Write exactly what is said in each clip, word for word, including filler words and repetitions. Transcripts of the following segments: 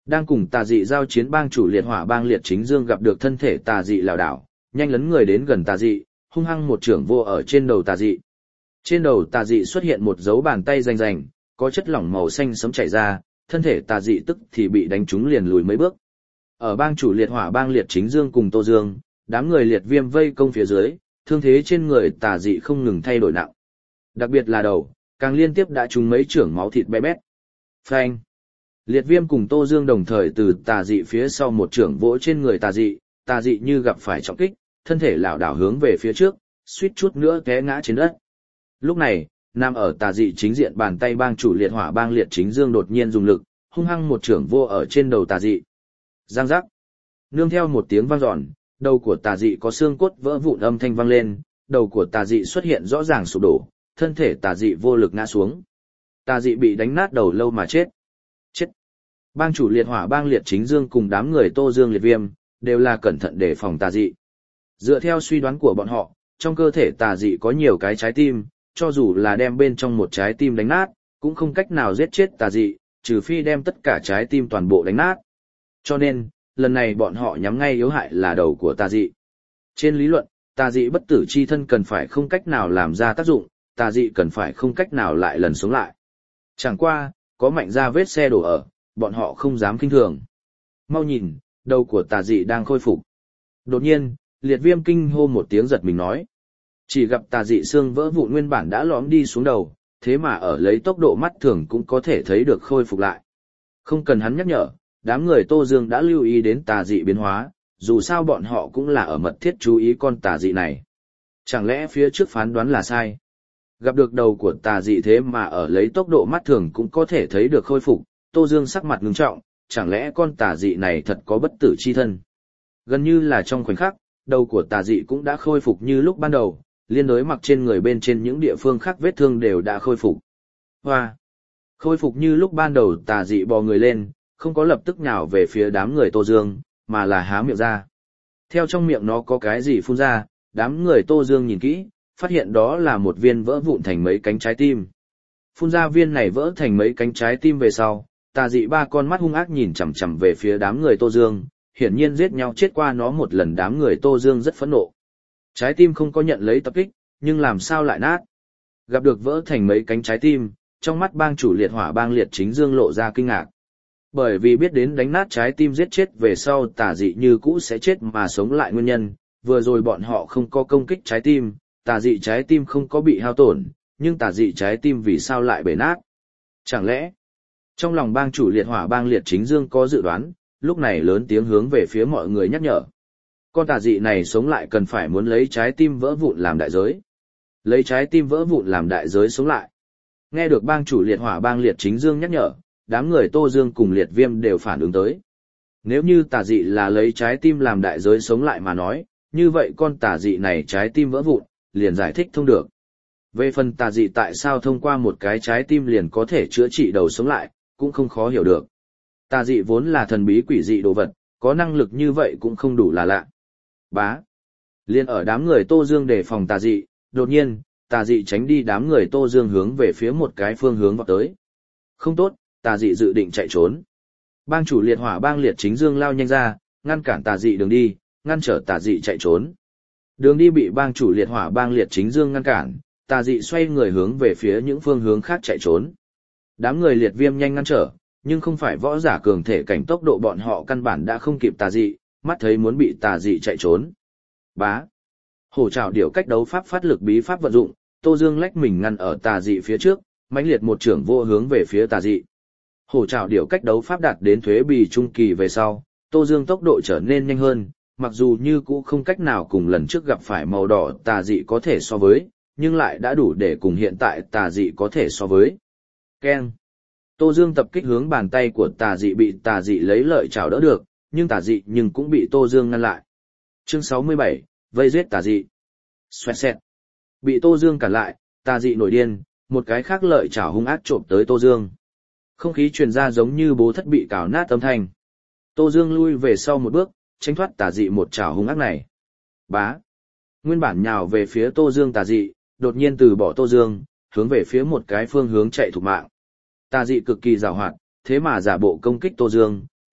Đang cùng tà dị giao chiến bang chủ liệt hỏa bang liệt chính dương gặp được thân thể tà dị lảo đảo, nhanh lấn người đến gần tà dị, hung hăng một trưởng vô ở trên đầu tà dị. Trên đầu tà dị xuất hiện một dấu bàn tay rành rành, có chất lỏng màu xanh sẫm chảy ra, thân thể tà dị tức thì bị đánh trúng liền lùi mấy bước. Ở bang chủ liệt hỏa bang liệt chính dương cùng Tô Dương, đám người liệt viêm vây công phía dưới, thương thế trên người tà dị không ngừng thay đổi nặng. Đặc biệt là đầu, càng liên tiếp đã trúng mấy trưởng máu thịt bé bét. Phanh! Liệt viêm cùng Tô Dương đồng thời từ tà dị phía sau một trưởng vỗ trên người tà dị, tà dị như gặp phải trọng kích, thân thể lảo đảo hướng về phía trước, suýt chút nữa té ngã trên đất. Lúc này, nằm ở tà dị chính diện bàn tay bang chủ liệt hỏa bang liệt chính dương đột nhiên dùng lực, hung hăng một trưởng vô ở trên đầu tà dị. Giang giác. Nương theo một tiếng vang dọn, đầu của tà dị có xương cốt vỡ vụn âm thanh vang lên, đầu của tà dị xuất hiện rõ ràng sụp đổ, thân thể tà dị vô lực ngã xuống. Tà dị bị đánh nát đầu lâu mà chết. Chết. Bang chủ liệt hỏa bang liệt chính dương cùng đám người Tô Dương liệt viêm, đều là cẩn thận đề phòng tà dị. Dựa theo suy đoán của bọn họ, trong cơ thể tà dị có nhiều cái trái tim, cho dù là đem bên trong một trái tim đánh nát, cũng không cách nào giết chết tà dị, trừ phi đem tất cả trái tim toàn bộ đánh nát. Cho nên, lần này bọn họ nhắm ngay yếu hại là đầu của tà dị. Trên lý luận, tà dị bất tử chi thân cần phải không cách nào làm ra tác dụng, tà dị cần phải không cách nào lại lần sống lại. Chẳng qua, có mạnh ra vết xe đổ ở, bọn họ không dám kinh thường. Mau nhìn, đầu của tà dị đang khôi phục. Đột nhiên, liệt viêm kinh hô một tiếng giật mình nói. Chỉ gặp tà dị xương vỡ vụn nguyên bản đã lõm đi xuống đầu, thế mà ở lấy tốc độ mắt thường cũng có thể thấy được khôi phục lại. Không cần hắn nhắc nhở, đám người Tô Dương đã lưu ý đến tà dị biến hóa, dù sao bọn họ cũng là ở mật thiết chú ý con tà dị này. Chẳng lẽ phía trước phán đoán là sai? Gặp được đầu của tà dị thế mà ở lấy tốc độ mắt thường cũng có thể thấy được khôi phục, Tô Dương sắc mặt ngưng trọng, chẳng lẽ con tà dị này thật có bất tử chi thân? Gần như là trong khoảnh khắc, đầu của tà dị cũng đã khôi phục như lúc ban đầu, liên đối mặc trên người bên trên những địa phương khác vết thương đều đã khôi phục. Hoa! Khôi phục như lúc ban đầu tà dị bò người lên, không có lập tức nhào về phía đám người Tô Dương, mà là há miệng ra. Theo trong miệng nó có cái gì phun ra, đám người Tô Dương nhìn kỹ, phát hiện đó là một viên vỡ vụn thành mấy cánh trái tim. Phun ra viên này vỡ thành mấy cánh trái tim về sau, tà dị ba con mắt hung ác nhìn chằm chằm về phía đám người Tô Dương, hiển nhiên giết nhau chết qua nó một lần. Đám người Tô Dương rất phẫn nộ. Trái tim không có nhận lấy tập kích, nhưng làm sao lại nát? Gặp được vỡ thành mấy cánh trái tim, trong mắt bang chủ liệt hỏa bang liệt chính dương lộ ra kinh ngạc. Bởi vì biết đến đánh nát trái tim giết chết về sau tà dị như cũ sẽ chết mà sống lại nguyên nhân, vừa rồi bọn họ không có công kích trái tim, tà dị trái tim không có bị hao tổn, nhưng tà dị trái tim vì sao lại bể nát? Chẳng lẽ, trong lòng bang chủ liệt hỏa bang liệt chính dương có dự đoán, lúc này lớn tiếng hướng về phía mọi người nhắc nhở. Con tà dị này sống lại cần phải muốn lấy trái tim vỡ vụn làm đại giới. Lấy trái tim vỡ vụn làm đại giới sống lại. Nghe được bang chủ liệt hỏa bang liệt chính dương nhắc nhở, đám người Tô Dương cùng liệt viêm đều phản ứng tới. Nếu như tà dị là lấy trái tim làm đại giới sống lại mà nói, như vậy con tà dị này trái tim vỡ vụn, liền giải thích thông được. Về phần tà dị tại sao thông qua một cái trái tim liền có thể chữa trị đầu sống lại, cũng không khó hiểu được. Tà dị vốn là thần bí quỷ dị đồ vật, có năng lực như vậy cũng không đủ là lạ. Bá. Liên ở đám người Tô Dương đề phòng tà dị, đột nhiên, tà dị tránh đi đám người Tô Dương hướng về phía một cái phương hướng vọt tới. Không tốt, tà dị dự định chạy trốn. Bang chủ liệt hỏa bang liệt chính dương lao nhanh ra, ngăn cản tà dị đường đi, ngăn trở tà dị chạy trốn. Đường đi bị bang chủ liệt hỏa bang liệt chính dương ngăn cản, tà dị xoay người hướng về phía những phương hướng khác chạy trốn. Đám người liệt viêm nhanh ngăn trở, nhưng không phải võ giả cường thể cảnh tốc độ bọn họ căn bản đã không kịp tà dị, mắt thấy muốn bị tà dị chạy trốn. Bá. Hổ trảo điểu cách đấu pháp phát lực bí pháp vận dụng, Tô Dương lách mình ngăn ở tà dị phía trước, mãnh liệt một trưởng vô hướng về phía tà dị. Hổ trảo điểu cách đấu pháp đạt đến thuế bì trung kỳ về sau, Tô Dương tốc độ trở nên nhanh hơn, mặc dù như cũ không cách nào cùng lần trước gặp phải màu đỏ tà dị có thể so với, nhưng lại đã đủ để cùng hiện tại tà dị có thể so với. Keng. Tô Dương tập kích hướng bàn tay của tà dị bị tà dị lấy lợi chảo đỡ được, nhưng tà dị nhưng cũng bị Tô Dương ngăn lại. Chương sáu mươi bảy, vây giết tà dị. Xoẹt xẹt. Bị Tô Dương cản lại, tà dị nổi điên, một cái khác lợi chảo hung ác trộm tới Tô Dương. Không khí truyền ra giống như bố thất bị cào nát âm thanh. Tô Dương lui về sau một bước, tránh thoát tà dị một chảo hung ác này. Bá. Nguyên bản nhào về phía Tô Dương tà dị, đột nhiên từ bỏ Tô Dương, hướng về phía một cái phương hướng chạy thục mạng. Tà dị cực kỳ giàu hoạt, thế mà giả bộ công kích Tô Dương,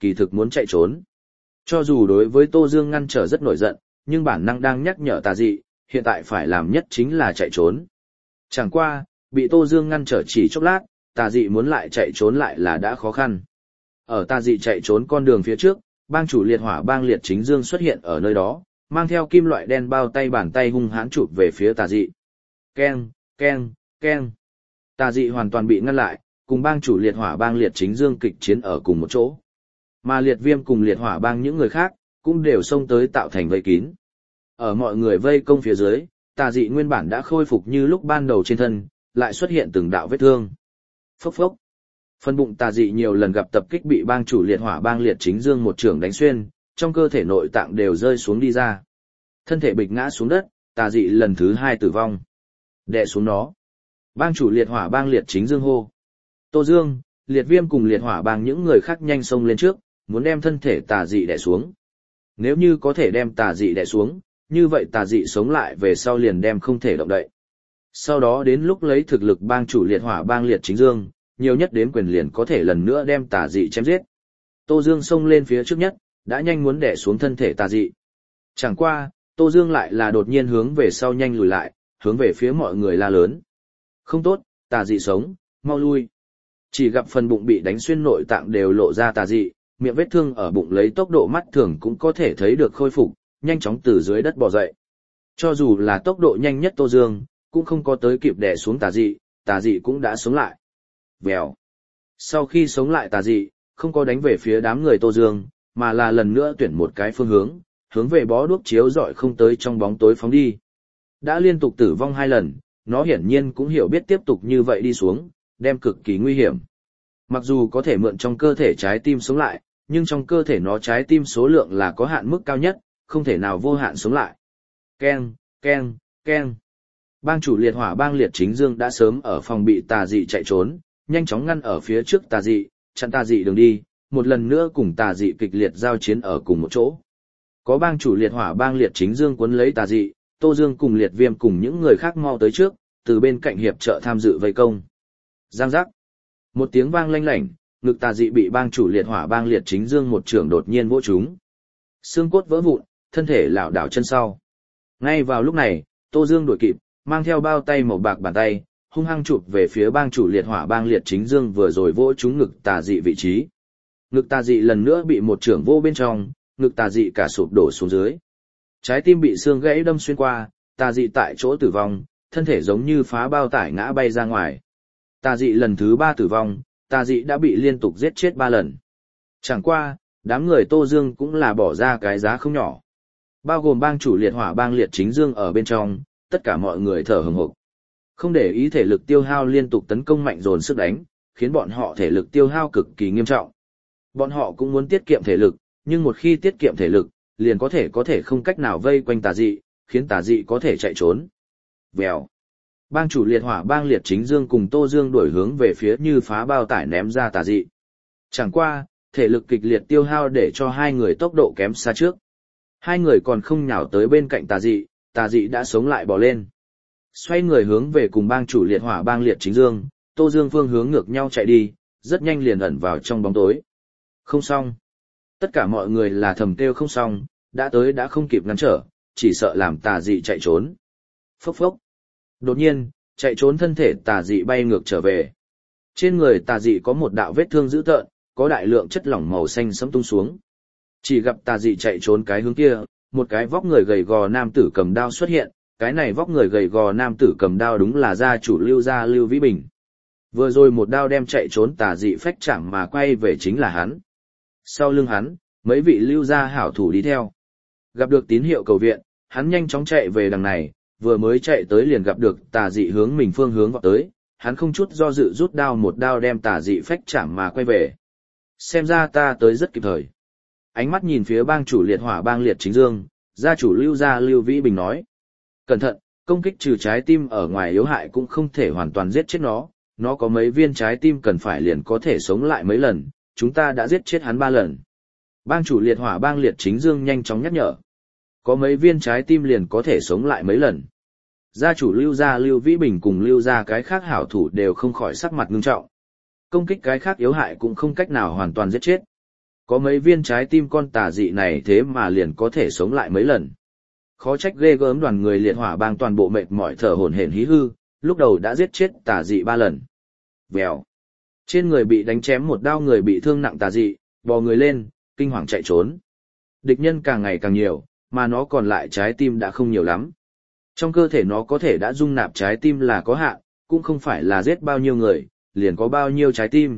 kỳ thực muốn chạy trốn. Cho dù đối với Tô Dương ngăn trở rất nổi giận, nhưng bản năng đang nhắc nhở tà dị, hiện tại phải làm nhất chính là chạy trốn. Chẳng qua, bị Tô Dương ngăn trở chỉ chốc lát, tà dị muốn lại chạy trốn lại là đã khó khăn. Ở tà dị chạy trốn con đường phía trước, bang chủ liệt hỏa bang liệt chính dương xuất hiện ở nơi đó, mang theo kim loại đen bao tay bàn tay hung hãn chụp về phía tà dị. Keng, keng, keng. Tà dị hoàn toàn bị ngăn lại, cùng bang chủ liệt hỏa bang liệt chính dương kịch chiến ở cùng một chỗ. Mà liệt viêm cùng liệt hỏa bang những người khác, cũng đều xông tới tạo thành vây kín. Ở mọi người vây công phía dưới, tà dị nguyên bản đã khôi phục như lúc ban đầu trên thân, lại xuất hiện từng đạo vết thương. Phốc phốc. Phần bụng tà dị nhiều lần gặp tập kích bị bang chủ liệt hỏa bang liệt chính dương một trường đánh xuyên, trong cơ thể nội tạng đều rơi xuống đi ra. Thân thể bịch ngã xuống đất, tà dị lần thứ hai tử vong. Đè xuống nó. Bang chủ liệt hỏa bang liệt chính dương hô. Tô Dương, liệt viêm cùng liệt hỏa bang những người khác nhanh xông lên trước, muốn đem thân thể tà dị đè xuống. Nếu như có thể đem tà dị đè xuống, như vậy tà dị sống lại về sau liền đem không thể động đậy. Sau đó đến lúc lấy thực lực bang chủ liệt hỏa bang liệt chính dương, nhiều nhất đến quyền liền có thể lần nữa đem tà dị chém giết. Tô Dương xông lên phía trước nhất, đã nhanh muốn đè xuống thân thể tà dị. Chẳng qua, Tô Dương lại là đột nhiên hướng về sau nhanh lùi lại, hướng về phía mọi người la lớn. Không tốt, tà dị sống, mau lui. Chỉ gặp phần bụng bị đánh xuyên nội tạng đều lộ ra tà dị, miệng vết thương ở bụng lấy tốc độ mắt thường cũng có thể thấy được khôi phục, nhanh chóng từ dưới đất bò dậy. Cho dù là tốc độ nhanh nhất Tô Dương, cũng không có tới kịp đè xuống tà dị, tà dị cũng đã sống lại. Vèo. Sau khi sống lại tà dị, không có đánh về phía đám người Tô Dương, mà là lần nữa tuyển một cái phương hướng, hướng về bó đuốc chiếu rọi không tới trong bóng tối phóng đi. Đã liên tục tử vong hai lần, nó hiển nhiên cũng hiểu biết tiếp tục như vậy đi xuống, đem cực kỳ nguy hiểm. Mặc dù có thể mượn trong cơ thể trái tim sống lại, nhưng trong cơ thể nó trái tim số lượng là có hạn mức cao nhất, không thể nào vô hạn sống lại. Keng, keng, keng. Bang chủ liệt hỏa bang liệt chính dương đã sớm ở phòng bị tà dị chạy trốn, nhanh chóng ngăn ở phía trước tà dị, chặn tà dị đường đi, một lần nữa cùng tà dị kịch liệt giao chiến ở cùng một chỗ. Có bang chủ liệt hỏa bang liệt chính dương cuốn lấy tà dị, Tô Dương cùng liệt viêm cùng những người khác mau tới trước, từ bên cạnh hiệp trợ tham dự vây công. Giang giác. Một tiếng vang lanh lảnh, ngực tà dị bị bang chủ liệt hỏa bang liệt chính dương một trường đột nhiên vỗ trúng. Xương cốt vỡ vụn, thân thể lảo đảo chân sau. Ngay vào lúc này, Tô Dương đuổi kịp, mang theo bao tay màu bạc bàn tay, hung hăng chụp về phía bang chủ liệt hỏa bang liệt chính dương vừa rồi vỗ trúng ngực tà dị vị trí. Ngực tà dị lần nữa bị một trưởng vô bên trong, ngực tà dị cả sụp đổ xuống dưới. Trái tim bị xương gãy đâm xuyên qua, tà dị tại chỗ tử vong, thân thể giống như phá bao tải ngã bay ra ngoài. Tà dị lần thứ ba tử vong, tà dị đã bị liên tục giết chết ba lần. Chẳng qua, đám người Tô Dương cũng là bỏ ra cái giá không nhỏ. Bao gồm bang chủ liệt hỏa bang liệt chính dương ở bên trong, tất cả mọi người thở hừng hực. Không để ý thể lực tiêu hao liên tục tấn công mạnh dồn sức đánh, khiến bọn họ thể lực tiêu hao cực kỳ nghiêm trọng. Bọn họ cũng muốn tiết kiệm thể lực, nhưng một khi tiết kiệm thể lực, liền có thể có thể không cách nào vây quanh tà dị, khiến tà dị có thể chạy trốn. Vèo. Bang chủ liệt hỏa bang liệt chính dương cùng Tô Dương đuổi hướng về phía như phá bao tải ném ra tà dị. Chẳng qua, thể lực kịch liệt tiêu hao để cho hai người tốc độ kém xa trước. Hai người còn không nhào tới bên cạnh tà dị, tà dị đã sống lại bò lên. Xoay người hướng về cùng bang chủ liệt hỏa bang liệt chính dương, Tô Dương phương hướng ngược nhau chạy đi, rất nhanh liền ẩn vào trong bóng tối. Không xong. Tất cả mọi người là thầm kêu không xong, đã tới đã không kịp ngăn trở, chỉ sợ làm tà dị chạy trốn. Phốc phốc. Đột nhiên, chạy trốn thân thể tà dị bay ngược trở về. Trên người tà dị có một đạo vết thương dữ tợn, có đại lượng chất lỏng màu xanh sẫm tung xuống. Chỉ gặp tà dị chạy trốn cái hướng kia, một cái vóc người gầy gò nam tử cầm đao xuất hiện, cái này vóc người gầy gò nam tử cầm đao đúng là gia chủ Lưu gia Lưu Vĩ Bình. Vừa rồi một đao đem chạy trốn tà dị phách chạm mà quay về chính là hắn. Sau lưng hắn, mấy vị Lưu gia hảo thủ đi theo. Gặp được tín hiệu cầu viện, hắn nhanh chóng chạy về đằng này, vừa mới chạy tới liền gặp được tà dị hướng mình phương hướng vọt tới, hắn không chút do dự rút đao một đao đem tà dị phách chạm mà quay về. Xem ra ta tới rất kịp thời. Ánh mắt nhìn phía bang chủ liệt hỏa bang liệt chính dương, gia chủ Lưu gia Lưu Vĩ Bình nói. Cẩn thận, công kích trừ trái tim ở ngoài yếu hại cũng không thể hoàn toàn giết chết nó, nó có mấy viên trái tim cần phải liền có thể sống lại mấy lần, chúng ta đã giết chết hắn ba lần. Bang chủ liệt hỏa bang liệt chính dương nhanh chóng nhắc nhở. Có mấy viên trái tim liền có thể sống lại mấy lần. Gia chủ Lưu gia Lưu Vĩ Bình cùng Lưu gia cái khác hảo thủ đều không khỏi sắc mặt ngưng trọng. Công kích cái khác yếu hại cũng không cách nào hoàn toàn giết chết. Có mấy viên trái tim con tà dị này thế mà liền có thể sống lại mấy lần. Khó trách ghê gớm đoàn người liệt hỏa bang toàn bộ mệt mỏi thở hổn hển hí hư, lúc đầu đã giết chết tà dị ba lần. Vèo. Trên người bị đánh chém một đao người bị thương nặng tà dị, bò người lên, kinh hoàng chạy trốn. Địch nhân càng ngày càng nhiều, mà nó còn lại trái tim đã không nhiều lắm. Trong cơ thể nó có thể đã dung nạp trái tim là có hạn, cũng không phải là giết bao nhiêu người, liền có bao nhiêu trái tim.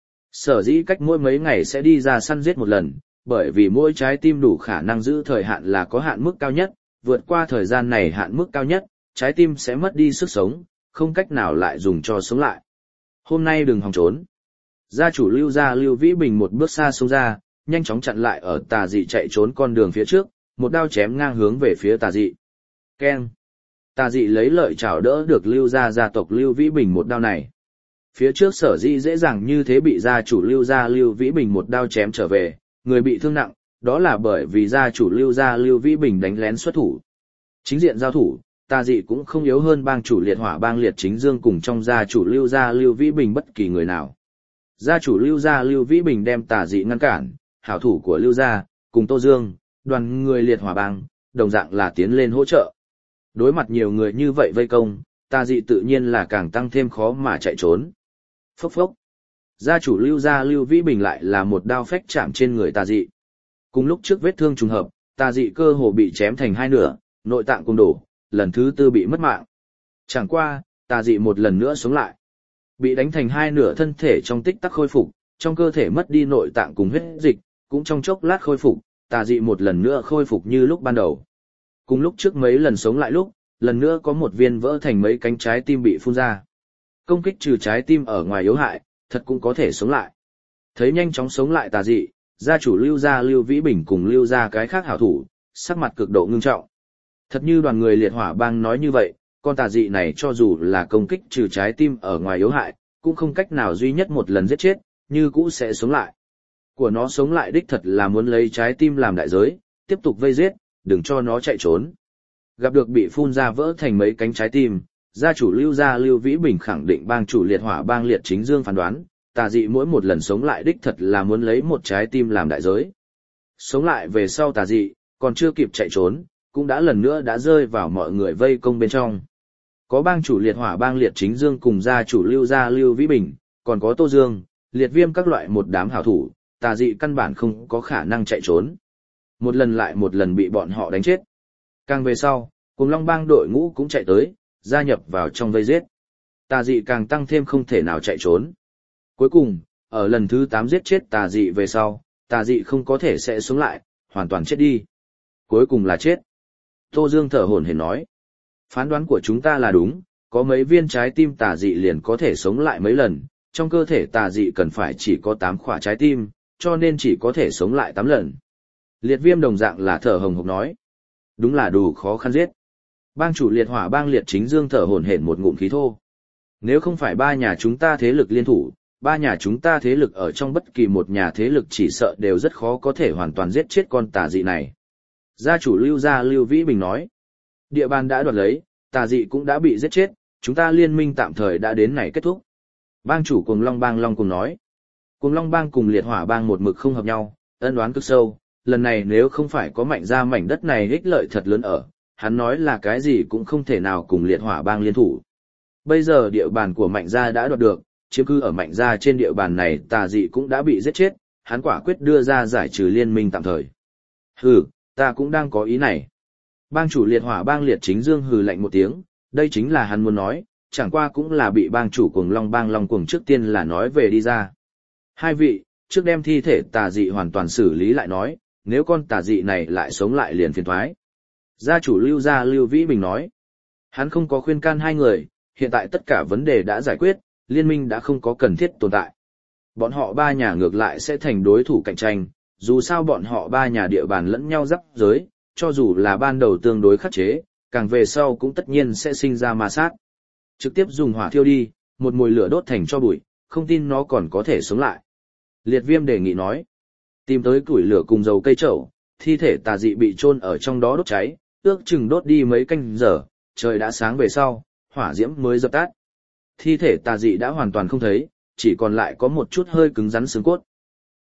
Sở dĩ cách mỗi mấy ngày sẽ đi ra săn giết một lần, bởi vì mỗi trái tim đủ khả năng giữ thời hạn là có hạn mức cao nhất, vượt qua thời gian này hạn mức cao nhất, trái tim sẽ mất đi sức sống, không cách nào lại dùng cho sống lại. Hôm nay đừng hòng trốn. Gia chủ Lưu gia Lưu Vĩ Bình một bước xa xông ra, nhanh chóng chặn lại ở tà dị chạy trốn con đường phía trước, một đao chém ngang hướng về phía tà dị. Keng. Tà dị lấy lợi chảo đỡ được Lưu gia gia tộc Lưu Vĩ Bình một đao này. Phía trước sở dĩ dễ dàng như thế bị gia chủ Lưu gia Lưu Vĩ Bình một đao chém trở về, người bị thương nặng, đó là bởi vì gia chủ Lưu gia Lưu Vĩ Bình đánh lén xuất thủ. Chính diện giao thủ, tà dị cũng không yếu hơn bang chủ liệt hỏa bang liệt chính dương cùng trong gia chủ Lưu gia Lưu Vĩ Bình bất kỳ người nào. Gia chủ Lưu gia Lưu Vĩ Bình đem tà dị ngăn cản, hảo thủ của Lưu gia, cùng Tô Dương, đoàn người liệt hỏa bang, đồng dạng là tiến lên hỗ trợ. Đối mặt nhiều người như vậy vây công, tà dị tự nhiên là càng tăng thêm khó mà chạy trốn. Phốc phốc. Gia chủ Lưu gia Lưu Vĩ Bình lại là một đao phách chạm trên người tà dị. Cùng lúc trước vết thương trùng hợp, tà dị cơ hồ bị chém thành hai nửa, nội tạng cùng đổ, lần thứ tư bị mất mạng. Chẳng qua, tà dị một lần nữa sống lại. Bị đánh thành hai nửa thân thể trong tích tắc khôi phục, trong cơ thể mất đi nội tạng cùng huyết dịch, cũng trong chốc lát khôi phục, tà dị một lần nữa khôi phục như lúc ban đầu. Cùng lúc trước mấy lần sống lại lúc, lần nữa có một viên vỡ thành mấy cánh trái tim bị phun ra. Công kích trừ trái tim ở ngoài yếu hại, thật cũng có thể sống lại. Thấy nhanh chóng sống lại tà dị, gia chủ Lưu gia Lưu Vĩ Bình cùng Lưu gia cái khác hảo thủ, sắc mặt cực độ ngưng trọng. Thật như đoàn người liệt hỏa bang nói như vậy, con tà dị này cho dù là công kích trừ trái tim ở ngoài yếu hại, cũng không cách nào duy nhất một lần giết chết, như cũ sẽ sống lại. Của nó sống lại đích thật là muốn lấy trái tim làm đại giới, tiếp tục vây giết, đừng cho nó chạy trốn. Gặp được bị phun ra vỡ thành mấy cánh trái tim, gia chủ Lưu gia Lưu Vĩ Bình khẳng định bang chủ liệt hỏa bang liệt chính dương phán đoán, tà dị mỗi một lần sống lại đích thật là muốn lấy một trái tim làm đại giới. Sống lại về sau tà dị, còn chưa kịp chạy trốn, cũng đã lần nữa đã rơi vào mọi người vây công bên trong. Có bang chủ liệt hỏa bang liệt chính dương cùng gia chủ Lưu gia Lưu Vĩ Bình, còn có Tô Dương, liệt viêm các loại một đám hảo thủ, tà dị căn bản không có khả năng chạy trốn. Một lần lại một lần bị bọn họ đánh chết. Càng về sau, cùng Long bang đội ngũ cũng chạy tới, gia nhập vào trong vây giết. Tà dị càng tăng thêm không thể nào chạy trốn. Cuối cùng, ở lần thứ tám giết chết tà dị về sau, tà dị không có thể sẽ sống lại, hoàn toàn chết đi. Cuối cùng là chết. Tô Dương thở hổn hển nói. Phán đoán của chúng ta là đúng, có mấy viên trái tim tà dị liền có thể sống lại mấy lần, trong cơ thể tà dị cần phải chỉ có tám khỏa trái tim, cho nên chỉ có thể sống lại tám lần. Liệt viêm đồng dạng là thở hồng hộc nói. Đúng là đủ khó khăn giết. Bang chủ liệt hỏa bang liệt chính dương thở hổn hển một ngụm khí thô. Nếu không phải ba nhà chúng ta thế lực liên thủ, ba nhà chúng ta thế lực ở trong bất kỳ một nhà thế lực chỉ sợ đều rất khó có thể hoàn toàn giết chết con tà dị này. Gia chủ Lưu gia Lưu Vĩ Bình nói. Địa bàn đã đoạt lấy, tà dị cũng đã bị giết chết, chúng ta liên minh tạm thời đã đến này kết thúc. Bang chủ Cuồng Long bang Long cùng nói. Cuồng Long bang cùng liệt hỏa bang một mực không hợp nhau, ân oán cực sâu, lần này nếu không phải có mạnh ra mảnh đất này ích lợi thật lớn ở, hắn nói là cái gì cũng không thể nào cùng liệt hỏa bang liên thủ. Bây giờ địa bàn của mạnh gia đã đoạt được, chiếm cư ở mạnh gia trên địa bàn này tà dị cũng đã bị giết chết, hắn quả quyết đưa ra giải trừ liên minh tạm thời. Hừ, ta cũng đang có ý này. Bang chủ liệt hỏa bang liệt chính dương hừ lạnh một tiếng, đây chính là hắn muốn nói, chẳng qua cũng là bị bang chủ Cuồng Long bang Long Cuồng trước tiên là nói về đi ra. Hai vị, trước đem thi thể tà dị hoàn toàn xử lý lại nói, nếu con tà dị này lại sống lại liền phiền thoái. Gia chủ Lưu gia Lưu Vĩ Bình nói, hắn không có khuyên can hai người, hiện tại tất cả vấn đề đã giải quyết, liên minh đã không có cần thiết tồn tại. Bọn họ ba nhà ngược lại sẽ thành đối thủ cạnh tranh, dù sao bọn họ ba nhà địa bàn lẫn nhau giáp giới, cho dù là ban đầu tương đối khắc chế, càng về sau cũng tất nhiên sẽ sinh ra ma sát. Trực tiếp dùng hỏa thiêu đi, một mùi lửa đốt thành cho bụi, không tin nó còn có thể sống lại. Liệt viêm đề nghị nói, tìm tới củi lửa cùng dầu cây trậu, thi thể tà dị bị chôn ở trong đó đốt cháy, ước chừng đốt đi mấy canh giờ, trời đã sáng về sau, hỏa diễm mới dập tắt. Thi thể tà dị đã hoàn toàn không thấy, chỉ còn lại có một chút hơi cứng rắn xương cốt.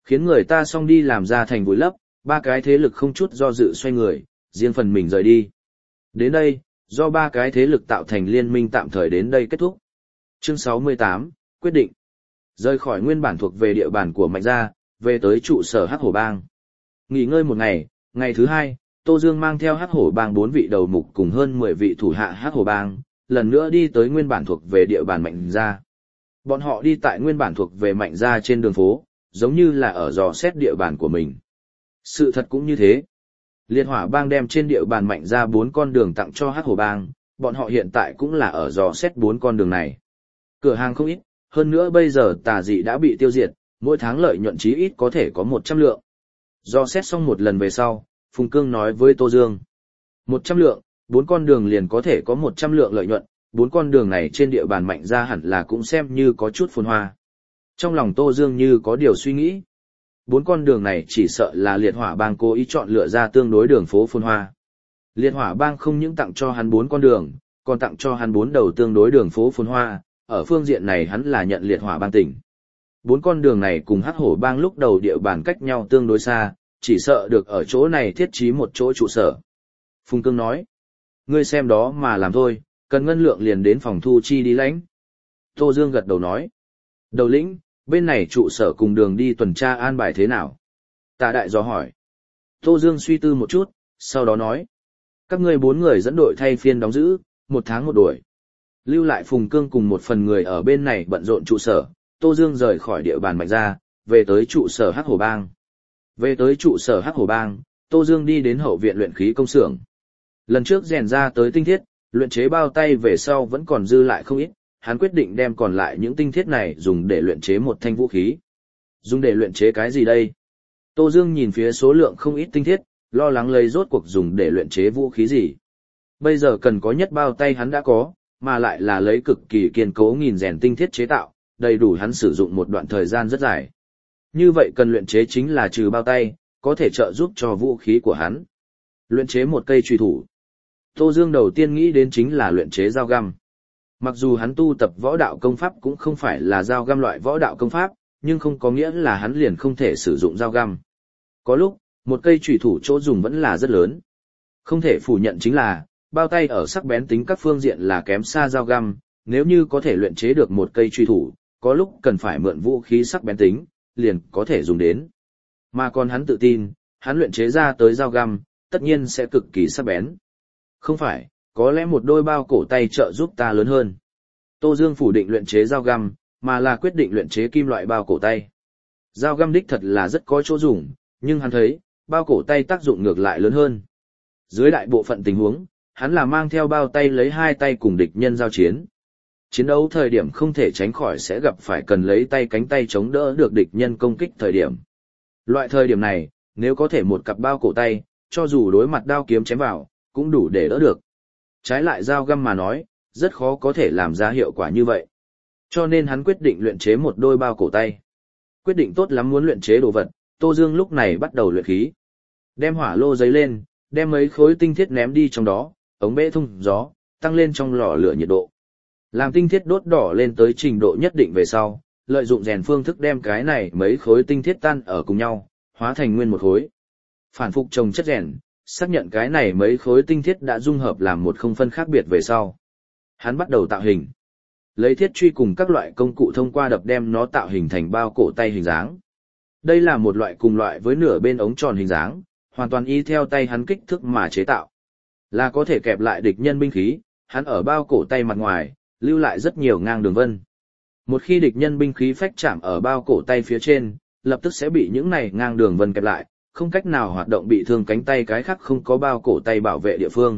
Khiến người ta xong đi làm ra thành vùi lấp, ba cái thế lực không chút do dự xoay người, riêng phần mình rời đi. Đến đây, do ba cái thế lực tạo thành liên minh tạm thời đến đây kết thúc. Chương sáu mươi tám, quyết định. Rời khỏi nguyên bản thuộc về địa bàn của Mạnh gia, về tới trụ sở Hắc Hổ Bang. Nghỉ ngơi một ngày, ngày thứ hai, Tô Dương mang theo Hắc Hổ Bang bốn vị đầu mục cùng hơn mười vị thủ hạ Hắc Hổ Bang, lần nữa đi tới nguyên bản thuộc về địa bàn Mạnh gia. Bọn họ đi tại nguyên bản thuộc về Mạnh gia trên đường phố, giống như là ở dò xét địa bàn của mình. Sự thật cũng như thế. Liệt Hỏa Bang đem trên địa bàn Mạnh gia bốn con đường tặng cho Hắc Hổ Bang, bọn họ hiện tại cũng là ở dò xét bốn con đường này. Cửa hàng không ít, hơn nữa bây giờ tà dị đã bị tiêu diệt, mỗi tháng lợi nhuận chí ít có thể có một trăm lượng. Do xét xong một lần về sau, Phùng Cương nói với Tô Dương. một trăm lượng, bốn con đường liền có thể có một trăm lượng lợi nhuận, bốn con đường này trên địa bàn Mạnh gia hẳn là cũng xem như có chút phồn hoa. Trong lòng Tô Dương như có điều suy nghĩ. Bốn con đường này chỉ sợ là Liệt Hỏa Bang cố ý chọn lựa ra tương đối đường phố phồn hoa. Liệt Hỏa Bang không những tặng cho hắn bốn con đường, còn tặng cho hắn bốn đầu tương đối đường phố phồn hoa, ở phương diện này hắn là nhận Liệt Hỏa Bang tỉnh. Bốn con đường này cùng Hắc Hổ Bang lúc đầu địa bàn cách nhau tương đối xa, chỉ sợ được ở chỗ này thiết trí một chỗ trụ sở. Phùng Cương nói, ngươi xem đó mà làm thôi, cần ngân lượng liền đến phòng thu chi đi lãnh. Tô Dương gật đầu nói, đầu lĩnh, bên này trụ sở cùng đường đi tuần tra an bài thế nào? Tạ Đại dò hỏi. Tô Dương suy tư một chút, sau đó nói, các ngươi bốn người dẫn đội thay phiên đóng giữ, một tháng một đuổi. Lưu lại Phùng Cương cùng một phần người ở bên này bận rộn trụ sở, Tô Dương rời khỏi địa bàn Mạnh gia, về tới trụ sở Hắc Hổ Bang. Về tới trụ sở Hắc Hổ Bang, Tô Dương đi đến hậu viện luyện khí công xưởng. Lần trước rèn ra tới tinh thiết, luyện chế bao tay về sau vẫn còn dư lại không ít, hắn quyết định đem còn lại những tinh thiết này dùng để luyện chế một thanh vũ khí. Dùng để luyện chế cái gì đây? Tô Dương nhìn phía số lượng không ít tinh thiết, lo lắng lấy rốt cuộc dùng để luyện chế vũ khí gì. Bây giờ cần có nhất bao tay hắn đã có, mà lại là lấy cực kỳ kiên cố nghìn rèn tinh thiết chế tạo, đầy đủ hắn sử dụng một đoạn thời gian rất dài. Như vậy cần luyện chế chính là trừ bao tay, có thể trợ giúp cho vũ khí của hắn. Luyện chế một cây truy thủ. Tô Dương đầu tiên nghĩ đến chính là luyện chế dao găm. Mặc dù hắn tu tập võ đạo công pháp cũng không phải là dao găm loại võ đạo công pháp, nhưng không có nghĩa là hắn liền không thể sử dụng dao găm. Có lúc, một cây chủy thủ chỗ dùng vẫn là rất lớn. Không thể phủ nhận chính là, bao tay ở sắc bén tính các phương diện là kém xa dao găm, nếu như có thể luyện chế được một cây chủy thủ, có lúc cần phải mượn vũ khí sắc bén tính, liền có thể dùng đến. Mà còn hắn tự tin, hắn luyện chế ra tới dao găm, tất nhiên sẽ cực kỳ sắc bén. Không phải, có lẽ một đôi bao cổ tay trợ giúp ta lớn hơn. Tô Dương phủ định luyện chế dao găm, mà là quyết định luyện chế kim loại bao cổ tay. Dao găm đích thật là rất có chỗ dùng, nhưng hắn thấy, bao cổ tay tác dụng ngược lại lớn hơn. Dưới đại bộ phận tình huống, hắn là mang theo bao tay lấy hai tay cùng địch nhân giao chiến. Chiến đấu thời điểm không thể tránh khỏi sẽ gặp phải cần lấy tay cánh tay chống đỡ được địch nhân công kích thời điểm. Loại thời điểm này, nếu có thể một cặp bao cổ tay, cho dù đối mặt đao kiếm chém vào, cũng đủ để đỡ được. Trái lại dao găm mà nói, rất khó có thể làm ra hiệu quả như vậy. Cho nên hắn quyết định luyện chế một đôi bao cổ tay. Quyết định tốt lắm muốn luyện chế đồ vật, Tô Dương lúc này bắt đầu luyện khí. Đem hỏa lô giấy lên, đem mấy khối tinh thiết ném đi trong đó, ống bể thông gió, tăng lên trong lò lửa nhiệt độ. Làm tinh thiết đốt đỏ lên tới trình độ nhất định về sau, lợi dụng rèn phương thức đem cái này mấy khối tinh thiết tan ở cùng nhau, hóa thành nguyên một khối. Phản phục trồng chất rèn, xác nhận cái này mấy khối tinh thiết đã dung hợp làm một không phân khác biệt về sau. Hắn bắt đầu tạo hình. Lấy thiết truy cùng các loại công cụ thông qua đập đem nó tạo hình thành bao cổ tay hình dáng. Đây là một loại cùng loại với nửa bên ống tròn hình dáng, hoàn toàn y theo tay hắn kích thước mà chế tạo. Là có thể kẹp lại địch nhân binh khí, hắn ở bao cổ tay mặt ngoài, lưu lại rất nhiều ngang đường vân. Một khi địch nhân binh khí phách chạm ở bao cổ tay phía trên, lập tức sẽ bị những này ngang đường vân kẹp lại, không cách nào hoạt động bị thương cánh tay cái khác không có bao cổ tay bảo vệ địa phương.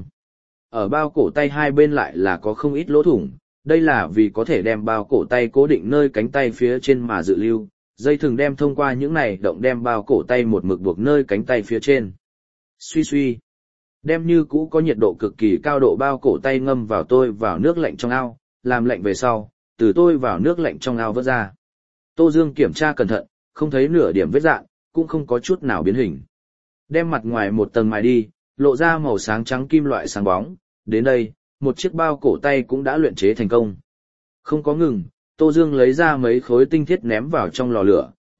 Ở bao cổ tay hai bên lại là có không ít lỗ thủng, đây là vì có thể đem bao cổ tay cố định nơi cánh tay phía trên mà dự lưu, dây thừng đem thông qua những này động đem bao cổ tay một mực buộc nơi cánh tay phía trên. Suy suy, đem như cũ có nhiệt độ cực kỳ cao độ bao cổ tay ngâm vào tôi vào nước lạnh trong ao, làm lạnh về sau, từ tôi vào nước lạnh trong ao vớt ra. Tô Dương kiểm tra cẩn thận, không thấy nửa điểm vết rạn, cũng không có chút nào biến hình. Đem mặt ngoài một tầng mài đi, lộ ra màu sáng trắng kim loại sáng bóng, đến đây, một chiếc bao cổ tay cũng đã luyện chế thành công. Không có ngừng, Tô Dương lấy ra mấy khối tinh thiết ném vào trong lò lửa,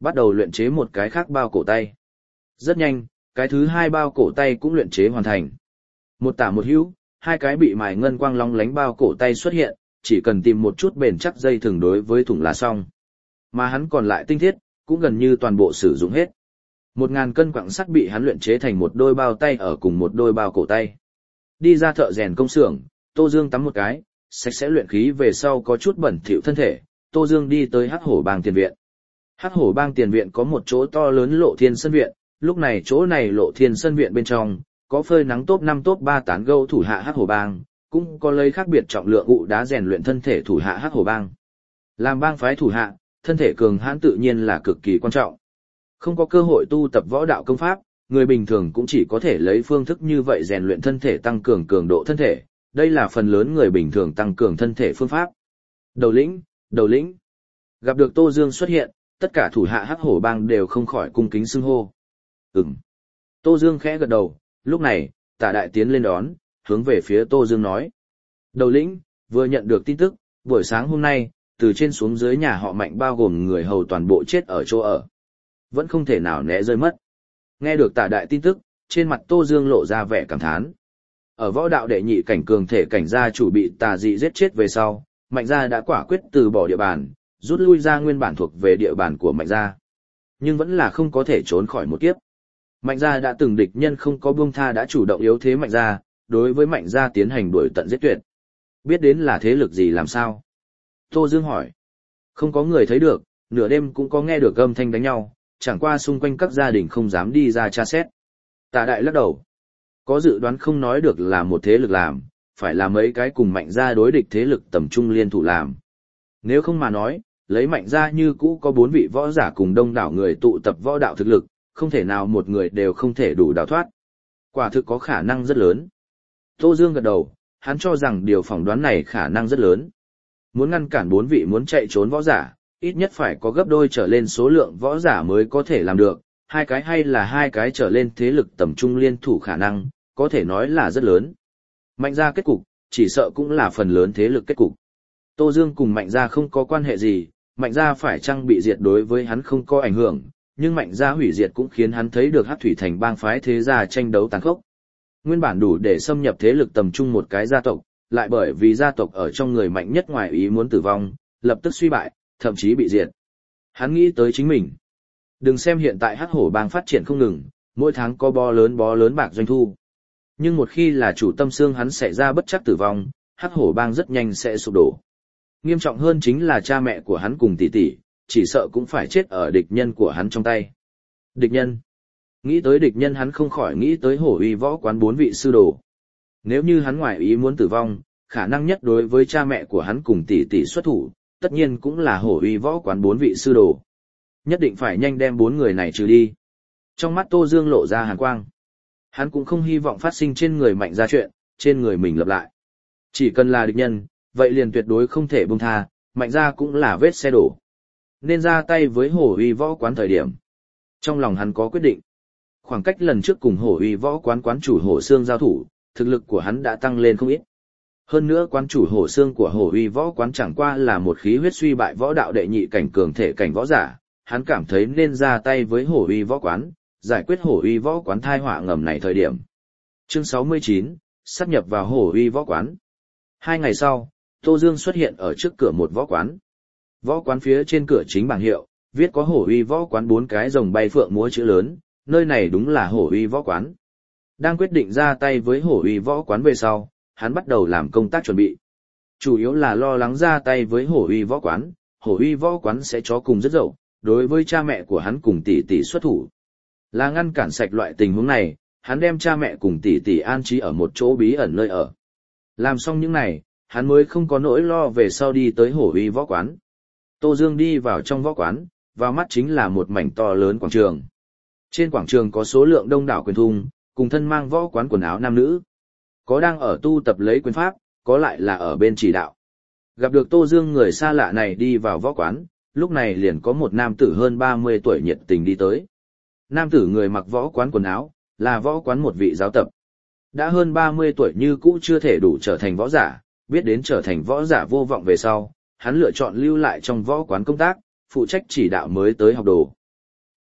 bắt đầu luyện chế một cái khác bao cổ tay. Rất nhanh, cái thứ hai bao cổ tay cũng luyện chế hoàn thành. Một tả một hữu, hai cái bị mài ngân quang long lánh bao cổ tay xuất hiện, chỉ cần tìm một chút bền chắc dây thừng đối với thủng là xong. Mà hắn còn lại tinh thiết, cũng gần như toàn bộ sử dụng hết. Một ngàn cân quặng sắt bị hắn luyện chế thành một đôi bao tay ở cùng một đôi bao cổ tay. Đi ra thợ rèn công xưởng, Tô Dương tắm một cái, sạch sẽ luyện khí về sau có chút bẩn thỉu thân thể, Tô Dương đi tới Hắc Hổ Bang tiền viện. Hắc Hổ Bang tiền viện có một chỗ to lớn lộ thiên sân viện, lúc này chỗ này lộ thiên sân viện bên trong, có phơi nắng top năm top ba tán gẫu thủ hạ Hắc Hổ Bang, cũng có lấy khác biệt trọng lượng ụ đá rèn luyện thân thể thủ hạ Hắc Hổ Bang. Làm bang phái thủ hạ, thân thể cường hãn tự nhiên là cực kỳ quan trọng. Không có cơ hội tu tập võ đạo công pháp, người bình thường cũng chỉ có thể lấy phương thức như vậy rèn luyện thân thể tăng cường cường độ thân thể, đây là phần lớn người bình thường tăng cường thân thể phương pháp. Đầu lĩnh, đầu lĩnh. Gặp được Tô Dương xuất hiện, tất cả thủ hạ Hắc Hổ Bang đều không khỏi cung kính xưng hô. Ừm. Tô Dương khẽ gật đầu, lúc này, Tả Đại tiến lên đón, hướng về phía Tô Dương nói. Đầu lĩnh, vừa nhận được tin tức, buổi sáng hôm nay, từ trên xuống dưới nhà họ Mạnh bao gồm người hầu toàn bộ chết ở chỗ ở. Vẫn không thể nào né rơi mất. Nghe được Tả Đại tin tức, trên mặt Tô Dương lộ ra vẻ cảm thán. Ở võ đạo đệ nhị cảnh cường thể cảnh gia chủ bị tà dị giết chết về sau, Mạnh gia đã quả quyết từ bỏ địa bàn, rút lui ra nguyên bản thuộc về địa bàn của Mạnh gia. Nhưng vẫn là không có thể trốn khỏi một kiếp. Mạnh gia đã từng địch nhân không có buông tha đã chủ động yếu thế Mạnh gia, đối với Mạnh gia tiến hành đuổi tận giết tuyệt. Biết đến là thế lực gì làm sao? Tô Dương hỏi. Không có người thấy được, nửa đêm cũng có nghe được âm thanh đánh nhau, chẳng qua xung quanh các gia đình không dám đi ra tra xét. Tả Đại lắc đầu. Có dự đoán không nói được là một thế lực làm, phải là mấy cái cùng Mạnh gia đối địch thế lực tầm trung liên thủ làm. Nếu không mà nói, lấy Mạnh gia như cũ có bốn vị võ giả cùng đông đảo người tụ tập võ đạo thực lực, không thể nào một người đều không thể đủ đào thoát. Quả thực có khả năng rất lớn. Tô Dương gật đầu, hắn cho rằng điều phỏng đoán này khả năng rất lớn. Muốn ngăn cản bốn vị muốn chạy trốn võ giả, ít nhất phải có gấp đôi trở lên số lượng võ giả mới có thể làm được, hai cái hay là hai cái trở lên thế lực tầm trung liên thủ khả năng, có thể nói là rất lớn. Mạnh gia kết cục, chỉ sợ cũng là phần lớn thế lực kết cục. Tô Dương cùng Mạnh gia không có quan hệ gì, Mạnh gia phải chăng bị diệt đối với hắn không có ảnh hưởng, nhưng Mạnh gia hủy diệt cũng khiến hắn thấy được Hắc Thủy Thành bang phái thế gia tranh đấu tàn khốc. Nguyên bản đủ để xâm nhập thế lực tầm trung một cái gia tộc, lại bởi vì gia tộc ở trong người mạnh nhất ngoài ý muốn tử vong, lập tức suy bại, thậm chí bị diệt. Hắn nghĩ tới chính mình. Đừng xem hiện tại Hắc Hổ Bang phát triển không ngừng, mỗi tháng có bó lớn bó lớn bạc doanh thu. Nhưng một khi là chủ tâm xương hắn xảy ra bất chắc tử vong, Hắc Hổ Bang rất nhanh sẽ sụp đổ. Nghiêm trọng hơn chính là cha mẹ của hắn cùng tỷ tỷ, chỉ sợ cũng phải chết ở địch nhân của hắn trong tay. Địch nhân. Nghĩ tới địch nhân hắn không khỏi nghĩ tới Hổ Uy võ quán bốn vị sư đồ. Nếu như hắn ngoài ý muốn tử vong, khả năng nhất đối với cha mẹ của hắn cùng tỷ tỷ xuất thủ, tất nhiên cũng là Hổ Uy võ quán bốn vị sư đồ. Nhất định phải nhanh đem bốn người này trừ đi. Trong mắt Tô Dương lộ ra hàn quang. Hắn cũng không hy vọng phát sinh trên người Mạnh gia chuyện, trên người mình lập lại. Chỉ cần là địch nhân, vậy liền tuyệt đối không thể buông tha, Mạnh gia cũng là vết xe đổ. Nên ra tay với Hổ Uy võ quán thời điểm. Trong lòng hắn có quyết định. Khoảng cách lần trước cùng Hổ Uy võ quán quán chủ Hổ Xương giao thủ, thực lực của hắn đã tăng lên không ít. Hơn nữa quán chủ Hổ Xương của Hổ Uy võ quán chẳng qua là một khí huyết suy bại võ đạo đệ nhị cảnh cường thể cảnh võ giả, hắn cảm thấy nên ra tay với Hổ Uy võ quán, giải quyết Hổ Uy võ quán thai họa ngầm này thời điểm. Chương sáu mươi chín, sáp nhập vào Hổ Uy võ quán. Hai ngày sau, Tô Dương xuất hiện ở trước cửa một võ quán. Võ quán phía trên cửa chính bảng hiệu, viết có Hổ Uy võ quán bốn cái rồng bay phượng múa chữ lớn, nơi này đúng là Hổ Uy võ quán. Đang quyết định ra tay với Hổ Uy võ quán về sau, hắn bắt đầu làm công tác chuẩn bị. Chủ yếu là lo lắng ra tay với Hổ Uy võ quán, Hổ Uy võ quán sẽ chó cùng rất dậu, đối với cha mẹ của hắn cùng tỷ tỷ xuất thủ. Là ngăn cản sạch loại tình huống này, hắn đem cha mẹ cùng tỷ tỷ an trí ở một chỗ bí ẩn nơi ở. Làm xong những này, hắn mới không có nỗi lo về sau đi tới Hổ Uy võ quán. Tô Dương đi vào trong võ quán, vào mắt chính là một mảnh to lớn quảng trường. Trên quảng trường có số lượng đông đảo quyền thung, cùng thân mang võ quán quần áo nam nữ. Có đang ở tu tập lấy quyền pháp, có lại là ở bên chỉ đạo. Gặp được Tô Dương người xa lạ này đi vào võ quán, lúc này liền có một nam tử hơn ba mươi tuổi nhiệt tình đi tới. Nam tử người mặc võ quán quần áo, là võ quán một vị giáo tập. Đã hơn ba mươi tuổi như cũ chưa thể đủ trở thành võ giả, biết đến trở thành võ giả vô vọng về sau, hắn lựa chọn lưu lại trong võ quán công tác, phụ trách chỉ đạo mới tới học đồ.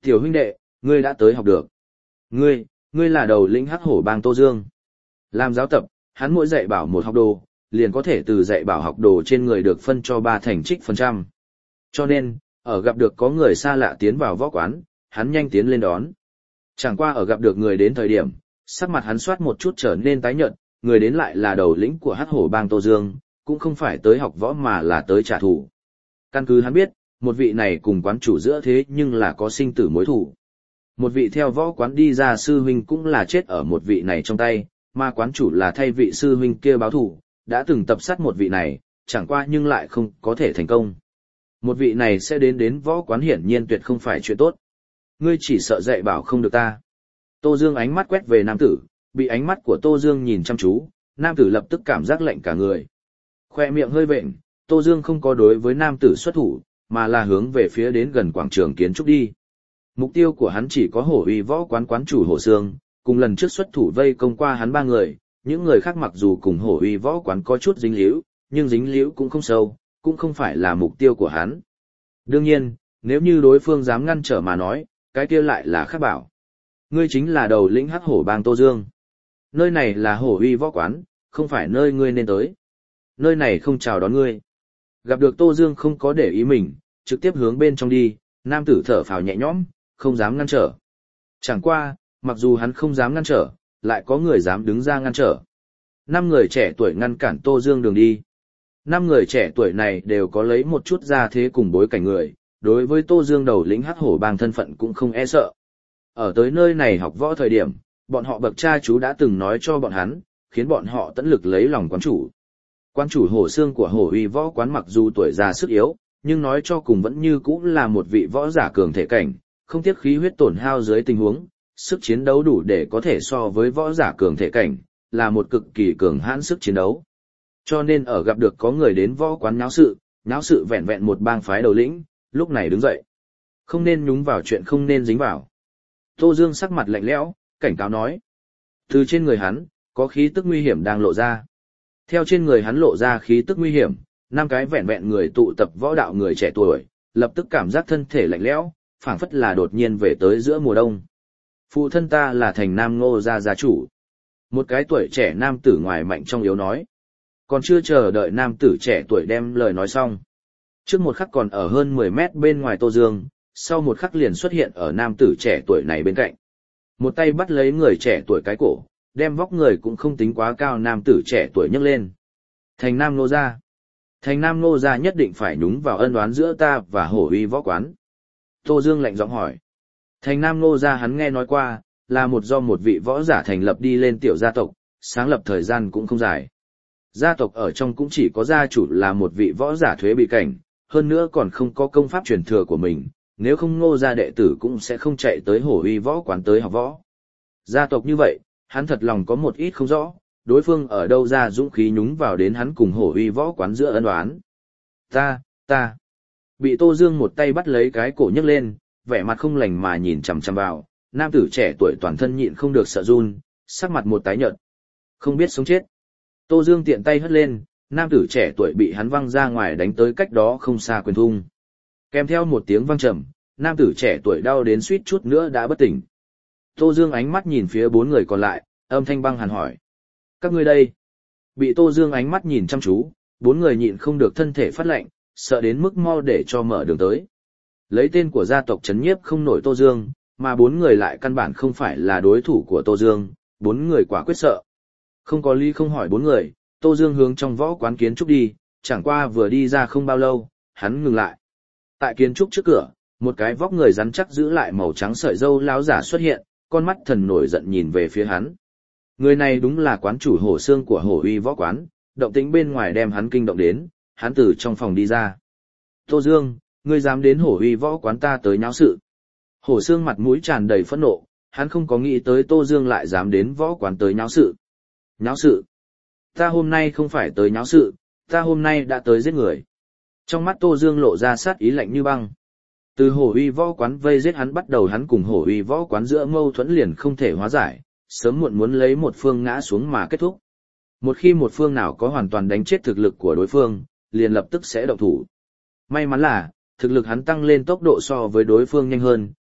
Tiểu huynh đệ, ngươi đã tới học được. Ngươi, ngươi là đầu lĩnh hắc hổ bang Tô Dương. Làm giáo tập, hắn mỗi dạy bảo một học đồ, liền có thể từ dạy bảo học đồ trên người được phân cho ba thành trích phần trăm. Cho nên, ở gặp được có người xa lạ tiến vào võ quán, hắn nhanh tiến lên đón. Chẳng qua ở gặp được người đến thời điểm, sắc mặt hắn soát một chút trở nên tái nhợt, người đến lại là đầu lĩnh của hắc hổ bang Tô Dương, cũng không phải tới học võ mà là tới trả thù. Căn cứ hắn biết, một vị này cùng quán chủ giữa thế nhưng là có sinh tử mối thù. Một vị theo võ quán đi ra sư huynh cũng là chết ở một vị này trong tay, mà quán chủ là thay vị sư huynh kia báo thù, đã từng tập sát một vị này, chẳng qua nhưng lại không có thể thành công. Một vị này sẽ đến đến võ quán hiển nhiên tuyệt không phải chuyện tốt. Ngươi chỉ sợ dạy bảo không được ta. Tô Dương ánh mắt quét về nam tử, bị ánh mắt của Tô Dương nhìn chăm chú, nam tử lập tức cảm giác lạnh cả người. Khoe miệng hơi vện, Tô Dương không có đối với nam tử xuất thủ, mà là hướng về phía đến gần quảng trường kiến trúc đi. Mục tiêu của hắn chỉ có hổ uy võ quán quán chủ Hổ Sương, cùng lần trước xuất thủ vây công qua hắn ba người, những người khác mặc dù cùng hổ uy võ quán có chút dính líu, nhưng dính líu cũng không sâu, cũng không phải là mục tiêu của hắn. Đương nhiên, nếu như đối phương dám ngăn trở mà nói, cái kia lại là khác bảo. Ngươi chính là đầu lĩnh hắc hổ bang Tô Dương. Nơi này là hổ uy võ quán, không phải nơi ngươi nên tới. Nơi này không chào đón ngươi. Gặp được Tô Dương không có để ý mình, trực tiếp hướng bên trong đi, nam tử thở phào nhẹ nhõm, không dám ngăn trở. Chẳng qua, mặc dù hắn không dám ngăn trở, lại có người dám đứng ra ngăn trở. Năm người trẻ tuổi ngăn cản Tô Dương đường đi. Năm người trẻ tuổi này đều có lấy một chút gia thế cùng bối cảnh người, đối với Tô Dương đầu lĩnh hắc hổ bang thân phận cũng không e sợ. Ở tới nơi này học võ thời điểm, bọn họ bậc cha chú đã từng nói cho bọn hắn, khiến bọn họ tận lực lấy lòng quán chủ. Quán chủ Hổ Sương của Hổ Uy võ quán mặc dù tuổi già sức yếu, nhưng nói cho cùng vẫn như cũ là một vị võ giả cường thể cảnh, không tiếc khí huyết tổn hao dưới tình huống, sức chiến đấu đủ để có thể so với võ giả cường thể cảnh, là một cực kỳ cường hãn sức chiến đấu. Cho nên ở gặp được có người đến võ quán nháo sự, nháo sự vẹn vẹn một bang phái đầu lĩnh, lúc này đứng dậy. Không nên nhúng vào chuyện không nên dính vào. Tô Dương sắc mặt lạnh lẽo, cảnh cáo nói. Từ trên người hắn, có khí tức nguy hiểm đang lộ ra. Theo trên người hắn lộ ra khí tức nguy hiểm, năm cái vẹn vẹn người tụ tập võ đạo người trẻ tuổi, lập tức cảm giác thân thể lạnh lẽo, phảng phất là đột nhiên về tới giữa mùa đông. Phụ thân ta là Thành Nam Ngô gia gia chủ. Một cái tuổi trẻ nam tử ngoài mạnh trong yếu nói. Còn chưa chờ đợi nam tử trẻ tuổi đem lời nói xong. Trước một khắc còn ở hơn mười mét bên ngoài Tô Dương, sau một khắc liền xuất hiện ở nam tử trẻ tuổi này bên cạnh. Một tay bắt lấy người trẻ tuổi cái cổ, đem vóc người cũng không tính quá cao nam tử trẻ tuổi nhấc lên. Thành Nam Ngô gia. Thành Nam Ngô gia nhất định phải nhúng vào ân oán giữa ta và Hổ Uy võ quán. Tô Dương lạnh giọng hỏi. Thành Nam Ngô gia hắn nghe nói qua, là một do một vị võ giả thành lập đi lên tiểu gia tộc, sáng lập thời gian cũng không dài. Gia tộc ở trong cũng chỉ có gia chủ là một vị võ giả thuế bị cảnh, hơn nữa còn không có công pháp truyền thừa của mình, nếu không Ngô gia đệ tử cũng sẽ không chạy tới Hổ Uy võ quán tới học võ. Gia tộc như vậy, hắn thật lòng có một ít không rõ, đối phương ở đâu ra dũng khí nhúng vào đến hắn cùng Hổ Uy võ quán giữa ân oán. Ta, ta. Bị Tô Dương một tay bắt lấy cái cổ nhấc lên, vẻ mặt không lành mà nhìn chằm chằm vào, nam tử trẻ tuổi toàn thân nhịn không được sợ run, sắc mặt một tái nhợt. Không biết sống chết. Tô Dương tiện tay hất lên, nam tử trẻ tuổi bị hắn văng ra ngoài đánh tới cách đó không xa quyền thung. Kèm theo một tiếng vang trầm, nam tử trẻ tuổi đau đến suýt chút nữa đã bất tỉnh. Tô Dương ánh mắt nhìn phía bốn người còn lại, âm thanh băng hàn hỏi. Các ngươi đây. Bị Tô Dương ánh mắt nhìn chăm chú, bốn người nhịn không được thân thể phát lạnh, sợ đến mức mau để cho mở đường tới. Lấy tên của gia tộc trấn nhiếp không nổi Tô Dương, mà bốn người lại căn bản không phải là đối thủ của Tô Dương, bốn người quả quyết sợ. Không có lý không hỏi bốn người, Tô Dương hướng trong võ quán kiến trúc đi, chẳng qua vừa đi ra không bao lâu, hắn ngừng lại. Tại kiến trúc trước cửa, một cái vóc người rắn chắc giữ lại màu trắng sợi râu lão giả xuất hiện, con mắt thần nổi giận nhìn về phía hắn. Người này đúng là quán chủ Hổ Sương của Hổ Uy võ quán, động tĩnh bên ngoài đem hắn kinh động đến, hắn từ trong phòng đi ra. Tô Dương, ngươi dám đến Hổ Uy võ quán ta tới nháo sự. Hổ Sương mặt mũi tràn đầy phẫn nộ, hắn không có nghĩ tới Tô Dương lại dám đến võ quán tới nháo sự. Nháo sự? Ta hôm nay không phải tới nháo sự, ta hôm nay đã tới giết người. Trong mắt Tô Dương lộ ra sát ý lạnh như băng. Từ Hổ Uy võ quán vây giết hắn bắt đầu hắn cùng Hổ Uy võ quán giữa mâu thuẫn liền không thể hóa giải, sớm muộn muốn lấy một phương ngã xuống mà kết thúc. Một khi một phương nào có hoàn toàn đánh chết thực lực của đối phương, liền lập tức sẽ động thủ. May mắn là, thực lực hắn tăng lên tốc độ so với đối phương nhanh hơn,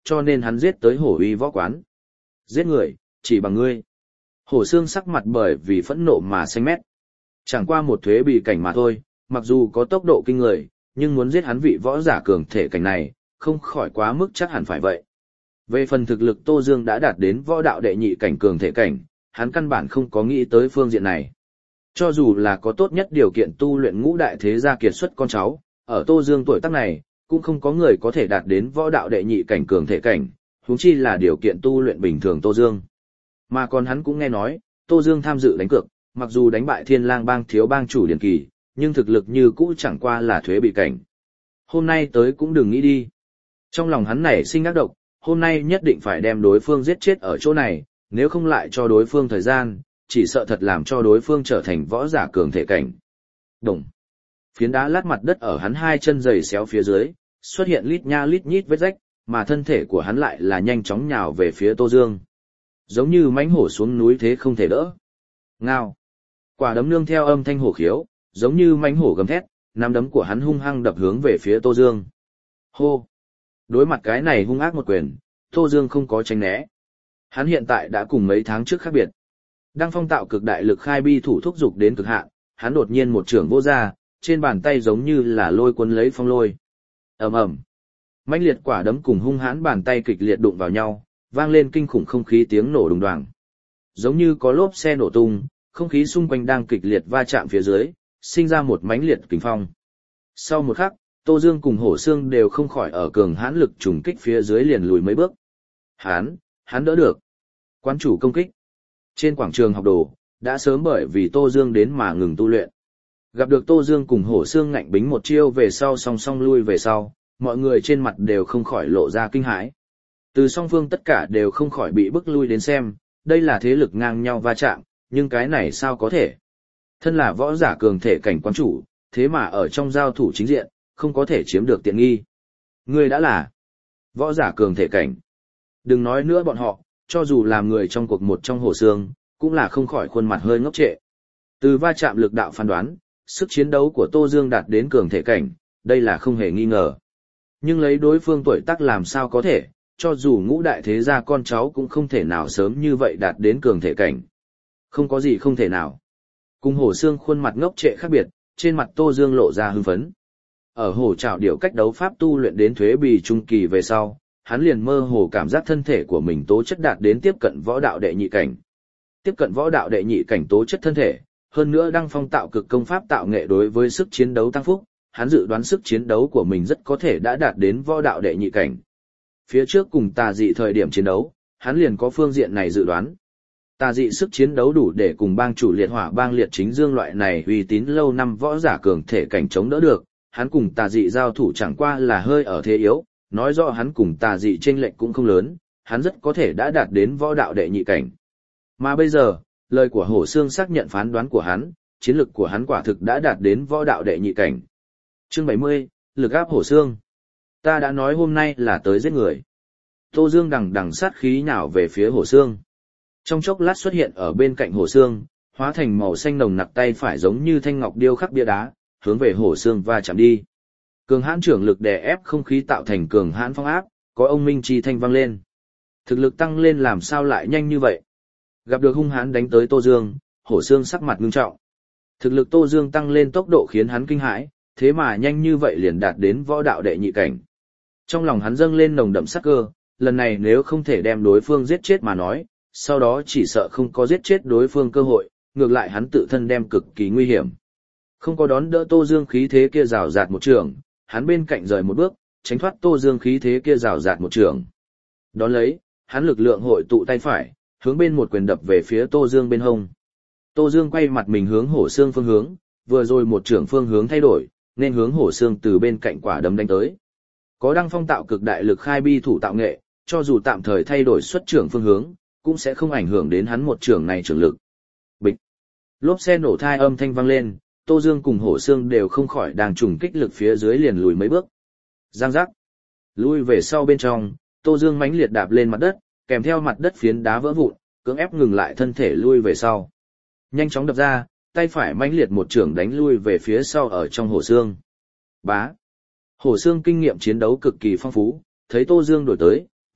cho nên hắn giết tới hổ uy võ quán. Giết người, chỉ bằng ngươi. Hổ Xương sắc mặt bởi vì phẫn nộ mà xanh mét. Chẳng qua một thuế bị cảnh mà thôi, mặc dù có tốc độ kinh người, nhưng muốn giết hắn vị võ giả cường thể cảnh này, không khỏi quá mức chắc hẳn phải vậy. Về phần thực lực Tô Dương đã đạt đến võ đạo đệ nhị cảnh cường thể cảnh, hắn căn bản không có nghĩ tới phương diện này. Cho dù là có tốt nhất điều kiện tu luyện ngũ đại thế gia kiệt xuất con cháu, ở Tô Dương tuổi tác này, cũng không có người có thể đạt đến võ đạo đệ nhị cảnh cường thể cảnh, huống chi là điều kiện tu luyện bình thường Tô Dương. Mà còn hắn cũng nghe nói, Tô Dương tham dự đánh cược, mặc dù đánh bại Thiên Lang bang thiếu bang chủ Điền Kỳ, nhưng thực lực như cũ chẳng qua là thuế bị cảnh. Hôm nay tới cũng đừng nghĩ đi. Trong lòng hắn nảy sinh ác độc, hôm nay nhất định phải đem đối phương giết chết ở chỗ này, nếu không lại cho đối phương thời gian, chỉ sợ thật làm cho đối phương trở thành võ giả cường thể cảnh. Đồng. Phiến đá lát mặt đất ở hắn hai chân giày xéo phía dưới, xuất hiện lít nha lít nhít vết rách, mà thân thể của hắn lại là nhanh chóng nhào về phía Tô Dương. Giống như mãnh hổ xuống núi thế không thể đỡ. Ngao. Quả đấm nương theo âm thanh hổ khiếu, giống như mãnh hổ gầm thét, nắm đấm của hắn hung hăng đập hướng về phía Tô Dương. Hô. Đối mặt cái này hung ác một quyền, Tô Dương không có tránh né. Hắn hiện tại đã cùng mấy tháng trước khác biệt. Đang phong tạo cực đại lực khai bi thủ thúc dục đến cực hạn, hắn đột nhiên một trưởng vô ra, trên bàn tay giống như là lôi cuốn lấy phong lôi. Ầm ầm. Mãnh liệt quả đấm cùng hung hãn bàn tay kịch liệt đụng vào nhau, vang lên kinh khủng không khí tiếng nổ đùng đoàng. Giống như có lốp xe nổ tung, không khí xung quanh đang kịch liệt va chạm phía dưới, sinh ra một mãnh liệt kình phong. Sau một khắc, Tô Dương cùng Hổ Xương đều không khỏi ở cường hãn lực trùng kích phía dưới liền lùi mấy bước. Hắn, hắn đỡ được. Quán chủ công kích. Trên quảng trường học đồ, đã sớm bởi vì Tô Dương đến mà ngừng tu luyện. Gặp được Tô Dương cùng Hổ Xương ngạnh bính một chiêu về sau song song lui về sau, mọi người trên mặt đều không khỏi lộ ra kinh hãi. Từ song phương tất cả đều không khỏi bị bức lui đến xem, đây là thế lực ngang nhau va chạm, nhưng cái này sao có thể? Thân là võ giả cường thể cảnh quán chủ, thế mà ở trong giao thủ chính diện, không có thể chiếm được tiện nghi. Ngươi đã là võ giả cường thể cảnh. Đừng nói nữa bọn họ, cho dù làm người trong cuộc một trong Hổ Xương, cũng là không khỏi khuôn mặt hơi ngốc trệ. Từ va chạm lực đạo phán đoán, sức chiến đấu của Tô Dương đạt đến cường thể cảnh, đây là không hề nghi ngờ. Nhưng lấy đối phương tuổi tác làm sao có thể, cho dù ngũ đại thế gia con cháu cũng không thể nào sớm như vậy đạt đến cường thể cảnh. Không có gì không thể nào. Cùng Hổ Xương khuôn mặt ngốc trệ khác biệt, trên mặt Tô Dương lộ ra hưng phấn. Ở hổ trảo điệu cách đấu pháp tu luyện đến thuế bì trung kỳ về sau, hắn liền mơ hồ cảm giác thân thể của mình tố chất đạt đến tiếp cận võ đạo đệ nhị cảnh. Tiếp cận võ đạo đệ nhị cảnh tố chất thân thể, hơn nữa đăng phong tạo cực công pháp tạo nghệ đối với sức chiến đấu tăng phúc, hắn dự đoán sức chiến đấu của mình rất có thể đã đạt đến võ đạo đệ nhị cảnh. Phía trước cùng tà dị thời điểm chiến đấu, hắn liền có phương diện này dự đoán. Tà dị sức chiến đấu đủ để cùng bang chủ liệt hỏa bang liệt chính dương loại này uy tín lâu năm võ giả cường thể cảnh chống đỡ được, hắn cùng tà dị giao thủ chẳng qua là hơi ở thế yếu, nói rõ hắn cùng tà dị chênh lệch cũng không lớn, hắn rất có thể đã đạt đến võ đạo đệ nhị cảnh. Mà bây giờ, lời của Hổ Xương xác nhận phán đoán của hắn, chiến lực của hắn quả thực đã đạt đến võ đạo đệ nhị cảnh. Chương bảy mươi, lực áp Hổ Xương. Ta đã nói hôm nay là tới giết người. Tô Dương đằng đằng sát khí nhào về phía Hổ Xương. Trong chốc lát xuất hiện ở bên cạnh Hổ Xương, hóa thành màu xanh nồng nặc tay phải giống như thanh ngọc điêu khắc bia đá, hướng về Hổ Xương va chạm đi. Cường hãn trưởng lực đè ép không khí tạo thành cường hãn phong áp, có ông minh chi thanh vang lên. Thực lực tăng lên làm sao lại nhanh như vậy? Gặp được hung hãn đánh tới Tô Dương, Hổ Xương sắc mặt ngưng trọng. Thực lực Tô Dương tăng lên tốc độ khiến hắn kinh hãi, thế mà nhanh như vậy liền đạt đến võ đạo đệ nhị cảnh. Trong lòng hắn dâng lên nồng đậm sát cơ, lần này nếu không thể đem đối phương giết chết mà nói, sau đó chỉ sợ không có giết chết đối phương cơ hội, ngược lại hắn tự thân đem cực kỳ nguy hiểm. Không có đón đỡ Tô Dương khí thế kia rào rạt một trường, hắn bên cạnh rời một bước, tránh thoát Tô Dương khí thế kia rào rạt một trường. Đón lấy, hắn lực lượng hội tụ tay phải, hướng bên một quyền đập về phía Tô Dương bên hông. Tô Dương quay mặt mình hướng Hổ Xương phương hướng, vừa rồi một trưởng phương hướng thay đổi, nên hướng Hổ Xương từ bên cạnh quả đấm đánh tới. Có đăng phong tạo cực đại lực khai bi thủ tạo nghệ, cho dù tạm thời thay đổi xuất trưởng phương hướng, cũng sẽ không ảnh hưởng đến hắn một trưởng này trưởng lực. Bịch. Lốp xe nổ thai âm thanh vang lên, Tô Dương cùng Hổ Xương đều không khỏi đang trùng kích lực phía dưới liền lùi mấy bước. Giang giác. Lui về sau bên trong, Tô Dương mãnh liệt đạp lên mặt đất, kèm theo mặt đất phiến đá vỡ vụn, cưỡng ép ngừng lại thân thể lui về sau. Nhanh chóng đập ra, tay phải mãnh liệt một trưởng đánh lui về phía sau ở trong Hổ Xương. Bá. Hổ Xương kinh nghiệm chiến đấu cực kỳ phong phú, thấy Tô Dương đổi tới,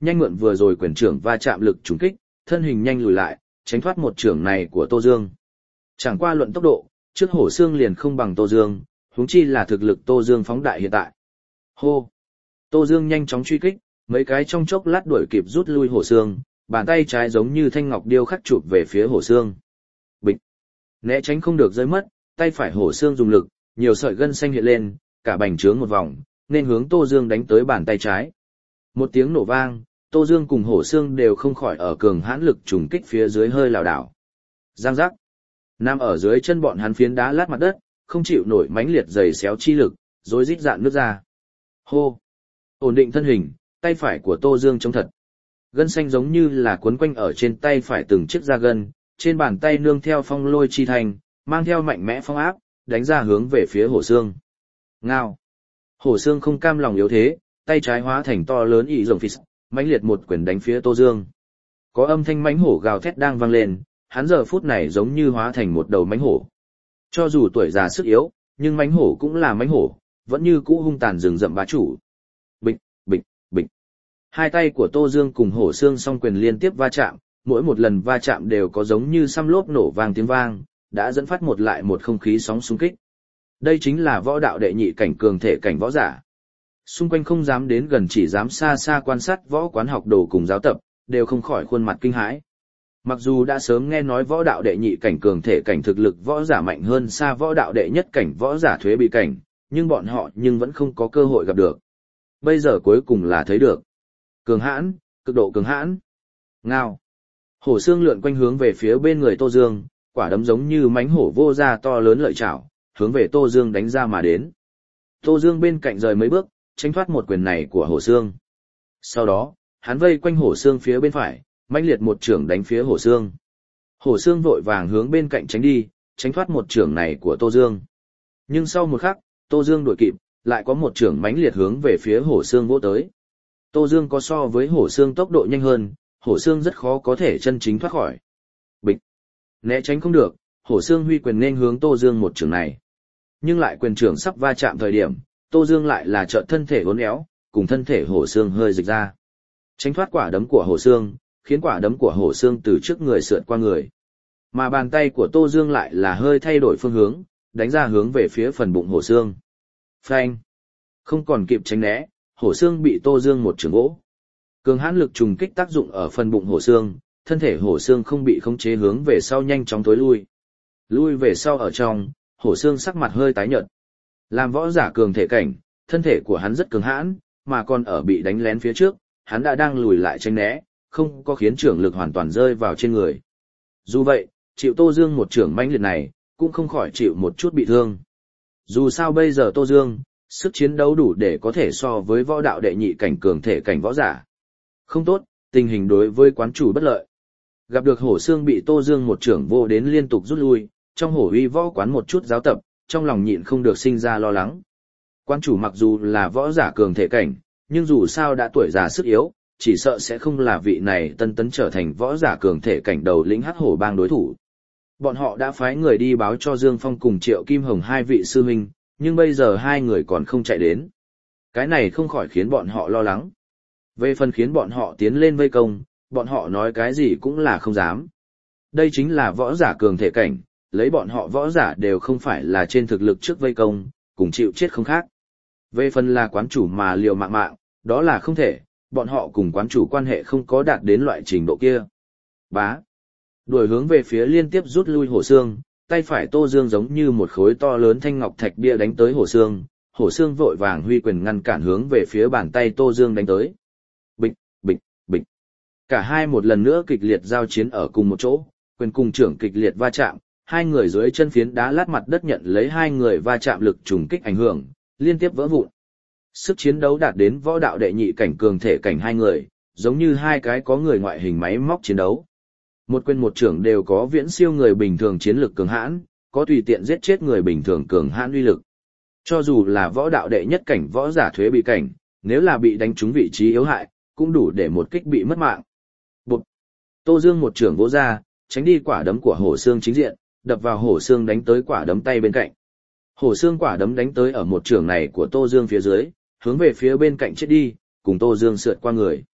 nhanh mượn vừa rồi quyền trưởng va chạm lực trùng kích, thân hình nhanh lùi lại, tránh thoát một trưởng này của Tô Dương. Chẳng qua luận tốc độ, trước Hổ Xương liền không bằng Tô Dương, huống chi là thực lực Tô Dương phóng đại hiện tại. Hô! Tô Dương nhanh chóng truy kích, mấy cái trong chốc lát đuổi kịp rút lui Hổ Xương, bàn tay trái giống như thanh ngọc điêu khắc chụp về phía Hổ Xương. Bịch! Né tránh không được rơi mất, tay phải Hổ Xương dùng lực, nhiều sợi gân xanh hiện lên, cả bành trướng một vòng, nên hướng Tô Dương đánh tới bàn tay trái. Một tiếng nổ vang, Tô Dương cùng Hổ Xương đều không khỏi ở cường hãn lực trùng kích phía dưới hơi lảo đảo. Giang giác. Nằm ở dưới chân bọn hắn phiến đá lát mặt đất, không chịu nổi mãnh liệt giày xéo chi lực, rối rít dạn nước ra. Hô. Ổn định thân hình, tay phải của Tô Dương chống thật. Gân xanh giống như là cuốn quanh ở trên tay phải từng chiếc da gân, trên bàn tay nương theo phong lôi chi thành, mang theo mạnh mẽ phong áp, đánh ra hướng về phía Hổ Xương. Ngao. Hổ Xương không cam lòng yếu thế, tay trái hóa thành to lớn ỷ rồng phít, mãnh liệt một quyền đánh phía Tô Dương. Có âm thanh mãnh hổ gào thét đang vang lên, hắn giờ phút này giống như hóa thành một đầu mãnh hổ. Cho dù tuổi già sức yếu, nhưng mãnh hổ cũng là mãnh hổ, vẫn như cũ hung tàn rừng rậm bá chủ. Bịch, bịch, bịch. Hai tay của Tô Dương cùng Hổ Xương song quyền liên tiếp va chạm, mỗi một lần va chạm đều có giống như xăm lốp nổ vang tiếng vang, đã dẫn phát một lại một không khí sóng xung kích. Đây chính là võ đạo đệ nhị cảnh cường thể cảnh võ giả. Xung quanh không dám đến gần, chỉ dám xa xa quan sát võ quán học đồ cùng giáo tập, đều không khỏi khuôn mặt kinh hãi. Mặc dù đã sớm nghe nói võ đạo đệ nhị cảnh cường thể cảnh thực lực võ giả mạnh hơn xa võ đạo đệ nhất cảnh võ giả thuế bị cảnh, nhưng bọn họ nhưng vẫn không có cơ hội gặp được. Bây giờ cuối cùng là thấy được. Cường hãn, cực độ cường hãn. Ngao. Hổ Xương lượn quanh hướng về phía bên người Tô Dương, quả đấm giống như mánh hổ vô ra to lớn lợi chảo, hướng về Tô Dương đánh ra mà đến. Tô Dương bên cạnh rời mấy bước, tránh thoát một quyền này của Hổ Xương. Sau đó, hắn vây quanh Hổ Xương phía bên phải, mãnh liệt một chưởng đánh phía Hổ Xương. Hổ Xương vội vàng hướng bên cạnh tránh đi, tránh thoát một chưởng này của Tô Dương. Nhưng sau một khắc, Tô Dương đuổi kịp, lại có một chưởng mãnh liệt hướng về phía Hổ Xương vỗ tới. Tô Dương có so với Hổ Xương tốc độ nhanh hơn, Hổ Xương rất khó có thể chân chính thoát khỏi. Bịch. Né tránh không được, Hổ Xương huy quyền nên hướng Tô Dương một chưởng này. Nhưng lại quyền trưởng sắp va chạm thời điểm, Tô Dương lại là trợ thân thể uốn éo, cùng thân thể Hổ Xương hơi dịch ra. Tránh thoát quả đấm của Hổ Xương, khiến quả đấm của Hổ Xương từ trước người sượt qua người. Mà bàn tay của Tô Dương lại là hơi thay đổi phương hướng, đánh ra hướng về phía phần bụng Hổ Xương. Phanh! Không còn kịp tránh né, Hổ Xương bị Tô Dương một chưởng gỗ. Cường hãn lực trùng kích tác dụng ở phần bụng Hổ Xương, thân thể Hổ Xương không bị khống chế hướng về sau nhanh chóng tối lui. Lui về sau ở trong, Hổ Xương sắc mặt hơi tái nhợt. Làm võ giả cường thể cảnh, thân thể của hắn rất cường hãn, mà còn ở bị đánh lén phía trước, hắn đã đang lùi lại tránh né, không có khiến trưởng lực hoàn toàn rơi vào trên người. Dù vậy, chịu Tô Dương một trưởng mãnh liệt này, cũng không khỏi chịu một chút bị thương. Dù sao bây giờ Tô Dương, sức chiến đấu đủ để có thể so với võ đạo đệ nhị cảnh cường thể cảnh võ giả. Không tốt, tình hình đối với quán chủ bất lợi. Gặp được Hổ Xương bị Tô Dương một trưởng vô đến liên tục rút lui, trong Hổ Uy võ quán một chút giáo tập, trong lòng nhịn không được sinh ra lo lắng. Quán chủ mặc dù là võ giả cường thể cảnh, nhưng dù sao đã tuổi già sức yếu, chỉ sợ sẽ không là vị này tân tấn trở thành võ giả cường thể cảnh đầu lĩnh Hắc Hổ bang đối thủ. Bọn họ đã phái người đi báo cho Dương Phong cùng Triệu Kim Hồng hai vị sư huynh, nhưng bây giờ hai người còn không chạy đến. Cái này không khỏi khiến bọn họ lo lắng. Về phần khiến bọn họ tiến lên vây công, bọn họ nói cái gì cũng là không dám. Đây chính là võ giả cường thể cảnh, lấy bọn họ võ giả đều không phải là trên thực lực trước vây công, cùng chịu chết không khác. Về phần là quán chủ mà liều mạng mạng, đó là không thể, bọn họ cùng quán chủ quan hệ không có đạt đến loại trình độ kia. Bá. Đuổi hướng về phía liên tiếp rút lui Hổ Xương, tay phải Tô Dương giống như một khối to lớn thanh ngọc thạch bia đánh tới Hổ Xương, Hổ Xương vội vàng huy quyền ngăn cản hướng về phía bàn tay Tô Dương đánh tới. Bịch, bịch, bịch. Cả hai một lần nữa kịch liệt giao chiến ở cùng một chỗ, quyền cùng trưởng kịch liệt va chạm, hai người dưới chân phiến đá lát mặt đất nhận lấy hai người va chạm lực trùng kích ảnh hưởng, liên tiếp vỡ vụn. Sức chiến đấu đạt đến võ đạo đệ nhị cảnh cường thể cảnh hai người, giống như hai cái có người ngoại hình máy móc chiến đấu. Một quyền một trưởng đều có viễn siêu người bình thường chiến lực cường hãn, có tùy tiện giết chết người bình thường cường hãn uy lực. Cho dù là võ đạo đệ nhất cảnh võ giả thuế bị cảnh, nếu là bị đánh trúng vị trí yếu hại, cũng đủ để một kích bị mất mạng. Bụp! Tô Dương một trưởng vỗ ra, tránh đi quả đấm của Hổ Xương chính diện, đập vào Hổ Xương đánh tới quả đấm tay bên cạnh. Hổ Xương quả đấm đánh tới ở một trưởng này của Tô Dương phía dưới, hướng về phía bên cạnh chết đi, cùng Tô Dương sượt qua người.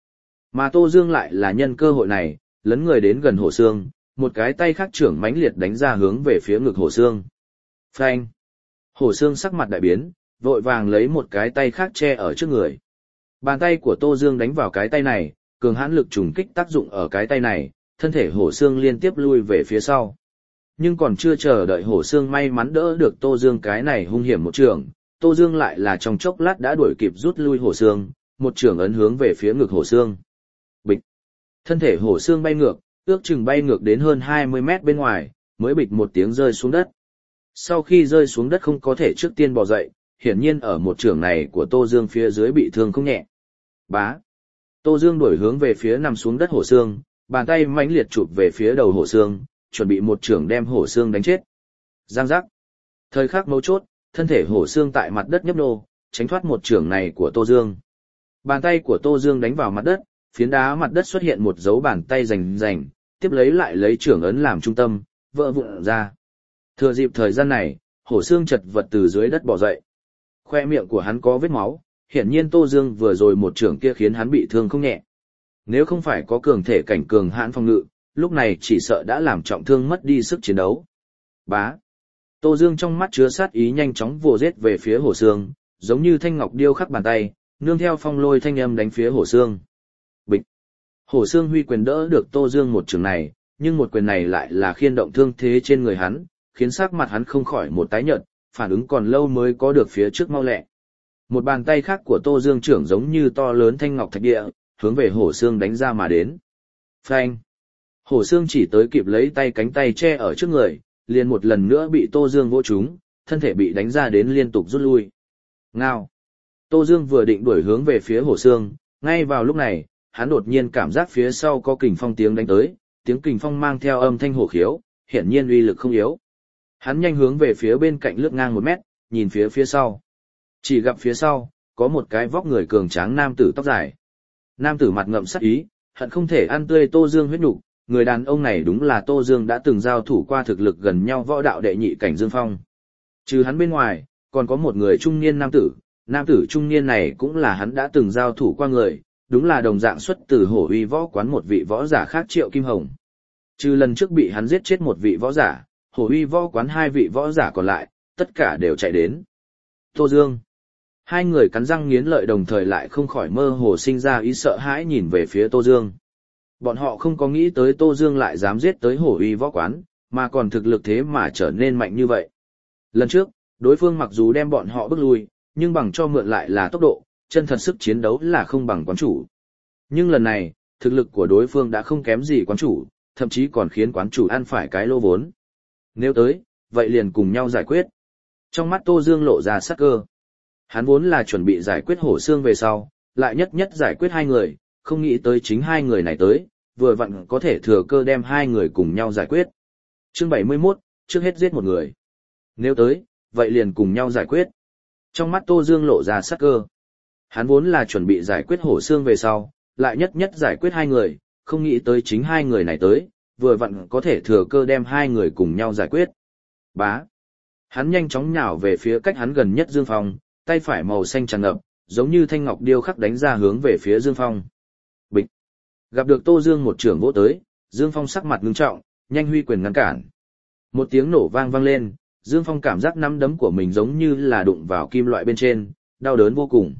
Mà Tô Dương lại là nhân cơ hội này, lấn người đến gần Hổ Xương, một cái tay khác trưởng mãnh liệt đánh ra hướng về phía ngực Hổ Xương. Phanh! Hổ Xương sắc mặt đại biến, vội vàng lấy một cái tay khác che ở trước người. Bàn tay của Tô Dương đánh vào cái tay này, cường hãn lực trùng kích tác dụng ở cái tay này, thân thể Hổ Xương liên tiếp lui về phía sau. Nhưng còn chưa chờ đợi Hổ Xương may mắn đỡ được Tô Dương cái này hung hiểm một trường, Tô Dương lại là trong chốc lát đã đuổi kịp rút lui Hổ Xương, một trường ấn hướng về phía ngực Hổ Xương. Bịch! Thân thể Hổ Xương bay ngược, ước chừng bay ngược đến hơn hai mươi mét bên ngoài, mới bịch một tiếng rơi xuống đất. Sau khi rơi xuống đất không có thể trước tiên bò dậy, hiển nhiên ở một trường này của Tô Dương phía dưới bị thương không nhẹ. Bá! Tô Dương đuổi hướng về phía nằm xuống đất Hổ Xương, bàn tay mãnh liệt chụp về phía đầu Hổ Xương, chuẩn bị một trường đem Hổ Xương đánh chết. Giang giác! Thời khắc mấu chốt, thân thể Hổ Xương tại mặt đất nhấp nô, tránh thoát một trường này của Tô Dương. Bàn tay của Tô Dương đánh vào mặt đất, phiến đá mặt đất xuất hiện một dấu bàn tay rành rành, tiếp lấy lại lấy trưởng ấn làm trung tâm, vỡ vụn ra. Thừa dịp thời gian này, Hổ Xương chật vật từ dưới đất bò dậy. Khoe miệng của hắn có vết máu, hiển nhiên Tô Dương vừa rồi một trưởng kia khiến hắn bị thương không nhẹ. Nếu không phải có cường thể cảnh cường hãn phòng ngự, lúc này chỉ sợ đã làm trọng thương mất đi sức chiến đấu. Bá. Tô Dương trong mắt chứa sát ý nhanh chóng vồ giết về phía Hổ Xương, giống như thanh ngọc điêu khắc bàn tay, nương theo phong lôi thanh âm đánh phía Hổ Xương. Bịch. Hổ Xương huy quyền đỡ được Tô Dương một trường này, nhưng một quyền này lại là khiên động thương thế trên người hắn, khiến sắc mặt hắn không khỏi một tái nhợt, phản ứng còn lâu mới có được phía trước mau lẹ. Một bàn tay khác của Tô Dương trưởng giống như to lớn thanh ngọc thạch địa, hướng về Hổ Xương đánh ra mà đến. Phanh! Hổ Xương chỉ tới kịp lấy tay cánh tay che ở trước người, liền một lần nữa bị Tô Dương vỗ trúng, thân thể bị đánh ra đến liên tục rút lui. Ngao! Tô Dương vừa định đuổi hướng về phía Hổ Xương, ngay vào lúc này, hắn đột nhiên cảm giác phía sau có kình phong tiếng đánh tới, tiếng kình phong mang theo âm thanh hổ khiếu, hiển nhiên uy lực không yếu. Hắn nhanh hướng về phía bên cạnh lướt ngang một mét, nhìn phía phía sau. Chỉ gặp phía sau, có một cái vóc người cường tráng nam tử tóc dài. Nam tử mặt ngậm sắc ý, hận không thể ăn tươi Tô Dương huyết nục, người đàn ông này đúng là Tô Dương đã từng giao thủ qua thực lực gần nhau võ đạo đệ nhị cảnh Dương Phong. Trừ hắn bên ngoài, còn có một người trung niên nam tử, nam tử trung niên này cũng là hắn đã từng giao thủ qua người, đúng là đồng dạng xuất từ Hổ Uy võ quán một vị võ giả khác Triệu Kim Hồng. Trừ lần trước bị hắn giết chết một vị võ giả, Hổ Uy võ quán hai vị võ giả còn lại, tất cả đều chạy đến. Tô Dương. Hai người cắn răng nghiến lợi đồng thời lại không khỏi mơ hồ sinh ra ý sợ hãi nhìn về phía Tô Dương. Bọn họ không có nghĩ tới Tô Dương lại dám giết tới Hổ Uy võ quán, mà còn thực lực thế mà trở nên mạnh như vậy. Lần trước, đối phương mặc dù đem bọn họ bước lui, nhưng bằng cho mượn lại là tốc độ, chân thật sức chiến đấu là không bằng quán chủ. Nhưng lần này, thực lực của đối phương đã không kém gì quán chủ, thậm chí còn khiến quán chủ ăn phải cái lô vốn. Nếu tới, vậy liền cùng nhau giải quyết. Trong mắt Tô Dương lộ ra sắc cơ. Hắn vốn là chuẩn bị giải quyết Hổ Xương về sau, lại nhất nhất giải quyết hai người, không nghĩ tới chính hai người này tới, vừa vặn có thể thừa cơ đem hai người cùng nhau giải quyết. Chương bảy mươi mốt, trước hết giết một người. Nếu tới, vậy liền cùng nhau giải quyết. Trong mắt Tô Dương lộ ra sắc cơ. Hắn vốn là chuẩn bị giải quyết Hổ Xương về sau, lại nhất nhất giải quyết hai người, không nghĩ tới chính hai người này tới, vừa vặn có thể thừa cơ đem hai người cùng nhau giải quyết. Bá. Hắn nhanh chóng nhào về phía cách hắn gần nhất Dương Phong, tay phải màu xanh tràn ngập, giống như thanh ngọc điêu khắc đánh ra hướng về phía Dương Phong. Bịch. Gặp được Tô Dương một trưởng vỗ tới, Dương Phong sắc mặt ngưng trọng, nhanh huy quyền ngăn cản. Một tiếng nổ vang vang lên, Dương Phong cảm giác nắm đấm của mình giống như là đụng vào kim loại bên trên, đau đớn vô cùng.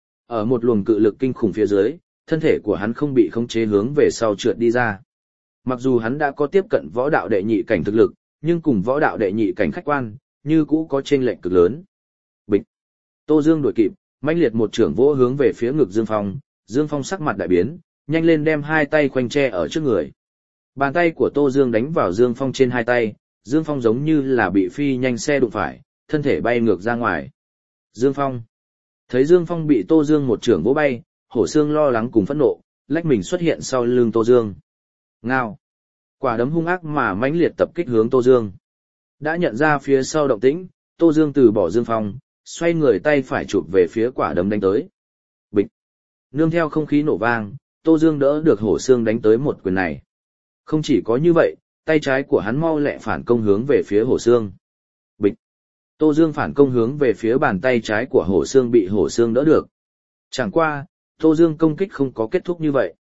Ở một luồng cự lực kinh khủng phía dưới, thân thể của hắn không bị khống chế hướng về sau trượt đi ra. Mặc dù hắn đã có tiếp cận võ đạo đệ nhị cảnh thực lực, nhưng cùng võ đạo đệ nhị cảnh khách quan, như cũ có chênh lệch cực lớn. Bịch. Tô Dương đuổi kịp, mãnh liệt một trưởng vỗ hướng về phía ngực Dương Phong, Dương Phong sắc mặt đại biến, nhanh lên đem hai tay khoanh che ở trước người. Bàn tay của Tô Dương đánh vào Dương Phong trên hai tay, Dương Phong giống như là bị phi nhanh xe đụng phải, thân thể bay ngược ra ngoài. Dương Phong. Thấy Dương Phong bị Tô Dương một trưởng vỗ bay, Hổ Xương lo lắng cùng phẫn nộ, lách mình xuất hiện sau lưng Tô Dương. Ngao. Quả đấm hung ác mà mãnh liệt tập kích hướng Tô Dương. Đã nhận ra phía sau động tĩnh, Tô Dương từ bỏ Dương Phong, xoay người tay phải chụp về phía quả đấm đánh tới. Bịch. Nương theo không khí nổ vang, Tô Dương đỡ được Hổ Xương đánh tới một quyền này. Không chỉ có như vậy, tay trái của hắn mau lẹ phản công hướng về phía Hổ Xương. Bịch. Tô Dương phản công hướng về phía bàn tay trái của Hổ Xương bị Hổ Xương đỡ được. Chẳng qua, Tô Dương công kích không có kết thúc như vậy.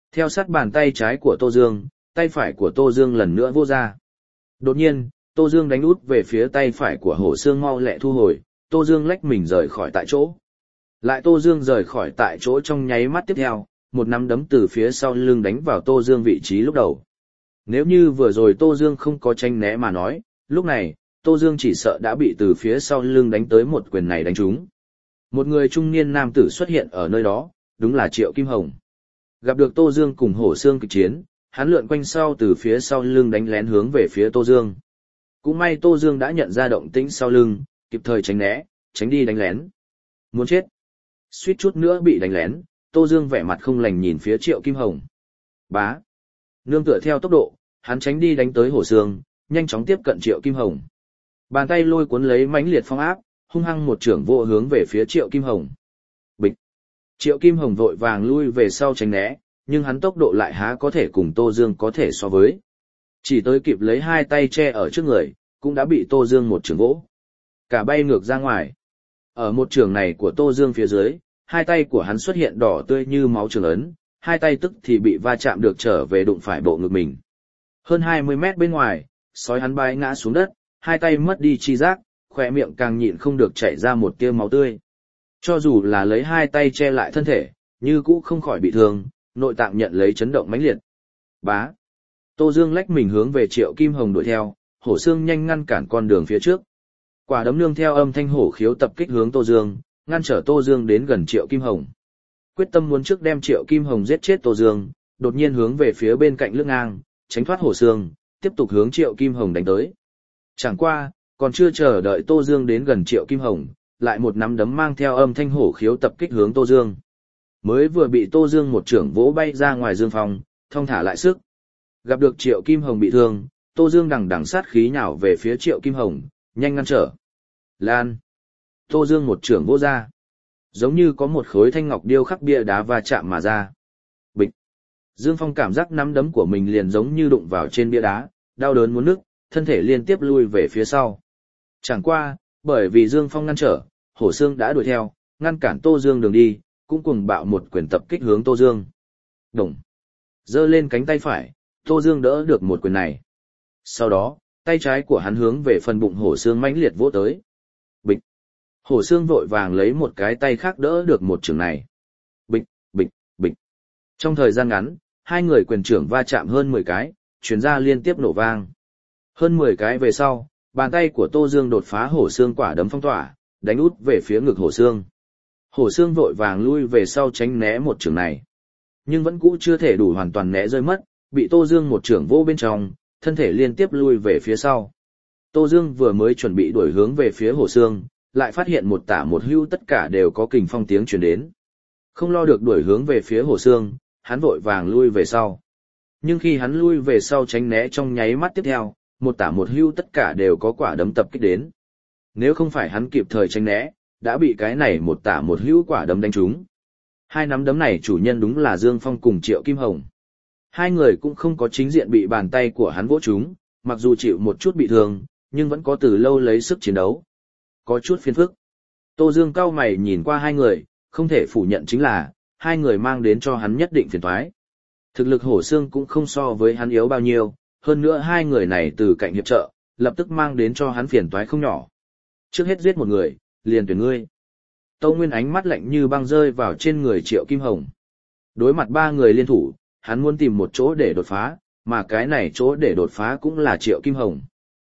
Theo sát bàn tay trái của Tô Dương, tay phải của Tô Dương lần nữa vô ra. Đột nhiên, Tô Dương đánh út về phía tay phải của Hổ Xương mau lẹ thu hồi, Tô Dương lách mình rời khỏi tại chỗ. Lại Tô Dương rời khỏi tại chỗ trong nháy mắt tiếp theo, một nắm đấm từ phía sau lưng đánh vào Tô Dương vị trí lúc đầu. Nếu như vừa rồi Tô Dương không có tranh né mà nói, lúc này, Tô Dương chỉ sợ đã bị từ phía sau lưng đánh tới một quyền này đánh trúng. Một người trung niên nam tử xuất hiện ở nơi đó, đúng là Triệu Kim Hồng. Gặp được Tô Dương cùng Hổ Xương kịch chiến, hắn lượn quanh sau từ phía sau lưng đánh lén hướng về phía Tô Dương. Cũng may Tô Dương đã nhận ra động tĩnh sau lưng, kịp thời tránh né, tránh đi đánh lén. Muốn chết. Suýt chút nữa bị đánh lén, Tô Dương vẻ mặt không lành nhìn phía Triệu Kim Hồng. Bá. Nương tựa theo tốc độ, hắn tránh đi đánh tới Hổ Xương, nhanh chóng tiếp cận Triệu Kim Hồng. Bàn tay lôi cuốn lấy mãnh liệt phong áp, hung hăng một trưởng vô hướng về phía Triệu Kim Hồng. Bịch. Triệu Kim Hồng vội vàng lui về sau tránh né, nhưng hắn tốc độ lại há có thể cùng Tô Dương có thể so với. Chỉ tới kịp lấy hai tay che ở trước người, cũng đã bị Tô Dương một trưởng vỗ. Cả bay ngược ra ngoài. Ở một trường này của Tô Dương phía dưới, hai tay của hắn xuất hiện đỏ tươi như máu trường ấn, hai tay tức thì bị va chạm được trở về đụng phải bộ ngực mình. Hơn hai mươi mét bên ngoài, sói hắn bay ngã xuống đất, hai tay mất đi chi giác, khỏe miệng càng nhịn không được chảy ra một tia máu tươi. Cho dù là lấy hai tay che lại thân thể, như cũ không khỏi bị thương, nội tạng nhận lấy chấn động mãnh liệt. Bá. Tô Dương lách mình hướng về Triệu Kim Hồng đuổi theo, Hổ Xương nhanh ngăn cản con đường phía trước. Quả đấm nương theo âm thanh hổ khiếu tập kích hướng Tô Dương, ngăn trở Tô Dương đến gần Triệu Kim Hồng. Quyết tâm muốn trước đem Triệu Kim Hồng giết chết Tô Dương, đột nhiên hướng về phía bên cạnh lưng ngang, tránh thoát Hổ Xương, tiếp tục hướng Triệu Kim Hồng đánh tới. Chẳng qua, còn chưa chờ đợi Tô Dương đến gần Triệu Kim Hồng, lại một nắm đấm mang theo âm thanh hổ khiếu tập kích hướng Tô Dương. Mới vừa bị Tô Dương một trưởng vỗ bay ra ngoài dương phòng, thong thả lại sức. Gặp được Triệu Kim Hồng bị thương, Tô Dương đằng đằng sát khí nhào về phía Triệu Kim Hồng, nhanh ngăn trở. Lan. Tô Dương một trưởng vỗ ra. Giống như có một khối thanh ngọc điêu khắc bia đá va chạm mà ra. Bịch. Dương Phong cảm giác nắm đấm của mình liền giống như đụng vào trên bia đá, đau đớn muốn nức, thân thể liên tiếp lui về phía sau. Chẳng qua, bởi vì Dương Phong ngăn trở, Hổ Xương đã đuổi theo, ngăn cản Tô Dương đường đi, cũng cùng bạo một quyền tập kích hướng Tô Dương. Đồng. Giơ lên cánh tay phải, Tô Dương đỡ được một quyền này. Sau đó, tay trái của hắn hướng về phần bụng Hổ Xương mãnh liệt vỗ tới. Bịch. Hổ Xương vội vàng lấy một cái tay khác đỡ được một trường này. Bịch, bịch, bịch. Trong thời gian ngắn, hai người quyền trưởng va chạm hơn mười cái, truyền ra liên tiếp nổ vang. Hơn mười cái về sau, bàn tay của Tô Dương đột phá Hổ Xương quả đấm phong tỏa, đánh út về phía ngực Hổ Xương. Hổ Xương vội vàng lui về sau tránh né một trường này. Nhưng vẫn cũ chưa thể đủ hoàn toàn né rơi mất, bị Tô Dương một trường vô bên trong, thân thể liên tiếp lui về phía sau. Tô Dương vừa mới chuẩn bị đuổi hướng về phía Hổ Xương, lại phát hiện một tả một hưu tất cả đều có kình phong tiếng truyền đến. Không lo được đuổi hướng về phía Hổ Xương, hắn vội vàng lui về sau. Nhưng khi hắn lui về sau tránh né trong nháy mắt tiếp theo, một tả một hưu tất cả đều có quả đấm tập kích đến. Nếu không phải hắn kịp thời tránh né, đã bị cái này một tả một hưu quả đấm đánh trúng. Hai nắm đấm này chủ nhân đúng là Dương Phong cùng Triệu Kim Hồng. Hai người cũng không có chính diện bị bàn tay của hắn vỗ trúng, mặc dù chịu một chút bị thương, nhưng vẫn có từ lâu lấy sức chiến đấu. Có chút phiền phức. Tô Dương cau mày nhìn qua hai người, không thể phủ nhận chính là, hai người mang đến cho hắn nhất định phiền toái. Thực lực Hổ Xương cũng không so với hắn yếu bao nhiêu, hơn nữa hai người này từ cạnh hiệp trợ, lập tức mang đến cho hắn phiền toái không nhỏ. Trước hết giết một người, liền tuyển ngươi. Tâu Nguyên ánh mắt lạnh như băng rơi vào trên người Triệu Kim Hồng. Đối mặt ba người liên thủ, hắn muốn tìm một chỗ để đột phá, mà cái này chỗ để đột phá cũng là Triệu Kim Hồng.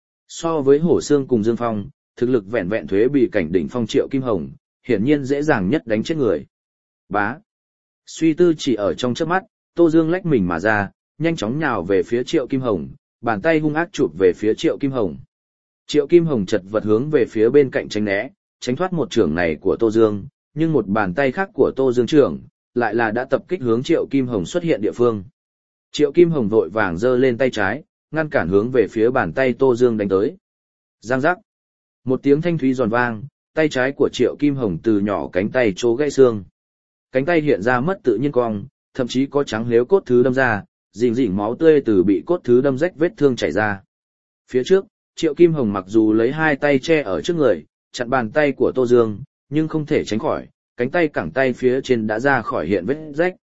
So với Hổ Xương cùng Dương Phong, thực lực vẹn vẹn thuế bị cảnh đỉnh phong Triệu Kim Hồng, hiển nhiên dễ dàng nhất đánh chết người. Bá. Suy tư chỉ ở trong chớp mắt, Tô Dương lách mình mà ra, nhanh chóng nhào về phía Triệu Kim Hồng, bàn tay hung ác chụp về phía Triệu Kim Hồng. Triệu Kim Hồng chật vật hướng về phía bên cạnh tránh né, tránh thoát một trưởng này của Tô Dương, nhưng một bàn tay khác của Tô Dương trưởng, lại là đã tập kích hướng Triệu Kim Hồng xuất hiện địa phương. Triệu Kim Hồng vội vàng giơ lên tay trái, ngăn cản hướng về phía bàn tay Tô Dương đánh tới. Giang giác. Một tiếng thanh thúy giòn vang, tay trái của Triệu Kim Hồng từ nhỏ cánh tay chỗ gãy xương. Cánh tay hiện ra mất tự nhiên cong, thậm chí có trắng lếu cốt thứ đâm ra, rình rỉnh máu tươi từ bị cốt thứ đâm rách vết thương chảy ra. Phía trước, Triệu Kim Hồng mặc dù lấy hai tay che ở trước người, chặn bàn tay của Tô Dương, nhưng không thể tránh khỏi, cánh tay cẳng tay phía trên đã ra khỏi hiện vết rách.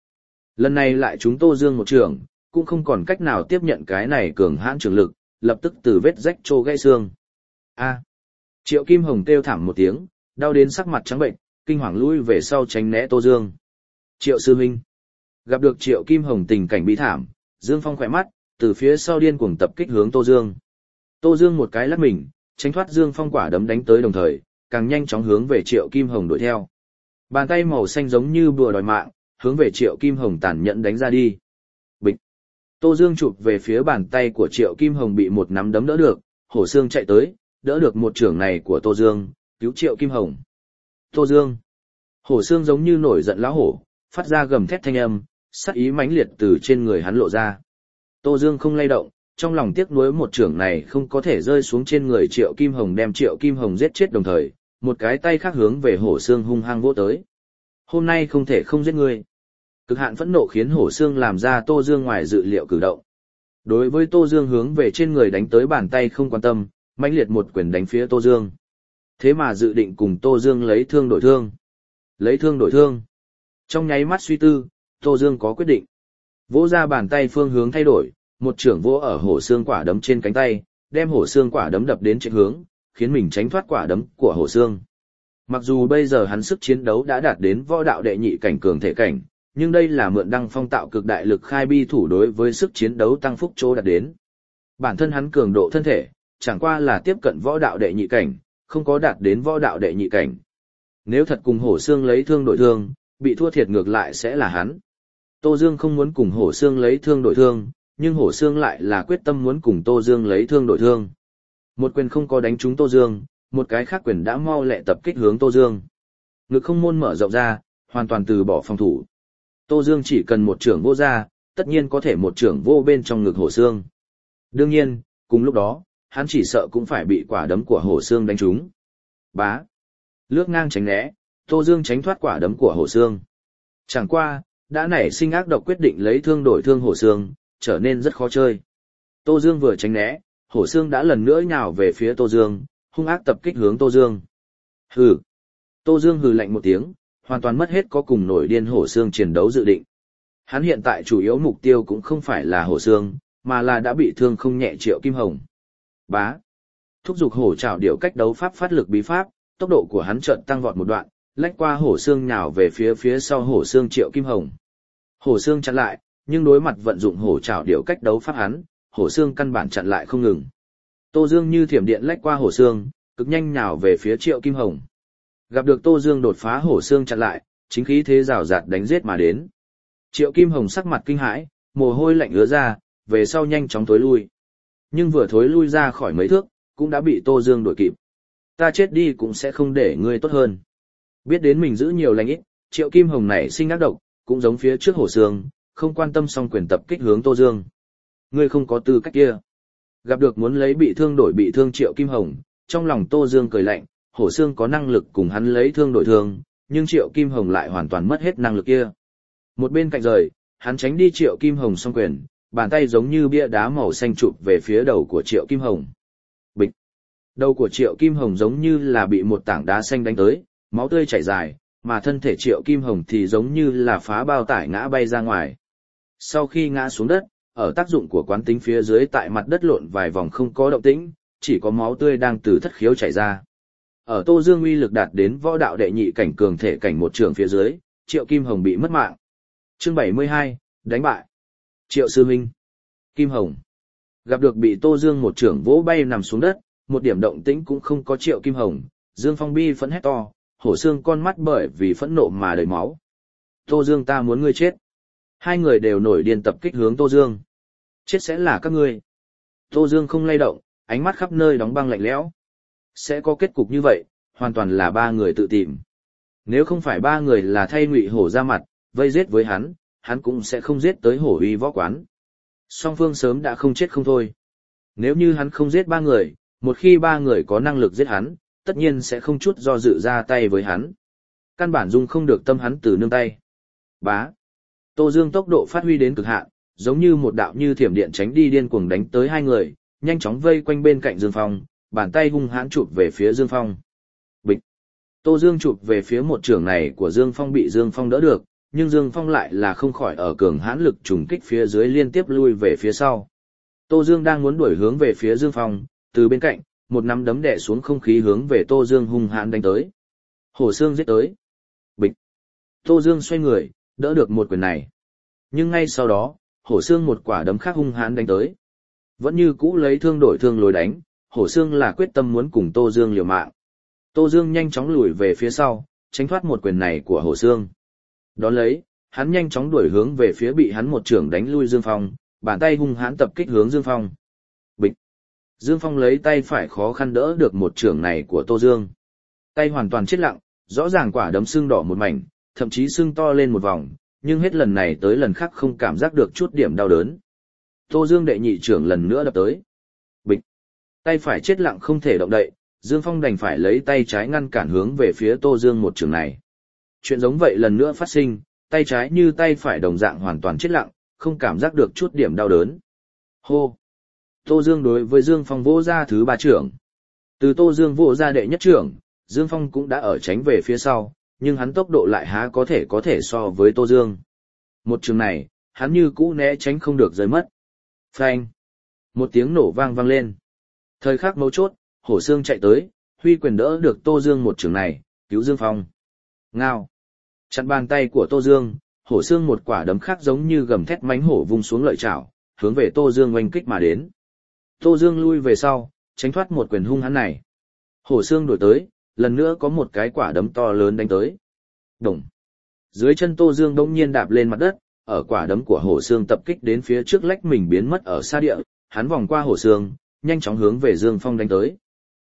Lần này lại chúng Tô Dương một trường, cũng không còn cách nào tiếp nhận cái này cường hãn trường lực, lập tức từ vết rách trô gãy xương. A. Triệu Kim Hồng kêu thảm một tiếng, đau đến sắc mặt trắng bệnh, kinh hoàng lui về sau tránh né Tô Dương. Triệu sư huynh. Gặp được Triệu Kim Hồng tình cảnh bi thảm, Dương Phong khỏe mắt, từ phía sau điên cuồng tập kích hướng Tô Dương. Tô Dương một cái lắc mình, tránh thoát Dương Phong quả đấm đánh tới đồng thời, càng nhanh chóng hướng về Triệu Kim Hồng đuổi theo. Bàn tay màu xanh giống như bùa đòi mạng, hướng về Triệu Kim Hồng tàn nhẫn đánh ra đi. Bịch. Tô Dương chụp về phía bàn tay của Triệu Kim Hồng bị một nắm đấm đỡ được, Hổ Xương chạy tới, đỡ được một trưởng này của Tô Dương, cứu Triệu Kim Hồng. Tô Dương. Hổ Xương giống như nổi giận lão hổ, phát ra gầm thét thanh âm, sát ý mãnh liệt từ trên người hắn lộ ra. Tô Dương không lay động, trong lòng tiếc nuối một trưởng này không có thể rơi xuống trên người Triệu Kim Hồng đem Triệu Kim Hồng giết chết đồng thời, một cái tay khác hướng về Hổ Xương hung hăng vỗ tới. Hôm nay không thể không giết ngươi. Cực hạn phẫn nộ khiến Hổ Xương làm ra Tô Dương ngoài dự liệu cử động. Đối với Tô Dương hướng về trên người đánh tới bàn tay không quan tâm, mãnh liệt một quyền đánh phía Tô Dương. Thế mà dự định cùng Tô Dương lấy thương đổi thương. Lấy thương đổi thương. Trong nháy mắt suy tư, Tô Dương có quyết định. Vỗ ra bàn tay phương hướng thay đổi, một trưởng vỗ ở Hổ Xương quả đấm trên cánh tay, đem Hổ Xương quả đấm đập đến chạy hướng, khiến mình tránh thoát quả đấm của Hổ Xương. Mặc dù bây giờ hắn sức chiến đấu đã đạt đến võ đạo đệ nhị cảnh cường thể cảnh, nhưng đây là mượn Đăng Phong tạo cực đại lực khai bi thủ đối với sức chiến đấu tăng phúc chỗ đạt đến. Bản thân hắn cường độ thân thể, chẳng qua là tiếp cận võ đạo đệ nhị cảnh, không có đạt đến võ đạo đệ nhị cảnh. Nếu thật cùng Hổ Xương lấy thương đổi thương, bị thua thiệt ngược lại sẽ là hắn. Tô Dương không muốn cùng Hổ Xương lấy thương đổi thương, nhưng Hổ Xương lại là quyết tâm muốn cùng Tô Dương lấy thương đổi thương. Một quyền không có đánh trúng Tô Dương, một cái khác quyền đã mau lẹ tập kích hướng Tô Dương. Ngực không môn mở rộng ra, hoàn toàn từ bỏ phòng thủ. Tô Dương chỉ cần một trưởng vô ra, tất nhiên có thể một trưởng vô bên trong ngực Hổ Xương. Đương nhiên, cùng lúc đó, hắn chỉ sợ cũng phải bị quả đấm của Hổ Xương đánh trúng. Bá. Lướt ngang tránh né, Tô Dương tránh thoát quả đấm của Hổ Xương. Chẳng qua, đã nảy sinh ác độc quyết định lấy thương đổi thương Hổ Xương, trở nên rất khó chơi. Tô Dương vừa tránh né, Hổ Xương đã lần nữa nhào về phía Tô Dương, hung ác tập kích hướng Tô Dương. Hừ. Tô Dương hừ lạnh một tiếng, hoàn toàn mất hết có cùng nổi điên Hổ Xương chiến đấu dự định. Hắn hiện tại chủ yếu mục tiêu cũng không phải là Hổ Xương, mà là đã bị thương không nhẹ Triệu Kim Hồng. Bá. Thúc giục hổ trảo điệu cách đấu pháp phát lực bí pháp, tốc độ của hắn chợt tăng vọt một đoạn, lách qua Hổ Xương nhào về phía phía sau Hổ Xương Triệu Kim Hồng. Hổ Xương chặn lại, nhưng đối mặt vận dụng hổ trảo điệu cách đấu pháp hắn, Hổ Xương căn bản chặn lại không ngừng. Tô Dương như thiểm điện lách qua Hổ Xương, cực nhanh nhào về phía Triệu Kim Hồng. Gặp được Tô Dương đột phá Hổ Xương chặn lại, chính khí thế rào rạt đánh giết mà đến. Triệu Kim Hồng sắc mặt kinh hãi, mồ hôi lạnh ứa ra, về sau nhanh chóng thối lui. Nhưng vừa thối lui ra khỏi mấy thước, cũng đã bị Tô Dương đuổi kịp. Ta chết đi cũng sẽ không để ngươi tốt hơn. Biết đến mình giữ nhiều lành ít, Triệu Kim Hồng này sinh ác độc, cũng giống phía trước Hổ Xương, không quan tâm song quyền tập kích hướng Tô Dương. Ngươi không có tư cách kia. Gặp được muốn lấy bị thương đổi bị thương Triệu Kim Hồng, trong lòng Tô Dương cười lạnh, Hổ Xương có năng lực cùng hắn lấy thương đổi thương, nhưng Triệu Kim Hồng lại hoàn toàn mất hết năng lực kia. Một bên cạnh rời, hắn tránh đi Triệu Kim Hồng song quyền, bàn tay giống như bia đá màu xanh chụp về phía đầu của Triệu Kim Hồng. Bịch. Đầu của Triệu Kim Hồng giống như là bị một tảng đá xanh đánh tới, máu tươi chảy dài, mà thân thể Triệu Kim Hồng thì giống như là phá bao tải ngã bay ra ngoài. Sau khi ngã xuống đất, ở tác dụng của quán tính phía dưới tại mặt đất lộn vài vòng không có động tĩnh, chỉ có máu tươi đang từ thất khiếu chảy ra. Ở Tô Dương uy lực đạt đến võ đạo đệ nhị cảnh cường thể cảnh một trường phía dưới, Triệu Kim Hồng bị mất mạng. Chương bảy mươi hai, đánh bại. Triệu sư huynh. Kim Hồng. Gặp được bị Tô Dương một trưởng vỗ bay nằm xuống đất, một điểm động tĩnh cũng không có Triệu Kim Hồng, Dương Phong bi phẫn hét to, Hổ Xương con mắt bởi vì phẫn nộ mà đầy máu. Tô Dương ta muốn ngươi chết. Hai người đều nổi điên tập kích hướng Tô Dương. Chết sẽ là các ngươi. Tô Dương không lay động, ánh mắt khắp nơi đóng băng lạnh lẽo. Sẽ có kết cục như vậy, hoàn toàn là ba người tự tìm. Nếu không phải ba người là thay Ngụy Hổ ra mặt, vây giết với hắn, hắn cũng sẽ không giết tới Hổ Uy võ quán. Song phương sớm đã không chết không thôi. Nếu như hắn không giết ba người, một khi ba người có năng lực giết hắn, tất nhiên sẽ không chút do dự ra tay với hắn. Căn bản dung không được tâm hắn từ nương tay. Bá. Tô Dương tốc độ phát huy đến cực hạn, giống như một đạo như thiểm điện tránh đi điên cuồng đánh tới hai người, nhanh chóng vây quanh bên cạnh Dương Phong, bàn tay hung hãn chụp về phía Dương Phong. Bịch. Tô Dương chụp về phía một trưởng này của Dương Phong bị Dương Phong đỡ được, nhưng Dương Phong lại là không khỏi ở cường hãn lực trùng kích phía dưới liên tiếp lui về phía sau. Tô Dương đang muốn đuổi hướng về phía Dương Phong, từ bên cạnh, một nắm đấm đè xuống không khí hướng về Tô Dương hung hãn đánh tới. Hổ xương giết tới. Bịch. Tô Dương xoay người, đỡ được một quyền này. Nhưng ngay sau đó, hổ xương một quả đấm khác hung hãn đánh tới. Vẫn như cũ lấy thương đổi thương lối đánh, hổ xương là quyết tâm muốn cùng Tô Dương liều mạng. Tô Dương nhanh chóng lùi về phía sau, tránh thoát một quyền này của hổ xương. Đón lấy, hắn nhanh chóng đuổi hướng về phía bị hắn một trưởng đánh lui Dương Phong, bàn tay hung hãn tập kích hướng Dương Phong. Bịch. Dương Phong lấy tay phải khó khăn đỡ được một trưởng này của Tô Dương. Tay hoàn toàn chết lặng, rõ ràng quả đấm sưng đỏ một mảnh, thậm chí sưng to lên một vòng, nhưng hết lần này tới lần khác không cảm giác được chút điểm đau đớn. Tô Dương đệ nhị trưởng lần nữa đập tới. Bịch. Tay phải chết lặng không thể động đậy, Dương Phong đành phải lấy tay trái ngăn cản hướng về phía Tô Dương một trường này. Chuyện giống vậy lần nữa phát sinh, tay trái như tay phải đồng dạng hoàn toàn chết lặng, không cảm giác được chút điểm đau đớn. Hô! Tô Dương đối với Dương Phong vỗ ra thứ ba trưởng. Từ Tô Dương vỗ ra đệ nhất trưởng, Dương Phong cũng đã ở tránh về phía sau, nhưng hắn tốc độ lại há có thể có thể so với Tô Dương. Một trường này, hắn như cũ né tránh không được rơi mất. Phanh! Một tiếng nổ vang vang lên. Thời khắc mấu chốt, hổ xương chạy tới, huy quyền đỡ được Tô Dương một trường này, cứu Dương Phong. Ngao! Chặn bàn tay của Tô Dương, hổ xương một quả đấm khác giống như gầm thét mánh hổ vung xuống lợi chảo, hướng về Tô Dương oanh kích mà đến. Tô Dương lui về sau, tránh thoát một quyền hung hắn này. Hổ xương đổi tới, lần nữa có một cái quả đấm to lớn đánh tới. Đồng. Dưới chân Tô Dương đống nhiên đạp lên mặt đất, ở quả đấm của hổ xương tập kích đến phía trước lách mình biến mất ở xa địa, hắn vòng qua hổ xương, nhanh chóng hướng về Dương Phong đánh tới.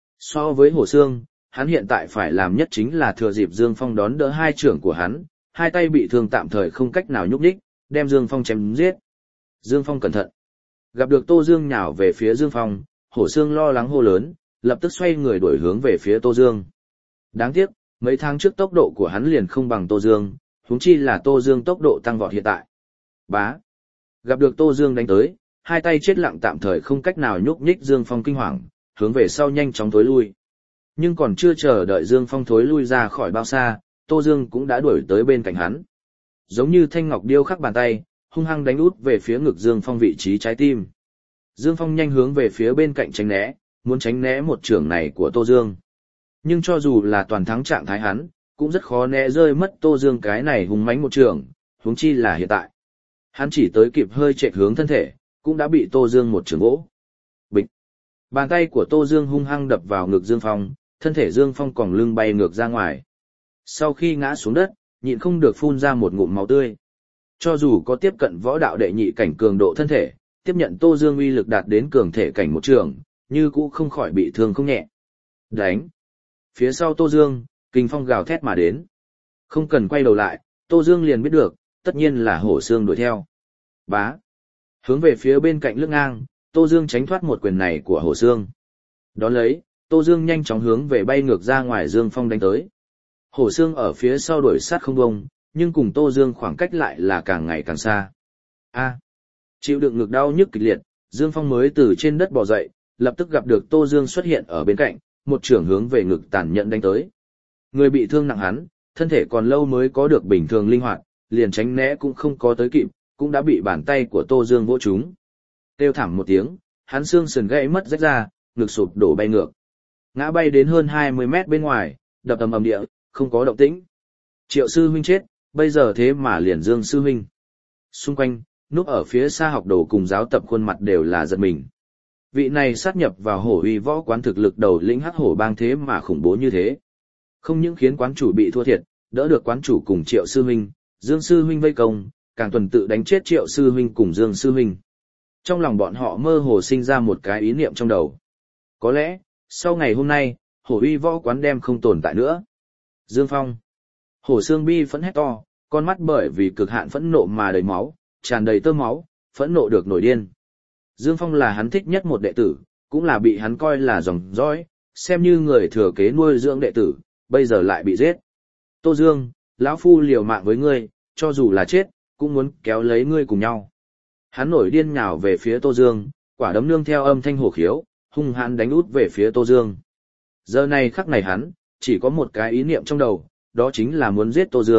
So với hổ xương, hắn hiện tại phải làm nhất chính là thừa dịp Dương Phong đón đỡ hai trưởng của hắn, hai tay bị thương tạm thời không cách nào nhúc nhích, đem Dương Phong chém giết. Dương Phong cẩn thận. Gặp được Tô Dương nhào về phía Dương Phong, hổ xương lo lắng hô lớn, lập tức xoay người đuổi hướng về phía Tô Dương. Đáng tiếc, mấy tháng trước tốc độ của hắn liền không bằng Tô Dương, huống chi là Tô Dương tốc độ tăng vọt hiện tại. Bá. Gặp được Tô Dương đánh tới, hai tay chết lặng tạm thời không cách nào nhúc nhích Dương Phong kinh hoàng, hướng về sau nhanh chóng thối lui. Nhưng còn chưa chờ đợi Dương Phong thối lui ra khỏi bao xa, Tô Dương cũng đã đuổi tới bên cạnh hắn. Giống như thanh ngọc điêu khắc bàn tay, hung hăng đánh út về phía ngực Dương Phong vị trí trái tim. Dương Phong nhanh hướng về phía bên cạnh tránh né, muốn tránh né một trưởng này của Tô Dương. Nhưng cho dù là toàn thắng trạng thái hắn, cũng rất khó né rơi mất Tô Dương cái này hùng mãnh một trưởng, huống chi là hiện tại. Hắn chỉ tới kịp hơi chệch hướng thân thể, cũng đã bị Tô Dương một trưởng vỗ. Bịch. Bàn tay của Tô Dương hung hăng đập vào ngực Dương Phong, thân thể Dương Phong còng lưng bay ngược ra ngoài. Sau khi ngã xuống đất, nhịn không được phun ra một ngụm máu tươi. Cho dù có tiếp cận võ đạo đệ nhị cảnh cường độ thân thể, tiếp nhận Tô Dương uy lực đạt đến cường thể cảnh một trường, như cũ không khỏi bị thương không nhẹ. Đánh! Phía sau Tô Dương, kình phong gào thét mà đến. Không cần quay đầu lại, Tô Dương liền biết được, tất nhiên là hổ xương đuổi theo. Bá! Hướng về phía bên cạnh lưng ngang, Tô Dương tránh thoát một quyền này của hổ xương. Đón lấy, Tô Dương nhanh chóng hướng về bay ngược ra ngoài Dương Phong đánh tới. Hổ xương ở phía sau đuổi sát không bông, nhưng cùng Tô Dương khoảng cách lại là càng ngày càng xa. A. Chịu đựng ngực đau nhức kịch liệt, Dương Phong mới từ trên đất bò dậy, lập tức gặp được Tô Dương xuất hiện ở bên cạnh, một trưởng hướng về ngực tàn nhẫn đánh tới. Người bị thương nặng hắn, thân thể còn lâu mới có được bình thường linh hoạt, liền tránh né cũng không có tới kịp, cũng đã bị bàn tay của Tô Dương vỗ trúng. Kêu thảm một tiếng, hắn xương sườn gãy mất rách ra, ngực sụp đổ bay ngược. Ngã bay đến hơn hai mươi mét bên ngoài, đập ầm ầm địa, không có động tĩnh. Triệu sư huynh chết, bây giờ thế mà liền Dương sư huynh. Xung quanh, núp ở phía xa học đồ cùng giáo tập khuôn mặt đều là giật mình. Vị này sát nhập vào hổ uy võ quán thực lực đầu lĩnh hắc hổ bang thế mà khủng bố như thế. Không những khiến quán chủ bị thua thiệt, đỡ được quán chủ cùng Triệu sư huynh, Dương sư huynh vây công, càng tuần tự đánh chết Triệu sư huynh cùng Dương sư huynh. Trong lòng bọn họ mơ hồ sinh ra một cái ý niệm trong đầu. Có lẽ, sau ngày hôm nay, hổ uy võ quán đem không tồn tại nữa. Dương Phong. Hổ xương bi phẫn hét to, con mắt bởi vì cực hạn phẫn nộ mà đầy máu, tràn đầy tơ máu, phẫn nộ được nổi điên. Dương Phong là hắn thích nhất một đệ tử, cũng là bị hắn coi là dòng dõi, xem như người thừa kế nuôi dưỡng đệ tử, bây giờ lại bị giết. Tô Dương, lão phu liều mạng với ngươi, cho dù là chết, cũng muốn kéo lấy ngươi cùng nhau. Hắn nổi điên nhào về phía Tô Dương, quả đấm nương theo âm thanh hổ khiếu, hung hãn đánh út về phía Tô Dương. Giờ này khắc này hắn, chỉ có một cái ý niệm trong đầu, đó chính là muốn giết Tô Dương,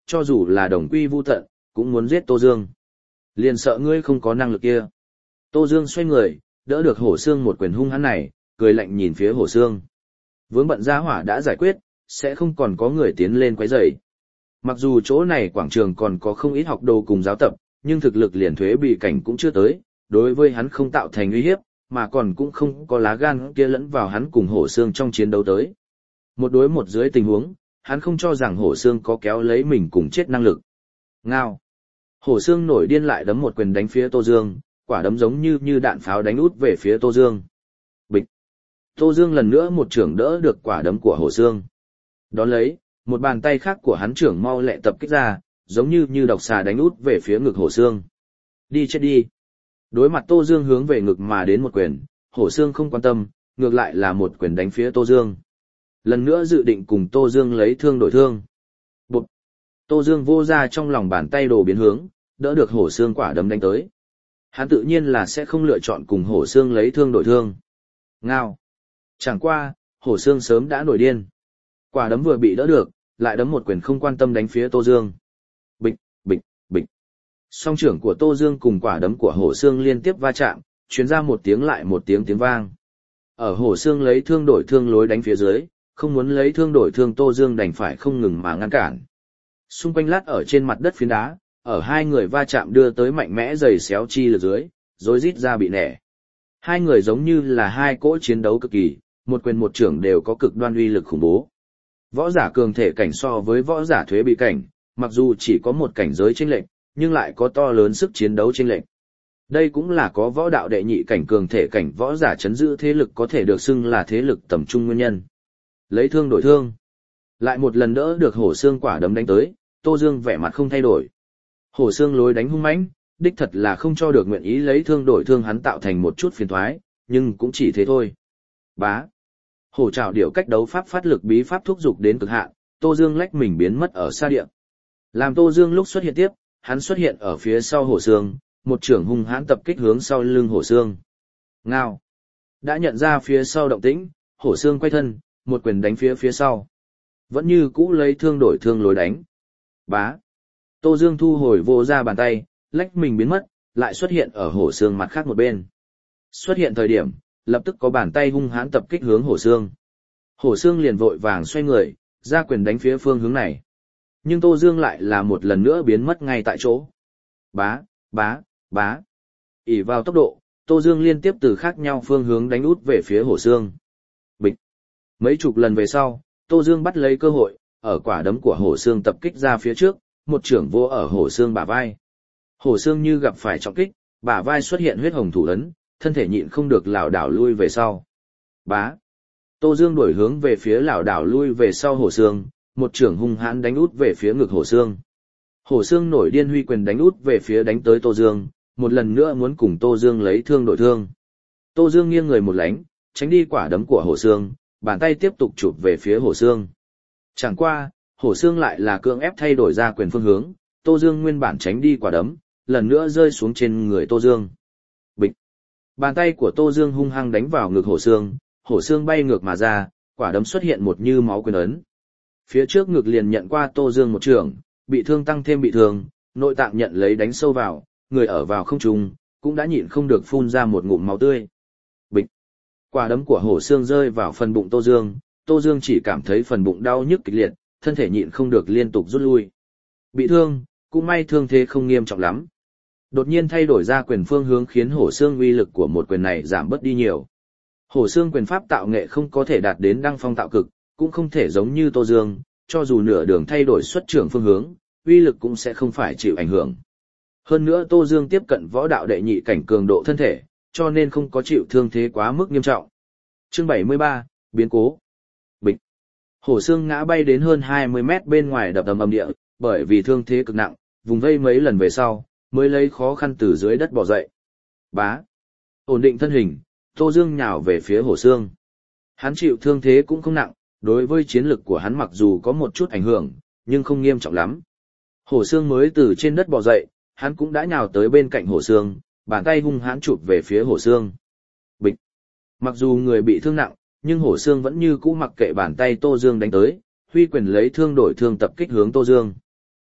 cho dù là đồng quy vu tận, cũng muốn giết Tô Dương. Liền sợ ngươi không có năng lực kia. Tô Dương xoay người, đỡ được Hổ Xương một quyền hung hãn này, cười lạnh nhìn phía Hổ Xương. Vướng bận gia hỏa đã giải quyết, sẽ không còn có người tiến lên quấy rầy. Mặc dù chỗ này quảng trường còn có không ít học đồ cùng giáo tập, nhưng thực lực liền thuế bị cảnh cũng chưa tới, đối với hắn không tạo thành uy hiếp, mà còn cũng không có lá gan kia lẫn vào hắn cùng Hổ Xương trong chiến đấu tới. Một đối một dưới tình huống, hắn không cho rằng Hổ Xương có kéo lấy mình cùng chết năng lực. Ngao. Hổ Xương nổi điên lại đấm một quyền đánh phía Tô Dương, quả đấm giống như như đạn pháo đánh út về phía Tô Dương. Bịch. Tô Dương lần nữa một trưởng đỡ được quả đấm của Hổ Xương. Đón lấy, một bàn tay khác của hắn trưởng mau lẹ tập kích ra, giống như như độc xà đánh út về phía ngực Hổ Xương. Đi chết đi. Đối mặt Tô Dương hướng về ngực mà đến một quyền, Hổ Xương không quan tâm, ngược lại là một quyền đánh phía Tô Dương. Lần nữa dự định cùng Tô Dương lấy thương đổi thương. Bụt. Tô Dương vô ra trong lòng bàn tay đồ biến hướng, đỡ được Hổ Xương quả đấm đánh tới. Hắn tự nhiên là sẽ không lựa chọn cùng Hổ Xương lấy thương đổi thương. Ngao. Chẳng qua, Hổ Xương sớm đã nổi điên. Quả đấm vừa bị đỡ được, lại đấm một quyền không quan tâm đánh phía Tô Dương. Bịch, bịch, bịch. Song trưởng của Tô Dương cùng quả đấm của Hổ Xương liên tiếp va chạm, truyền ra một tiếng lại một tiếng tiếng vang. Ở Hổ Xương lấy thương đổi thương lối đánh phía dưới, không muốn lấy thương đổi thương Tô Dương đành phải không ngừng mà ngăn cản. Xung quanh lát ở trên mặt đất phiến đá, ở hai người va chạm đưa tới mạnh mẽ giày xéo chi lực dưới, rối rít ra bị nẻ. Hai người giống như là hai cỗ chiến đấu cực kỳ, một quyền một trưởng đều có cực đoan uy lực khủng bố. Võ giả cường thể cảnh so với võ giả thuế bị cảnh, mặc dù chỉ có một cảnh giới chênh lệch, nhưng lại có to lớn sức chiến đấu chênh lệch. Đây cũng là có võ đạo đệ nhị cảnh cường thể cảnh võ giả chấn giữ thế lực có thể được xưng là thế lực tầm trung nguyên nhân. Lấy thương đổi thương. Lại một lần đỡ được Hổ Xương quả đấm đánh tới, Tô Dương vẻ mặt không thay đổi. Hổ Xương lối đánh hung mãnh, đích thật là không cho được nguyện ý lấy thương đổi thương hắn tạo thành một chút phiền toái, nhưng cũng chỉ thế thôi. Bá. Hổ trảo điệu cách đấu pháp phát lực bí pháp thúc dục đến cực hạn, Tô Dương lách mình biến mất ở xa địa. Làm Tô Dương lúc xuất hiện tiếp, hắn xuất hiện ở phía sau Hổ Xương, một trưởng hung hãn tập kích hướng sau lưng Hổ Xương. Ngao. Đã nhận ra phía sau động tĩnh, Hổ Xương quay thân, một quyền đánh phía phía sau. Vẫn như cũ lấy thương đổi thương lối đánh. Bá. Tô Dương thu hồi vô ra bàn tay, lách mình biến mất, lại xuất hiện ở Hổ Xương mặt khác một bên. Xuất hiện thời điểm, lập tức có bàn tay hung hãn tập kích hướng Hổ Xương. Hổ Xương liền vội vàng xoay người, ra quyền đánh phía phương hướng này. Nhưng Tô Dương lại là một lần nữa biến mất ngay tại chỗ. Bá, bá, bá. ỷ vào tốc độ, Tô Dương liên tiếp từ khác nhau phương hướng đánh út về phía Hổ Xương. Bịch. Mấy chục lần về sau, Tô Dương bắt lấy cơ hội, ở quả đấm của Hổ Xương tập kích ra phía trước, một trưởng vô ở Hổ Xương bả vai. Hổ Xương như gặp phải trọng kích, bả vai xuất hiện huyết hồng thủ ấn, thân thể nhịn không được lảo đảo lui về sau. Bá. Tô Dương đổi hướng về phía lảo đảo lui về sau Hổ Xương, một trưởng hung hãn đánh út về phía ngực Hổ Xương. Hổ Xương nổi điên huy quyền đánh út về phía đánh tới Tô Dương, một lần nữa muốn cùng Tô Dương lấy thương đổi thương. Tô Dương nghiêng người một lánh, tránh đi quả đấm của Hổ Xương, bàn tay tiếp tục chụp về phía Hổ Xương. Chẳng qua, Hổ Xương lại là cưỡng ép thay đổi ra quyền phương hướng, Tô Dương nguyên bản tránh đi quả đấm, lần nữa rơi xuống trên người Tô Dương. Bịch. Bàn tay của Tô Dương hung hăng đánh vào ngực Hổ Xương, Hổ Xương bay ngược mà ra, quả đấm xuất hiện một như máu quyền ấn. Phía trước ngực liền nhận qua Tô Dương một trường, bị thương tăng thêm bị thương, nội tạng nhận lấy đánh sâu vào, người ở vào không trung, cũng đã nhịn không được phun ra một ngụm máu tươi. Bịch. Quả đấm của Hổ Xương rơi vào phần bụng Tô Dương, Tô Dương chỉ cảm thấy phần bụng đau nhức kịch liệt, thân thể nhịn không được liên tục rút lui. Bị thương, cũng may thương thế không nghiêm trọng lắm. Đột nhiên thay đổi ra quyền phương hướng khiến Hổ Xương uy lực của một quyền này giảm bớt đi nhiều. Hổ Xương quyền pháp tạo nghệ không có thể đạt đến đăng phong tạo cực, cũng không thể giống như Tô Dương, cho dù nửa đường thay đổi xuất trưởng phương hướng, uy lực cũng sẽ không phải chịu ảnh hưởng. Hơn nữa Tô Dương tiếp cận võ đạo đệ nhị cảnh cường độ thân thể, cho nên không có chịu thương thế quá mức nghiêm trọng. Chương bảy mươi ba, biến cố. Bịch. Hổ Xương ngã bay đến hơn hai mươi mét bên ngoài đập ầm ầm địa, bởi vì thương thế cực nặng, vùng vây mấy lần về sau, mới lấy khó khăn từ dưới đất bò dậy. Bá. Ổn định thân hình, Tô Dương nhào về phía Hổ Xương. Hắn chịu thương thế cũng không nặng, đối với chiến lực của hắn mặc dù có một chút ảnh hưởng, nhưng không nghiêm trọng lắm. Hổ Xương mới từ trên đất bò dậy, hắn cũng đã nhào tới bên cạnh Hổ Xương, bàn tay hung hãn chụp về phía Hổ Xương. Bịch. Mặc dù người bị thương nặng, nhưng Hổ Xương vẫn như cũ mặc kệ bàn tay Tô Dương đánh tới, huy quyền lấy thương đổi thương tập kích hướng Tô Dương.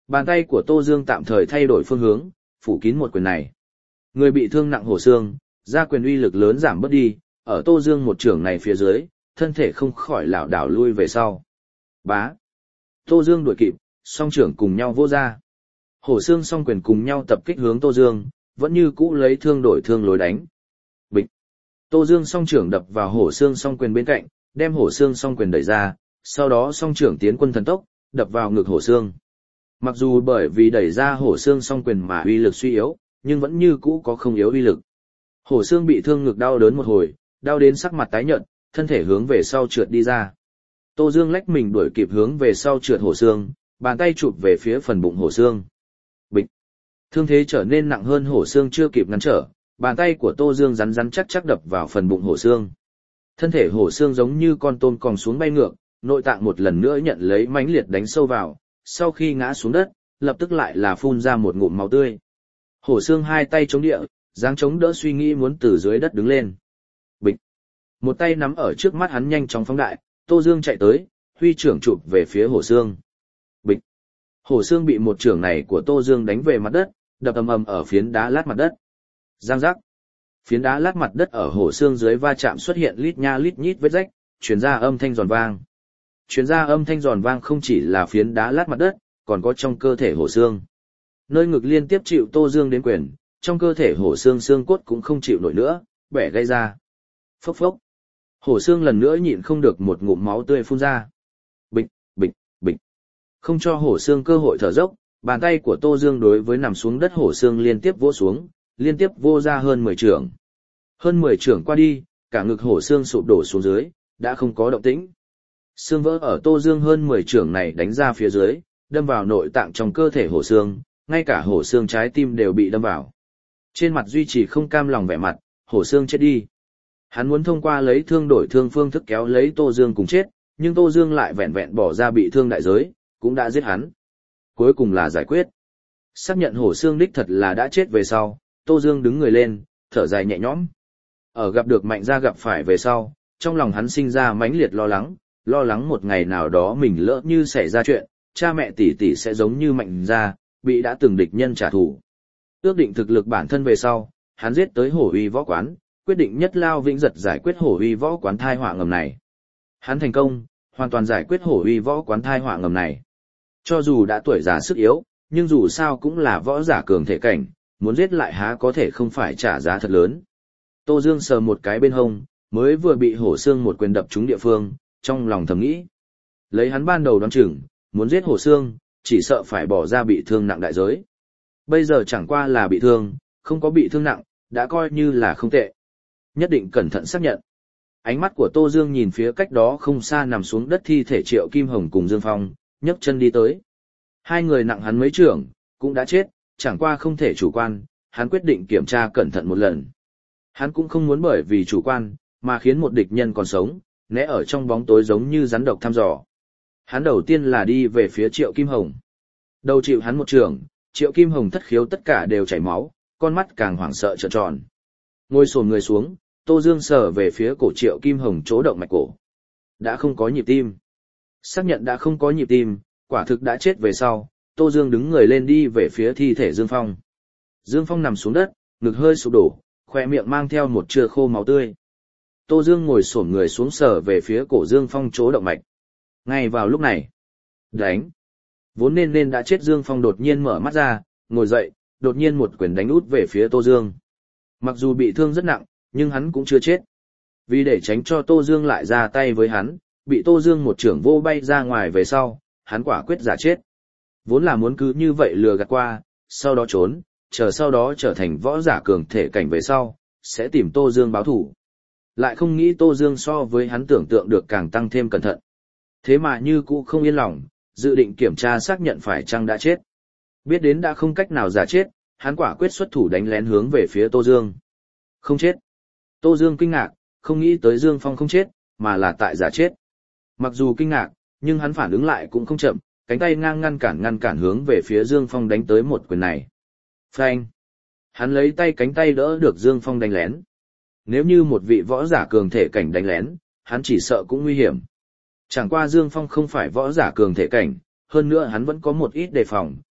Bàn tay của Tô Dương tạm thời thay đổi phương hướng, phủ kín một quyền này. Người bị thương nặng Hổ Xương, ra quyền uy lực lớn giảm bớt đi, ở Tô Dương một trưởng này phía dưới, thân thể không khỏi lảo đảo lui về sau. Bá. Tô Dương đuổi kịp, song trưởng cùng nhau vô ra. Hổ Xương song quyền cùng nhau tập kích hướng Tô Dương, vẫn như cũ lấy thương đổi thương lối đánh. Bịch. Tô Dương song trưởng đập vào Hổ Xương song quyền bên cạnh, đem Hổ Xương song quyền đẩy ra, sau đó song trưởng tiến quân thần tốc, đập vào ngực Hổ Xương. Mặc dù bởi vì đẩy ra Hổ Xương song quyền mà uy lực suy yếu, nhưng vẫn như cũ có không yếu uy lực. Hổ Xương bị thương ngực đau đớn một hồi, đau đến sắc mặt tái nhợt, thân thể hướng về sau trượt đi ra. Tô Dương lách mình đuổi kịp hướng về sau trượt Hổ Xương, bàn tay chụp về phía phần bụng Hổ Xương. Bịch. Thương thế trở nên nặng hơn Hổ Xương chưa kịp ngăn trở, bàn tay của Tô Dương rắn rắn chắc chắc đập vào phần bụng Hổ Xương. Thân thể Hổ Xương giống như con tôm còng xuống bay ngược, nội tạng một lần nữa nhận lấy mãnh liệt đánh sâu vào, sau khi ngã xuống đất, lập tức lại là phun ra một ngụm máu tươi. Hổ Xương hai tay chống địa, dáng chống đỡ suy nghĩ muốn từ dưới đất đứng lên. Bịch. Một tay nắm ở trước mắt hắn nhanh chóng phóng đại, Tô Dương chạy tới, huy trưởng chụp về phía Hổ Xương. Bịch. Hổ Xương bị một trưởng này của Tô Dương đánh về mặt đất, đập ầm ầm ở phiến đá lát mặt đất. Giang giác. Phiến đá lát mặt đất ở Hổ Xương dưới va chạm xuất hiện lít nha lít nhít vết rách, truyền ra âm thanh giòn vang. Truyền ra âm thanh giòn vang không chỉ là phiến đá lát mặt đất, còn có trong cơ thể Hổ Xương. Nơi ngực liên tiếp chịu Tô Dương đến quyền, trong cơ thể Hổ Xương xương cốt cũng không chịu nổi nữa, bẻ gây ra. Phốc phốc. Hổ Xương lần nữa nhịn không được một ngụm máu tươi phun ra. Bịch, bịch, bịch. Không cho Hổ Xương cơ hội thở dốc, bàn tay của Tô Dương đối với nằm xuống đất Hổ Xương liên tiếp vỗ xuống, liên tiếp vô ra hơn mười trưởng. Hơn mười trưởng qua đi, cả ngực Hổ Xương sụp đổ xuống dưới, đã không có động tĩnh. Xương vỡ ở Tô Dương hơn mười trưởng này đánh ra phía dưới, đâm vào nội tạng trong cơ thể Hổ Xương, ngay cả Hổ Xương trái tim đều bị đâm vào. Trên mặt duy trì không cam lòng vẻ mặt, Hổ Xương chết đi. Hắn muốn thông qua lấy thương đổi thương phương thức kéo lấy Tô Dương cùng chết, nhưng Tô Dương lại vẹn vẹn bỏ ra bị thương đại giới, cũng đã giết hắn. Cuối cùng là giải quyết. Xác nhận Hổ Xương đích thật là đã chết về sau, Tô Dương đứng người lên, thở dài nhẹ nhõm. Ở gặp được Mạnh Gia gặp phải về sau, trong lòng hắn sinh ra mãnh liệt lo lắng, lo lắng một ngày nào đó mình lỡ như xảy ra chuyện, cha mẹ tỷ tỷ sẽ giống như Mạnh Gia, bị đã từng địch nhân trả thù. Ước định thực lực bản thân về sau, hắn giết tới Hổ Uy võ quán, quyết định nhất lao vĩnh giật giải quyết Hổ Uy võ quán thai họa ngầm này. Hắn thành công, hoàn toàn giải quyết Hổ Uy võ quán thai họa ngầm này. Cho dù đã tuổi già sức yếu, nhưng dù sao cũng là võ giả cường thể cảnh, muốn giết lại há có thể không phải trả giá thật lớn. Tô Dương sờ một cái bên hông, mới vừa bị Hổ Xương một quyền đập trúng địa phương, trong lòng thầm nghĩ. Lấy hắn ban đầu đoán chừng, muốn giết Hổ Xương, chỉ sợ phải bỏ ra bị thương nặng đại giới. Bây giờ chẳng qua là bị thương, không có bị thương nặng, đã coi như là không tệ. Nhất định cẩn thận xác nhận. Ánh mắt của Tô Dương nhìn phía cách đó không xa nằm xuống đất thi thể Triệu Kim Hồng cùng Dương Phong, nhấc chân đi tới. Hai người nặng hắn mấy trưởng, cũng đã chết, chẳng qua không thể chủ quan, hắn quyết định kiểm tra cẩn thận một lần. Hắn cũng không muốn bởi vì chủ quan, mà khiến một địch nhân còn sống, né ở trong bóng tối giống như rắn độc thăm dò. Hắn đầu tiên là đi về phía Triệu Kim Hồng. Đầu chịu hắn một trường, Triệu Kim Hồng thất khiếu tất cả đều chảy máu, con mắt càng hoảng sợ trợn tròn. Ngồi xổm người xuống, Tô Dương sờ về phía cổ Triệu Kim Hồng chỗ động mạch cổ. Đã không có nhịp tim. Xác nhận đã không có nhịp tim, quả thực đã chết về sau, Tô Dương đứng người lên đi về phía thi thể Dương Phong. Dương Phong nằm xuống đất, ngực hơi sụp đổ, khóe miệng mang theo một chừa khô máu tươi. Tô Dương ngồi xổm người xuống sờ về phía cổ Dương Phong chỗ động mạch. Ngay vào lúc này, đánh. Vốn nên nên đã chết Dương Phong đột nhiên mở mắt ra, ngồi dậy, đột nhiên một quyền đánh út về phía Tô Dương. Mặc dù bị thương rất nặng, nhưng hắn cũng chưa chết. Vì để tránh cho Tô Dương lại ra tay với hắn, bị Tô Dương một trưởng vô bay ra ngoài về sau, hắn quả quyết giả chết. Vốn là muốn cứ như vậy lừa gạt qua, sau đó trốn, chờ sau đó trở thành võ giả cường thể cảnh về sau, sẽ tìm Tô Dương báo thủ. Lại không nghĩ Tô Dương so với hắn tưởng tượng được càng tăng thêm cẩn thận. Thế mà như cũ không yên lòng, dự định kiểm tra xác nhận phải chăng đã chết. Biết đến đã không cách nào giả chết, hắn quả quyết xuất thủ đánh lén hướng về phía Tô Dương. Không chết. Tô Dương kinh ngạc, không nghĩ tới Dương Phong không chết, mà là tại giả chết. Mặc dù kinh ngạc, nhưng hắn phản ứng lại cũng không chậm, cánh tay ngang ngăn cản ngăn cản hướng về phía Dương Phong đánh tới một quyền này. Phanh. Hắn lấy tay cánh tay đỡ được Dương Phong đánh lén. Nếu như một vị võ giả cường thể cảnh đánh lén, hắn chỉ sợ cũng nguy hiểm. Chẳng qua Dương Phong không phải võ giả cường thể cảnh, hơn nữa hắn vẫn có một ít đề phòng,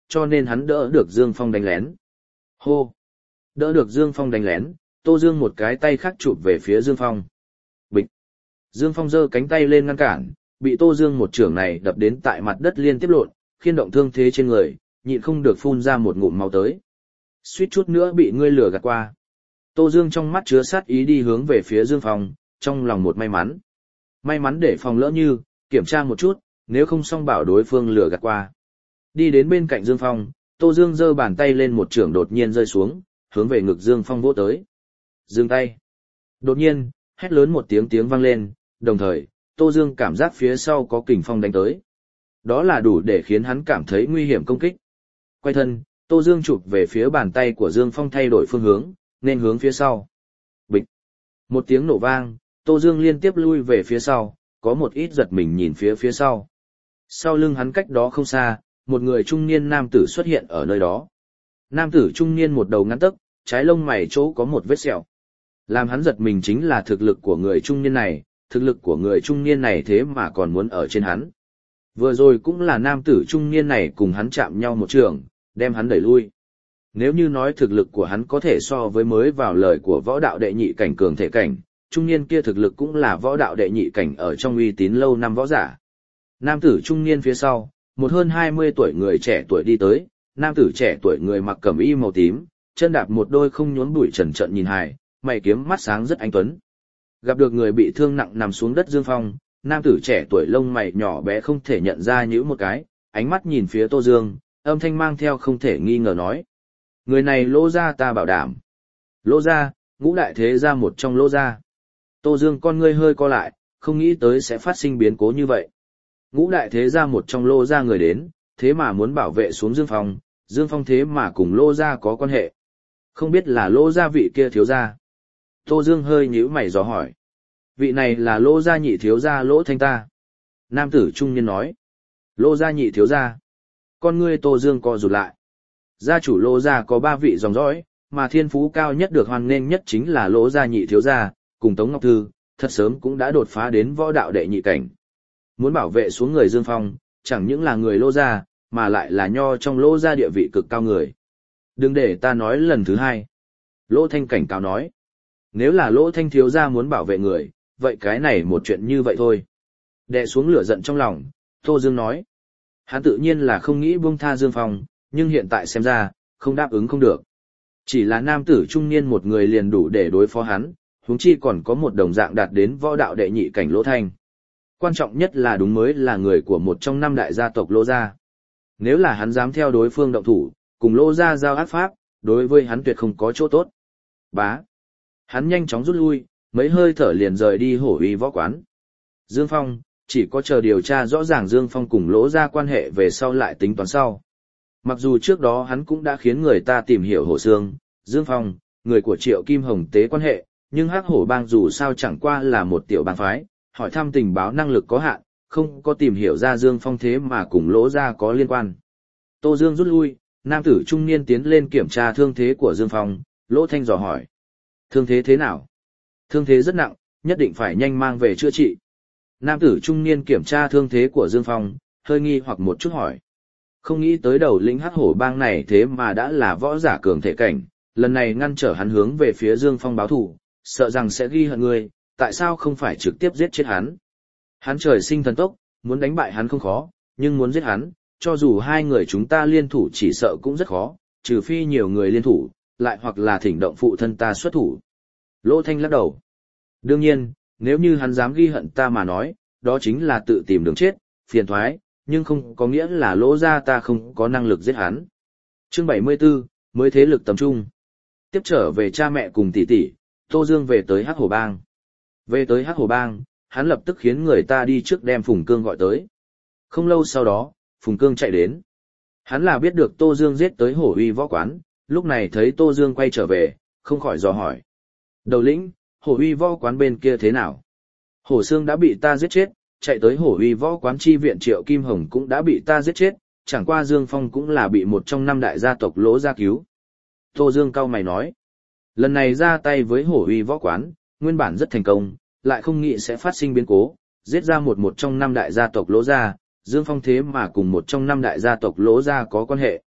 cho nên hắn đỡ được Dương Phong đánh lén. Hô! Đỡ được Dương Phong đánh lén, Tô Dương một cái tay khác chụp về phía Dương Phong. Bịch! Dương Phong giơ cánh tay lên ngăn cản, bị Tô Dương một chưởng này đập đến tại mặt đất liên tiếp lộn, khiên động thương thế trên người, nhịn không được phun ra một ngụm máu tới. Suýt chút nữa bị ngươi lừa gạt qua. Tô Dương trong mắt chứa sát ý đi hướng về phía Dương Phong, trong lòng một may mắn. May mắn để phòng lỡ như, kiểm tra một chút, nếu không xong bảo đối phương lừa gạt qua. Đi đến bên cạnh Dương Phong, Tô Dương giơ bàn tay lên một chưởng đột nhiên rơi xuống, hướng về ngực Dương Phong vỗ tới. Dừng tay. Đột nhiên, hét lớn một tiếng tiếng vang lên, đồng thời, Tô Dương cảm giác phía sau có kình phong đánh tới. Đó là đủ để khiến hắn cảm thấy nguy hiểm công kích. Quay thân, Tô Dương chụp về phía bàn tay của Dương Phong thay đổi phương hướng, nên hướng phía sau. Bịch. Một tiếng nổ vang, Tô Dương liên tiếp lui về phía sau, có một ít giật mình nhìn phía phía sau. Sau lưng hắn cách đó không xa, một người trung niên nam tử xuất hiện ở nơi đó. Nam tử trung niên một đầu ngắn tấc, trái lông mày chỗ có một vết sẹo. Làm hắn giật mình chính là thực lực của người trung niên này, thực lực của người trung niên này thế mà còn muốn ở trên hắn. Vừa rồi cũng là nam tử trung niên này cùng hắn chạm nhau một trường, đem hắn đẩy lui. Nếu như nói thực lực của hắn có thể so với mới vào lời của võ đạo đệ nhị cảnh cường thể cảnh, trung niên kia thực lực cũng là võ đạo đệ nhị cảnh ở trong uy tín lâu năm võ giả. Nam tử trung niên phía sau, một hơn hai mươi tuổi người trẻ tuổi đi tới, nam tử trẻ tuổi người mặc cẩm y màu tím, chân đạp một đôi không nhốn bụi trần trận nhìn hài, mày kiếm mắt sáng rất anh tuấn. Gặp được người bị thương nặng nằm xuống đất Dương Phong, nam tử trẻ tuổi lông mày nhỏ bé không thể nhận ra nhíu một cái, ánh mắt nhìn phía Tô Dương, âm thanh mang theo không thể nghi ngờ nói. Người này Lỗ gia ta bảo đảm. Lỗ gia, ngũ đại thế gia một trong Lỗ gia. Tô Dương con ngươi hơi co lại, không nghĩ tới sẽ phát sinh biến cố như vậy. Ngũ đại thế gia một trong Lỗ gia người đến, thế mà muốn bảo vệ xuống Dương Phong, Dương Phong thế mà cùng Lỗ gia có quan hệ. Không biết là Lỗ gia vị kia thiếu gia. Tô Dương hơi nhíu mày dò hỏi. Vị này là Lỗ gia nhị thiếu gia Lỗ Thanh ta. Nam tử trung niên nói. Lỗ gia nhị thiếu gia. Con ngươi Tô Dương co rụt lại. Gia chủ Lỗ gia có ba vị dòng dõi, mà thiên phú cao nhất được hoan nghênh nhất chính là Lỗ gia nhị thiếu gia, cùng Tống Ngọc Thư, thật sớm cũng đã đột phá đến võ đạo đệ nhị cảnh. Muốn bảo vệ xuống người Dương Phong, chẳng những là người Lỗ gia, mà lại là nho trong Lỗ gia địa vị cực cao người. Đừng để ta nói lần thứ hai. Lỗ Thanh cảnh cáo nói. Nếu là Lỗ Thanh thiếu gia muốn bảo vệ người, vậy cái này một chuyện như vậy thôi. Đè xuống lửa giận trong lòng, Tô Dương nói. Hắn tự nhiên là không nghĩ buông tha Dương Phong, nhưng hiện tại xem ra, không đáp ứng không được. Chỉ là nam tử trung niên một người liền đủ để đối phó hắn, huống chi còn có một đồng dạng đạt đến võ đạo đệ nhị cảnh Lỗ Thanh. Quan trọng nhất là đúng mới là người của một trong năm đại gia tộc Lỗ gia. Nếu là hắn dám theo đối phương động thủ, cùng Lỗ gia giao ác pháp, đối với hắn tuyệt không có chỗ tốt. Bá. Hắn nhanh chóng rút lui, mấy hơi thở liền rời đi Hổ Uy võ quán. Dương Phong, chỉ có chờ điều tra rõ ràng Dương Phong cùng Lỗ gia quan hệ về sau lại tính toán sau. Mặc dù trước đó hắn cũng đã khiến người ta tìm hiểu Hổ Sương, Dương Phong, người của Triệu Kim Hồng tế quan hệ, nhưng Hắc Hổ bang dù sao chẳng qua là một tiểu bang phái, hỏi thăm tình báo năng lực có hạn, không có tìm hiểu ra Dương Phong thế mà cùng Lỗ gia có liên quan. Tô Dương rút lui, nam tử trung niên tiến lên kiểm tra thương thế của Dương Phong, Lỗ Thanh dò hỏi. Thương thế thế nào? Thương thế rất nặng, nhất định phải nhanh mang về chữa trị. Nam tử trung niên kiểm tra thương thế của Dương Phong, hơi nghi hoặc một chút hỏi. Không nghĩ tới đầu lĩnh Hắc Hổ bang này thế mà đã là võ giả cường thể cảnh, lần này ngăn trở hắn hướng về phía Dương Phong báo thù, sợ rằng sẽ ghi hận người, tại sao không phải trực tiếp giết chết hắn? Hắn trời sinh thần tốc, muốn đánh bại hắn không khó, nhưng muốn giết hắn, cho dù hai người chúng ta liên thủ chỉ sợ cũng rất khó, trừ phi nhiều người liên thủ, lại hoặc là thỉnh động phụ thân ta xuất thủ. Lỗ Thanh lắc đầu. Đương nhiên, nếu như hắn dám ghi hận ta mà nói, đó chính là tự tìm đường chết, phiền thoái, nhưng không có nghĩa là Lỗ gia ta không có năng lực giết hắn. Chương bảy mươi 74, mới thế lực tầm trung. Tiếp trở về cha mẹ cùng tỷ tỷ, Tô Dương về tới Hắc Hổ bang. Về tới Hắc Hổ bang, hắn lập tức khiến người ta đi trước đem Phùng Cương gọi tới. Không lâu sau đó, Phùng Cương chạy đến. Hắn là biết được Tô Dương giết tới Hổ Uy võ quán, lúc này thấy Tô Dương quay trở về, không khỏi dò hỏi. Đầu lĩnh, Hổ Uy võ quán bên kia thế nào? Hổ Sương đã bị ta giết chết, chạy tới Hổ Uy võ quán chi viện Triệu Kim Hồng cũng đã bị ta giết chết, chẳng qua Dương Phong cũng là bị một trong năm đại gia tộc Lỗ gia cứu. Tô Dương cau mày nói. Lần này ra tay với Hổ Uy võ quán, nguyên bản rất thành công, lại không nghĩ sẽ phát sinh biến cố, giết ra một một trong năm đại gia tộc Lỗ gia, Dương Phong thế mà cùng một trong năm đại gia tộc Lỗ gia có quan hệ.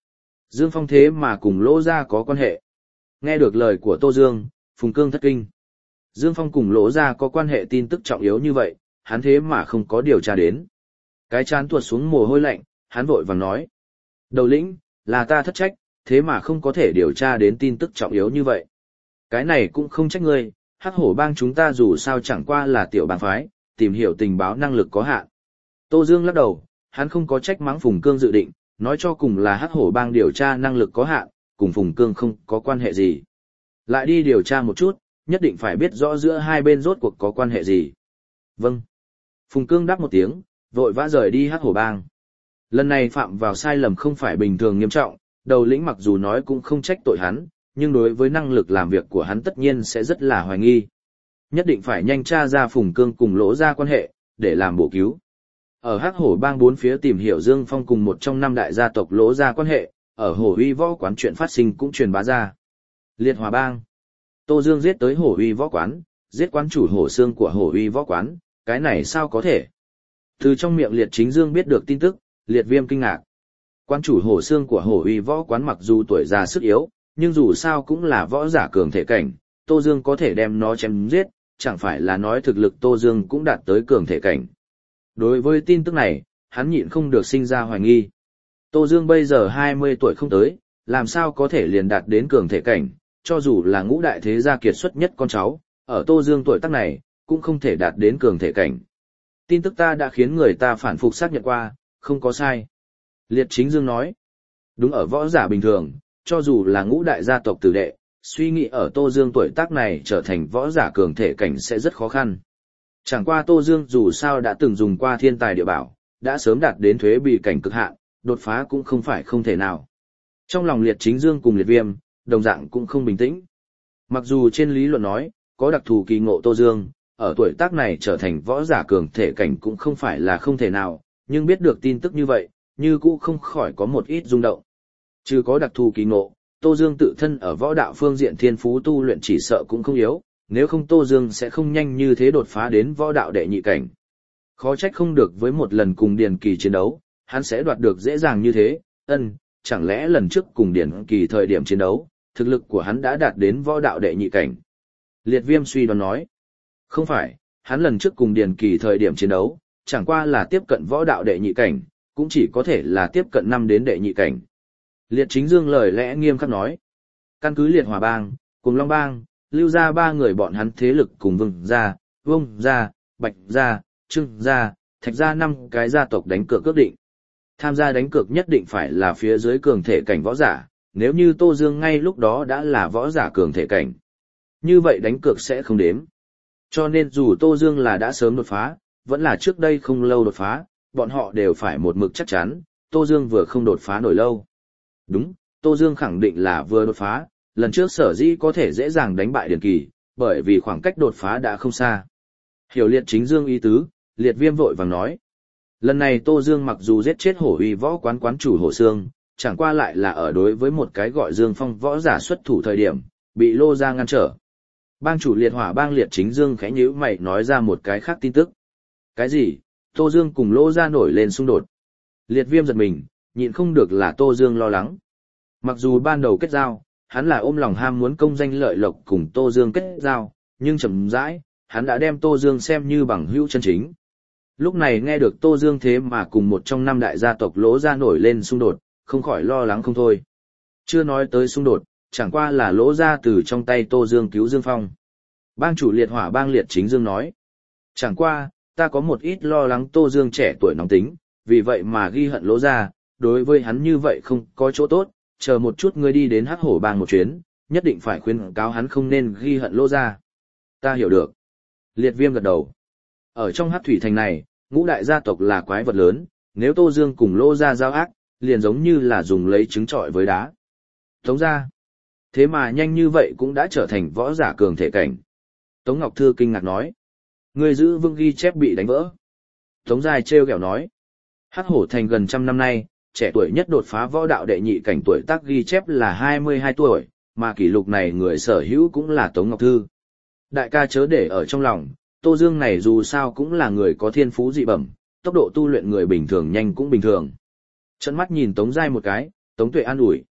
Dương Phong thế mà cùng Lỗ Gia có quan hệ. Nghe được lời của Tô Dương, Phùng Cương thất kinh. Dương Phong cùng Lỗ Gia có quan hệ tin tức trọng yếu như vậy, hắn thế mà không có điều tra đến. Cái chán tuột xuống mồ hôi lạnh, hắn vội vàng nói. Đầu lĩnh, là ta thất trách, thế mà không có thể điều tra đến tin tức trọng yếu như vậy. Cái này cũng không trách ngươi, Hắc Hổ bang chúng ta dù sao chẳng qua là tiểu bang phái, tìm hiểu tình báo năng lực có hạn. Tô Dương lắc đầu, hắn không có trách mắng Phùng Cương dự định, nói cho cùng là Hắc Hổ bang điều tra năng lực có hạn, cùng Phùng Cương không có quan hệ gì. Lại đi điều tra một chút, nhất định phải biết rõ giữa hai bên rốt cuộc có quan hệ gì. Vâng. Phùng Cương đáp một tiếng, vội vã rời đi Hắc Hổ bang. Lần này phạm vào sai lầm không phải bình thường nghiêm trọng, đầu lĩnh mặc dù nói cũng không trách tội hắn, nhưng đối với năng lực làm việc của hắn tất nhiên sẽ rất là hoài nghi. Nhất định phải nhanh tra ra Phùng Cương cùng Lỗ Gia quan hệ, để làm bổ cứu. Ở Hắc Hổ bang bốn phía tìm hiểu Dương Phong cùng một trong năm đại gia tộc Lỗ Gia quan hệ, ở Hổ Uy võ quán chuyện phát sinh cũng truyền bá ra. Liệt Hỏa bang. Tô Dương giết tới Hổ Uy võ quán, giết quán chủ Hổ Xương của Hổ Uy võ quán, cái này sao có thể? Từ trong miệng Liệt Chính Dương biết được tin tức, Liệt Viêm kinh ngạc. Quán chủ Hổ Xương của Hổ Uy võ quán mặc dù tuổi già sức yếu, nhưng dù sao cũng là võ giả cường thể cảnh, Tô Dương có thể đem nó chém giết, chẳng phải là nói thực lực Tô Dương cũng đạt tới cường thể cảnh. Đối với tin tức này, hắn nhịn không được sinh ra hoài nghi. Tô Dương bây giờ hai mươi tuổi không tới, làm sao có thể liền đạt đến cường thể cảnh, cho dù là ngũ đại thế gia kiệt xuất nhất con cháu, ở Tô Dương tuổi tác này, cũng không thể đạt đến cường thể cảnh. Tin tức ta đã khiến người ta phản phục xác nhận qua, không có sai. Liệt Chính Dương nói, đúng ở võ giả bình thường, cho dù là ngũ đại gia tộc tử đệ, suy nghĩ ở Tô Dương tuổi tác này trở thành võ giả cường thể cảnh sẽ rất khó khăn. Chẳng qua Tô Dương dù sao đã từng dùng qua thiên tài địa bảo, đã sớm đạt đến thuế bị cảnh cực hạn, đột phá cũng không phải không thể nào. Trong lòng Liệt Chính Dương cùng Liệt Viêm, đồng dạng cũng không bình tĩnh. Mặc dù trên lý luận nói, có đặc thù kỳ ngộ Tô Dương, ở tuổi tác này trở thành võ giả cường thể cảnh cũng không phải là không thể nào, nhưng biết được tin tức như vậy, như cũ không khỏi có một ít rung động. Trừ có đặc thù kỳ ngộ, Tô Dương tự thân ở võ đạo phương diện thiên phú tu luyện chỉ sợ cũng không yếu, nếu không Tô Dương sẽ không nhanh như thế đột phá đến võ đạo đệ nhị cảnh. Khó trách không được với một lần cùng Điền Kỳ chiến đấu, hắn sẽ đoạt được dễ dàng như thế, ân, chẳng lẽ lần trước cùng Điền Kỳ thời điểm chiến đấu, thực lực của hắn đã đạt đến võ đạo đệ nhị cảnh. Liệt Viêm suy đoán nói, không phải, hắn lần trước cùng Điền Kỳ thời điểm chiến đấu, chẳng qua là tiếp cận võ đạo đệ nhị cảnh, cũng chỉ có thể là tiếp cận năm đến đệ nhị cảnh. Liệt Chính Dương lời lẽ nghiêm khắc nói, căn cứ Liệt Hỏa bang, cùng Long bang, Lưu gia ba người bọn hắn thế lực cùng Vương gia, Vông gia, Bạch gia, Trương gia, Thạch gia năm cái gia tộc đánh cược ước định. Tham gia đánh cược nhất định phải là phía dưới cường thể cảnh võ giả, nếu như Tô Dương ngay lúc đó đã là võ giả cường thể cảnh. Như vậy đánh cược sẽ không đếm. Cho nên dù Tô Dương là đã sớm đột phá, vẫn là trước đây không lâu đột phá, bọn họ đều phải một mực chắc chắn, Tô Dương vừa không đột phá nổi lâu. Đúng, Tô Dương khẳng định là vừa đột phá, lần trước sở dĩ có thể dễ dàng đánh bại Điền Kỳ, bởi vì khoảng cách đột phá đã không xa. Hiểu Liệt Chính Dương ý tứ, Liệt Viêm vội vàng nói. Lần này Tô Dương mặc dù giết chết Hổ Uy võ quán quán chủ Hổ Xương, chẳng qua lại là ở đối với một cái gọi Dương Phong võ giả xuất thủ thời điểm, bị Lô Gia ngăn trở. Bang chủ Liệt Hỏa bang Liệt Chính Dương khẽ nhíu mày nói ra một cái khác tin tức. Cái gì? Tô Dương cùng Lô Gia nổi lên xung đột. Liệt Viêm giật mình, nhịn không được là Tô Dương lo lắng. Mặc dù ban đầu kết giao, hắn là ôm lòng ham muốn công danh lợi lộc cùng Tô Dương kết giao, nhưng chậm rãi, hắn đã đem Tô Dương xem như bằng hữu chân chính. Lúc này nghe được Tô Dương thế mà cùng một trong năm đại gia tộc Lỗ Gia nổi lên xung đột, không khỏi lo lắng không thôi. Chưa nói tới xung đột, chẳng qua là Lỗ Gia từ trong tay Tô Dương cứu Dương Phong. Bang chủ Liệt Hỏa bang Liệt Chính Dương nói, chẳng qua, ta có một ít lo lắng Tô Dương trẻ tuổi nóng tính, vì vậy mà ghi hận Lỗ Gia, đối với hắn như vậy không có chỗ tốt, chờ một chút ngươi đi đến Hắc Hổ bang một chuyến, nhất định phải khuyên cáo hắn không nên ghi hận Lỗ Gia. Ta hiểu được. Liệt Viêm gật đầu. Ở trong Hắc Thủy thành này, ngũ đại gia tộc là quái vật lớn, nếu Tô Dương cùng Lỗ Gia giao ác, liền giống như là dùng lấy trứng trọi với đá. Tống gia, thế mà nhanh như vậy cũng đã trở thành võ giả cường thể cảnh. Tống Ngọc Thư kinh ngạc nói, người giữ vững ghi chép bị đánh vỡ. Tống Giai trêu ghẹo nói, Hắc Hổ thành gần trăm năm nay, trẻ tuổi nhất đột phá võ đạo đệ nhị cảnh tuổi tác ghi chép là hai mươi hai tuổi, mà kỷ lục này người sở hữu cũng là Tống Ngọc Thư. Đại ca chớ để ở trong lòng, Tô Dương này dù sao cũng là người có thiên phú dị bẩm, tốc độ tu luyện người bình thường nhanh cũng bình thường. Trận mắt nhìn Tống Giai một cái, Tống Tuệ an ủi,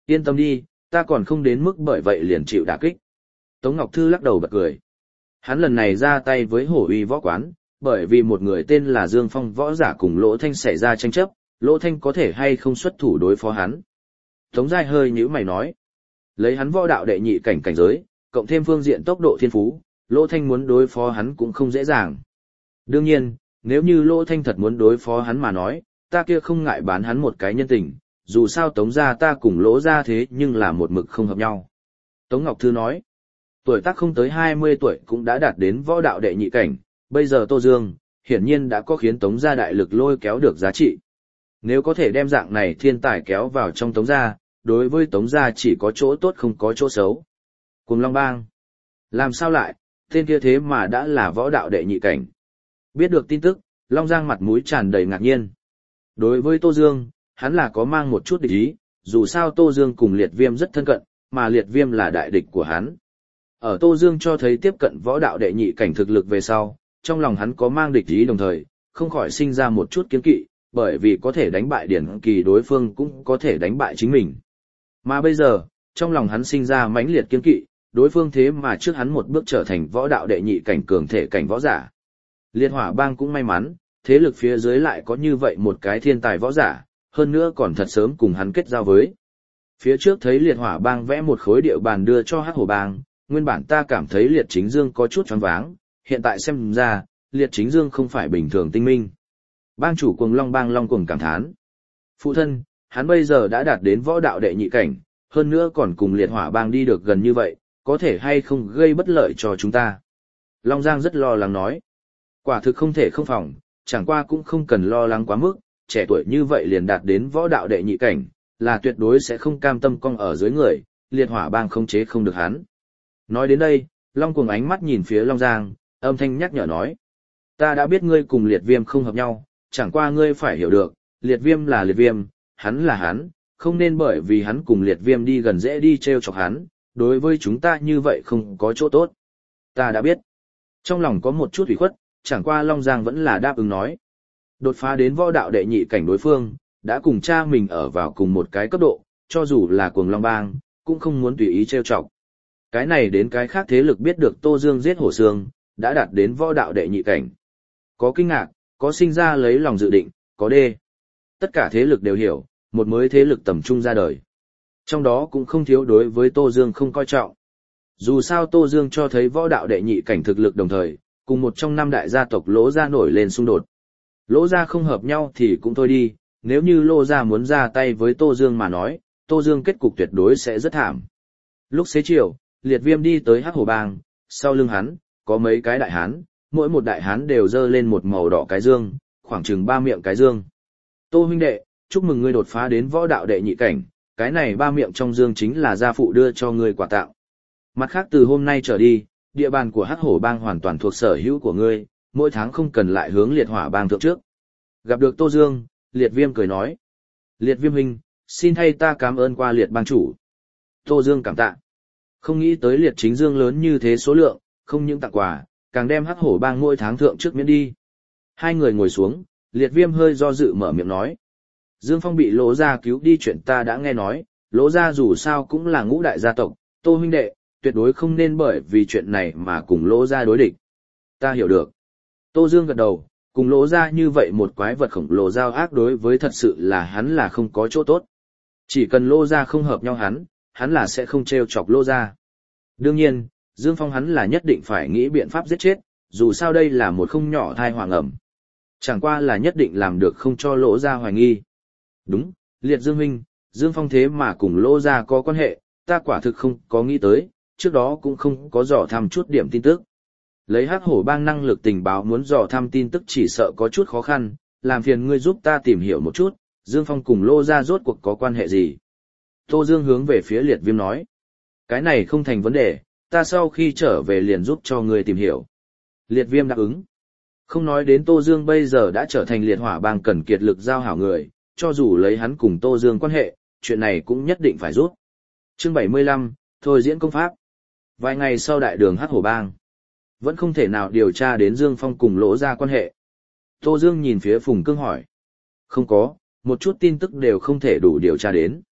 Yên tâm đi, ta còn không đến mức bởi vậy liền chịu đả kích. Tống Ngọc Thư lắc đầu bật cười. Hắn lần này ra tay với hổ uy võ quán, bởi vì một người tên là Dương Phong võ giả cùng Lỗ Thanh xảy ra tranh chấp, Lỗ Thanh có thể hay không xuất thủ đối phó hắn. Tống Giai hơi nhíu mày nói, lấy hắn võ đạo đệ nhị cảnh cảnh giới, cộng thêm phương diện tốc độ thiên phú, Lỗ Thanh muốn đối phó hắn cũng không dễ dàng. Đương nhiên, nếu như Lỗ Thanh thật muốn đối phó hắn mà nói, ta kia không ngại bán hắn một cái nhân tình, dù sao Tống gia ta cùng Lỗ gia thế nhưng là một mực không hợp nhau. Tống Ngọc Thư nói, tuổi tác không tới hai mươi tuổi cũng đã đạt đến võ đạo đệ nhị cảnh, bây giờ Tô Dương, hiển nhiên đã có khiến Tống gia đại lực lôi kéo được giá trị. Nếu có thể đem dạng này thiên tài kéo vào trong Tống gia, đối với Tống gia chỉ có chỗ tốt không có chỗ xấu. Cùng Long Bang, làm sao lại, tên kia thế mà đã là võ đạo đệ nhị cảnh. Biết được tin tức, Long Giang mặt mũi tràn đầy ngạc nhiên. Đối với Tô Dương, hắn là có mang một chút địch ý, dù sao Tô Dương cùng Liệt Viêm rất thân cận, mà Liệt Viêm là đại địch của hắn. Ở Tô Dương cho thấy tiếp cận võ đạo đệ nhị cảnh thực lực về sau, trong lòng hắn có mang địch ý đồng thời, không khỏi sinh ra một chút kiến kỵ, bởi vì có thể đánh bại Điển Kỳ đối phương cũng có thể đánh bại chính mình. Mà bây giờ, trong lòng hắn sinh ra mãnh liệt kiến kỵ, đối phương thế mà trước hắn một bước trở thành võ đạo đệ nhị cảnh cường thể cảnh võ giả. Liệt Hỏa Bang cũng may mắn, thế lực phía dưới lại có như vậy một cái thiên tài võ giả, hơn nữa còn thật sớm cùng hắn kết giao với. Phía trước thấy Liệt Hỏa Bang vẽ một khối địa bàn đưa cho Hắc Hổ Bang, nguyên bản ta cảm thấy Liệt Chính Dương có chút choáng váng, hiện tại xem ra, Liệt Chính Dương không phải bình thường tinh minh. Bang chủ Cuồng Long Bang Long Cuồng cảm thán. Phụ thân, hắn bây giờ đã đạt đến võ đạo đệ nhị cảnh, hơn nữa còn cùng Liệt Hỏa Bang đi được gần như vậy, có thể hay không gây bất lợi cho chúng ta. Long Giang rất lo lắng nói. Quả thực không thể không phòng, chẳng qua cũng không cần lo lắng quá mức, trẻ tuổi như vậy liền đạt đến võ đạo đệ nhị cảnh, là tuyệt đối sẽ không cam tâm cong ở dưới người, Liệt Hỏa Bang không chế không được hắn. Nói đến đây, Long Cuồng ánh mắt nhìn phía Long Giang, âm thanh nhắc nhở nói. Ta đã biết ngươi cùng Liệt Viêm không hợp nhau, chẳng qua ngươi phải hiểu được, Liệt Viêm là Liệt Viêm, hắn là hắn, không nên bởi vì hắn cùng Liệt Viêm đi gần dễ đi treo chọc hắn, đối với chúng ta như vậy không có chỗ tốt. Ta đã biết. Trong lòng có một chút ủy khuất, chẳng qua Long Giang vẫn là đáp ứng nói. Đột phá đến võ đạo đệ nhị cảnh đối phương, đã cùng cha mình ở vào cùng một cái cấp độ, cho dù là Cuồng Long Bang, cũng không muốn tùy ý trêu chọc. Cái này đến cái khác thế lực biết được Tô Dương giết Hổ Sương, đã đạt đến võ đạo đệ nhị cảnh. Có kinh ngạc, có sinh ra lấy lòng dự định, có đê. Tất cả thế lực đều hiểu, một mới thế lực tầm trung ra đời. Trong đó cũng không thiếu đối với Tô Dương không coi trọng. Dù sao Tô Dương cho thấy võ đạo đệ nhị cảnh thực lực đồng thời, cùng một trong năm đại gia tộc Lỗ gia nổi lên xung đột. Lỗ gia không hợp nhau thì cũng thôi đi, nếu như Lỗ gia muốn ra tay với Tô Dương mà nói, Tô Dương kết cục tuyệt đối sẽ rất thảm. Lúc xế chiều, Liệt Viêm đi tới Hắc Hổ Bang, sau lưng hắn, có mấy cái đại hán, mỗi một đại hán đều dơ lên một màu đỏ cái dương, khoảng chừng ba miệng cái dương. Tô huynh đệ, chúc mừng ngươi đột phá đến võ đạo đệ nhị cảnh, cái này ba miệng trong dương chính là gia phụ đưa cho ngươi quà tặng. Mặt khác từ hôm nay trở đi, địa bàn của Hắc Hổ Bang hoàn toàn thuộc sở hữu của ngươi, mỗi tháng không cần lại hướng Liệt Hỏa Bang thượng trước. Gặp được Tô Dương, Liệt Viêm cười nói. Liệt Viêm huynh, xin thay ta cảm ơn qua Liệt Bang chủ. Tô Dương cảm tạ. Không nghĩ tới Liệt Chính Dương lớn như thế số lượng, không những tặng quà, càng đem Hắc Hổ Bang mỗi tháng thượng trước miễn đi. Hai người ngồi xuống, Liệt Viêm hơi do dự mở miệng nói. Dương Phong bị Lỗ gia cứu đi chuyện ta đã nghe nói, Lỗ gia dù sao cũng là ngũ đại gia tộc, Tô huynh đệ, tuyệt đối không nên bởi vì chuyện này mà cùng Lỗ gia đối địch. Ta hiểu được. Tô Dương gật đầu, cùng Lỗ gia như vậy một quái vật khổng lồ giao ác đối với thật sự là hắn là không có chỗ tốt. Chỉ cần Lỗ gia không hợp nhau hắn, hắn là sẽ không trêu chọc Lỗ gia. Đương nhiên, Dương Phong hắn là nhất định phải nghĩ biện pháp giết chết, dù sao đây là một không nhỏ thai hoàng ẩm. Chẳng qua là nhất định làm được không cho Lỗ gia hoài nghi. Đúng, Liệt Dương huynh, Dương Phong thế mà cùng Lỗ gia có quan hệ, ta quả thực không có nghĩ tới, trước đó cũng không có dò thăm chút điểm tin tức. Lấy Hắc Hổ Bang năng lực tình báo muốn dò thăm tin tức chỉ sợ có chút khó khăn, làm phiền ngươi giúp ta tìm hiểu một chút, Dương Phong cùng Lỗ gia rốt cuộc có quan hệ gì. Tô Dương hướng về phía Liệt Viêm nói. Cái này không thành vấn đề, ta sau khi trở về liền giúp cho ngươi tìm hiểu. Liệt Viêm đáp ứng. Không nói đến Tô Dương bây giờ đã trở thành Liệt Hỏa Bang cần kiệt lực giao hảo người, cho dù lấy hắn cùng Tô Dương quan hệ, chuyện này cũng nhất định phải giúp. Chương bảy mươi lăm, thôi diễn công pháp. Vài ngày sau đại đường Hắc Hổ Bang, vẫn không thể nào điều tra đến Dương Phong cùng Lỗ gia quan hệ. Tô Dương nhìn phía Phùng Cương hỏi. Không có, một chút tin tức đều không thể đủ điều tra đến.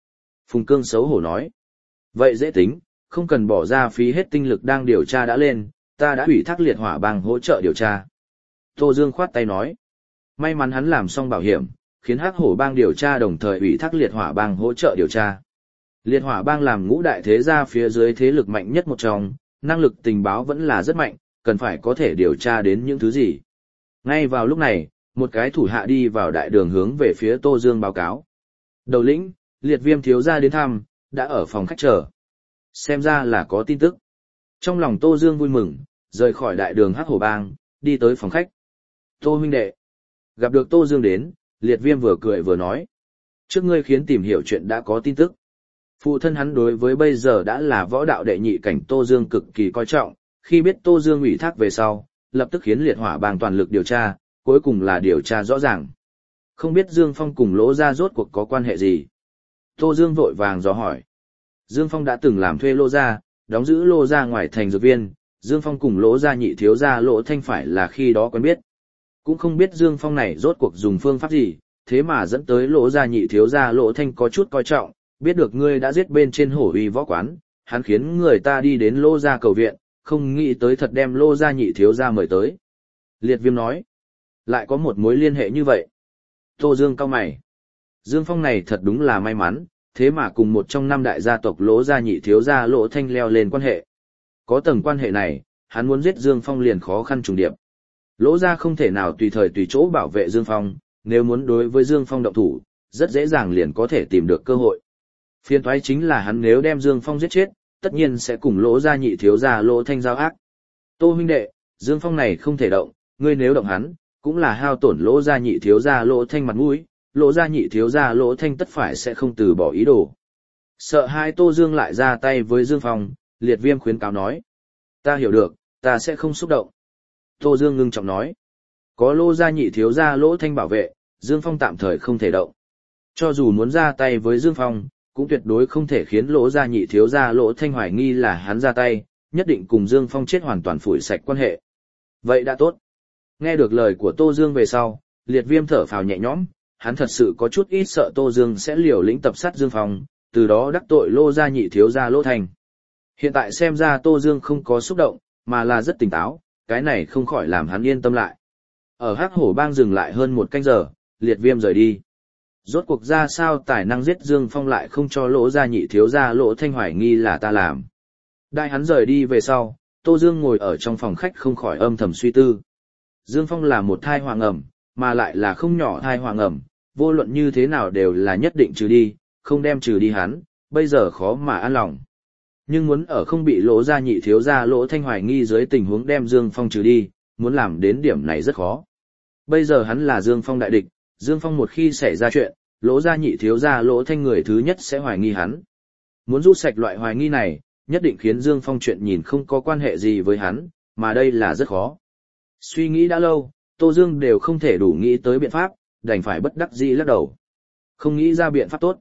Phùng Cương xấu hổ nói. Vậy dễ tính, không cần bỏ ra phí hết tinh lực đang điều tra đã lên, ta đã ủy thác liệt hỏa bang hỗ trợ điều tra. Tô Dương khoát tay nói. May mắn hắn làm xong bảo hiểm, khiến hắc hổ bang điều tra đồng thời ủy thác liệt hỏa bang hỗ trợ điều tra. Liệt hỏa bang làm ngũ đại thế gia phía dưới thế lực mạnh nhất một trong, năng lực tình báo vẫn là rất mạnh, cần phải có thể điều tra đến những thứ gì. Ngay vào lúc này, một cái thủ hạ đi vào đại đường hướng về phía Tô Dương báo cáo. Đầu lĩnh, liệt viêm thiếu gia đến thăm, đã ở phòng khách chờ. Xem ra là có tin tức. Trong lòng Tô Dương vui mừng, rời khỏi đại đường hắc hổ bang, đi tới phòng khách. Tô huynh đệ. Gặp được Tô Dương đến, liệt viêm vừa cười vừa nói. Trước ngươi khiến tìm hiểu chuyện đã có tin tức. Phụ thân hắn đối với bây giờ đã là võ đạo đệ nhị cảnh Tô Dương cực kỳ coi trọng, khi biết Tô Dương ủy thác về sau, lập tức khiến liệt hỏa bang toàn lực điều tra, cuối cùng là điều tra rõ ràng. Không biết Dương Phong cùng Lỗ Gia rốt cuộc có quan hệ gì? Tô Dương vội vàng dò hỏi. Dương Phong đã từng làm thuê Lỗ Gia, đóng giữ Lỗ Gia ngoài thành dược viên, Dương Phong cùng Lỗ Gia nhị thiếu gia Lỗ Thanh phải là khi đó quen biết. Cũng không biết Dương Phong này rốt cuộc dùng phương pháp gì, thế mà dẫn tới Lỗ Gia nhị thiếu gia Lỗ Thanh có chút coi trọng, biết được ngươi đã giết bên trên hổ uy võ quán, hắn khiến người ta đi đến Lỗ Gia cầu viện, không nghĩ tới thật đem Lỗ Gia nhị thiếu gia mời tới. Liệt Viêm nói, lại có một mối liên hệ như vậy. Tô Dương cau mày. Dương Phong này thật đúng là may mắn, thế mà cùng một trong năm đại gia tộc Lỗ Gia nhị thiếu gia Lỗ Thanh leo lên quan hệ. Có tầng quan hệ này, hắn muốn giết Dương Phong liền khó khăn trùng điệp. Lỗ Gia không thể nào tùy thời tùy chỗ bảo vệ Dương Phong, nếu muốn đối với Dương Phong động thủ, rất dễ dàng liền có thể tìm được cơ hội. Phiên toái chính là hắn nếu đem Dương Phong giết chết, tất nhiên sẽ cùng Lỗ Gia nhị thiếu gia Lỗ Thanh giao ác. Tô huynh đệ, Dương Phong này không thể động, ngươi nếu động hắn, cũng là hao tổn Lỗ Gia nhị thiếu gia Lỗ Thanh mặt mũi, Lỗ Gia nhị thiếu gia Lỗ Thanh tất phải sẽ không từ bỏ ý đồ. Sợ hai Tô Dương lại ra tay với Dương Phong, Liệt Viêm khuyến cáo nói. Ta hiểu được, ta sẽ không xúc động. Tô Dương ngưng trọng nói. Có Lỗ Gia nhị thiếu gia Lỗ Thanh bảo vệ, Dương Phong tạm thời không thể động. Cho dù muốn ra tay với Dương Phong, cũng tuyệt đối không thể khiến Lỗ Gia nhị thiếu gia Lỗ Thanh hoài nghi là hắn ra tay, nhất định cùng Dương Phong chết hoàn toàn phủi sạch quan hệ. Vậy đã tốt. Nghe được lời của Tô Dương về sau, Liệt Viêm thở phào nhẹ nhõm, hắn thật sự có chút ít sợ Tô Dương sẽ liều lĩnh tập sát Dương Phong, từ đó đắc tội Lỗ Gia nhị thiếu gia Lỗ Thanh. Hiện tại xem ra Tô Dương không có xúc động, mà là rất tỉnh táo, cái này không khỏi làm hắn yên tâm lại. Ở Hắc Hổ Bang dừng lại hơn một canh giờ, Liệt Viêm rời đi. Rốt cuộc ra sao tài năng giết Dương Phong lại không cho Lỗ Gia nhị thiếu gia Lỗ Thanh hoài nghi là ta làm. Đại hắn rời đi về sau, Tô Dương ngồi ở trong phòng khách không khỏi âm thầm suy tư. Dương Phong là một thai hoàng ẩm, mà lại là không nhỏ thai hoàng ẩm, vô luận như thế nào đều là nhất định trừ đi, không đem trừ đi hắn, bây giờ khó mà an lòng. Nhưng muốn ở không bị Lỗ Gia nhị thiếu gia Lỗ Thanh hoài nghi dưới tình huống đem Dương Phong trừ đi, muốn làm đến điểm này rất khó. Bây giờ hắn là Dương Phong đại địch, Dương Phong một khi xảy ra chuyện, Lỗ Gia nhị thiếu gia Lỗ Thanh người thứ nhất sẽ hoài nghi hắn. Muốn rũ sạch loại hoài nghi này, nhất định khiến Dương Phong chuyện nhìn không có quan hệ gì với hắn, mà đây là rất khó. Suy nghĩ đã lâu, Tô Dương đều không thể đủ nghĩ tới biện pháp, đành phải bất đắc dĩ lắc đầu. Không nghĩ ra biện pháp tốt.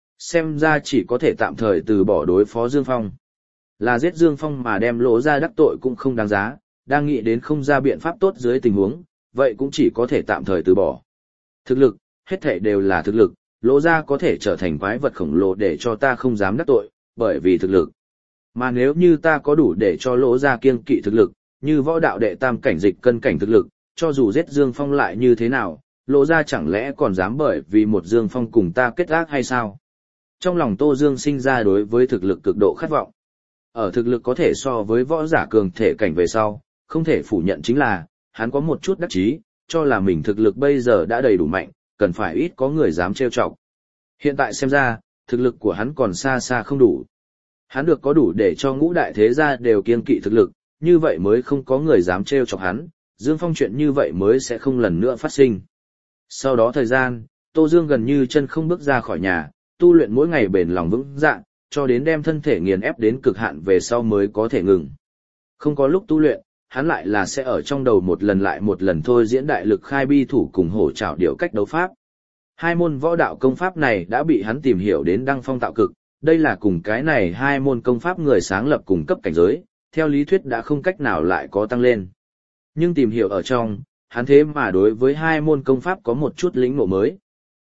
Xem ra chỉ có thể tạm thời từ bỏ đối phó Dương Phong. Là giết Dương Phong mà đem Lỗ Gia đắc tội cũng không đáng giá, đang nghĩ đến không ra biện pháp tốt dưới tình huống, vậy cũng chỉ có thể tạm thời từ bỏ. Thực lực, hết thảy đều là thực lực, Lỗ Gia có thể trở thành quái vật khổng lồ để cho ta không dám đắc tội, bởi vì thực lực. Mà nếu như ta có đủ để cho Lỗ Gia kiêng kỵ thực lực, như võ đạo đệ tam cảnh dịch cân cảnh thực lực, cho dù giết Dương Phong lại như thế nào, Lỗ Gia chẳng lẽ còn dám bởi vì một Dương Phong cùng ta kết ác hay sao? Trong lòng Tô Dương sinh ra đối với thực lực cực độ khát vọng. Ở thực lực có thể so với võ giả cường thể cảnh về sau, không thể phủ nhận chính là, hắn có một chút đắc chí, cho là mình thực lực bây giờ đã đầy đủ mạnh, cần phải ít có người dám trêu chọc. Hiện tại xem ra, thực lực của hắn còn xa xa không đủ. Hắn được có đủ để cho ngũ đại thế gia đều kiêng kỵ thực lực, như vậy mới không có người dám trêu chọc hắn, Dương Phong chuyện như vậy mới sẽ không lần nữa phát sinh. Sau đó thời gian, Tô Dương gần như chân không bước ra khỏi nhà, tu luyện mỗi ngày bền lòng vững dạ, cho đến đem thân thể nghiền ép đến cực hạn về sau mới có thể ngừng. Không có lúc tu luyện, hắn lại là sẽ ở trong đầu một lần lại một lần thôi diễn đại lực khai bi thủ cùng hổ trảo điệu cách đấu pháp. Hai môn võ đạo công pháp này đã bị hắn tìm hiểu đến đăng phong tạo cực, đây là cùng cái này hai môn công pháp người sáng lập cùng cấp cảnh giới, theo lý thuyết đã không cách nào lại có tăng lên. Nhưng tìm hiểu ở trong, hắn thế mà đối với hai môn công pháp có một chút lĩnh ngộ mới.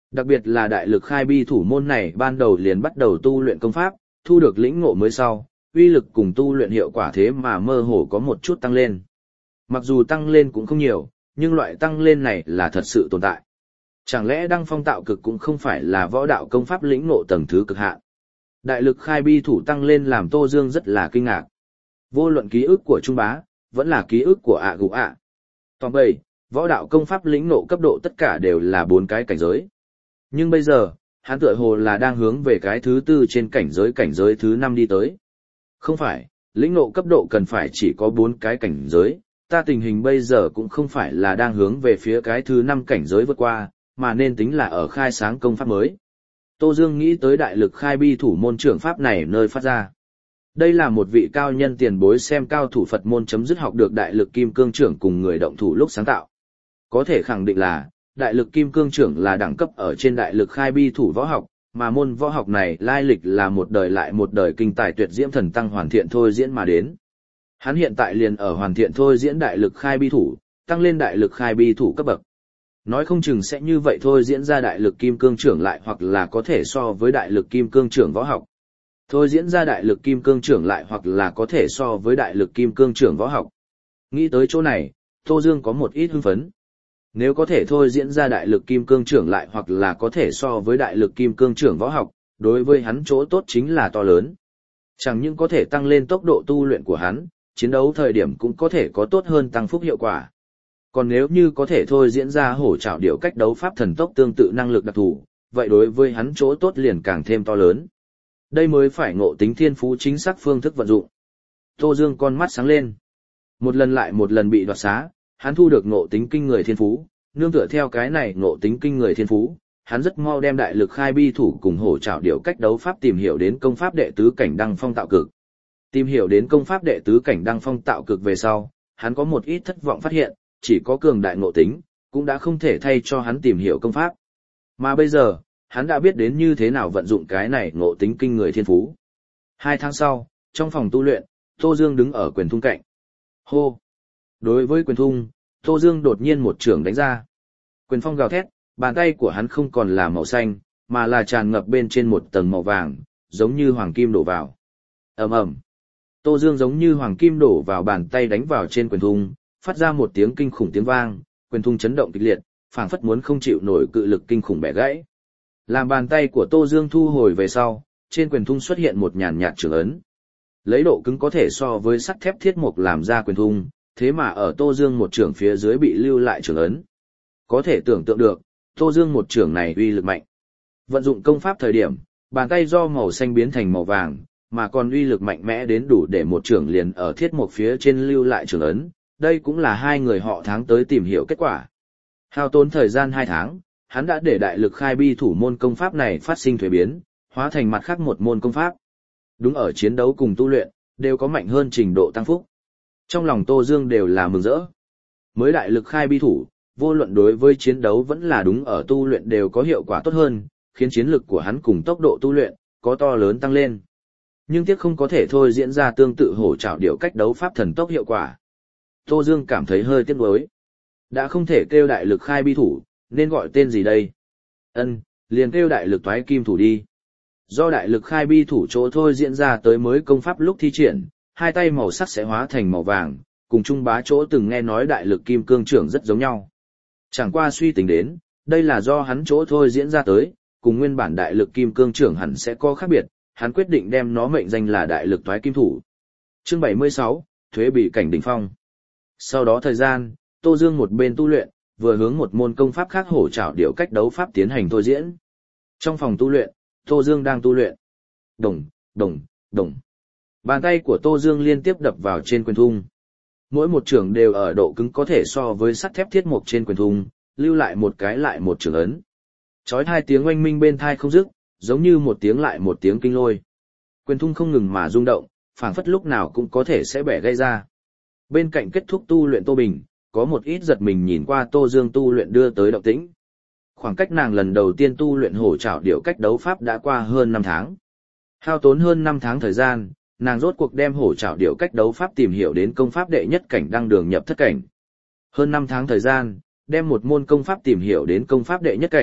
Đặc biệt là đại lực khai bi thủ môn này ban đầu liền bắt đầu tu luyện công pháp, thu được lĩnh ngộ mới sau, uy lực cùng tu luyện hiệu quả thế mà mơ hồ có một chút tăng lên. Mặc dù tăng lên cũng không nhiều, nhưng loại tăng lên này là thật sự tồn tại. Chẳng lẽ đăng phong tạo cực cũng không phải là võ đạo công pháp lĩnh ngộ tầng thứ cực hạn? Đại lực khai bi thủ tăng lên làm Tô Dương rất là kinh ngạc. Vô luận ký ức của Trung Bá, vẫn là ký ức của ạ gục ạ. Toàn bầy, võ đạo công pháp lĩnh ngộ cấp độ tất cả đều là bốn cái cảnh giới. Nhưng bây giờ, hắn tựa hồ là đang hướng về cái thứ tư trên cảnh giới cảnh giới thứ năm đi tới. Không phải, lĩnh ngộ cấp độ cần phải chỉ có bốn cái cảnh giới, ta tình hình bây giờ cũng không phải là đang hướng về phía cái thứ năm cảnh giới vượt qua, mà nên tính là ở khai sáng công pháp mới. Tô Dương nghĩ tới đại lực khai bi thủ môn trưởng pháp này nơi phát ra. Đây là một vị cao nhân tiền bối xem cao thủ Phật môn chấm dứt học được đại lực kim cương trưởng cùng người động thủ lúc sáng tạo. Có thể khẳng định là, đại lực kim cương trưởng là đẳng cấp ở trên đại lực khai bi thủ võ học, mà môn võ học này lai lịch là một đời lại một đời kinh tài tuyệt diễm thần tăng hoàn thiện thôi diễn mà đến. Hắn hiện tại liền ở hoàn thiện thôi diễn đại lực khai bi thủ, tăng lên đại lực khai bi thủ cấp bậc. Nói không chừng sẽ như vậy thôi diễn ra đại lực kim cương trưởng lại hoặc là có thể so với đại lực kim cương trưởng võ học. Thôi diễn ra đại lực kim cương trưởng lại hoặc là có thể so với đại lực kim cương trưởng võ học. Nghĩ tới chỗ này, Tô Dương có một ít hưng phấn. Nếu có thể thôi diễn ra đại lực kim cương trưởng lại hoặc là có thể so với đại lực kim cương trưởng võ học, đối với hắn chỗ tốt chính là to lớn. Chẳng những có thể tăng lên tốc độ tu luyện của hắn, chiến đấu thời điểm cũng có thể có tốt hơn tăng phúc hiệu quả. Còn nếu như có thể thôi diễn ra hổ trảo điệu cách đấu pháp thần tốc tương tự năng lực đặc thù, vậy đối với hắn chỗ tốt liền càng thêm to lớn. Đây mới phải ngộ tính thiên phú chính xác phương thức vận dụng. Tô Dương con mắt sáng lên. Một lần lại một lần bị đoạt xá, hắn thu được ngộ tính kinh người thiên phú, nương tựa theo cái này ngộ tính kinh người thiên phú, hắn rất mau đem đại lực khai bi thủ cùng hổ trảo điệu cách đấu pháp tìm hiểu đến công pháp đệ tứ cảnh đăng phong tạo cực. Tìm hiểu đến công pháp đệ tứ cảnh đăng phong tạo cực về sau, hắn có một ít thất vọng phát hiện, chỉ có cường đại ngộ tính, cũng đã không thể thay cho hắn tìm hiểu công pháp. Mà bây giờ, hắn đã biết đến như thế nào vận dụng cái này ngộ tính kinh người thiên phú. Hai tháng sau, trong phòng tu luyện, Tô Dương đứng ở quyền thung cạnh. Hô! Đối với quyền thung, Tô Dương đột nhiên một chưởng đánh ra. Quyền phong gào thét, bàn tay của hắn không còn là màu xanh, mà là tràn ngập bên trên một tầng màu vàng, giống như hoàng kim đổ vào. Ầm ầm. Tô Dương giống như hoàng kim đổ vào bàn tay đánh vào trên quyền thung, phát ra một tiếng kinh khủng tiếng vang, quyền thung chấn động kịch liệt, phảng phất muốn không chịu nổi cự lực kinh khủng bẻ gãy. Làm bàn tay của Tô Dương thu hồi về sau, trên quyền thung xuất hiện một nhàn nhạt trưởng ấn. Lấy độ cứng có thể so với sắt thép thiết mục làm ra quyền thung, thế mà ở Tô Dương một trưởng phía dưới bị lưu lại trưởng ấn. Có thể tưởng tượng được, Tô Dương một trưởng này uy lực mạnh. Vận dụng công pháp thời điểm, bàn tay do màu xanh biến thành màu vàng, mà còn uy lực mạnh mẽ đến đủ để một trưởng liền ở thiết mục phía trên lưu lại trưởng ấn. Đây cũng là hai người họ tháng tới tìm hiểu kết quả. Hao tốn thời gian hai tháng, hắn đã để đại lực khai bi thủ môn công pháp này phát sinh thuế biến, hóa thành mặt khác một môn công pháp. Đúng ở chiến đấu cùng tu luyện, đều có mạnh hơn trình độ tăng phúc. Trong lòng Tô Dương đều là mừng rỡ. Mới đại lực khai bi thủ, vô luận đối với chiến đấu vẫn là đúng ở tu luyện đều có hiệu quả tốt hơn, khiến chiến lực của hắn cùng tốc độ tu luyện có to lớn tăng lên. Nhưng tiếc không có thể thôi diễn ra tương tự hổ trảo điệu cách đấu pháp thần tốc hiệu quả. Tô Dương cảm thấy hơi tiếc nuối. Đã không thể kêu đại lực khai bi thủ, nên gọi tên gì đây? Ân, liền kêu đại lực toái kim thủ đi. Do đại lực khai bi thủ chỗ thôi diễn ra tới mới công pháp lúc thi triển, hai tay màu sắc sẽ hóa thành màu vàng, cùng Trung Bá chỗ từng nghe nói đại lực kim cương trưởng rất giống nhau. Chẳng qua suy tính đến, đây là do hắn chỗ thôi diễn ra tới, cùng nguyên bản đại lực kim cương trưởng hẳn sẽ có khác biệt, hắn quyết định đem nó mệnh danh là đại lực toái kim thủ. Chương bảy mươi sáu, Thuế bị cảnh đỉnh phong. Sau đó thời gian, Tô Dương một bên tu luyện, vừa hướng một môn công pháp khác hổ trảo điệu cách đấu pháp tiến hành thôi diễn. Trong phòng tu luyện, Tô Dương đang tu luyện. Đồng, đồng, đồng. Bàn tay của Tô Dương liên tiếp đập vào trên quyền thung. Mỗi một trưởng đều ở độ cứng có thể so với sắt thép thiết mục trên quyền thung, lưu lại một cái lại một trưởng ấn. Chói hai tiếng oanh minh bên thai không dứt, giống như một tiếng lại một tiếng kinh lôi. Quyền thung không ngừng mà rung động, phảng phất lúc nào cũng có thể sẽ bẻ gây ra. Bên cạnh kết thúc tu luyện Tô Bình, có một ít giật mình nhìn qua Tô Dương tu luyện đưa tới động tĩnh. Khoảng cách nàng lần đầu tiên tu luyện hổ trảo điệu cách đấu pháp đã qua hơn năm tháng. Hao tốn hơn năm tháng thời gian, nàng rốt cuộc đem hổ trảo điệu cách đấu pháp tìm hiểu đến công pháp đệ nhất cảnh đăng đường nhập thất cảnh. Hơn năm tháng thời gian, đem một môn công pháp tìm hiểu đến công pháp đệ nhất cảnh,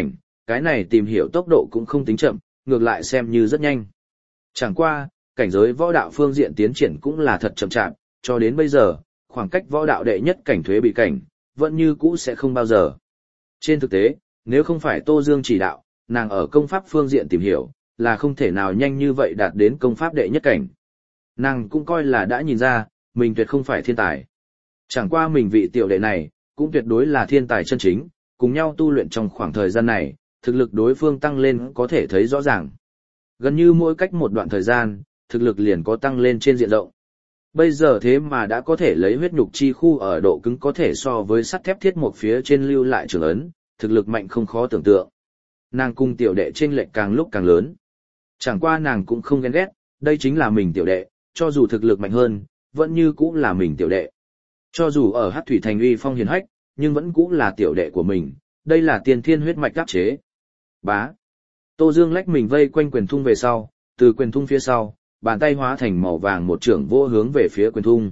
cái này tìm hiểu tốc độ cũng không tính chậm, ngược lại xem như rất nhanh. Chẳng qua, cảnh giới võ đạo phương diện tiến triển cũng là thật chậm chạp, cho đến bây giờ, khoảng cách võ đạo đệ nhất cảnh thuế bị cảnh, vẫn như cũ sẽ không bao giờ. Trên thực tế, nếu không phải Tô Dương chỉ đạo, nàng ở công pháp phương diện tìm hiểu, là không thể nào nhanh như vậy đạt đến công pháp đệ nhất cảnh. Nàng cũng coi là đã nhìn ra, mình tuyệt không phải thiên tài. Chẳng qua mình vị tiểu đệ này, cũng tuyệt đối là thiên tài chân chính, cùng nhau tu luyện trong khoảng thời gian này, thực lực đối phương tăng lên có thể thấy rõ ràng. Gần như mỗi cách một đoạn thời gian, thực lực liền có tăng lên trên diện rộng. Bây giờ thế mà đã có thể lấy huyết nhục chi khu ở độ cứng có thể so với sắt thép thiết một phía trên lưu lại trường ấn, thực lực mạnh không khó tưởng tượng. Nàng cùng tiểu đệ chênh lệch càng lúc càng lớn. Chẳng qua nàng cũng không ghen ghét, đây chính là mình tiểu đệ, cho dù thực lực mạnh hơn, vẫn như cũng là mình tiểu đệ. Cho dù ở Hắc Thủy Thành uy phong hiền hách, nhưng vẫn cũng là tiểu đệ của mình, đây là tiên thiên huyết mạch đáp chế. Bá. Tô Dương lách mình vây quanh quyền thung về sau, từ quyền thung phía sau, bàn tay hóa thành màu vàng một trưởng vô hướng về phía quyền thung.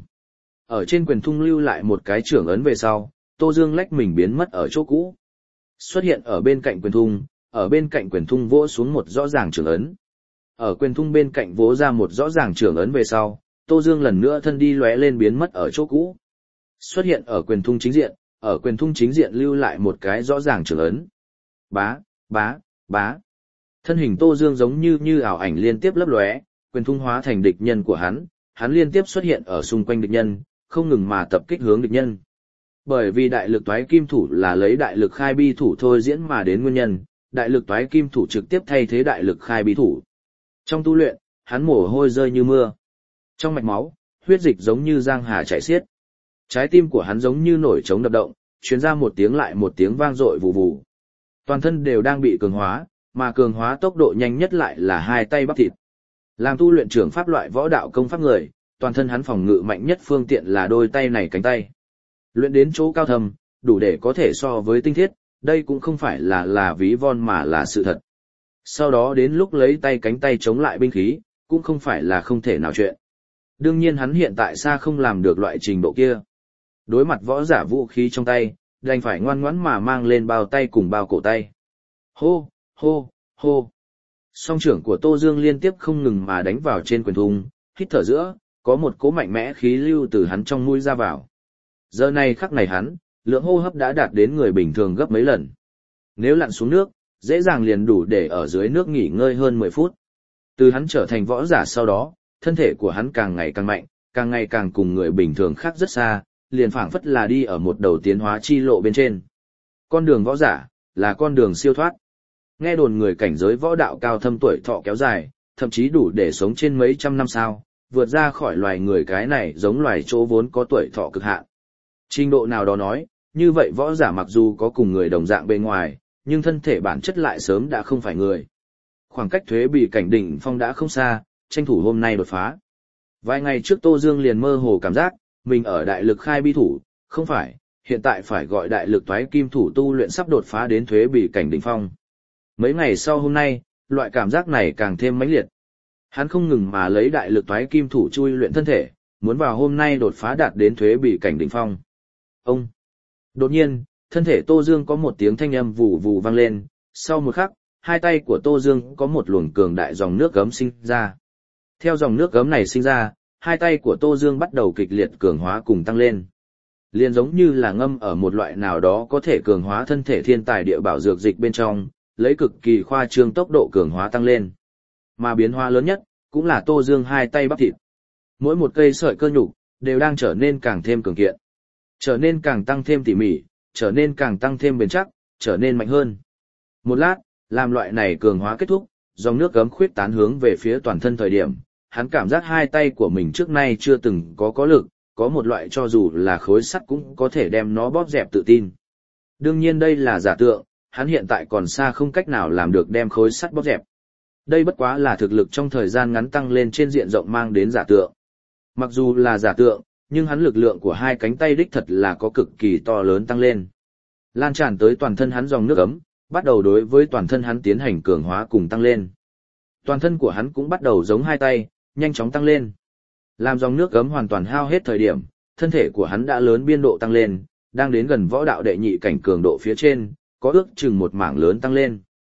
Ở trên quyền thung lưu lại một cái trưởng ấn về sau, Tô Dương lách mình biến mất ở chỗ cũ. Xuất hiện ở bên cạnh quyền thung, ở bên cạnh quyền thung vỗ xuống một rõ ràng trưởng ấn. Ở quyền thung bên cạnh vỗ ra một rõ ràng trưởng ấn về sau, Tô Dương lần nữa thân đi lóe lên biến mất ở chỗ cũ. Xuất hiện ở quyền thung chính diện, ở quyền thung chính diện lưu lại một cái rõ ràng trưởng ấn. Bá, bá, bá. Thân hình Tô Dương giống như như ảo ảnh liên tiếp lấp lóe, quyền thung hóa thành địch nhân của hắn, hắn liên tiếp xuất hiện ở xung quanh địch nhân, không ngừng mà tập kích hướng địch nhân. Bởi vì đại lực toái kim thủ là lấy đại lực khai bi thủ thôi diễn mà đến nguyên nhân, đại lực toái kim thủ trực tiếp thay thế đại lực khai bi thủ. Trong tu luyện, hắn mồ hôi rơi như mưa. Trong mạch máu, huyết dịch giống như giang hà chảy xiết. Trái tim của hắn giống như nổi trống đập động, truyền ra một tiếng lại một tiếng vang dội vù vù. Toàn thân đều đang bị cường hóa, mà cường hóa tốc độ nhanh nhất lại là hai tay bắp thịt. Làm tu luyện trưởng pháp loại võ đạo công pháp người, toàn thân hắn phòng ngự mạnh nhất phương tiện là đôi tay này cánh tay. Luyện đến chỗ cao thâm, đủ để có thể so với tinh thiết, đây cũng không phải là là ví von mà là sự thật. Sau đó đến lúc lấy tay cánh tay chống lại binh khí, cũng không phải là không thể nào chuyện. Đương nhiên hắn hiện tại xa không làm được loại trình độ kia. Đối mặt võ giả vũ khí trong tay, đành phải ngoan ngoãn mà mang lên bao tay cùng bao cổ tay. Hô, hô, hô. Song trưởng của Tô Dương liên tiếp không ngừng mà đánh vào trên quyền thung, hít thở giữa, có một cỗ mạnh mẽ khí lưu từ hắn trong mũi ra vào. Giờ này khắc này hắn, lượng hô hấp đã đạt đến người bình thường gấp mấy lần. Nếu lặn xuống nước, dễ dàng liền đủ để ở dưới nước nghỉ ngơi hơn mười phút. Từ hắn trở thành võ giả sau đó, thân thể của hắn càng ngày càng mạnh, càng ngày càng cùng người bình thường khác rất xa, liền phảng phất là đi ở một đầu tiến hóa chi lộ bên trên. Con đường võ giả, là con đường siêu thoát. Nghe đồn người cảnh giới võ đạo cao thâm tuổi thọ kéo dài, thậm chí đủ để sống trên mấy trăm năm sao, vượt ra khỏi loài người cái này giống loài chỗ vốn có tuổi thọ cực hạn. Trình độ nào đó nói, như vậy võ giả mặc dù có cùng người đồng dạng bên ngoài, nhưng thân thể bản chất lại sớm đã không phải người. Khoảng cách thuế bị cảnh đỉnh phong đã không xa, tranh thủ hôm nay đột phá. Vài ngày trước Tô Dương liền mơ hồ cảm giác, mình ở đại lực khai bi thủ, không phải, hiện tại phải gọi đại lực toái kim thủ tu luyện sắp đột phá đến thuế bị cảnh đỉnh phong. Mấy ngày sau hôm nay, loại cảm giác này càng thêm mãnh liệt. Hắn không ngừng mà lấy đại lực toái kim thủ chui luyện thân thể, muốn vào hôm nay đột phá đạt đến thuế bị cảnh đỉnh phong. Ông! Đột nhiên, thân thể Tô Dương có một tiếng thanh âm vù vù vang lên, sau một khắc, hai tay của Tô Dương có một luồng cường đại dòng nước gấm sinh ra. Theo dòng nước gấm này sinh ra, hai tay của Tô Dương bắt đầu kịch liệt cường hóa cùng tăng lên. Liền giống như là ngâm ở một loại nào đó có thể cường hóa thân thể thiên tài địa bảo dược dịch bên trong, lấy cực kỳ khoa trương tốc độ cường hóa tăng lên. Mà biến hóa lớn nhất, cũng là Tô Dương hai tay bắp thịt. Mỗi một cây sợi cơ nhục, đều đang trở nên càng thêm cường kiện. Trở nên càng tăng thêm tỉ mỉ, trở nên càng tăng thêm bền chắc, trở nên mạnh hơn. Một lát, làm loại này cường hóa kết thúc, dòng nước gấm khuyết tán hướng về phía toàn thân thời điểm, hắn cảm giác hai tay của mình trước nay chưa từng có có lực, có một loại cho dù là khối sắt cũng có thể đem nó bóp dẹp tự tin. Đương nhiên đây là giả tượng, hắn hiện tại còn xa không cách nào làm được đem khối sắt bóp dẹp. Đây bất quá là thực lực trong thời gian ngắn tăng lên trên diện rộng mang đến giả tượng. Mặc dù là giả tượng, nhưng hắn lực lượng của hai cánh tay đích thật là có cực kỳ to lớn tăng lên. Lan tràn tới toàn thân hắn dòng nước ấm, bắt đầu đối với toàn thân hắn tiến hành cường hóa cùng tăng lên. Toàn thân của hắn cũng bắt đầu giống hai tay, nhanh chóng tăng lên. Làm dòng nước ấm hoàn toàn hao hết thời điểm, thân thể của hắn đã lớn biên độ tăng lên, đang đến gần võ đạo đệ nhị cảnh cường độ phía trên, có ước chừng một mảng lớn tăng lên.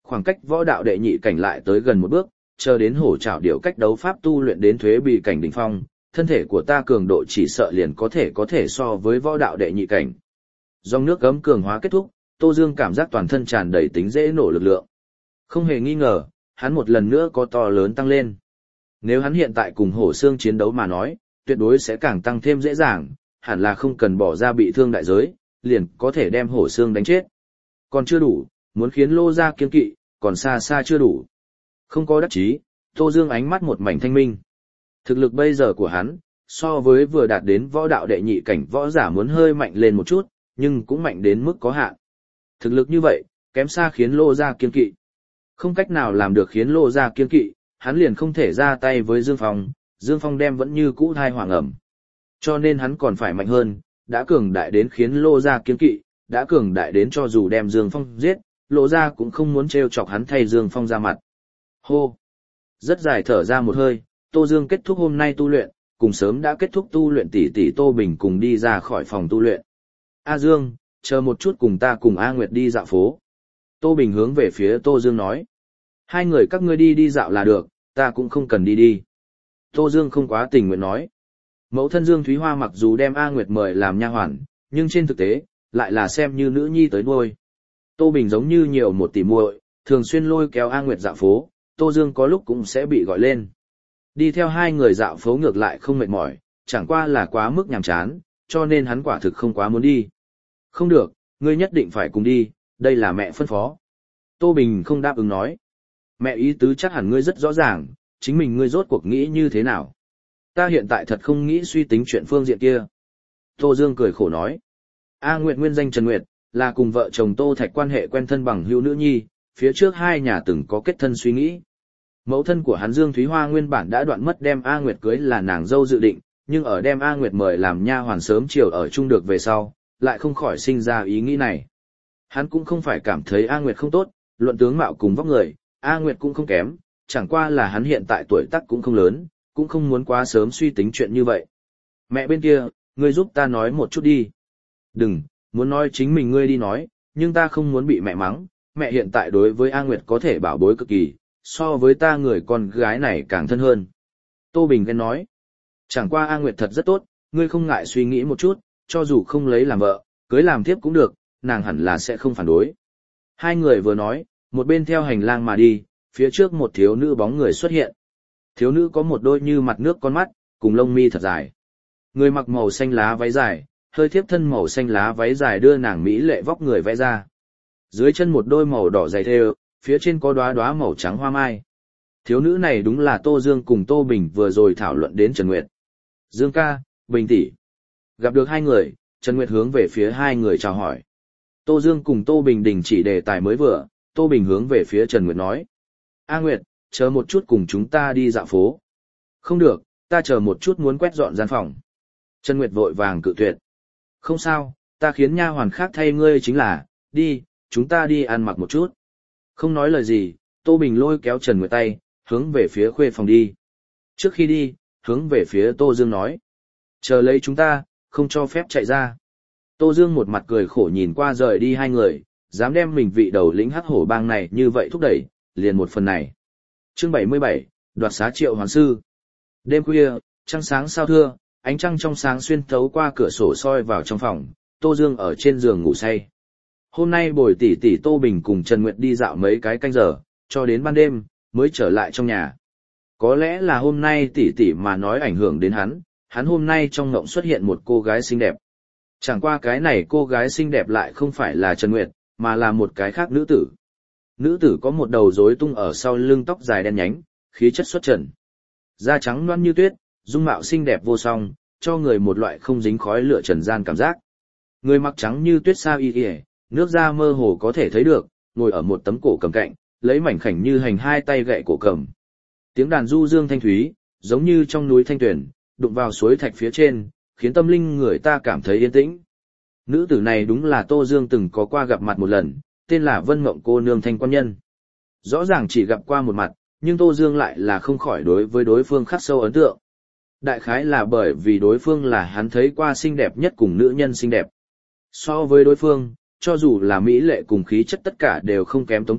khoảng cách võ đạo đệ nhị cảnh lại tới gần một bước, chờ đến hổ trảo điệu cách đấu pháp tu luyện đến thuế bị cảnh đỉnh phong, thân thể của ta cường độ chỉ sợ liền có thể có thể so với võ đạo đệ nhị cảnh. Dòng nước gấm cường hóa kết thúc, Tô Dương cảm giác toàn thân tràn đầy tính dễ nổ lực lượng. Không hề nghi ngờ, hắn một lần nữa có to lớn tăng lên. Nếu hắn hiện tại cùng hổ xương chiến đấu mà nói, tuyệt đối sẽ càng tăng thêm dễ dàng, hẳn là không cần bỏ ra bị thương đại giới, liền có thể đem hổ xương đánh chết. Còn chưa đủ, muốn khiến Lô Gia kiên kỵ, còn xa xa chưa đủ. Không có đắc chí, Tô Dương ánh mắt một mảnh thanh minh. Thực lực bây giờ của hắn, so với vừa đạt đến võ đạo đệ nhị cảnh võ giả muốn hơi mạnh lên một chút, nhưng cũng mạnh đến mức có hạn. Thực lực như vậy, kém xa khiến Lô Gia kiên kỵ. Không cách nào làm được khiến Lô Gia kiên kỵ, hắn liền không thể ra tay với Dương Phong, Dương Phong đem vẫn như cũ thai hoàng ẩm. Cho nên hắn còn phải mạnh hơn, đã cường đại đến khiến Lô Gia kiên kỵ, đã cường đại đến cho dù đem Dương Phong giết, Lô Gia cũng không muốn trêu chọc hắn thay Dương Phong ra mặt. Hô! Rất dài thở ra một hơi, Tô Dương kết thúc hôm nay tu luyện, cùng sớm đã kết thúc tu luyện tỷ tỷ Tô Bình cùng đi ra khỏi phòng tu luyện. A Dương, chờ một chút cùng ta cùng A Nguyệt đi dạo phố. Tô Bình hướng về phía Tô Dương nói. Hai người các ngươi đi đi dạo là được, ta cũng không cần đi đi. Tô Dương không quá tình nguyện nói. Mẫu thân Dương Thúy Hoa mặc dù đem A Nguyệt mời làm nha hoàn, nhưng trên thực tế, lại là xem như nữ nhi tới nuôi. Tô Bình giống như nhiều một tỷ muội, thường xuyên lôi kéo A Nguyệt dạo phố, Tô Dương có lúc cũng sẽ bị gọi lên. Đi theo hai người dạo phố ngược lại không mệt mỏi, chẳng qua là quá mức nhàm chán, cho nên hắn quả thực không quá muốn đi. Không được, ngươi nhất định phải cùng đi, đây là mẹ phân phó. Tô Bình không đáp ứng nói. Mẹ ý tứ chắc hẳn ngươi rất rõ ràng, chính mình ngươi rốt cuộc nghĩ như thế nào. Ta hiện tại thật không nghĩ suy tính chuyện phương diện kia. Tô Dương cười khổ nói. A Nguyệt nguyên danh Trần Nguyệt, là cùng vợ chồng Tô Thạch quan hệ quen thân bằng hữu nữ nhi, phía trước hai nhà từng có kết thân suy nghĩ. Mẫu thân của hắn Dương Thúy Hoa nguyên bản đã đoạn mất đem A Nguyệt cưới là nàng dâu dự định, nhưng ở đem A Nguyệt mời làm nha hoàn sớm chiều ở chung được về sau, lại không khỏi sinh ra ý nghĩ này. Hắn cũng không phải cảm thấy A Nguyệt không tốt, luận tướng mạo cùng vóc người, A Nguyệt cũng không kém, chẳng qua là hắn hiện tại tuổi tác cũng không lớn, cũng không muốn quá sớm suy tính chuyện như vậy. Mẹ bên kia, ngươi giúp ta nói một chút đi. Đừng, muốn nói chính mình ngươi đi nói, nhưng ta không muốn bị mẹ mắng, mẹ hiện tại đối với A Nguyệt có thể bảo bối cực kỳ, so với ta người con gái này càng thân hơn. Tô Bình ghen nói, chẳng qua A Nguyệt thật rất tốt, ngươi không ngại suy nghĩ một chút, cho dù không lấy làm vợ, cưới làm thiếp cũng được, nàng hẳn là sẽ không phản đối. Hai người vừa nói, một bên theo hành lang mà đi, phía trước một thiếu nữ bóng người xuất hiện. Thiếu nữ có một đôi như mặt nước con mắt, cùng lông mi thật dài. Người mặc màu xanh lá váy dài, hơi thiếp thân màu xanh lá váy dài đưa nàng mỹ lệ vóc người vẽ ra. Dưới chân một đôi màu đỏ dày thêu, phía trên có đóa đóa màu trắng hoa mai. Thiếu nữ này đúng là Tô Dương cùng Tô Bình vừa rồi thảo luận đến Trần Nguyệt. Dương ca, Bình tỷ. Gặp được hai người, Trần Nguyệt hướng về phía hai người chào hỏi. Tô Dương cùng Tô Bình đình chỉ đề tài mới vừa, Tô Bình hướng về phía Trần Nguyệt nói. A Nguyệt, chờ một chút cùng chúng ta đi dạo phố. Không được, ta chờ một chút muốn quét dọn gian phòng. Trần Nguyệt vội vàng cự tuyệt. Không sao, ta khiến nha hoàn khác thay ngươi chính là, đi, chúng ta đi ăn mặc một chút. Không nói lời gì, Tô Bình lôi kéo Trần Nguyệt tay, hướng về phía khuê phòng đi. Trước khi đi, hướng về phía Tô Dương nói. Chờ lấy chúng ta, không cho phép chạy ra. Tô Dương một mặt cười khổ nhìn qua rời đi hai người, dám đem mình vị đầu lĩnh hắc hổ bang này như vậy thúc đẩy, liền một phần này. Chương bảy mươi bảy, đoạt xá Triệu Hoàn Sư. Đêm khuya, trăng sáng sao thưa, ánh trăng trong sáng xuyên thấu qua cửa sổ soi vào trong phòng, Tô Dương ở trên giường ngủ say. Hôm nay bồi tỷ tỷ Tô Bình cùng Trần Nguyệt đi dạo mấy cái canh giờ, cho đến ban đêm, mới trở lại trong nhà. Có lẽ là hôm nay tỷ tỷ mà nói ảnh hưởng đến hắn, hắn hôm nay trong ngộng xuất hiện một cô gái xinh đẹp. Chẳng qua cái này cô gái xinh đẹp lại không phải là Trần Nguyệt, mà là một cái khác nữ tử. Nữ tử có một đầu rối tung ở sau lưng tóc dài đen nhánh, khí chất xuất trần. Da trắng loăn như tuyết, dung mạo xinh đẹp vô song, cho người một loại không dính khói lửa trần gian cảm giác. Người mặc trắng như tuyết sa y y, nước da mơ hồ có thể thấy được, ngồi ở một tấm cổ cầm cạnh, lấy mảnh khảnh như hành hai tay gậy cổ cầm. Tiếng đàn du dương thanh thúy, giống như trong núi thanh tuyển, đụng vào suối thạch phía trên, khiến tâm linh người ta cảm thấy yên tĩnh. Nữ tử này đúng là Tô Dương từng có qua gặp mặt một lần, tên là Vân Mộng cô nương Thanh Quan Nhân. Rõ ràng chỉ gặp qua một mặt, nhưng Tô Dương lại là không khỏi đối với đối phương khắc sâu ấn tượng. Đại khái là bởi vì đối phương là hắn thấy qua xinh đẹp nhất cùng nữ nhân xinh đẹp. So với đối phương, cho dù là mỹ lệ cùng khí chất tất cả đều không kém Tống Tuệ,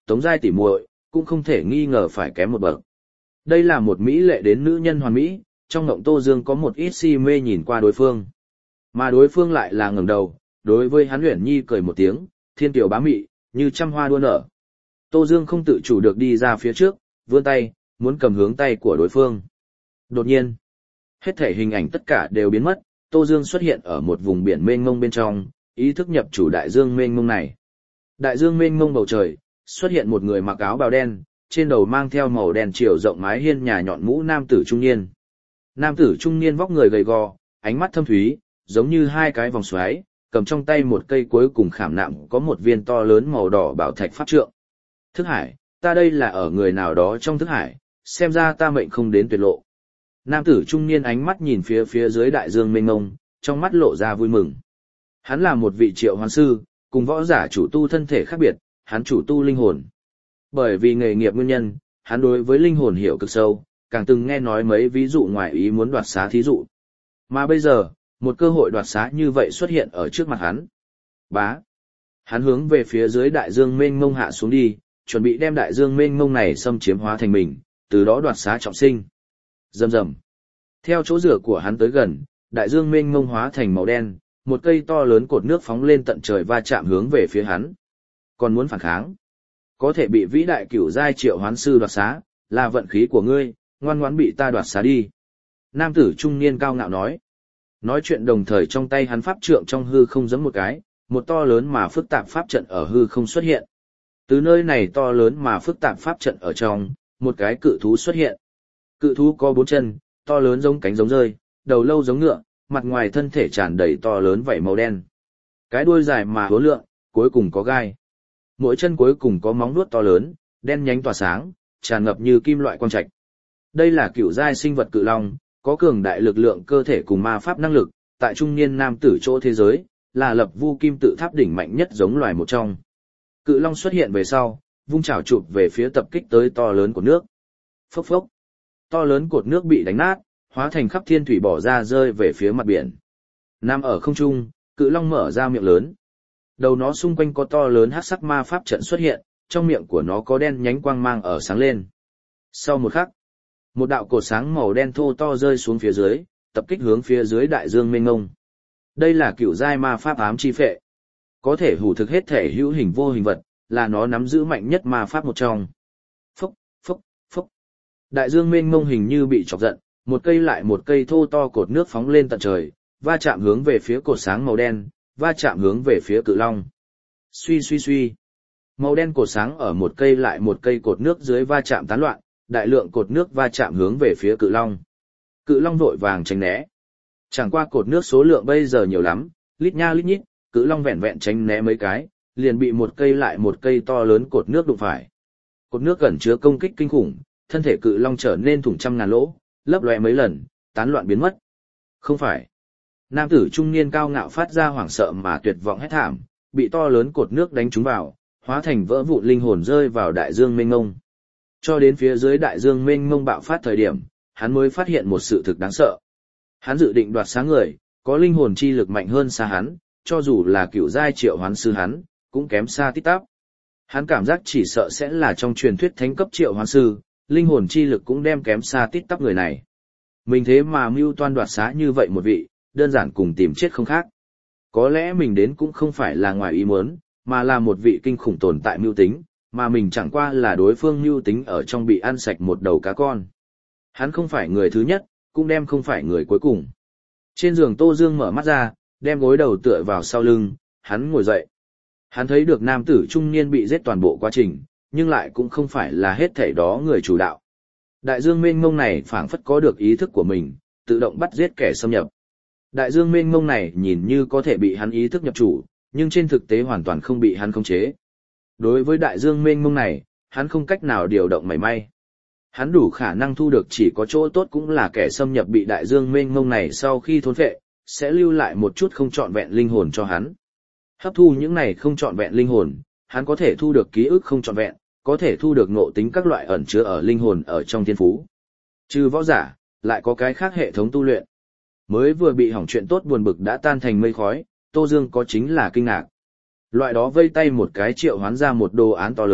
Tống Giai tỉ muội cũng không thể nghi ngờ phải kém một bậc. Đây là một mỹ lệ đến nữ nhân hoàn mỹ, trong ngộng Tô Dương có một ít si mê nhìn qua đối phương. Mà đối phương lại là ngẩng đầu, đối với hắn Uyển Nhi cười một tiếng, thiên tiểu bá mị, như trăm hoa đua nở. Tô Dương không tự chủ được đi ra phía trước, vươn tay, muốn cầm hướng tay của đối phương. Đột nhiên, hết thể hình ảnh tất cả đều biến mất, Tô Dương xuất hiện ở một vùng biển mênh mông bên trong, ý thức nhập chủ đại dương mênh mông này. Đại dương mênh mông bầu trời, xuất hiện một người mặc áo bào đen, trên đầu mang theo màu đen chiều rộng mái hiên nhà nhọn mũ nam tử trung niên. Nam tử trung niên vóc người gầy gò, ánh mắt thâm thúy, giống như hai cái vòng xoáy, cầm trong tay một cây cuối cùng khảm nạm có một viên to lớn màu đỏ bảo thạch pháp trượng. Thức hải, ta đây là ở người nào đó trong thức hải, xem ra ta mệnh không đến tuyệt lộ. Nam tử trung niên ánh mắt nhìn phía phía dưới đại dương mênh mông, trong mắt lộ ra vui mừng. Hắn là một vị triệu hoán sư, cùng võ giả chủ tu thân thể khác biệt, hắn chủ tu linh hồn. Bởi vì nghề nghiệp nguyên nhân, hắn đối với linh hồn hiểu cực sâu, càng từng nghe nói mấy ví dụ ngoài ý muốn đoạt xá thí dụ. Mà bây giờ, một cơ hội đoạt xá như vậy xuất hiện ở trước mặt hắn. Bá. Hắn hướng về phía dưới đại dương mênh mông hạ xuống đi, chuẩn bị đem đại dương mênh mông này xâm chiếm hóa thành mình, từ đó đoạt xá trọng sinh. Rầm rầm. Theo chỗ rửa của hắn tới gần, đại dương mênh mông hóa thành màu đen, một cây to lớn cột nước phóng lên tận trời va chạm hướng về phía hắn. Còn muốn phản kháng? Có thể bị vĩ đại cửu giai triệu hoán sư đoạt xá, là vận khí của ngươi, ngoan ngoãn bị ta đoạt xá đi. Nam tử trung niên cao ngạo nói. Nói chuyện đồng thời trong tay hắn pháp trượng trong hư không giẫm một cái, một to lớn mà phức tạp pháp trận ở hư không xuất hiện. Từ nơi này to lớn mà phức tạp pháp trận ở trong, một cái cự thú xuất hiện. Cự thú có bốn chân, to lớn giống cánh giống rơi, đầu lâu giống ngựa, mặt ngoài thân thể tràn đầy to lớn vảy màu đen. Cái đuôi dài mà hố lượng, cuối cùng có gai. Mỗi chân cuối cùng có móng vuốt to lớn, đen nhánh tỏa sáng, tràn ngập như kim loại quang trạch. Đây là cựu giai sinh vật cự long, có cường đại lực lượng cơ thể cùng ma pháp năng lực, tại trung niên nam tử chỗ thế giới, là lập vu kim tự tháp đỉnh mạnh nhất giống loài một trong. Cự long xuất hiện về sau, vung chảo chụp về phía tập kích tới to lớn của nước. Phốc phốc. To lớn cột nước bị đánh nát, hóa thành khắp thiên thủy bỏ ra rơi về phía mặt biển. Nằm ở không trung, cự long mở ra miệng lớn. Đầu nó xung quanh có to lớn hắc sắc ma pháp trận xuất hiện, trong miệng của nó có đen nhánh quang mang ở sáng lên. Sau một khắc, một đạo cột sáng màu đen thô to rơi xuống phía dưới, tập kích hướng phía dưới đại dương mênh mông. Đây là cựu giai ma pháp ám chi phệ. Có thể hủ thực hết thể hữu hình vô hình vật, là nó nắm giữ mạnh nhất ma pháp một trong. Phốc, phốc, phốc. Đại dương mênh mông hình như bị chọc giận, một cây lại một cây thô to cột nước phóng lên tận trời, va chạm hướng về phía cột sáng màu đen, va chạm hướng về phía cự long. Suy suy suy. Màu đen cột sáng ở một cây lại một cây cột nước dưới va chạm tán loạn, đại lượng cột nước va chạm hướng về phía cự long. Cự long vội vàng tránh né. Chẳng qua cột nước số lượng bây giờ nhiều lắm, lít nha lít nhít, cự long vẹn vẹn tránh né mấy cái, liền bị một cây lại một cây to lớn cột nước đụng phải. Cột nước gần chứa công kích kinh khủng, thân thể cự long trở nên thủng trăm ngàn lỗ, lấp loé mấy lần, tán loạn biến mất. Không phải. Nam tử trung niên cao ngạo phát ra hoảng sợ mà tuyệt vọng hét thảm, bị to lớn cột nước đánh trúng vào, hóa thành vỡ vụn linh hồn rơi vào đại dương mênh mông. Cho đến phía dưới đại dương mênh mông bạo phát thời điểm, hắn mới phát hiện một sự thực đáng sợ. Hắn dự định đoạt sáng người, có linh hồn chi lực mạnh hơn xa hắn, cho dù là cựu giai triệu hoán sư hắn, cũng kém xa tít tắp. Hắn cảm giác chỉ sợ sẽ là trong truyền thuyết thánh cấp triệu hoán sư, linh hồn chi lực cũng đem kém xa tít tắp người này. Mình thế mà mưu toan đoạt xá như vậy một vị, đơn giản cùng tìm chết không khác. Có lẽ mình đến cũng không phải là ngoài ý muốn, mà là một vị kinh khủng tồn tại mưu tính, mà mình chẳng qua là đối phương mưu tính ở trong bị ăn sạch một đầu cá con. Hắn không phải người thứ nhất, cũng đem không phải người cuối cùng. Trên giường Tô Dương mở mắt ra, đem gối đầu tựa vào sau lưng, hắn ngồi dậy. Hắn thấy được nam tử trung niên bị giết toàn bộ quá trình, nhưng lại cũng không phải là hết thảy đó người chủ đạo. Đại dương mênh mông này phảng phất có được ý thức của mình, tự động bắt giết kẻ xâm nhập. Đại dương mênh mông này nhìn như có thể bị hắn ý thức nhập chủ, nhưng trên thực tế hoàn toàn không bị hắn khống chế. Đối với đại dương mênh mông này, hắn không cách nào điều động mảy may. Hắn đủ khả năng thu được chỉ có chỗ tốt cũng là kẻ xâm nhập bị đại dương mênh mông này sau khi thôn phệ, sẽ lưu lại một chút không trọn vẹn linh hồn cho hắn. Hấp thu những này không trọn vẹn linh hồn, hắn có thể thu được ký ức không trọn vẹn, có thể thu được ngộ tính các loại ẩn chứa ở linh hồn ở trong thiên phú. Trừ võ giả, lại có cái khác hệ thống tu luyện. Mới vừa bị hỏng chuyện tốt buồn bực đã tan thành mây khói, Tô Dương có chính là kinh ngạc. Loại đó vây tay một cái triệu hoán ra một đồ án to lớn,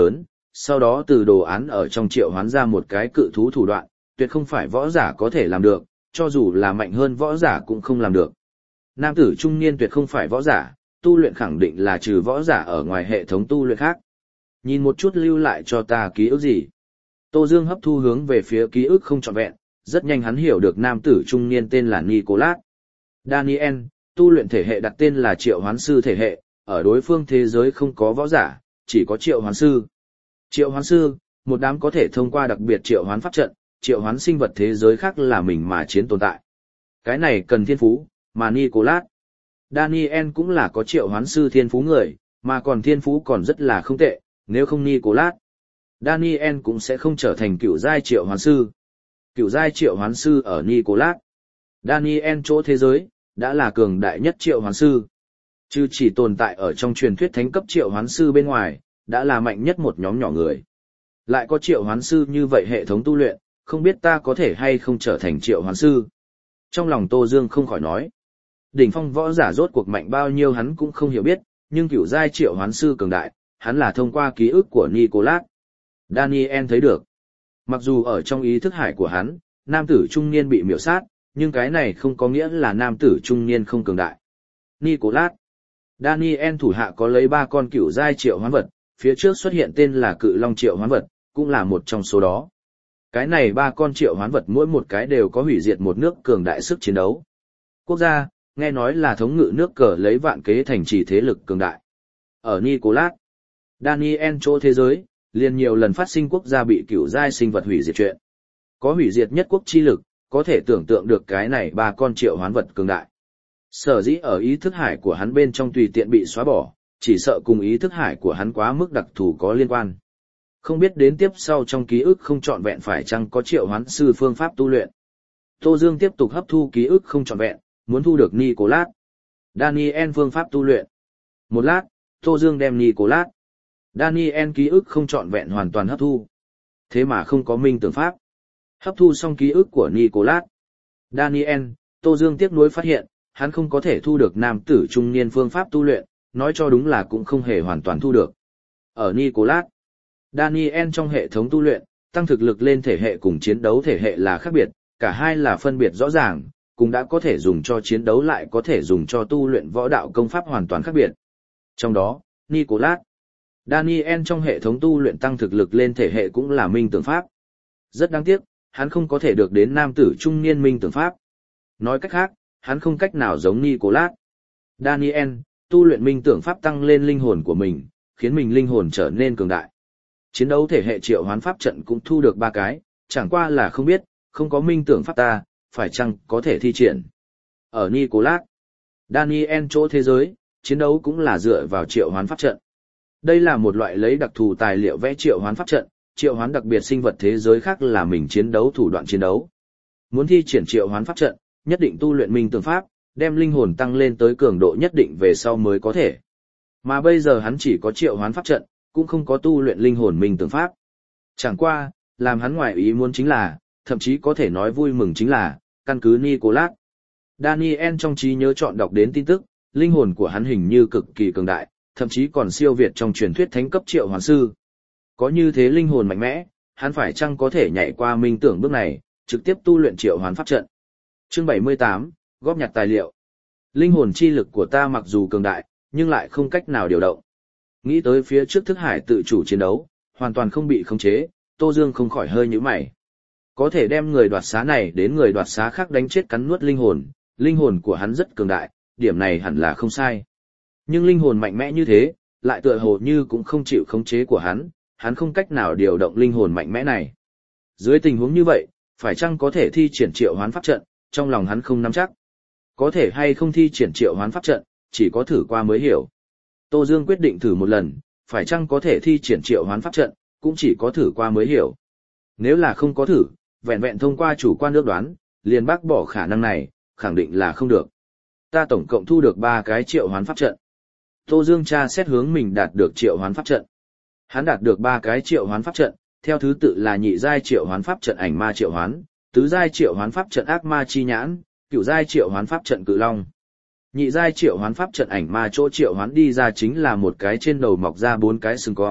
sau đó từ đồ án ở trong triệu hoán ra một cái cự thú thủ đoạn, tuyệt không phải võ giả có thể làm được, cho dù là mạnh hơn võ giả cũng không làm được. Nam tử trung niên tuyệt không phải võ giả, tu luyện khẳng định là trừ võ giả ở ngoài hệ thống tu luyện khác. Nhìn một chút lưu lại cho ta ký ức gì. Tô Dương hấp thu hướng về phía ký ức không trọn vẹn, rất nhanh hắn hiểu được nam tử trung niên tên là Nicolas. Daniel, tu luyện thể hệ đặt tên là triệu hoán sư thể hệ, ở đối phương thế giới không có võ giả, chỉ có triệu hoán sư. Triệu hoán sư, một đám có thể thông qua đặc biệt triệu hoán pháp trận, triệu hoán sinh vật thế giới khác là mình mà chiến tồn tại. Cái này cần thiên phú, mà Nicolas. Daniel cũng là có triệu hoán sư thiên phú người, mà còn thiên phú còn rất là không tệ, nếu không Nicolas, Daniel cũng sẽ không trở thành cựu giai triệu hoán sư. Cựu giai triệu hoán sư ở Nicolas, Daniel chỗ thế giới, đã là cường đại nhất triệu hoán sư. Chứ chỉ tồn tại ở trong truyền thuyết thánh cấp triệu hoán sư bên ngoài, đã là mạnh nhất một nhóm nhỏ người. Lại có triệu hoán sư như vậy hệ thống tu luyện, không biết ta có thể hay không trở thành triệu hoán sư. Trong lòng Tô Dương không khỏi nói. Đỉnh phong võ giả rốt cuộc mạnh bao nhiêu hắn cũng không hiểu biết, nhưng cửu giai triệu hoán sư cường đại, hắn là thông qua ký ức của Nicolas. Daniel thấy được. Mặc dù ở trong ý thức hải của hắn, nam tử trung niên bị miểu sát, nhưng cái này không có nghĩa là nam tử trung niên không cường đại. Nicolas. Daniel thủ hạ có lấy ba con cửu giai triệu hoán vật, phía trước xuất hiện tên là cự long triệu hoán vật, cũng là một trong số đó. Cái này ba con triệu hoán vật mỗi một cái đều có hủy diệt một nước cường đại sức chiến đấu. Quốc gia, nghe nói là thống ngự nước cờ lấy vạn kế thành trì thế lực cường đại. Ở Nicolas, Daniel chỗ thế giới, liền nhiều lần phát sinh quốc gia bị cửu giai sinh vật hủy diệt chuyện. Có hủy diệt nhất quốc chi lực, có thể tưởng tượng được cái này ba con triệu hoán vật cường đại. Sở dĩ ở ý thức hải của hắn bên trong tùy tiện bị xóa bỏ, chỉ sợ cùng ý thức hải của hắn quá mức đặc thù có liên quan. Không biết đến tiếp sau trong ký ức không trọn vẹn phải chăng có triệu hoán sư phương pháp tu luyện. Tô Dương tiếp tục hấp thu ký ức không trọn vẹn, muốn thu được Nicolas. Daniel phương pháp tu luyện. Một lát, Tô Dương đem Nicolas. Daniel ký ức không trọn vẹn hoàn toàn hấp thu. Thế mà không có minh tưởng pháp. Hấp thu xong ký ức của Nicolas. Daniel, Tô Dương tiếc nuối phát hiện, hắn không có thể thu được nam tử trung niên phương pháp tu luyện, nói cho đúng là cũng không hề hoàn toàn thu được. Ở Nicolas, Daniel trong hệ thống tu luyện, tăng thực lực lên thể hệ cùng chiến đấu thể hệ là khác biệt, cả hai là phân biệt rõ ràng, cũng đã có thể dùng cho chiến đấu lại có thể dùng cho tu luyện võ đạo công pháp hoàn toàn khác biệt. Trong đó, Nicolas, Daniel trong hệ thống tu luyện tăng thực lực lên thể hệ cũng là minh tưởng pháp. Rất đáng tiếc, hắn không có thể được đến nam tử trung niên minh tưởng pháp. Nói cách khác, hắn không cách nào giống Nicolas. Daniel, tu luyện minh tưởng pháp tăng lên linh hồn của mình, khiến mình linh hồn trở nên cường đại. Chiến đấu thể hệ triệu hoán pháp trận cũng thu được ba cái, chẳng qua là không biết, không có minh tưởng pháp ta, phải chăng có thể thi triển. Ở Nicolas, Daniel chỗ thế giới, chiến đấu cũng là dựa vào triệu hoán pháp trận. Đây là một loại lấy đặc thù tài liệu vẽ triệu hoán pháp trận, triệu hoán đặc biệt sinh vật thế giới khác là mình chiến đấu thủ đoạn chiến đấu. Muốn thi triển triệu hoán pháp trận, nhất định tu luyện minh tưởng pháp, đem linh hồn tăng lên tới cường độ nhất định về sau mới có thể. Mà bây giờ hắn chỉ có triệu hoán pháp trận, cũng không có tu luyện linh hồn minh tưởng pháp. Chẳng qua, làm hắn ngoài ý muốn chính là, thậm chí có thể nói vui mừng chính là, căn cứ Nicolas. Daniel trong trí nhớ chọn đọc đến tin tức, linh hồn của hắn hình như cực kỳ cường đại, thậm chí còn siêu việt trong truyền thuyết thánh cấp triệu hoán sư. Có như thế linh hồn mạnh mẽ, hắn phải chăng có thể nhảy qua minh tưởng bước này, trực tiếp tu luyện triệu hoán pháp trận. Chương bảy mươi tám, góp nhặt tài liệu. Linh hồn chi lực của ta mặc dù cường đại, nhưng lại không cách nào điều động. Nghĩ tới phía trước thức hải tự chủ chiến đấu, hoàn toàn không bị khống chế, Tô Dương không khỏi hơi nhíu mày. Có thể đem người đoạt xá này đến người đoạt xá khác đánh chết cắn nuốt linh hồn, linh hồn của hắn rất cường đại, điểm này hẳn là không sai. Nhưng linh hồn mạnh mẽ như thế, lại tựa hồ như cũng không chịu khống chế của hắn, hắn không cách nào điều động linh hồn mạnh mẽ này. Dưới tình huống như vậy, phải chăng có thể thi triển triệu hoán pháp trận, trong lòng hắn không nắm chắc. Có thể hay không thi triển triệu hoán pháp trận, chỉ có thử qua mới hiểu. Tô Dương quyết định thử một lần, phải chăng có thể thi triển triệu hoán pháp trận, cũng chỉ có thử qua mới hiểu. Nếu là không có thử, vẹn vẹn thông qua chủ quan ước đoán, liền bác bỏ khả năng này, khẳng định là không được. Ta tổng cộng thu được ba cái triệu hoán pháp trận. Tô Dương tra xét hướng mình đạt được triệu hoán pháp trận. Hắn đạt được ba cái triệu hoán pháp trận, theo thứ tự là nhị giai triệu hoán pháp trận ảnh ma triệu hoán, tứ giai triệu hoán pháp trận ác ma chi nhãn, cửu giai triệu hoán pháp trận cự long. Nhị giai triệu hoán pháp trận ảnh ma chỗ triệu hoán đi ra chính là một cái trên đầu mọc ra bốn cái sừng cong,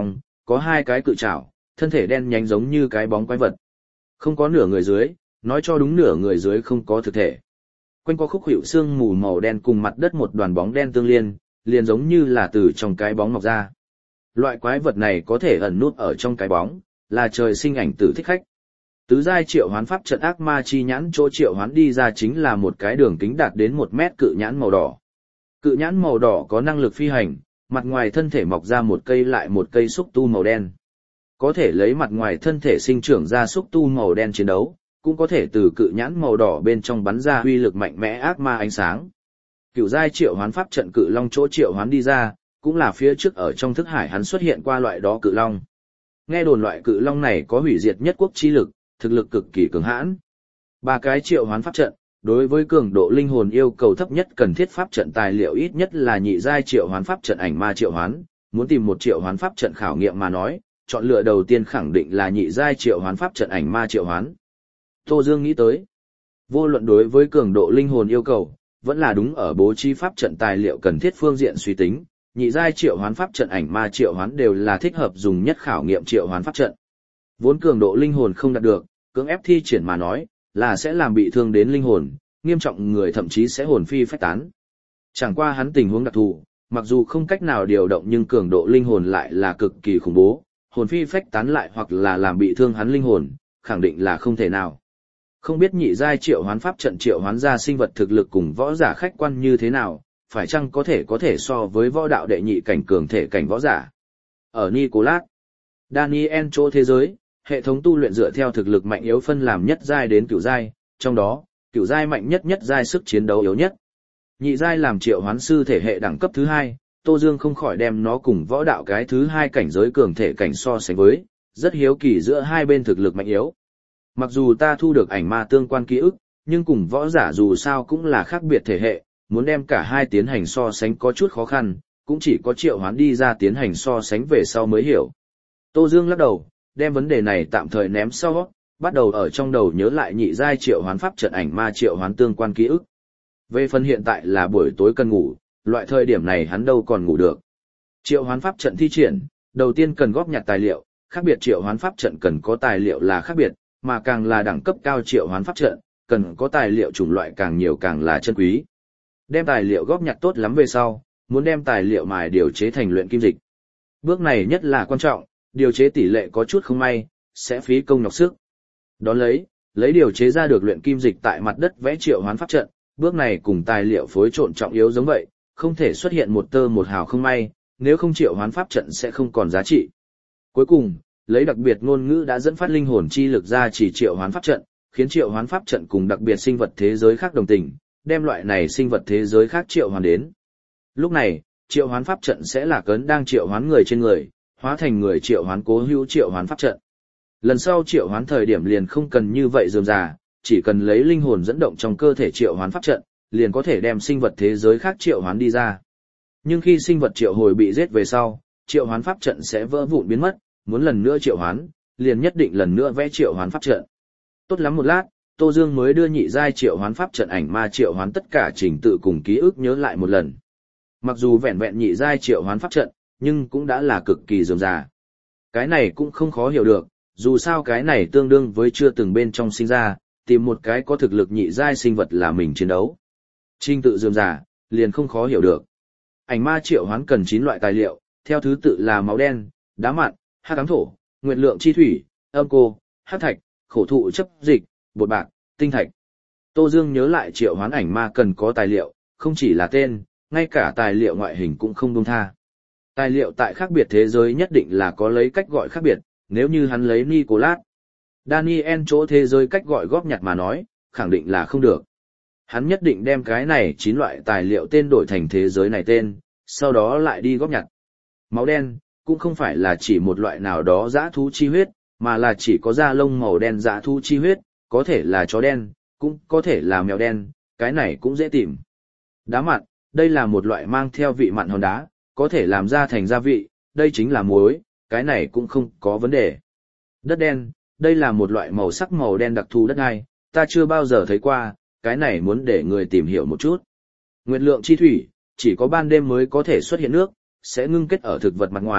có hai cái cự trảo, thân thể đen nhánh giống như cái bóng quái vật. Không có nửa người dưới, nói cho đúng nửa người dưới không có thực thể. Quanh có khúc hữu xương mù màu đen cùng mặt đất một đoàn bóng đen tương liên, liền giống như là từ trong cái bóng mọc ra. Loại quái vật này có thể ẩn nút ở trong cái bóng, là trời sinh ảnh tử thích khách. Tứ giai triệu hoán pháp trận ác ma chi nhãn chỗ triệu hoán đi ra chính là một cái đường kính đạt đến một mét cự nhãn màu đỏ. Cự nhãn màu đỏ có năng lực phi hành, mặt ngoài thân thể mọc ra một cây lại một cây xúc tu màu đen. Có thể lấy mặt ngoài thân thể sinh trưởng ra xúc tu màu đen chiến đấu, cũng có thể từ cự nhãn màu đỏ bên trong bắn ra uy lực mạnh mẽ ác ma ánh sáng. Cửu giai triệu hoán pháp trận cự long chỗ triệu hoán đi ra, cũng là phía trước ở trong thức hải hắn xuất hiện qua loại đó cự long. Nghe đồn loại cự long này có hủy diệt nhất quốc chi lực, thực lực cực kỳ cường hãn. Ba cái triệu hoán pháp trận, đối với cường độ linh hồn yêu cầu thấp nhất cần thiết pháp trận tài liệu ít nhất là nhị giai triệu hoán pháp trận ảnh ma triệu hoán, muốn tìm một triệu hoán pháp trận khảo nghiệm mà nói, chọn lựa đầu tiên khẳng định là nhị giai triệu hoán pháp trận ảnh ma triệu hoán. Tô Dương nghĩ tới, vô luận đối với cường độ linh hồn yêu cầu, vẫn là đúng ở bố trí pháp trận tài liệu cần thiết phương diện suy tính, nhị giai triệu hoán pháp trận ảnh ma triệu hoán đều là thích hợp dùng nhất khảo nghiệm triệu hoán pháp trận. Vốn cường độ linh hồn không đạt được, cưỡng ép thi triển mà nói, là sẽ làm bị thương đến linh hồn, nghiêm trọng người thậm chí sẽ hồn phi phách tán. Chẳng qua hắn tình huống đặc thù, mặc dù không cách nào điều động nhưng cường độ linh hồn lại là cực kỳ khủng bố, hồn phi phách tán lại hoặc là làm bị thương hắn linh hồn, khẳng định là không thể nào. Không biết nhị giai triệu hoán pháp trận triệu hoán ra sinh vật thực lực cùng võ giả khách quan như thế nào, phải chăng có thể có thể so với võ đạo đệ nhị cảnh cường thể cảnh võ giả. Ở Nicolas, Daniel chỗ thế giới, hệ thống tu luyện dựa theo thực lực mạnh yếu phân làm nhất giai đến cửu giai, trong đó, cửu giai mạnh nhất nhất giai sức chiến đấu yếu nhất. Nhị giai làm triệu hoán sư thể hệ đẳng cấp thứ hai, Tô Dương không khỏi đem nó cùng võ đạo cái thứ hai cảnh giới cường thể cảnh so sánh với, rất hiếu kỳ giữa hai bên thực lực mạnh yếu. Mặc dù ta thu được ảnh ma tương quan ký ức, nhưng cùng võ giả dù sao cũng là khác biệt thể hệ, muốn đem cả hai tiến hành so sánh có chút khó khăn, cũng chỉ có triệu hoán đi ra tiến hành so sánh về sau mới hiểu. Tô Dương lắc đầu, đem vấn đề này tạm thời ném sau, bắt đầu ở trong đầu nhớ lại nhị giai triệu hoán pháp trận ảnh ma triệu hoán tương quan ký ức. Về phần hiện tại là buổi tối cần ngủ, loại thời điểm này hắn đâu còn ngủ được. Triệu hoán pháp trận thi triển, đầu tiên cần góp nhặt tài liệu, khác biệt triệu hoán pháp trận cần có tài liệu là khác biệt, mà càng là đẳng cấp cao triệu hoán pháp trận, cần có tài liệu chủng loại càng nhiều càng là chân quý. Đem tài liệu góp nhặt tốt lắm về sau, muốn đem tài liệu mài điều chế thành luyện kim dịch. Bước này nhất là quan trọng, điều chế tỷ lệ có chút không may, sẽ phí công nhọc sức. Đón lấy, lấy điều chế ra được luyện kim dịch tại mặt đất vẽ triệu hoán pháp trận, bước này cùng tài liệu phối trộn trọng yếu giống vậy, không thể xuất hiện một tơ một hào không may, nếu không triệu hoán pháp trận sẽ không còn giá trị. Cuối cùng, lấy đặc biệt ngôn ngữ đã dẫn phát linh hồn chi lực ra chỉ triệu hoán pháp trận, khiến triệu hoán pháp trận cùng đặc biệt sinh vật thế giới khác đồng tình, đem loại này sinh vật thế giới khác triệu hoán đến. Lúc này, triệu hoán pháp trận sẽ là cấn đang triệu hoán người trên người, hóa thành người triệu hoán cố hữu triệu hoán pháp trận. Lần sau triệu hoán thời điểm liền không cần như vậy rườm rà, chỉ cần lấy linh hồn dẫn động trong cơ thể triệu hoán pháp trận, liền có thể đem sinh vật thế giới khác triệu hoán đi ra. Nhưng khi sinh vật triệu hồi bị giết về sau, triệu hoán pháp trận sẽ vỡ vụn biến mất, muốn lần nữa triệu hoán, liền nhất định lần nữa vẽ triệu hoán pháp trận. Tốt lắm một lát, Tô Dương mới đưa nhị giai triệu hoán pháp trận ảnh ma triệu hoán tất cả trình tự cùng ký ức nhớ lại một lần. Mặc dù vẹn vẹn nhị giai triệu hoán pháp trận, nhưng cũng đã là cực kỳ rườm rà. Cái này cũng không khó hiểu được, dù sao cái này tương đương với chưa từng bên trong sinh ra, tìm một cái có thực lực nhị giai sinh vật là mình chiến đấu. Trình tự rườm rà, liền không khó hiểu được. Ảnh ma triệu hoán cần chín loại tài liệu, theo thứ tự là máu đen, đá mặn, hắc ám thổ, nguyệt lượng chi thủy, âm cô, hắc thạch, khổ thụ chấp dịch, bột bạc, tinh thạch. Tô Dương nhớ lại triệu hoán ảnh ma cần có tài liệu, không chỉ là tên, ngay cả tài liệu ngoại hình cũng không buông tha. Tài liệu tại khác biệt thế giới nhất định là có lấy cách gọi khác biệt, nếu như hắn lấy Nicolas, Daniel chỗ thế giới cách gọi góp nhặt mà nói, khẳng định là không được. Hắn nhất định đem cái này chín loại tài liệu tên đổi thành thế giới này tên, sau đó lại đi góp nhặt. Máu đen cũng không phải là chỉ một loại nào đó dã thú chi huyết, mà là chỉ có da lông màu đen dã thú chi huyết, có thể là chó đen, cũng có thể là mèo đen, cái này cũng dễ tìm. Đá mặn, đây là một loại mang theo vị mặn hòn đá, có thể làm ra thành gia vị, đây chính là muối, cái này cũng không có vấn đề. Đất đen, đây là một loại màu sắc màu đen đặc thù đất đai, ta chưa bao giờ thấy qua, cái này muốn để người tìm hiểu một chút. Nguyệt lượng chi thủy, chỉ có ban đêm mới có thể xuất hiện nước, sẽ ngưng kết ở thực vật mặt ngoài,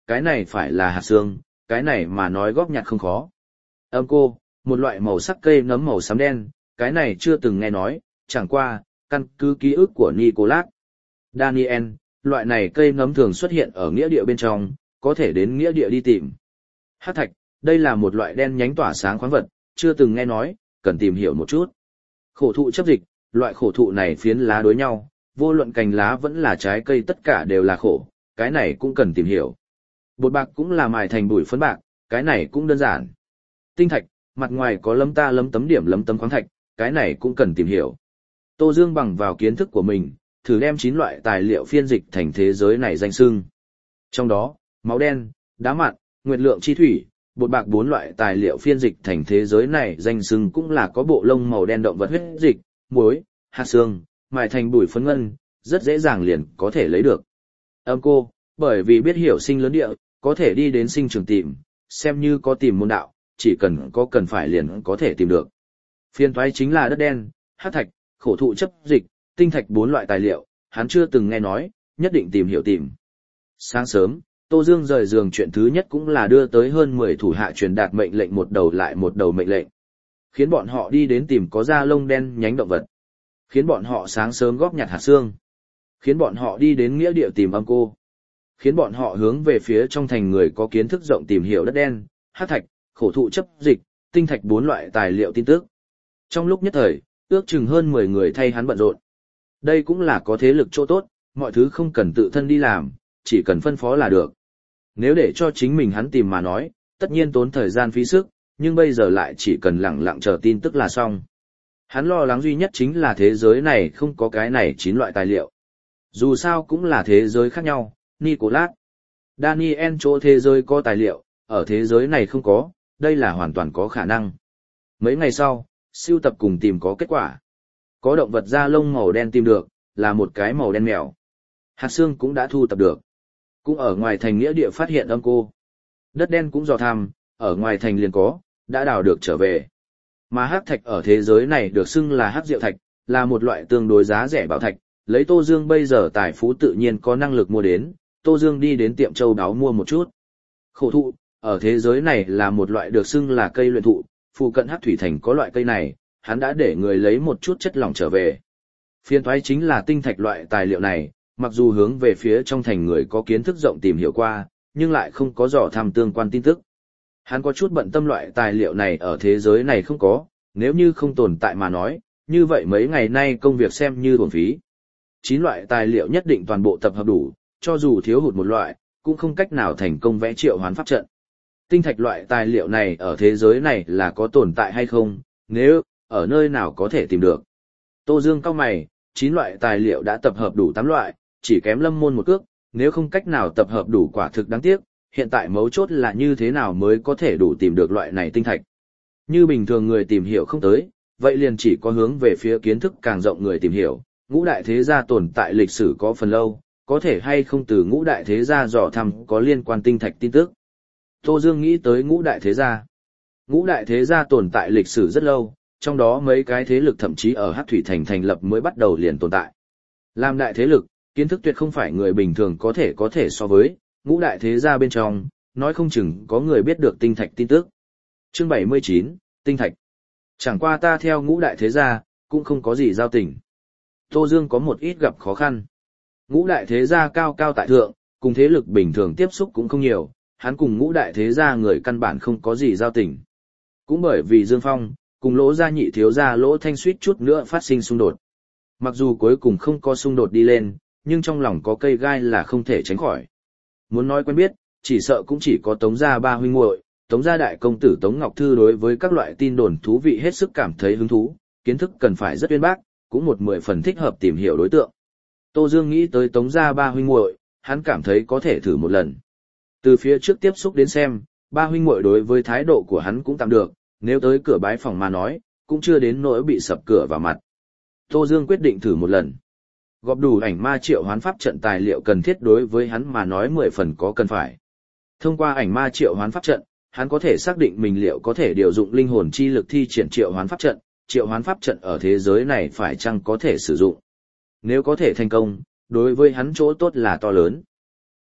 cái này phải là hạt xương, cái này mà nói góp nhặt không khó. Âm cô, một loại màu sắc cây nấm màu xám đen, cái này chưa từng nghe nói, chẳng qua, căn cứ ký ức của Nicolas Daniel, loại này cây nấm thường xuất hiện ở nghĩa địa bên trong, có thể đến nghĩa địa đi tìm. Hắc thạch, đây là một loại đen nhánh tỏa sáng khoáng vật, chưa từng nghe nói, cần tìm hiểu một chút. Khổ thụ chấp dịch, loại khổ thụ này phiến lá đối nhau, vô luận cành lá vẫn là trái cây tất cả đều là khổ, cái này cũng cần tìm hiểu. Bột bạc cũng là mài thành bụi phấn bạc, cái này cũng đơn giản. Tinh thạch, mặt ngoài có lấm ta lấm tấm điểm lấm tấm khoáng thạch, cái này cũng cần tìm hiểu. Tô Dương bằng vào kiến thức của mình, thử đem chín loại tài liệu phiên dịch thành thế giới này danh xưng. Trong đó, máu đen, đá mặn, nguyệt lượng chi thủy, bột bạc bốn loại tài liệu phiên dịch thành thế giới này danh xưng cũng là có bộ lông màu đen động vật huyết dịch, muối, hạt xương, mài thành bụi phấn ngân, rất dễ dàng liền có thể lấy được. Âm cô, bởi vì biết hiểu sinh lớn địa, có thể đi đến sinh trường tìm, xem như có tìm môn đạo, chỉ cần có cần phải liền có thể tìm được. Phiên toái chính là đất đen, hắc thạch, khổ thụ chấp dịch, tinh thạch bốn loại tài liệu, hắn chưa từng nghe nói, nhất định tìm hiểu tìm. Sáng sớm, Tô Dương rời giường chuyện thứ nhất cũng là đưa tới hơn mười thủ hạ truyền đạt mệnh lệnh một đầu lại một đầu mệnh lệnh. Khiến bọn họ đi đến tìm có da lông đen nhánh động vật. Khiến bọn họ sáng sớm góp nhặt hạt xương. Khiến bọn họ đi đến nghĩa địa tìm âm cô. Khiến bọn họ hướng về phía trong thành người có kiến thức rộng tìm hiểu đất đen, hắc thạch, khổ thụ chấp dịch, tinh thạch bốn loại tài liệu tin tức. Trong lúc nhất thời, ước chừng hơn mười người thay hắn bận rộn. Đây cũng là có thế lực chỗ tốt, mọi thứ không cần tự thân đi làm, chỉ cần phân phó là được. Nếu để cho chính mình hắn tìm mà nói, tất nhiên tốn thời gian phí sức, nhưng bây giờ lại chỉ cần lặng lặng chờ tin tức là xong. Hắn lo lắng duy nhất chính là thế giới này không có cái này chín loại tài liệu. Dù sao cũng là thế giới khác nhau, Nicolas Daniel chỗ thế giới có tài liệu, ở thế giới này không có, đây là hoàn toàn có khả năng. Mấy ngày sau, sưu tập cùng tìm có kết quả. Có động vật da lông màu đen tìm được, là một cái màu đen mèo. Hạt xương cũng đã thu tập được. Cũng ở ngoài thành nghĩa địa phát hiện âm cô. Đất đen cũng dò thăm, ở ngoài thành liền có, đã đào được trở về. Mà hắc thạch ở thế giới này được xưng là hắc diệu thạch, là một loại tương đối giá rẻ bảo thạch, lấy Tô Dương bây giờ tài phú tự nhiên có năng lực mua đến, Tô Dương đi đến tiệm châu đáo mua một chút. Khổ thụ, ở thế giới này là một loại được xưng là cây luyện thụ, phụ cận hắc thủy thành có loại cây này, hắn đã để người lấy một chút chất lỏng trở về. Phiên thoái chính là tinh thạch loại tài liệu này, mặc dù hướng về phía trong thành người có kiến thức rộng tìm hiểu qua, nhưng lại không có dò thăm tương quan tin tức. Hắn có chút bận tâm loại tài liệu này ở thế giới này không có, nếu như không tồn tại mà nói, như vậy mấy ngày nay công việc xem như uổng phí. Chín loại tài liệu nhất định toàn bộ tập hợp đủ, cho dù thiếu hụt một loại, cũng không cách nào thành công vẽ triệu hoán pháp trận. Tinh thạch loại tài liệu này ở thế giới này là có tồn tại hay không, nếu, ở nơi nào có thể tìm được. Tô Dương cau mày, chín loại tài liệu đã tập hợp đủ tám loại, chỉ kém Lâm Môn một cước, nếu không cách nào tập hợp đủ quả thực đáng tiếc, hiện tại mấu chốt là như thế nào mới có thể đủ tìm được loại này tinh thạch. Như bình thường người tìm hiểu không tới, vậy liền chỉ có hướng về phía kiến thức càng rộng người tìm hiểu, ngũ đại thế gia tồn tại lịch sử có phần lâu, có thể hay không từ ngũ đại thế gia dò thăm có liên quan tinh thạch tin tức. Tô Dương nghĩ tới ngũ đại thế gia. Ngũ đại thế gia tồn tại lịch sử rất lâu, trong đó mấy cái thế lực thậm chí ở Hắc Thủy Thành thành lập mới bắt đầu liền tồn tại. Làm đại thế lực, kiến thức tuyệt không phải người bình thường có thể có thể so với, ngũ đại thế gia bên trong, nói không chừng có người biết được tinh thạch tin tức. Chương bảy mươi chín, tinh thạch. Chẳng qua ta theo ngũ đại thế gia, cũng không có gì giao tình. Tô Dương có một ít gặp khó khăn. Ngũ đại thế gia cao cao tại thượng, cùng thế lực bình thường tiếp xúc cũng không nhiều, hắn cùng ngũ đại thế gia người căn bản không có gì giao tình. Cũng bởi vì Dương Phong, cùng Lỗ gia nhị thiếu gia Lỗ Thanh suýt chút nữa phát sinh xung đột. Mặc dù cuối cùng không có xung đột đi lên, nhưng trong lòng có cây gai là không thể tránh khỏi. Muốn nói quen biết, chỉ sợ cũng chỉ có Tống gia ba huynh muội, Tống gia đại công tử Tống Ngọc Thư đối với các loại tin đồn thú vị hết sức cảm thấy hứng thú, kiến thức cần phải rất uyên bác, cũng một mười phần thích hợp tìm hiểu đối tượng. Tô Dương nghĩ tới Tống gia ba huynh muội, hắn cảm thấy có thể thử một lần. Từ phía trước tiếp xúc đến xem, ba huynh muội đối với thái độ của hắn cũng tạm được, nếu tới cửa bái phòng mà nói, cũng chưa đến nỗi bị sập cửa vào mặt. Tô Dương quyết định thử một lần. Gộp đủ ảnh ma triệu hoán pháp trận tài liệu cần thiết đối với hắn mà nói mười phần có cần phải. Thông qua ảnh ma triệu hoán pháp trận, hắn có thể xác định mình liệu có thể điều dụng linh hồn chi lực thi triển triệu hoán pháp trận, triệu hoán pháp trận ở thế giới này phải chăng có thể sử dụng. Nếu có thể thành công, đối với hắn chỗ tốt là to lớn.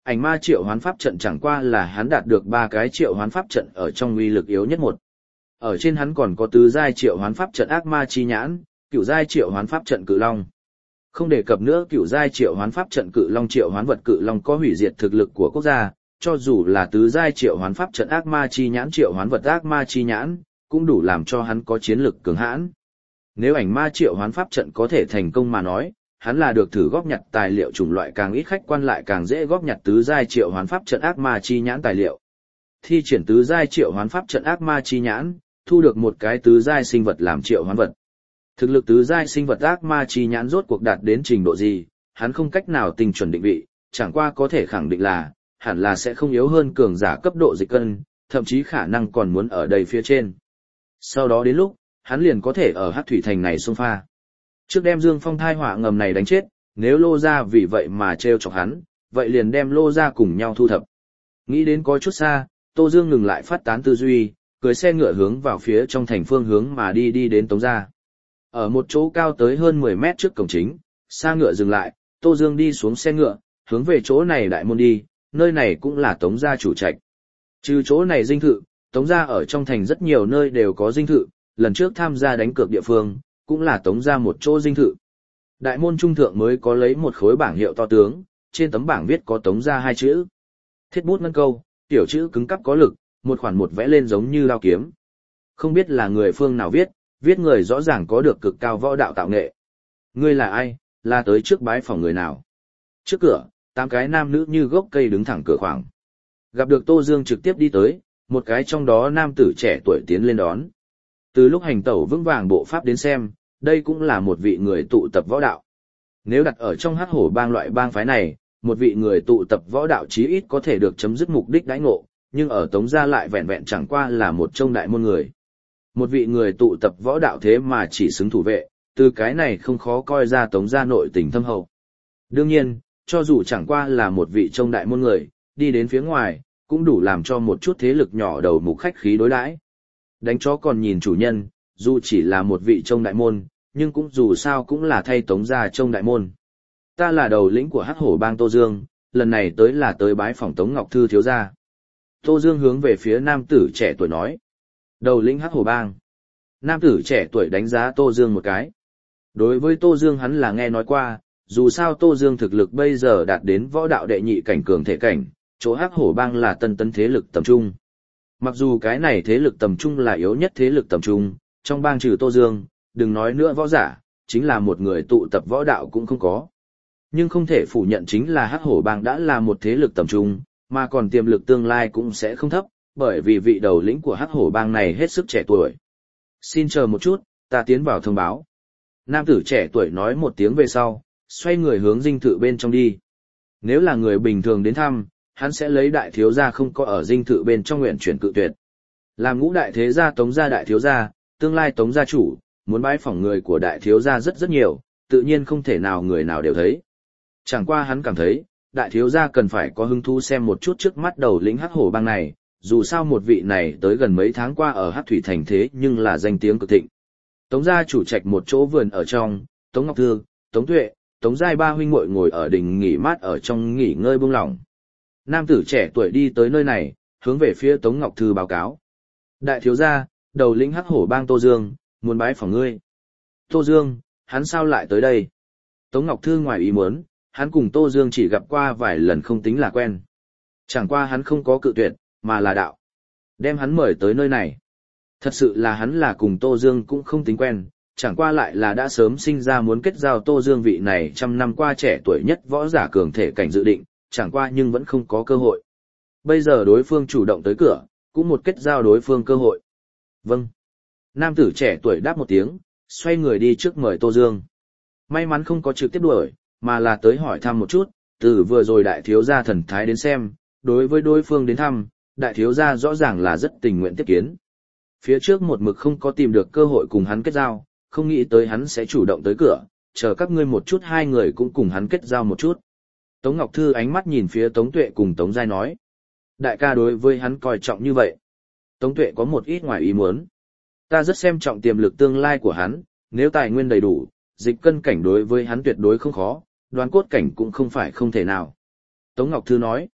ảnh ma triệu hoán pháp trận chẳng qua là hắn đạt được ba cái triệu hoán pháp trận ở trong uy lực yếu nhất một. Ở trên hắn còn có tứ giai triệu hoán pháp trận ác ma chi nhãn, cửu giai triệu hoán pháp trận cự long. Không đề cập nữa cửu giai triệu hoán pháp trận cự long triệu hoán vật cự long có hủy diệt thực lực của quốc gia, cho dù là tứ giai triệu hoán pháp trận ác ma chi nhãn triệu hoán vật ác ma chi nhãn, cũng đủ làm cho hắn có chiến lực cường hãn. Nếu ảnh ma triệu hoán pháp trận có thể thành công mà nói, hắn là được thử góp nhặt tài liệu chủng loại càng ít khách quan lại càng dễ góp nhặt tứ giai triệu hoán pháp trận ác ma chi nhãn tài liệu. Thi triển tứ giai triệu hoán pháp trận ác ma chi nhãn, thu được một cái tứ giai sinh vật làm triệu hoán vật. Thực lực tứ giai sinh vật ác ma chi nhãn rốt cuộc đạt đến trình độ gì, hắn không cách nào tinh chuẩn định vị, chẳng qua có thể khẳng định là, hẳn là sẽ không yếu hơn cường giả cấp độ dịch cân, thậm chí khả năng còn muốn ở đây phía trên. Sau đó đến lúc, hắn liền có thể ở Hắc Thủy Thành này xông pha. Trước đem Dương Phong thai họa ngầm này đánh chết, nếu Lô Gia vì vậy mà trêu chọc hắn, vậy liền đem Lô Gia cùng nhau thu thập. Nghĩ đến có chút xa, Tô Dương ngừng lại phát tán tư duy, cưỡi xe ngựa hướng vào phía trong thành phương hướng mà đi đi đến Tống Gia. Ở một chỗ cao tới hơn mười mét trước cổng chính, xa ngựa dừng lại, Tô Dương đi xuống xe ngựa, hướng về chỗ này đại môn đi, nơi này cũng là Tống Gia chủ trạch. Trừ chỗ này dinh thự, Tống Gia ở trong thành rất nhiều nơi đều có dinh thự, lần trước tham gia đánh cược địa phương, cũng là Tống Gia một chỗ dinh thự. Đại môn trung thượng mới có lấy một khối bảng hiệu to tướng, trên tấm bảng viết có Tống Gia hai chữ. Thiết bút ngân câu, tiểu chữ cứng cắp có lực, một khoản một vẽ lên giống như đao kiếm. Không biết là người phương nào viết, viết người rõ ràng có được cực cao võ đạo tạo nghệ. Ngươi là ai, là tới trước bái phòng người nào? Trước cửa, tám cái nam nữ như gốc cây đứng thẳng cửa khoảng. Gặp được Tô Dương trực tiếp đi tới, một cái trong đó nam tử trẻ tuổi tiến lên đón. Từ lúc hành tẩu vững vàng bộ pháp đến xem, đây cũng là một vị người tụ tập võ đạo. Nếu đặt ở trong Hắc Hổ bang loại bang phái này, một vị người tụ tập võ đạo chí ít có thể được chấm dứt mục đích đãi ngộ, nhưng ở Tống Gia lại vẹn vẹn chẳng qua là một trong đại môn người. Một vị người tụ tập võ đạo thế mà chỉ xứng thủ vệ, từ cái này không khó coi ra Tống Gia nội tình thâm hậu. Đương nhiên, cho dù chẳng qua là một vị trong đại môn người, đi đến phía ngoài, cũng đủ làm cho một chút thế lực nhỏ đầu mục khách khí đối đãi. Đánh chó còn nhìn chủ nhân, dù chỉ là một vị trong đại môn, nhưng cũng dù sao cũng là thay Tống Gia trong đại môn. Ta là đầu lĩnh của Hắc Hổ bang Tô Dương, lần này tới là tới bái phỏng Tống Ngọc Thư thiếu gia. Tô Dương hướng về phía nam tử trẻ tuổi nói. Đầu lĩnh Hắc Hổ bang. Nam tử trẻ tuổi đánh giá Tô Dương một cái. Đối với Tô Dương hắn là nghe nói qua, dù sao Tô Dương thực lực bây giờ đạt đến võ đạo đệ nhị cảnh cường thể cảnh, chỗ Hắc Hổ bang là tân tấn thế lực tầm trung. Mặc dù cái này thế lực tầm trung là yếu nhất thế lực tầm trung, trong bang trừ Tô Dương, đừng nói nữa võ giả, chính là một người tụ tập võ đạo cũng không có. Nhưng không thể phủ nhận chính là Hắc Hổ bang đã là một thế lực tầm trung, mà còn tiềm lực tương lai cũng sẽ không thấp, bởi vì vị đầu lĩnh của Hắc Hổ bang này hết sức trẻ tuổi. Xin chờ một chút, ta tiến vào thông báo. Nam tử trẻ tuổi nói một tiếng về sau, xoay người hướng dinh thự bên trong đi. Nếu là người bình thường đến thăm, hắn sẽ lấy đại thiếu gia không có ở dinh thự bên trong nguyện chuyển cự tuyệt. Làm ngũ đại thế gia Tống gia đại thiếu gia, tương lai Tống gia chủ, muốn bái phỏng người của đại thiếu gia rất rất nhiều, tự nhiên không thể nào người nào đều thấy. Chẳng qua hắn cảm thấy, đại thiếu gia cần phải có hứng thú xem một chút trước mắt đầu lĩnh Hắc Hổ bang này, dù sao một vị này tới gần mấy tháng qua ở Hắc Thủy Thành thế nhưng là danh tiếng cực thịnh. Tống gia chủ trạch một chỗ vườn ở trong, Tống Ngọc Thư, Tống Tuệ, Tống Giai ba huynh muội ngồi ở đình nghỉ mát ở trong nghỉ ngơi buông lỏng. Nam tử trẻ tuổi đi tới nơi này, hướng về phía Tống Ngọc Thư báo cáo. Đại thiếu gia, đầu lĩnh Hắc Hổ bang Tô Dương, muốn bái phỏng ngươi. Tô Dương, hắn sao lại tới đây? Tống Ngọc Thư ngoài ý muốn, hắn cùng Tô Dương chỉ gặp qua vài lần không tính là quen. Chẳng qua hắn không có cự tuyệt, mà là đạo. Đem hắn mời tới nơi này. Thật sự là hắn là cùng Tô Dương cũng không tính quen, chẳng qua lại là đã sớm sinh ra muốn kết giao Tô Dương vị này trăm năm qua trẻ tuổi nhất võ giả cường thể cảnh dự định, chẳng qua nhưng vẫn không có cơ hội. Bây giờ đối phương chủ động tới cửa, cũng một kết giao đối phương cơ hội. Vâng. Nam tử trẻ tuổi đáp một tiếng, xoay người đi trước mời Tô Dương. May mắn không có trực tiếp đuổi, mà là tới hỏi thăm một chút, từ vừa rồi đại thiếu gia thần thái đến xem, đối với đối phương đến thăm, đại thiếu gia rõ ràng là rất tình nguyện tiếp kiến. Phía trước một mực không có tìm được cơ hội cùng hắn kết giao, không nghĩ tới hắn sẽ chủ động tới cửa, chờ các ngươi một chút hai người cũng cùng hắn kết giao một chút. Tống Ngọc Thư ánh mắt nhìn phía Tống Tuệ cùng Tống Giai nói. Đại ca đối với hắn coi trọng như vậy. Tống Tuệ có một ít ngoài ý muốn. Ta rất xem trọng tiềm lực tương lai của hắn, nếu tài nguyên đầy đủ, dịch cân cảnh đối với hắn tuyệt đối không khó, đoán cốt cảnh cũng không phải không thể nào. Tống Ngọc Thư nói.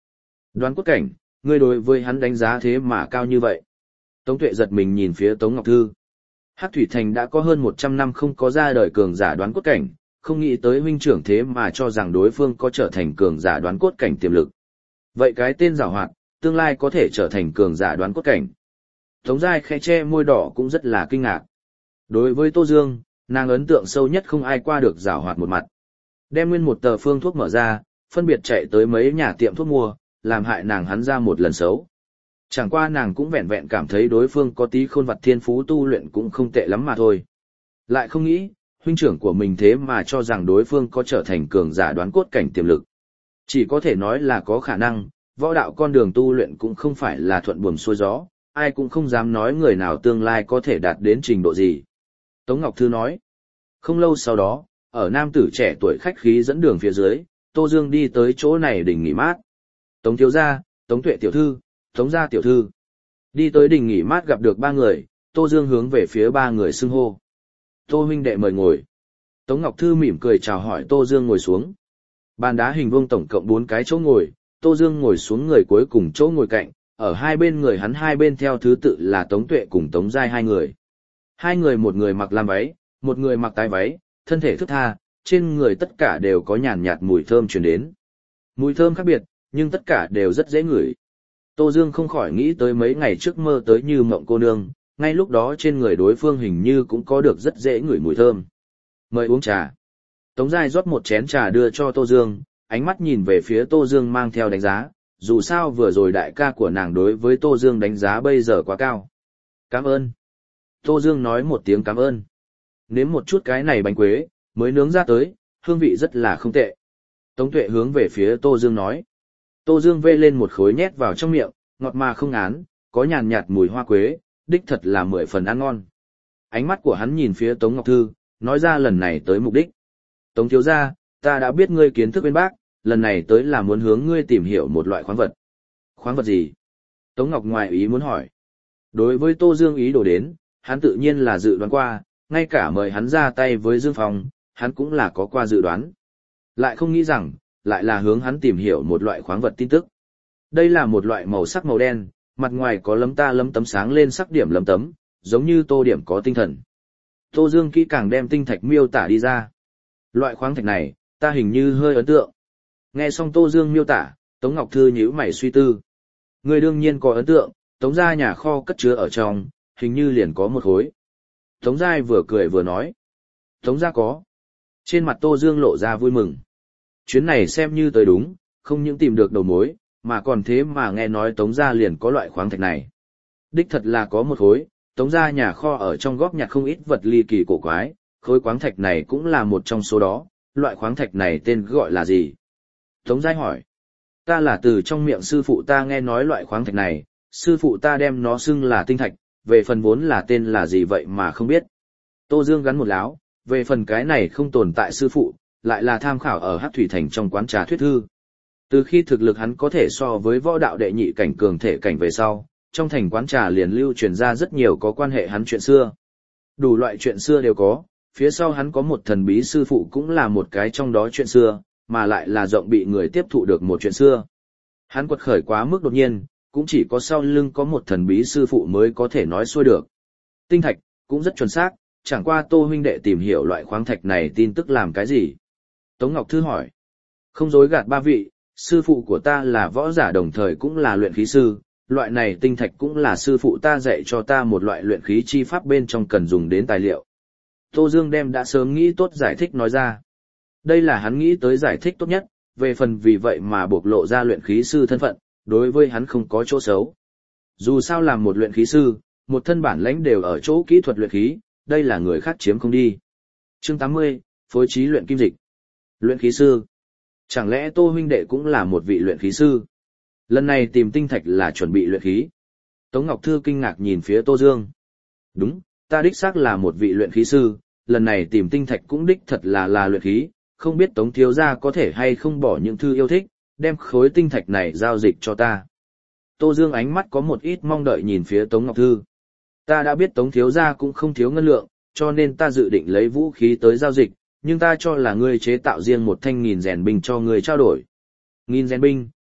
Đoán cốt cảnh, ngươi đối với hắn đánh giá thế mà cao như vậy. Tống Tuệ giật mình nhìn phía Tống Ngọc Thư. Hắc Thủy Thành đã có hơn một trăm năm không có ra đời cường giả đoán cốt cảnh, không nghĩ tới huynh trưởng thế mà cho rằng đối phương có trở thành cường giả đoán cốt cảnh tiềm lực. Vậy cái tên giảo hoạt, tương lai có thể trở thành cường giả đoán cốt cảnh. Tống Giai khẽ che môi đỏ cũng rất là kinh ngạc. Đối với Tô Dương, nàng ấn tượng sâu nhất không ai qua được giảo hoạt một mặt. Đem nguyên một tờ phương thuốc mở ra, phân biệt chạy tới mấy nhà tiệm thuốc mua, làm hại nàng hắn ra một lần xấu. Chẳng qua nàng cũng vẹn vẹn cảm thấy đối phương có tí khôn vặt thiên phú tu luyện cũng không tệ lắm mà thôi. Lại không nghĩ, huynh trưởng của mình thế mà cho rằng đối phương có trở thành cường giả đoán cốt cảnh tiềm lực. Chỉ có thể nói là có khả năng, võ đạo con đường tu luyện cũng không phải là thuận buồm xuôi gió, ai cũng không dám nói người nào tương lai có thể đạt đến trình độ gì. Tống Ngọc Thư nói, không lâu sau đó, ở nam tử trẻ tuổi khách khí dẫn đường phía dưới, Tô Dương đi tới chỗ này đình nghỉ mát. Tống thiếu gia, Tống Tuệ tiểu thư, Tống gia tiểu thư. Đi tới đình nghỉ mát gặp được ba người, Tô Dương hướng về phía ba người xưng hô. Tô huynh đệ mời ngồi. Tống Ngọc Thư mỉm cười chào hỏi Tô Dương ngồi xuống. Bàn đá hình vuông tổng cộng bốn cái chỗ ngồi, Tô Dương ngồi xuống người cuối cùng chỗ ngồi cạnh, ở hai bên người hắn hai bên theo thứ tự là Tống Tuệ cùng Tống Giai hai người. Hai người một người mặc lam váy, một người mặc tái váy, thân thể thướt tha, trên người tất cả đều có nhàn nhạt mùi thơm truyền đến. Mùi thơm khác biệt, nhưng tất cả đều rất dễ ngửi. Tô Dương không khỏi nghĩ tới mấy ngày trước mơ tới Như Mộng cô nương, ngay lúc đó trên người đối phương hình như cũng có được rất dễ ngửi mùi thơm. Mời uống trà. Tống Giai rót một chén trà đưa cho Tô Dương, ánh mắt nhìn về phía Tô Dương mang theo đánh giá, dù sao vừa rồi đại ca của nàng đối với Tô Dương đánh giá bây giờ quá cao. Cảm ơn. Tô Dương nói một tiếng cảm ơn. Nếm một chút cái này bánh quế, mới nướng ra tới, hương vị rất là không tệ. Tống Tuệ hướng về phía Tô Dương nói. Tô Dương vê lên một khối nhét vào trong miệng, ngọt mà không ngán, có nhàn nhạt mùi hoa quế, đích thật là mười phần ăn ngon. Ánh mắt của hắn nhìn phía Tống Ngọc Thư, nói ra lần này tới mục đích. Tống thiếu gia, ta đã biết ngươi kiến thức bên bác, lần này tới là muốn hướng ngươi tìm hiểu một loại khoáng vật. Khoáng vật gì? Tống Ngọc ngoài ý muốn hỏi. Đối với Tô Dương ý đồ đến, hắn tự nhiên là dự đoán qua, ngay cả mời hắn ra tay với Dương Phong, hắn cũng là có qua dự đoán. Lại không nghĩ rằng, lại là hướng hắn tìm hiểu một loại khoáng vật tin tức. Đây là một loại màu sắc màu đen, mặt ngoài có lấm ta lấm tấm sáng lên sắc điểm lấm tấm, giống như tô điểm có tinh thần. Tô Dương kỹ càng đem tinh thạch miêu tả đi ra. Loại khoáng thạch này, ta hình như hơi ấn tượng. Nghe xong Tô Dương miêu tả, Tống Ngọc Thư nhíu mày suy tư. Người đương nhiên có ấn tượng, Tống gia nhà kho cất chứa ở trong, hình như liền có một khối. Tống Giai vừa cười vừa nói. Tống gia có. Trên mặt Tô Dương lộ ra vui mừng. Chuyến này xem như tới đúng, không những tìm được đầu mối, mà còn thế mà nghe nói Tống gia liền có loại khoáng thạch này. Đích thật là có một khối, Tống gia nhà kho ở trong góp nhặt không ít vật ly kỳ cổ quái, khối khoáng thạch này cũng là một trong số đó, loại khoáng thạch này tên gọi là gì? Tống Giai hỏi. Ta là từ trong miệng sư phụ ta nghe nói loại khoáng thạch này, sư phụ ta đem nó xưng là tinh thạch, về phần vốn là tên là gì vậy mà không biết. Tô Dương gắn một láo, về phần cái này không tồn tại sư phụ, lại là tham khảo ở Hắc Thủy Thành trong quán trà thuyết thư. Từ khi thực lực hắn có thể so với võ đạo đệ nhị cảnh cường thể cảnh về sau, trong thành quán trà liền lưu truyền ra rất nhiều có quan hệ hắn chuyện xưa. Đủ loại chuyện xưa đều có, phía sau hắn có một thần bí sư phụ cũng là một cái trong đó chuyện xưa, mà lại là rộng bị người tiếp thụ được một chuyện xưa. Hắn quật khởi quá mức đột nhiên, cũng chỉ có sau lưng có một thần bí sư phụ mới có thể nói xuôi được. Tinh thạch, cũng rất chuẩn xác, chẳng qua Tô huynh đệ tìm hiểu loại khoáng thạch này tin tức làm cái gì? Tống Ngọc Thư hỏi. Không dối gạt ba vị, sư phụ của ta là võ giả đồng thời cũng là luyện khí sư, loại này tinh thạch cũng là sư phụ ta dạy cho ta một loại luyện khí chi pháp bên trong cần dùng đến tài liệu. Tô Dương đem đã sớm nghĩ tốt giải thích nói ra. Đây là hắn nghĩ tới giải thích tốt nhất, về phần vì vậy mà bộc lộ ra luyện khí sư thân phận, đối với hắn không có chỗ xấu. Dù sao làm một luyện khí sư, một thân bản lãnh đều ở chỗ kỹ thuật luyện khí, đây là người khác chiếm không đi. Chương tám mươi, phối trí luyện kim dịch. Luyện khí sư. Chẳng lẽ Tô huynh đệ cũng là một vị luyện khí sư? Lần này tìm tinh thạch là chuẩn bị luyện khí. Tống Ngọc Thư kinh ngạc nhìn phía Tô Dương. Đúng, ta đích xác là một vị luyện khí sư, lần này tìm tinh thạch cũng đích thật là là luyện khí, không biết Tống thiếu gia có thể hay không bỏ những thư yêu thích, đem khối tinh thạch này giao dịch cho ta. Tô Dương ánh mắt có một ít mong đợi nhìn phía Tống Ngọc Thư. Ta đã biết Tống thiếu gia cũng không thiếu ngân lượng, cho nên ta dự định lấy vũ khí tới giao dịch, nhưng ta cho là ngươi chế tạo riêng một thanh nghìn rèn binh cho ngươi trao đổi. Nghìn rèn binh,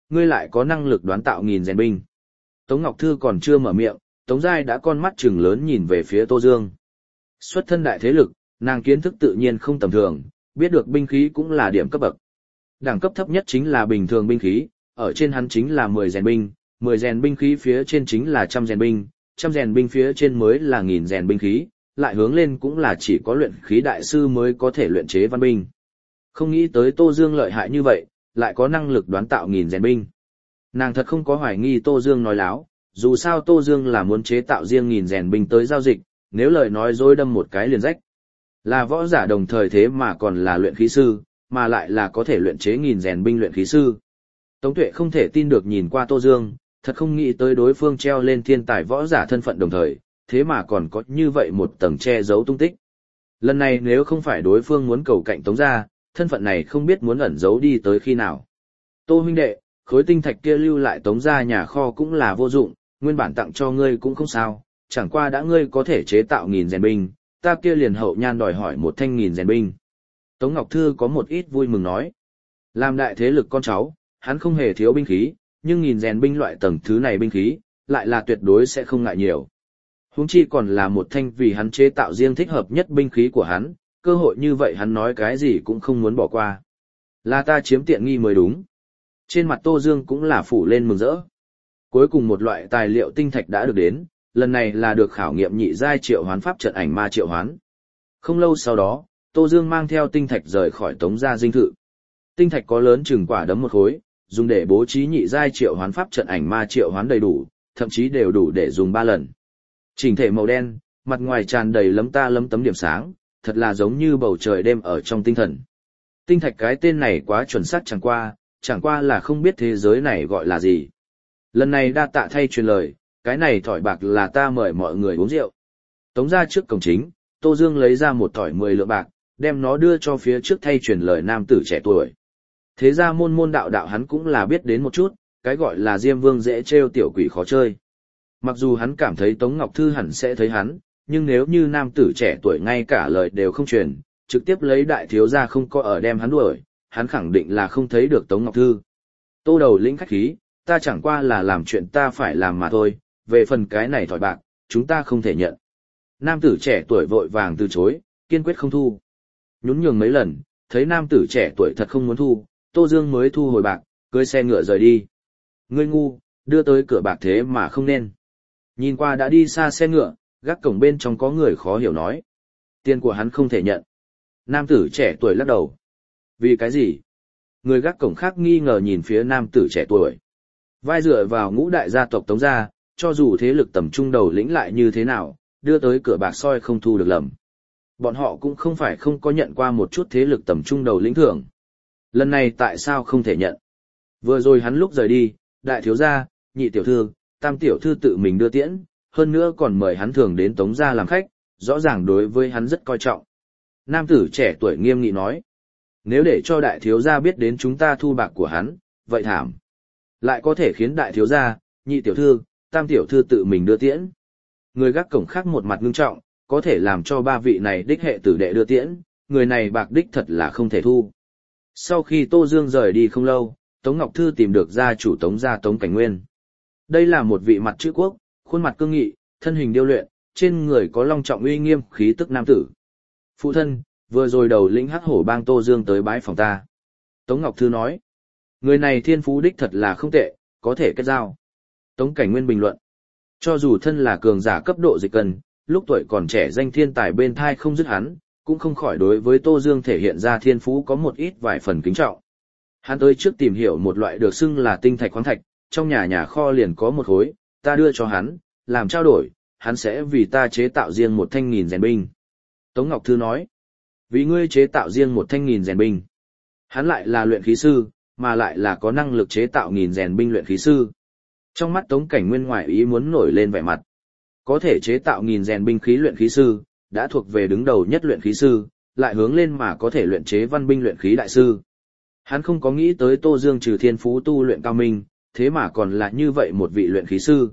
ngươi lại có năng lực đoán tạo nghìn rèn binh. Tống Ngọc Thư còn chưa mở miệng, Tống Giai đã con mắt trừng lớn nhìn về phía Tô Dương. Xuất thân đại thế lực, nàng kiến thức tự nhiên không tầm thường, biết được binh khí cũng là điểm cấp bậc. Đẳng cấp thấp nhất chính là bình thường binh khí, ở trên hắn chính là mười rèn binh, mười rèn binh khí phía trên chính là trăm rèn binh, trăm rèn binh phía trên mới là nghìn rèn binh khí, lại hướng lên cũng là chỉ có luyện khí đại sư mới có thể luyện chế văn binh. Không nghĩ tới Tô Dương lợi hại như vậy, lại có năng lực đoán tạo nghìn rèn binh. Nàng thật không có hoài nghi Tô Dương nói láo, dù sao Tô Dương là muốn chế tạo riêng nghìn rèn binh tới giao dịch, nếu lời nói dối đâm một cái liền rách. Là võ giả đồng thời thế mà còn là luyện khí sư, mà lại là có thể luyện chế nghìn rèn binh luyện khí sư. Tống Tuệ không thể tin được nhìn qua Tô Dương, thật không nghĩ tới đối phương treo lên thiên tài võ giả thân phận đồng thời, thế mà còn có như vậy một tầng che giấu tung tích. Lần này nếu không phải đối phương muốn cầu cạnh Tống gia, thân phận này không biết muốn ẩn giấu đi tới khi nào. Tô huynh đệ, khối tinh thạch kia lưu lại Tống gia nhà kho cũng là vô dụng, nguyên bản tặng cho ngươi cũng không sao, chẳng qua đã ngươi có thể chế tạo nghìn rèn binh, ta kia liền hậu nhan đòi hỏi một thanh nghìn rèn binh. Tống Ngọc Thư có một ít vui mừng nói. Làm đại thế lực con cháu, hắn không hề thiếu binh khí, nhưng nghìn rèn binh loại tầng thứ này binh khí, lại là tuyệt đối sẽ không ngại nhiều. Huống chi còn là một thanh vì hắn chế tạo riêng thích hợp nhất binh khí của hắn, cơ hội như vậy hắn nói cái gì cũng không muốn bỏ qua. Là ta chiếm tiện nghi mới đúng. Trên mặt Tô Dương cũng là phủ lên mừng rỡ. Cuối cùng một loại tài liệu tinh thạch đã được đến, lần này là được khảo nghiệm nhị giai triệu hoán pháp trận ảnh ma triệu hoán. Không lâu sau đó, Tô Dương mang theo tinh thạch rời khỏi Tống gia dinh thự. Tinh thạch có lớn chừng quả đấm một khối, dùng để bố trí nhị giai triệu hoán pháp trận ảnh ma triệu hoán đầy đủ, thậm chí đều đủ để dùng ba lần. Chỉnh thể màu đen, mặt ngoài tràn đầy lấm ta lấm tấm điểm sáng, thật là giống như bầu trời đêm ở trong tinh thần. Tinh thạch cái tên này quá chuẩn xác chẳng qua, chẳng qua là không biết thế giới này gọi là gì. Lần này đa tạ thay truyền lời, cái này thỏi bạc là ta mời mọi người uống rượu. Tống ra trước cổng chính, Tô Dương lấy ra một thỏi mười lượng bạc, đem nó đưa cho phía trước thay truyền lời nam tử trẻ tuổi. Thế ra môn môn đạo đạo hắn cũng là biết đến một chút, cái gọi là Diêm Vương dễ trêu tiểu quỷ khó chơi. Mặc dù hắn cảm thấy Tống Ngọc Thư hẳn sẽ thấy hắn, nhưng nếu như nam tử trẻ tuổi ngay cả lời đều không truyền, trực tiếp lấy đại thiếu gia không có ở đem hắn đuổi, hắn khẳng định là không thấy được Tống Ngọc Thư. Tô đầu lĩnh khách khí, ta chẳng qua là làm chuyện ta phải làm mà thôi, về phần cái này thỏi bạc, chúng ta không thể nhận. Nam tử trẻ tuổi vội vàng từ chối, kiên quyết không thu. Nhún nhường mấy lần, thấy nam tử trẻ tuổi thật không muốn thu, Tô Dương mới thu hồi bạc, cưỡi xe ngựa rời đi. Ngươi ngu, đưa tới cửa bạc thế mà không nên. Nhìn qua đã đi xa xe ngựa, gác cổng bên trong có người khó hiểu nói. Tiền của hắn không thể nhận. Nam tử trẻ tuổi lắc đầu. Vì cái gì? Người gác cổng khác nghi ngờ nhìn phía nam tử trẻ tuổi. Vai dựa vào ngũ đại gia tộc Tống gia, cho dù thế lực tầm trung đầu lĩnh lại như thế nào, đưa tới cửa bạc soi không thu được lầm. Bọn họ cũng không phải không có nhận qua một chút thế lực tầm trung đầu lĩnh thưởng. Lần này tại sao không thể nhận? Vừa rồi hắn lúc rời đi, đại thiếu gia, nhị tiểu thư, tam tiểu thư tự mình đưa tiễn, hơn nữa còn mời hắn thường đến Tống gia làm khách, rõ ràng đối với hắn rất coi trọng. Nam tử trẻ tuổi nghiêm nghị nói, nếu để cho đại thiếu gia biết đến chúng ta thu bạc của hắn, vậy thảm. Lại có thể khiến đại thiếu gia, nhị tiểu thư, tam tiểu thư tự mình đưa tiễn. Người gác cổng khác một mặt ngưng trọng, có thể làm cho ba vị này đích hệ tử đệ đưa tiễn, người này bạc đích thật là không thể thu. Sau khi Tô Dương rời đi không lâu, Tống Ngọc Thư tìm được gia chủ Tống gia Tống Cảnh Nguyên. Đây là một vị mặt chữ quốc, khuôn mặt cương nghị, thân hình điêu luyện, trên người có long trọng uy nghiêm khí tức nam tử. Phụ thân, vừa rồi đầu lĩnh hắc hổ bang Tô Dương tới bái phòng ta. Tống Ngọc Thư nói, người này thiên phú đích thật là không tệ, có thể kết giao. Tống Cảnh Nguyên bình luận, cho dù thân là cường giả cấp độ dịch cần, lúc tuổi còn trẻ danh thiên tài bên thai không dứt hắn, cũng không khỏi đối với Tô Dương thể hiện ra thiên phú có một ít vài phần kính trọng. Hắn tới trước tìm hiểu một loại được xưng là tinh thạch khoáng thạch, trong nhà nhà kho liền có một khối, ta đưa cho hắn, làm trao đổi, hắn sẽ vì ta chế tạo riêng một thanh nghìn rèn binh. Tống Ngọc Thư nói, vì ngươi chế tạo riêng một thanh nghìn rèn binh. Hắn lại là luyện khí sư, mà lại là có năng lực chế tạo nghìn rèn binh luyện khí sư. Trong mắt Tống Cảnh Nguyên ngoại ý muốn nổi lên vẻ mặt. Có thể chế tạo nghìn rèn binh khí luyện khí sư, đã thuộc về đứng đầu nhất luyện khí sư, lại hướng lên mà có thể luyện chế văn binh luyện khí đại sư. Hắn không có nghĩ tới Tô Dương trừ thiên phú tu luyện cao minh, thế mà còn là như vậy một vị luyện khí sư.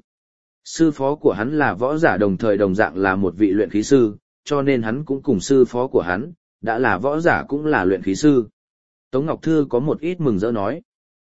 Sư phó của hắn là võ giả đồng thời đồng dạng là một vị luyện khí sư, cho nên hắn cũng cùng sư phó của hắn, đã là võ giả cũng là luyện khí sư. Tống Ngọc Thư có một ít mừng rỡ nói.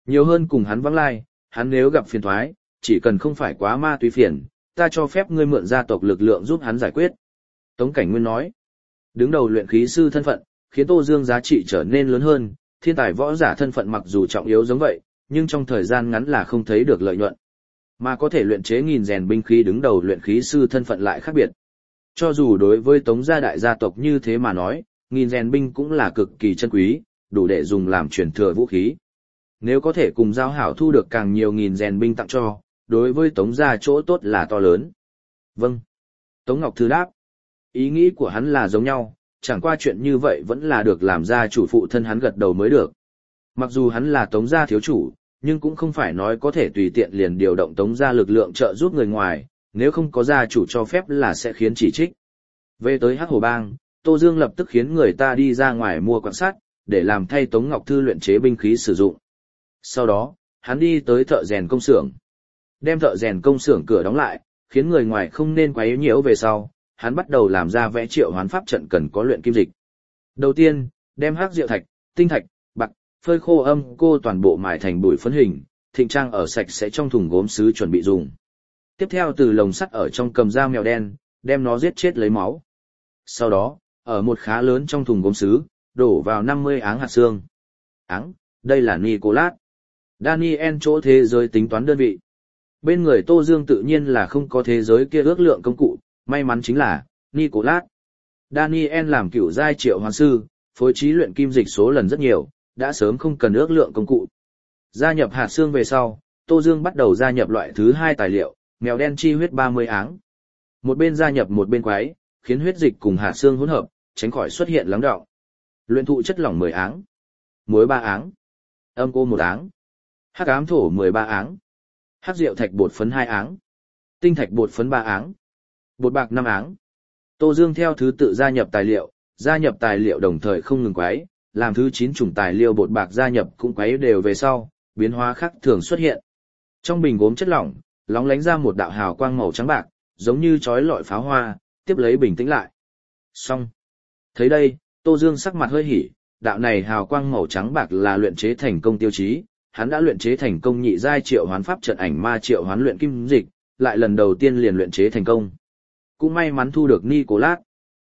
Nhiều hơn cùng hắn vắng lai, hắn nếu gặp phiền thoái, chỉ cần không phải quá ma túy phiền, ta cho phép ngươi mượn gia tộc lực lượng giúp hắn giải quyết. Tống Cảnh Nguyên nói, đứng đầu luyện khí sư thân phận, khiến Tô Dương giá trị trở nên lớn hơn, thiên tài võ giả thân phận mặc dù trọng yếu giống vậy, nhưng trong thời gian ngắn là không thấy được lợi nhuận. Mà có thể luyện chế nghìn rèn binh khí đứng đầu luyện khí sư thân phận lại khác biệt. Cho dù đối với Tống gia đại gia tộc như thế mà nói, nghìn rèn binh cũng là cực kỳ chân quý, đủ để dùng làm truyền thừa vũ khí. Nếu có thể cùng giao hảo thu được càng nhiều nghìn rèn binh tặng cho, đối với Tống gia chỗ tốt là to lớn. Vâng. Tống Ngọc Thư đáp. Ý nghĩ của hắn là giống nhau, chẳng qua chuyện như vậy vẫn là được làm ra chủ phụ thân hắn gật đầu mới được. Mặc dù hắn là Tống gia thiếu chủ, nhưng cũng không phải nói có thể tùy tiện liền điều động Tống gia lực lượng trợ giúp người ngoài, nếu không có gia chủ cho phép là sẽ khiến chỉ trích. Về tới Hắc Hồ Bang, Tô Dương lập tức khiến người ta đi ra ngoài mua quan sát, để làm thay Tống Ngọc Thư luyện chế binh khí sử dụng. Sau đó, hắn đi tới thợ rèn công xưởng. Đem thợ rèn công xưởng cửa đóng lại, khiến người ngoài không nên quấy nhiễu về sau, hắn bắt đầu làm ra vẽ triệu hoán pháp trận cần có luyện kim dịch. Đầu tiên, đem hắc diệu thạch, tinh thạch, bạc, phơi khô âm cô toàn bộ mài thành bụi phấn hình, thịnh trang ở sạch sẽ trong thùng gốm sứ chuẩn bị dùng. Tiếp theo từ lồng sắt ở trong cầm dao mèo đen, đem nó giết chết lấy máu. Sau đó, ở một khá lớn trong thùng gốm sứ, đổ vào năm mươi áng hạt xương. Áng, đây là Nicolas. Daniel chỗ thế giới tính toán đơn vị. Bên người Tô Dương tự nhiên là không có thế giới kia ước lượng công cụ, may mắn chính là, Nicolas. Daniel làm cửu giai triệu hoán sư, phối trí luyện kim dịch số lần rất nhiều, đã sớm không cần ước lượng công cụ. Gia nhập hạt xương về sau, Tô Dương bắt đầu gia nhập loại thứ hai tài liệu, mèo đen chi huyết ba mươi áng. Một bên gia nhập một bên quái, khiến huyết dịch cùng hạt xương hỗn hợp, tránh khỏi xuất hiện lắng đọng. Luyện thụ chất lỏng mười áng, muối ba áng, âm cô một áng, hắc ám thổ mười ba áng, hắc diệu thạch bột phấn hai áng, tinh thạch bột phấn ba áng, bột bạc năm áng. Tô Dương theo thứ tự gia nhập tài liệu, gia nhập tài liệu đồng thời không ngừng quái, làm thứ chín chủng tài liệu bột bạc gia nhập cũng quái đều về sau, biến hóa khác thường xuất hiện. Trong bình gốm chất lỏng, lóng lánh ra một đạo hào quang màu trắng bạc, giống như chói lọi pháo hoa, tiếp lấy bình tĩnh lại. Xong. Thấy đây, Tô Dương sắc mặt hơi hỉ, đạo này hào quang màu trắng bạc là luyện chế thành công tiêu chí, hắn đã luyện chế thành công nhị giai triệu hoán pháp trận ảnh ma triệu hoán luyện kim dịch, lại lần đầu tiên liền luyện chế thành công. Cũng may mắn thu được Nicolas.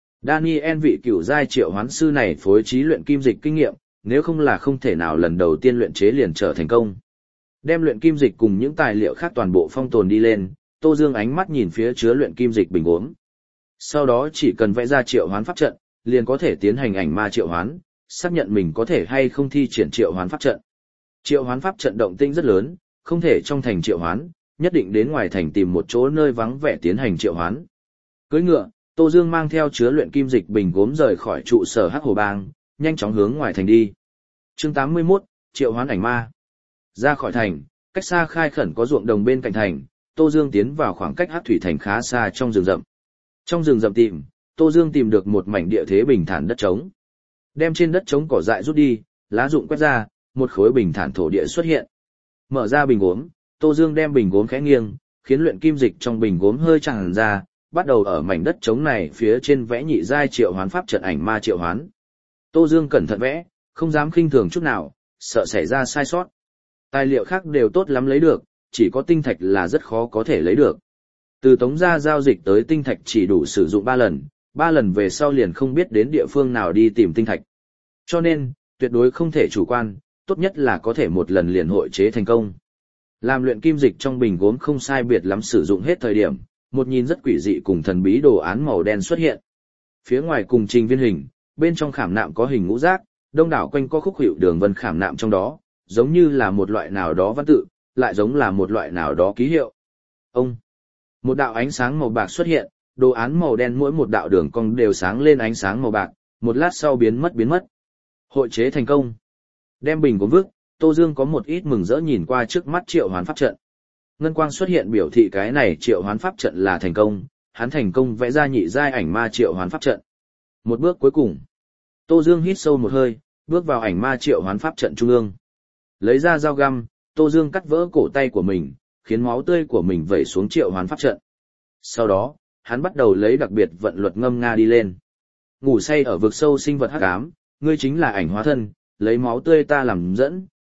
Daniel vị cửu giai triệu hoán sư này phối trí luyện kim dịch kinh nghiệm, nếu không là không thể nào lần đầu tiên luyện chế liền trở thành công. Đem luyện kim dịch cùng những tài liệu khác toàn bộ phong tồn đi lên, Tô Dương ánh mắt nhìn phía chứa luyện kim dịch bình uống. Sau đó chỉ cần vẽ ra triệu hoán pháp trận, liền có thể tiến hành ảnh ma triệu hoán, xác nhận mình có thể hay không thi triển triệu hoán pháp trận. Triệu hoán pháp trận động tĩnh rất lớn, không thể trong thành triệu hoán, nhất định đến ngoài thành tìm một chỗ nơi vắng vẻ tiến hành triệu hoán. Cưỡi ngựa, Tô Dương mang theo chứa luyện kim dịch bình gốm rời khỏi trụ sở Hắc Hồ Bang, nhanh chóng hướng ngoài thành đi. Chương tám mươi mốt, triệu hoán ảnh ma. Ra khỏi thành, cách xa khai khẩn có ruộng đồng bên cạnh thành, Tô Dương tiến vào khoảng cách Hắc Thủy thành khá xa trong rừng rậm. Trong rừng rậm tìm, Tô Dương tìm được một mảnh địa thế bình thản đất trống. Đem trên đất trống cỏ dại rút đi, lá rụng quét ra, một khối bình thản thổ địa xuất hiện. Mở ra bình gốm, Tô Dương đem bình gốm khẽ nghiêng, khiến luyện kim dịch trong bình gốm hơi tràn ra, bắt đầu ở mảnh đất trống này phía trên vẽ nhị giai triệu hoán pháp trận ảnh ma triệu hoán. Tô Dương cẩn thận vẽ, không dám khinh thường chút nào, sợ xảy ra sai sót. Tài liệu khác đều tốt lắm lấy được, chỉ có tinh thạch là rất khó có thể lấy được. Từ Tống gia giao dịch tới tinh thạch chỉ đủ sử dụng ba lần, ba lần về sau liền không biết đến địa phương nào đi tìm tinh thạch. Cho nên, tuyệt đối không thể chủ quan, tốt nhất là có thể một lần liền hội chế thành công. Làm luyện kim dịch trong bình gốm không sai biệt lắm sử dụng hết thời điểm, một nhìn rất quỷ dị cùng thần bí đồ án màu đen xuất hiện. Phía ngoài cùng trình viên hình, bên trong khảm nạm có hình ngũ giác, đông đảo quanh có khúc hiệu đường vân khảm nạm trong đó, giống như là một loại nào đó văn tự, lại giống là một loại nào đó ký hiệu. Ông, một đạo ánh sáng màu bạc xuất hiện, đồ án màu đen mỗi một đạo đường cong đều sáng lên ánh sáng màu bạc, một lát sau biến mất biến mất. Hội chế thành công. Đem bình gốm vứt, Tô Dương có một ít mừng rỡ nhìn qua trước mắt triệu hoán pháp trận. Ngân quang xuất hiện biểu thị cái này triệu hoán pháp trận là thành công, hắn thành công vẽ ra nhị giai ảnh ma triệu hoán pháp trận. Một bước cuối cùng, Tô Dương hít sâu một hơi, bước vào ảnh ma triệu hoán pháp trận trung ương. Lấy ra dao găm, Tô Dương cắt vỡ cổ tay của mình, khiến máu tươi của mình vẩy xuống triệu hoán pháp trận. Sau đó, hắn bắt đầu lấy đặc biệt vận luật ngâm nga đi lên. Ngủ say ở vực sâu sinh vật hắc ám, ngươi chính là ảnh hóa thân, lấy máu tươi ta làm dẫn,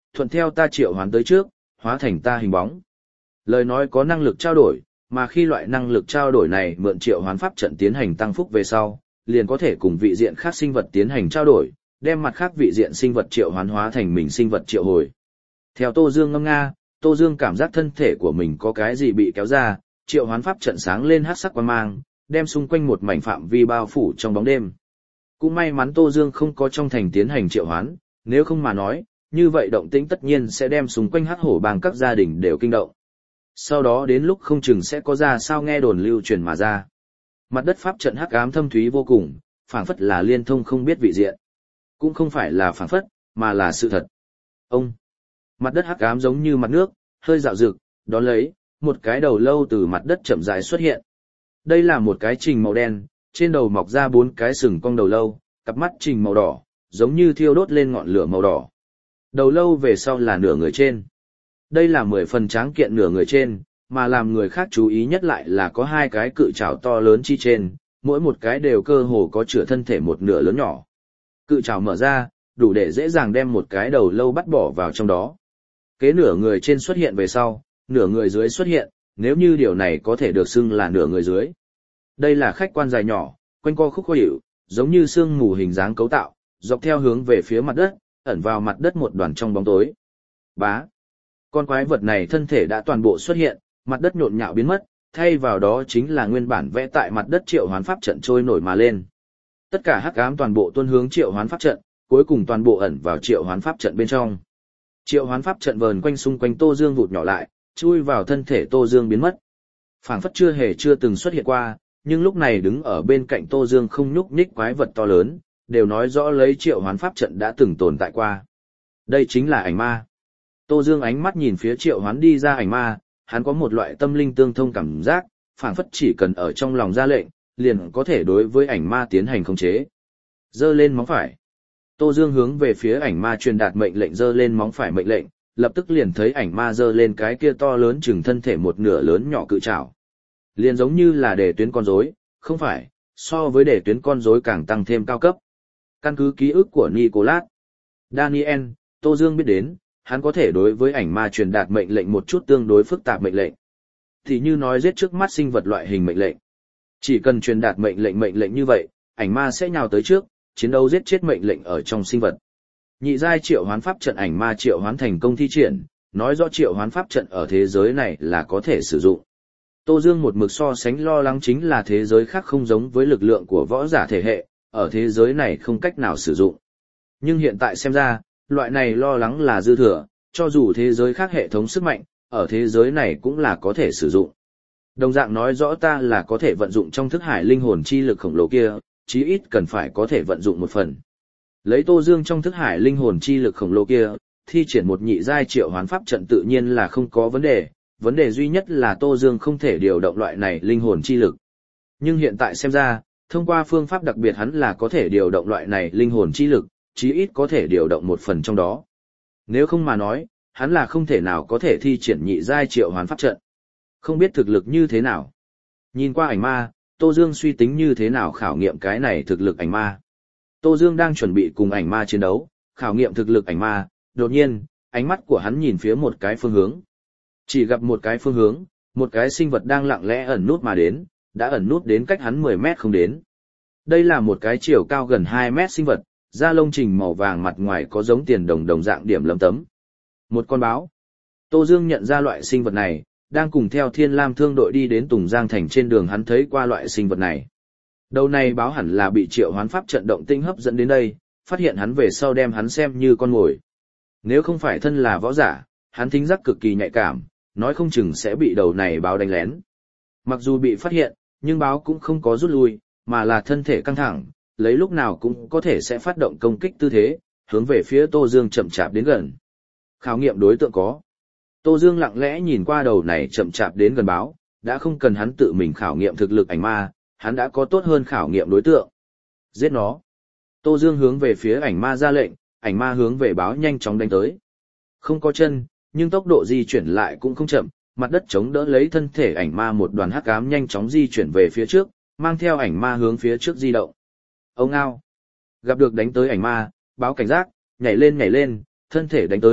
thuận theo ta triệu hoán tới trước, hóa thành ta hình bóng. Lời nói có năng lực trao đổi, mà khi loại năng lực trao đổi này mượn triệu hoán pháp trận tiến hành tăng phúc về sau, liền có thể cùng vị diện khác sinh vật tiến hành trao đổi, đem mặt khác vị diện sinh vật triệu hoán hóa thành mình sinh vật triệu hồi. Theo Tô Dương ngâm nga, Tô Dương cảm giác thân thể của mình có cái gì bị kéo ra, triệu hoán pháp trận sáng lên hắc sắc quang mang, đem xung quanh một mảnh phạm vi bao phủ trong bóng đêm. Cũng may mắn Tô Dương không có trong thành tiến hành triệu hoán, nếu không mà nói, như vậy động tĩnh tất nhiên sẽ đem xung quanh hắc hổ bang các gia đình đều kinh động. Sau đó đến lúc không chừng sẽ có ra sao nghe đồn lưu truyền mà ra. Mặt đất pháp trận hắc ám thâm thúy vô cùng, phảng phất là liên thông không biết vị diện. Cũng không phải là phảng phất, mà là sự thật. Ông, mặt đất hắc ám giống như mặt nước, hơi dạo rực, đón lấy, một cái đầu lâu từ mặt đất chậm rãi xuất hiện. Đây là một cái trình màu đen, trên đầu mọc ra bốn cái sừng cong đầu lâu, cặp mắt trình màu đỏ, giống như thiêu đốt lên ngọn lửa màu đỏ. Đầu lâu về sau là nửa người trên. Đây là mười phần tráng kiện nửa người trên, mà làm người khác chú ý nhất lại là có hai cái cự trảo to lớn chi trên, mỗi một cái đều cơ hồ có chứa thân thể một nửa lớn nhỏ. Cự trảo mở ra, đủ để dễ dàng đem một cái đầu lâu bắt bỏ vào trong đó. Kế nửa người trên xuất hiện về sau, nửa người dưới xuất hiện, nếu như điều này có thể được xưng là nửa người dưới. Đây là khách quan dài nhỏ, quanh co khúc khó hiểu, giống như sương mù hình dáng cấu tạo, dọc theo hướng về phía mặt đất, ẩn vào mặt đất một đoàn trong bóng tối. Bá. Con quái vật này thân thể đã toàn bộ xuất hiện, mặt đất nhộn nhạo biến mất, thay vào đó chính là nguyên bản vẽ tại mặt đất triệu hoán pháp trận trôi nổi mà lên. Tất cả hắc ám toàn bộ tuôn hướng triệu hoán pháp trận, cuối cùng toàn bộ ẩn vào triệu hoán pháp trận bên trong. Triệu hoán pháp trận vờn quanh xung quanh Tô Dương vụt nhỏ lại, chui vào thân thể Tô Dương biến mất. Phảng phất chưa hề chưa từng xuất hiện qua, nhưng lúc này đứng ở bên cạnh Tô Dương không nhúc nhích quái vật to lớn, đều nói rõ lấy triệu hoán pháp trận đã từng tồn tại qua. Đây chính là ảnh ma. Tô Dương ánh mắt nhìn phía triệu hoán đi ra ảnh ma, hắn có một loại tâm linh tương thông cảm giác, phảng phất chỉ cần ở trong lòng ra lệnh, liền có thể đối với ảnh ma tiến hành khống chế. Giơ lên móng phải. Tô Dương hướng về phía ảnh ma truyền đạt mệnh lệnh giơ lên móng phải mệnh lệnh, lập tức liền thấy ảnh ma giơ lên cái kia to lớn chừng thân thể một nửa lớn nhỏ cự trảo. Liền giống như là để tuyến con rối, không phải, so với để tuyến con rối càng tăng thêm cao cấp. Căn cứ ký ức của Nicolas Daniel, Tô Dương biết đến, hắn có thể đối với ảnh ma truyền đạt mệnh lệnh một chút tương đối phức tạp mệnh lệnh. Thì như nói giết trước mắt sinh vật loại hình mệnh lệnh. Chỉ cần truyền đạt mệnh lệnh mệnh lệnh như vậy, ảnh ma sẽ nhào tới trước, chiến đấu giết chết mệnh lệnh ở trong sinh vật. Nhị giai triệu hoán pháp trận ảnh ma triệu hoán thành công thi triển, nói rõ triệu hoán pháp trận ở thế giới này là có thể sử dụng. Tô Dương một mực so sánh lo lắng chính là thế giới khác không giống với lực lượng của võ giả thể hệ, ở thế giới này không cách nào sử dụng. Nhưng hiện tại xem ra, loại này lo lắng là dư thừa, cho dù thế giới khác hệ thống sức mạnh, ở thế giới này cũng là có thể sử dụng. Đồng dạng nói rõ ta là có thể vận dụng trong thức hải linh hồn chi lực khổng lồ kia, chí ít cần phải có thể vận dụng một phần. Lấy Tô Dương trong thức hải linh hồn chi lực khổng lồ kia, thi triển một nhị giai triệu hoán pháp trận tự nhiên là không có vấn đề, vấn đề duy nhất là Tô Dương không thể điều động loại này linh hồn chi lực. Nhưng hiện tại xem ra, thông qua phương pháp đặc biệt hắn là có thể điều động loại này linh hồn chi lực, chí ít có thể điều động một phần trong đó. Nếu không mà nói, hắn là không thể nào có thể thi triển nhị giai triệu hoán pháp trận. Không biết thực lực như thế nào. Nhìn qua ảnh ma, Tô Dương suy tính như thế nào khảo nghiệm cái này thực lực ảnh ma. Tô Dương đang chuẩn bị cùng ảnh ma chiến đấu, khảo nghiệm thực lực ảnh ma, đột nhiên, ánh mắt của hắn nhìn phía một cái phương hướng. Chỉ gặp một cái phương hướng, một cái sinh vật đang lặng lẽ ẩn nút mà đến, đã ẩn nút đến cách hắn mười mét không đến. Đây là một cái chiều cao gần hai mét sinh vật, da lông trình màu vàng mặt ngoài có giống tiền đồng đồng dạng điểm lấm tấm. Một con báo. Tô Dương nhận ra loại sinh vật này, đang cùng theo Thiên Lam thương đội đi đến Tùng Giang thành trên đường hắn thấy qua loại sinh vật này. Đầu này báo hẳn là bị triệu hoán pháp trận động tinh hấp dẫn đến đây, phát hiện hắn về sau đem hắn xem như con mồi. Nếu không phải thân là võ giả, hắn thính giác cực kỳ nhạy cảm, nói không chừng sẽ bị đầu này báo đánh lén. Mặc dù bị phát hiện, nhưng báo cũng không có rút lui, mà là thân thể căng thẳng, lấy lúc nào cũng có thể sẽ phát động công kích tư thế, hướng về phía Tô Dương chậm chạp đến gần. Khảo nghiệm đối tượng có. Tô Dương lặng lẽ nhìn qua đầu này chậm chạp đến gần báo, đã không cần hắn tự mình khảo nghiệm thực lực ảnh ma, hắn đã có tốt hơn khảo nghiệm đối tượng. Giết nó. Tô Dương hướng về phía ảnh ma ra lệnh, ảnh ma hướng về báo nhanh chóng đánh tới. Không có chân, nhưng tốc độ di chuyển lại cũng không chậm, mặt đất chống đỡ lấy thân thể ảnh ma một đoàn hắc ám nhanh chóng di chuyển về phía trước, mang theo ảnh ma hướng phía trước di động. Ông ao. Gặp được đánh tới ảnh ma, báo cảnh giác, nhảy lên nhảy lên, thân thể đánh tới,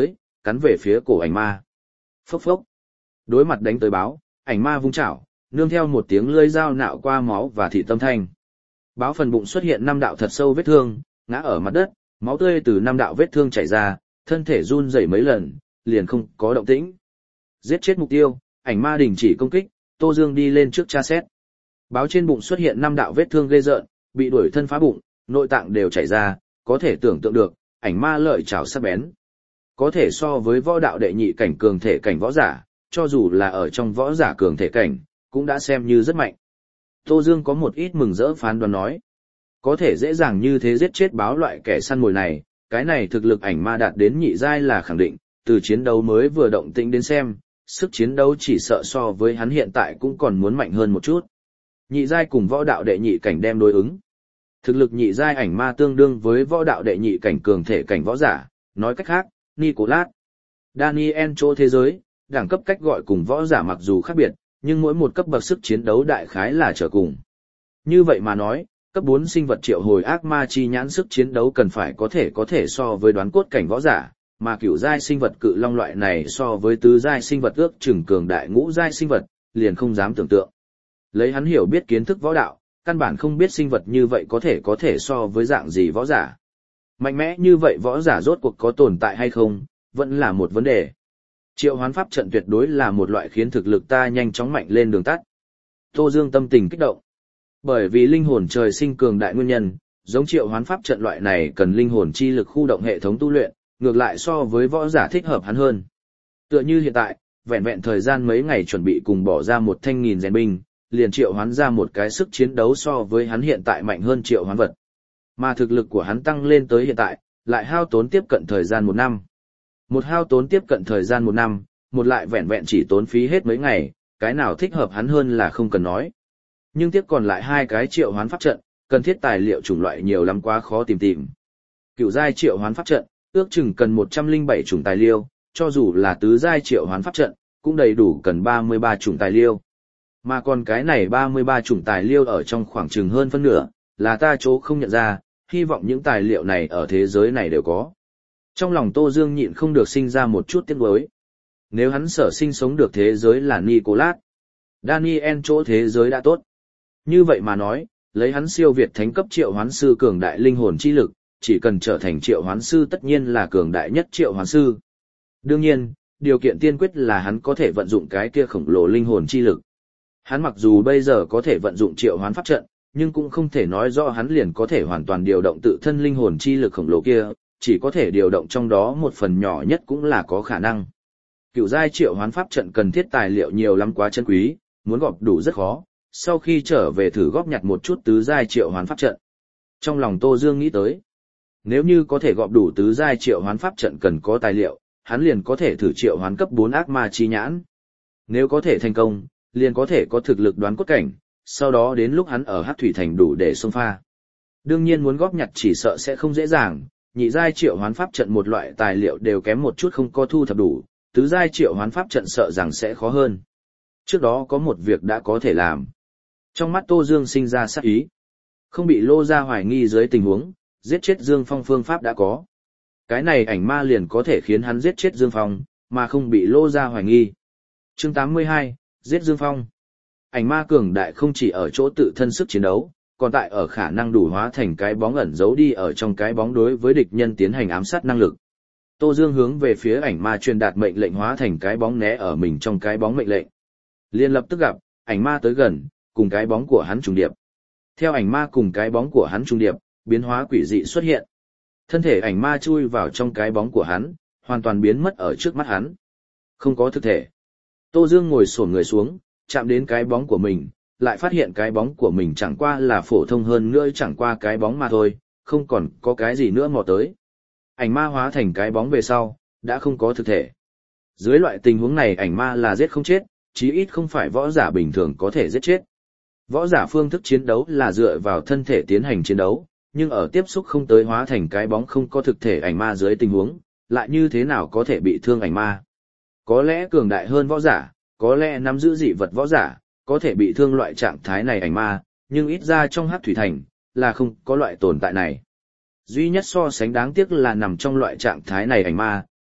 cắn về phía cổ ảnh ma. Phốc phốc. Đối mặt đánh tới báo, ảnh ma vung chảo, nương theo một tiếng lưỡi dao nạo qua máu và thịt tâm thanh. Báo phần bụng xuất hiện năm đạo thật sâu vết thương, ngã ở mặt đất, máu tươi từ năm đạo vết thương chảy ra, thân thể run rẩy mấy lần, liền không có động tĩnh. Giết chết mục tiêu, ảnh ma đình chỉ công kích, Tô Dương đi lên trước tra xét. Báo trên bụng xuất hiện năm đạo vết thương ghê rợn, bị đuổi thân phá bụng, nội tạng đều chảy ra, có thể tưởng tượng được, ảnh ma lợi chảo sắc bén. Có thể so với võ đạo đệ nhị cảnh cường thể cảnh võ giả, cho dù là ở trong võ giả cường thể cảnh, cũng đã xem như rất mạnh. Tô Dương có một ít mừng rỡ phán đoán nói. Có thể dễ dàng như thế giết chết báo loại kẻ săn mồi này, cái này thực lực ảnh ma đạt đến nhị giai là khẳng định, từ chiến đấu mới vừa động tĩnh đến xem, sức chiến đấu chỉ sợ so với hắn hiện tại cũng còn muốn mạnh hơn một chút. Nhị giai cùng võ đạo đệ nhị cảnh đem đối ứng. Thực lực nhị giai ảnh ma tương đương với võ đạo đệ nhị cảnh cường thể cảnh võ giả, nói cách khác, Nicolas, Daniel chỗ thế giới, đẳng cấp cách gọi cùng võ giả mặc dù khác biệt, nhưng mỗi một cấp bậc sức chiến đấu đại khái là trở cùng. Như vậy mà nói, cấp bốn sinh vật triệu hồi ác ma chi nhãn sức chiến đấu cần phải có thể có thể so với đoán cốt cảnh võ giả, mà cửu giai sinh vật cự long loại này so với tứ giai sinh vật ước chừng cường đại ngũ giai sinh vật, liền không dám tưởng tượng. Lấy hắn hiểu biết kiến thức võ đạo, căn bản không biết sinh vật như vậy có thể có thể so với dạng gì võ giả. Mạnh mẽ như vậy võ giả rốt cuộc có tồn tại hay không, vẫn là một vấn đề. Triệu hoán pháp trận tuyệt đối là một loại khiến thực lực ta nhanh chóng mạnh lên đường tắt. Tô Dương tâm tình kích động. Bởi vì linh hồn trời sinh cường đại nguyên nhân, giống triệu hoán pháp trận loại này cần linh hồn chi lực khu động hệ thống tu luyện, ngược lại so với võ giả thích hợp hắn hơn. Tựa như hiện tại, vẹn vẹn thời gian mấy ngày chuẩn bị cùng bỏ ra một thanh nghìn rèn binh, liền triệu hoán ra một cái sức chiến đấu so với hắn hiện tại mạnh hơn triệu hoán vật. Mà thực lực của hắn tăng lên tới hiện tại, lại hao tốn tiếp cận thời gian một năm. Một hao tốn tiếp cận thời gian một năm, một lại vẹn vẹn chỉ tốn phí hết mấy ngày, cái nào thích hợp hắn hơn là không cần nói. Nhưng tiếp còn lại hai cái triệu hoán pháp trận, cần thiết tài liệu chủng loại nhiều lắm quá khó tìm tìm. Cửu giai triệu hoán pháp trận, ước chừng cần một trăm lẻ bảy chủng tài liệu, cho dù là tứ giai triệu hoán pháp trận, cũng đầy đủ cần ba mươi ba chủng tài liệu. Mà còn cái này ba mươi ba chủng tài liệu ở trong khoảng chừng hơn phân nửa, là ta chỗ không nhận ra, hy vọng những tài liệu này ở thế giới này đều có. Trong lòng Tô Dương nhịn không được sinh ra một chút tiếc nuối. Nếu hắn sở sinh sống được thế giới là Nicolas, Daniel chỗ thế giới đã tốt. Như vậy mà nói, lấy hắn siêu việt thánh cấp triệu hoán sư cường đại linh hồn chi lực, chỉ cần trở thành triệu hoán sư tất nhiên là cường đại nhất triệu hoán sư. Đương nhiên, điều kiện tiên quyết là hắn có thể vận dụng cái kia khổng lồ linh hồn chi lực. Hắn mặc dù bây giờ có thể vận dụng triệu hoán pháp trận, nhưng cũng không thể nói rõ hắn liền có thể hoàn toàn điều động tự thân linh hồn chi lực khổng lồ kia, chỉ có thể điều động trong đó một phần nhỏ nhất cũng là có khả năng. Cửu giai triệu hoán pháp trận cần thiết tài liệu nhiều lắm quá chân quý, muốn gọp đủ rất khó, sau khi trở về thử góp nhặt một chút tứ giai triệu hoán pháp trận. Trong lòng Tô Dương nghĩ tới, nếu như có thể gọp đủ tứ giai triệu hoán pháp trận cần có tài liệu, hắn liền có thể thử triệu hoán cấp bốn ác ma chi nhãn. Nếu có thể thành công, liền có thể có thực lực đoán cốt cảnh, sau đó đến lúc hắn ở Hắc Thủy Thành đủ để xông pha. Đương nhiên muốn góp nhặt chỉ sợ sẽ không dễ dàng, nhị giai triệu hoán pháp trận một loại tài liệu đều kém một chút không có thu thập đủ, tứ giai triệu hoán pháp trận sợ rằng sẽ khó hơn. Trước đó có một việc đã có thể làm. Trong mắt Tô Dương sinh ra sát ý. Không bị Lô Gia hoài nghi dưới tình huống, giết chết Dương Phong phương pháp đã có. Cái này ảnh ma liền có thể khiến hắn giết chết Dương Phong, mà không bị Lô Gia hoài nghi. Chương tám mươi hai, giết Dương Phong. Ảnh ma cường đại không chỉ ở chỗ tự thân sức chiến đấu, còn tại ở khả năng đủ hóa thành cái bóng ẩn giấu đi ở trong cái bóng đối với địch nhân tiến hành ám sát năng lực. Tô Dương hướng về phía ảnh ma truyền đạt mệnh lệnh hóa thành cái bóng né ở mình trong cái bóng mệnh lệnh. Liên lập tức gặp, ảnh ma tới gần, cùng cái bóng của hắn trùng điệp. Theo ảnh ma cùng cái bóng của hắn trùng điệp, biến hóa quỷ dị xuất hiện. Thân thể ảnh ma chui vào trong cái bóng của hắn, hoàn toàn biến mất ở trước mắt hắn. Không có thực thể. Tô Dương ngồi xổm người xuống, chạm đến cái bóng của mình, lại phát hiện cái bóng của mình chẳng qua là phổ thông hơn nữa chẳng qua cái bóng mà thôi, không còn có cái gì nữa mò tới. Ảnh ma hóa thành cái bóng về sau, đã không có thực thể. Dưới loại tình huống này ảnh ma là giết không chết, chí ít không phải võ giả bình thường có thể giết chết. Võ giả phương thức chiến đấu là dựa vào thân thể tiến hành chiến đấu, nhưng ở tiếp xúc không tới hóa thành cái bóng không có thực thể ảnh ma dưới tình huống, lại như thế nào có thể bị thương ảnh ma. Có lẽ cường đại hơn võ giả, có lẽ nắm giữ dị vật võ giả, có thể bị thương loại trạng thái này ảnh ma, nhưng ít ra trong Hắc Thủy Thành, là không có loại tồn tại này. Duy nhất so sánh đáng tiếc là nằm trong loại trạng thái này ảnh ma,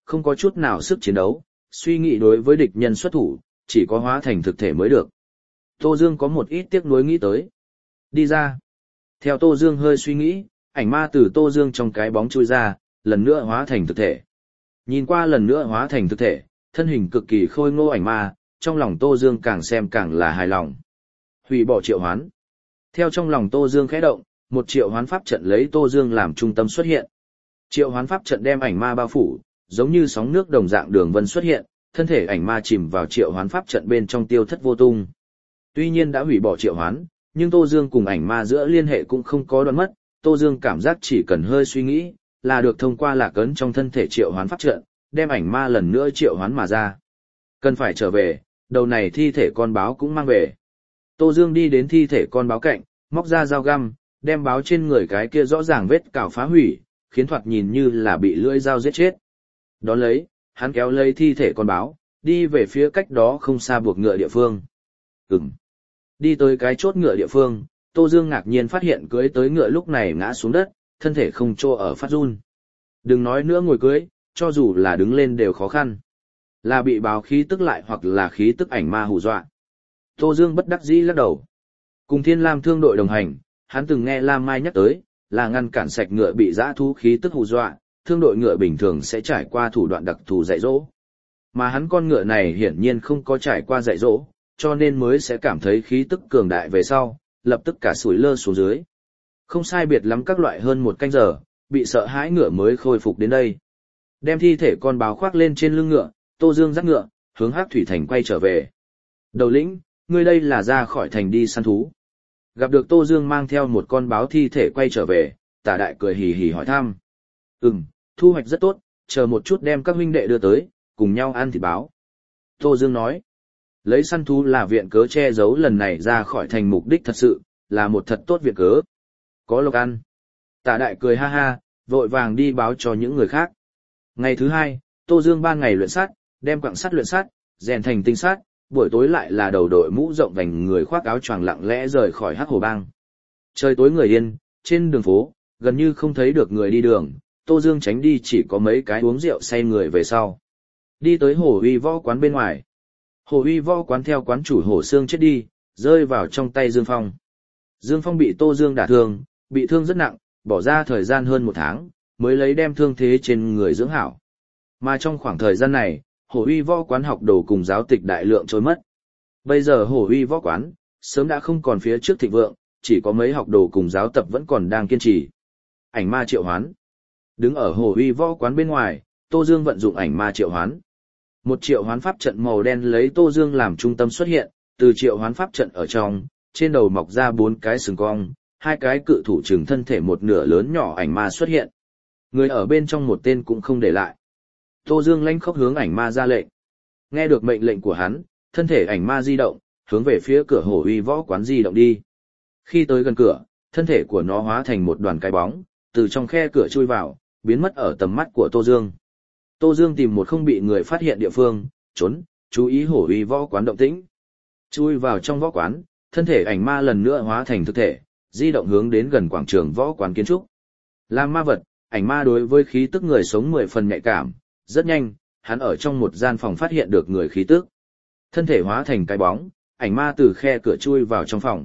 không có chút nào sức chiến đấu, suy nghĩ đối với địch nhân xuất thủ, chỉ có hóa thành thực thể mới được. Tô Dương có một ít tiếc nuối nghĩ tới. Đi ra. Theo Tô Dương hơi suy nghĩ, ảnh ma từ Tô Dương trong cái bóng chui ra, lần nữa hóa thành thực thể. Nhìn qua lần nữa hóa thành thực thể, thân hình cực kỳ khôi ngô ảnh ma, trong lòng Tô Dương càng xem càng là hài lòng. Hủy bỏ triệu hoán. Theo trong lòng Tô Dương khẽ động, một triệu hoán pháp trận lấy Tô Dương làm trung tâm xuất hiện. Triệu hoán pháp trận đem ảnh ma bao phủ, giống như sóng nước đồng dạng đường vân xuất hiện, thân thể ảnh ma chìm vào triệu hoán pháp trận bên trong tiêu thất vô tung. Tuy nhiên đã hủy bỏ triệu hoán, nhưng Tô Dương cùng ảnh ma giữa liên hệ cũng không có đoạn mất, Tô Dương cảm giác chỉ cần hơi suy nghĩ, là được thông qua lạc ấn trong thân thể triệu hoán pháp trận, đem ảnh ma lần nữa triệu hoán mà ra. Cần phải trở về, đầu này thi thể con báo cũng mang về. Tô Dương đi đến thi thể con báo cạnh, móc ra dao găm, đem báo trên người cái kia rõ ràng vết cào phá hủy, khiến thoạt nhìn như là bị lưỡi dao giết chết. Đón lấy, hắn kéo lấy thi thể con báo, đi về phía cách đó không xa buộc ngựa địa phương. Ừm. Đi tới cái chốt ngựa địa phương, Tô Dương ngạc nhiên phát hiện cưới tới ngựa lúc này ngã xuống đất, thân thể không trô ở phát run. Đừng nói nữa ngồi cưới, cho dù là đứng lên đều khó khăn. Là bị báo khí tức lại hoặc là khí tức ảnh ma hù dọa. Tô Dương bất đắc dĩ lắc đầu. Cùng Thiên Lam thương đội đồng hành, hắn từng nghe Lam Mai nhắc tới, là ngăn cản sạch ngựa bị dã thú khí tức hù dọa, thương đội ngựa bình thường sẽ trải qua thủ đoạn đặc thù dạy dỗ. Mà hắn con ngựa này hiển nhiên không có trải qua dạy dỗ, cho nên mới sẽ cảm thấy khí tức cường đại về sau, lập tức cả sủi lơ xuống dưới. Không sai biệt lắm các loại hơn một canh giờ, bị sợ hãi ngựa mới khôi phục đến đây. Đem thi thể con báo khoác lên trên lưng ngựa, Tô Dương dắt ngựa, hướng Hắc Thủy Thành quay trở về. Đầu lĩnh, ngươi đây là ra khỏi thành đi săn thú. Gặp được Tô Dương mang theo một con báo thi thể quay trở về, Tả Đại cười hì hì hỏi thăm. Ừm, thu hoạch rất tốt, chờ một chút đem các huynh đệ đưa tới, cùng nhau ăn thịt báo. Tô Dương nói, lấy săn thú là viện cớ che giấu lần này ra khỏi thành mục đích thật sự, là một thật tốt viện cớ. Có lộc ăn. Tả Đại cười ha ha, vội vàng đi báo cho những người khác. Ngày thứ hai, Tô Dương ban ngày luyện sắt, đem quặng sắt luyện sắt, rèn thành tinh sắt, buổi tối lại là đầu đội mũ rộng vành người khoác áo choàng lặng lẽ rời khỏi Hắc Hồ Bang. Trời tối người yên, trên đường phố, gần như không thấy được người đi đường, Tô Dương tránh đi chỉ có mấy cái uống rượu say người về sau. Đi tới Hồ Uy Võ quán bên ngoài. Hồ Uy Võ quán theo quán chủ Hồ Sương chết đi, rơi vào trong tay Dương Phong. Dương Phong bị Tô Dương đả thương, bị thương rất nặng, bỏ ra thời gian hơn một tháng, mới lấy đem thương thế trên người dưỡng hảo. Mà trong khoảng thời gian này, Hồ Uy Võ quán học đồ cùng giáo tịch đại lượng trôi mất. Bây giờ Hồ Uy Võ quán, sớm đã không còn phía trước thịnh vượng, chỉ có mấy học đồ cùng giáo tập vẫn còn đang kiên trì. Ảnh ma triệu hoán. Đứng ở Hồ Uy Võ quán bên ngoài, Tô Dương vận dụng ảnh ma triệu hoán. Một triệu hoán pháp trận màu đen lấy Tô Dương làm trung tâm xuất hiện, từ triệu hoán pháp trận ở trong, trên đầu mọc ra bốn cái sừng cong, hai cái cự thủ trừng thân thể một nửa lớn nhỏ ảnh ma xuất hiện. Người ở bên trong một tên cũng không để lại. Tô Dương lanh khóc hướng ảnh ma ra lệnh. Nghe được mệnh lệnh của hắn, thân thể ảnh ma di động, hướng về phía cửa Hồ Uy Võ quán di động đi. Khi tới gần cửa, thân thể của nó hóa thành một đoàn cái bóng, từ trong khe cửa chui vào, biến mất ở tầm mắt của Tô Dương. Tô Dương tìm một không bị người phát hiện địa phương, trốn, chú ý Hồ Uy Võ quán động tĩnh. Chui vào trong võ quán, thân thể ảnh ma lần nữa hóa thành thực thể, di động hướng đến gần quảng trường võ quán kiến trúc. Làm ma vật, ảnh ma đối với khí tức người sống mười phần nhạy cảm, rất nhanh, hắn ở trong một gian phòng phát hiện được người khí tức. Thân thể hóa thành cái bóng, ảnh ma từ khe cửa chui vào trong phòng.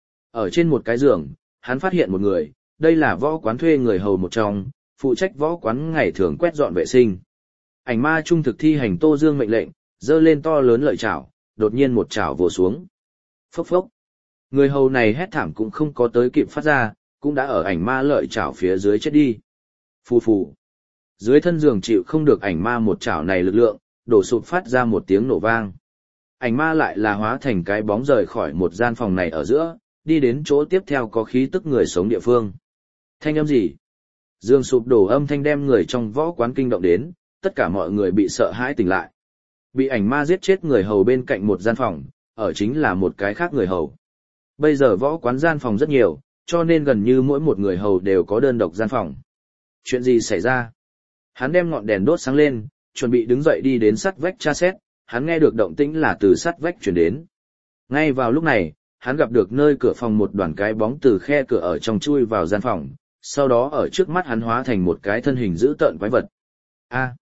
Ở trên một cái giường, hắn phát hiện một người, đây là võ quán thuê người hầu một trong, phụ trách võ quán ngày thường quét dọn vệ sinh. Ảnh ma trung thực thi hành Tô Dương mệnh lệnh, giơ lên to lớn lợi chảo, đột nhiên một chảo vồ xuống. Phốc phốc. Người hầu này hét thảm cũng không có tới kịp phát ra, cũng đã ở ảnh ma lợi chảo phía dưới chết đi. Phù phù. Dưới thân giường chịu không được ảnh ma một chảo này lực lượng, đổ sụp phát ra một tiếng nổ vang. Ảnh ma lại là hóa thành cái bóng rời khỏi một gian phòng này ở giữa, đi đến chỗ tiếp theo có khí tức người sống địa phương. Thanh âm gì? Giường sụp đổ âm thanh đem người trong võ quán kinh động đến, tất cả mọi người bị sợ hãi tỉnh lại. Bị ảnh ma giết chết người hầu bên cạnh một gian phòng, ở chính là một cái khác người hầu. Bây giờ võ quán gian phòng rất nhiều, cho nên gần như mỗi một người hầu đều có đơn độc gian phòng. Chuyện gì xảy ra? Hắn đem ngọn đèn đốt sáng lên, chuẩn bị đứng dậy đi đến sắt vách tra xét, hắn nghe được động tĩnh là từ sắt vách truyền đến. Ngay vào lúc này, hắn gặp được nơi cửa phòng một đoàn cái bóng từ khe cửa ở trong chui vào gian phòng, sau đó ở trước mắt hắn hóa thành một cái thân hình dữ tợn quái vật. A!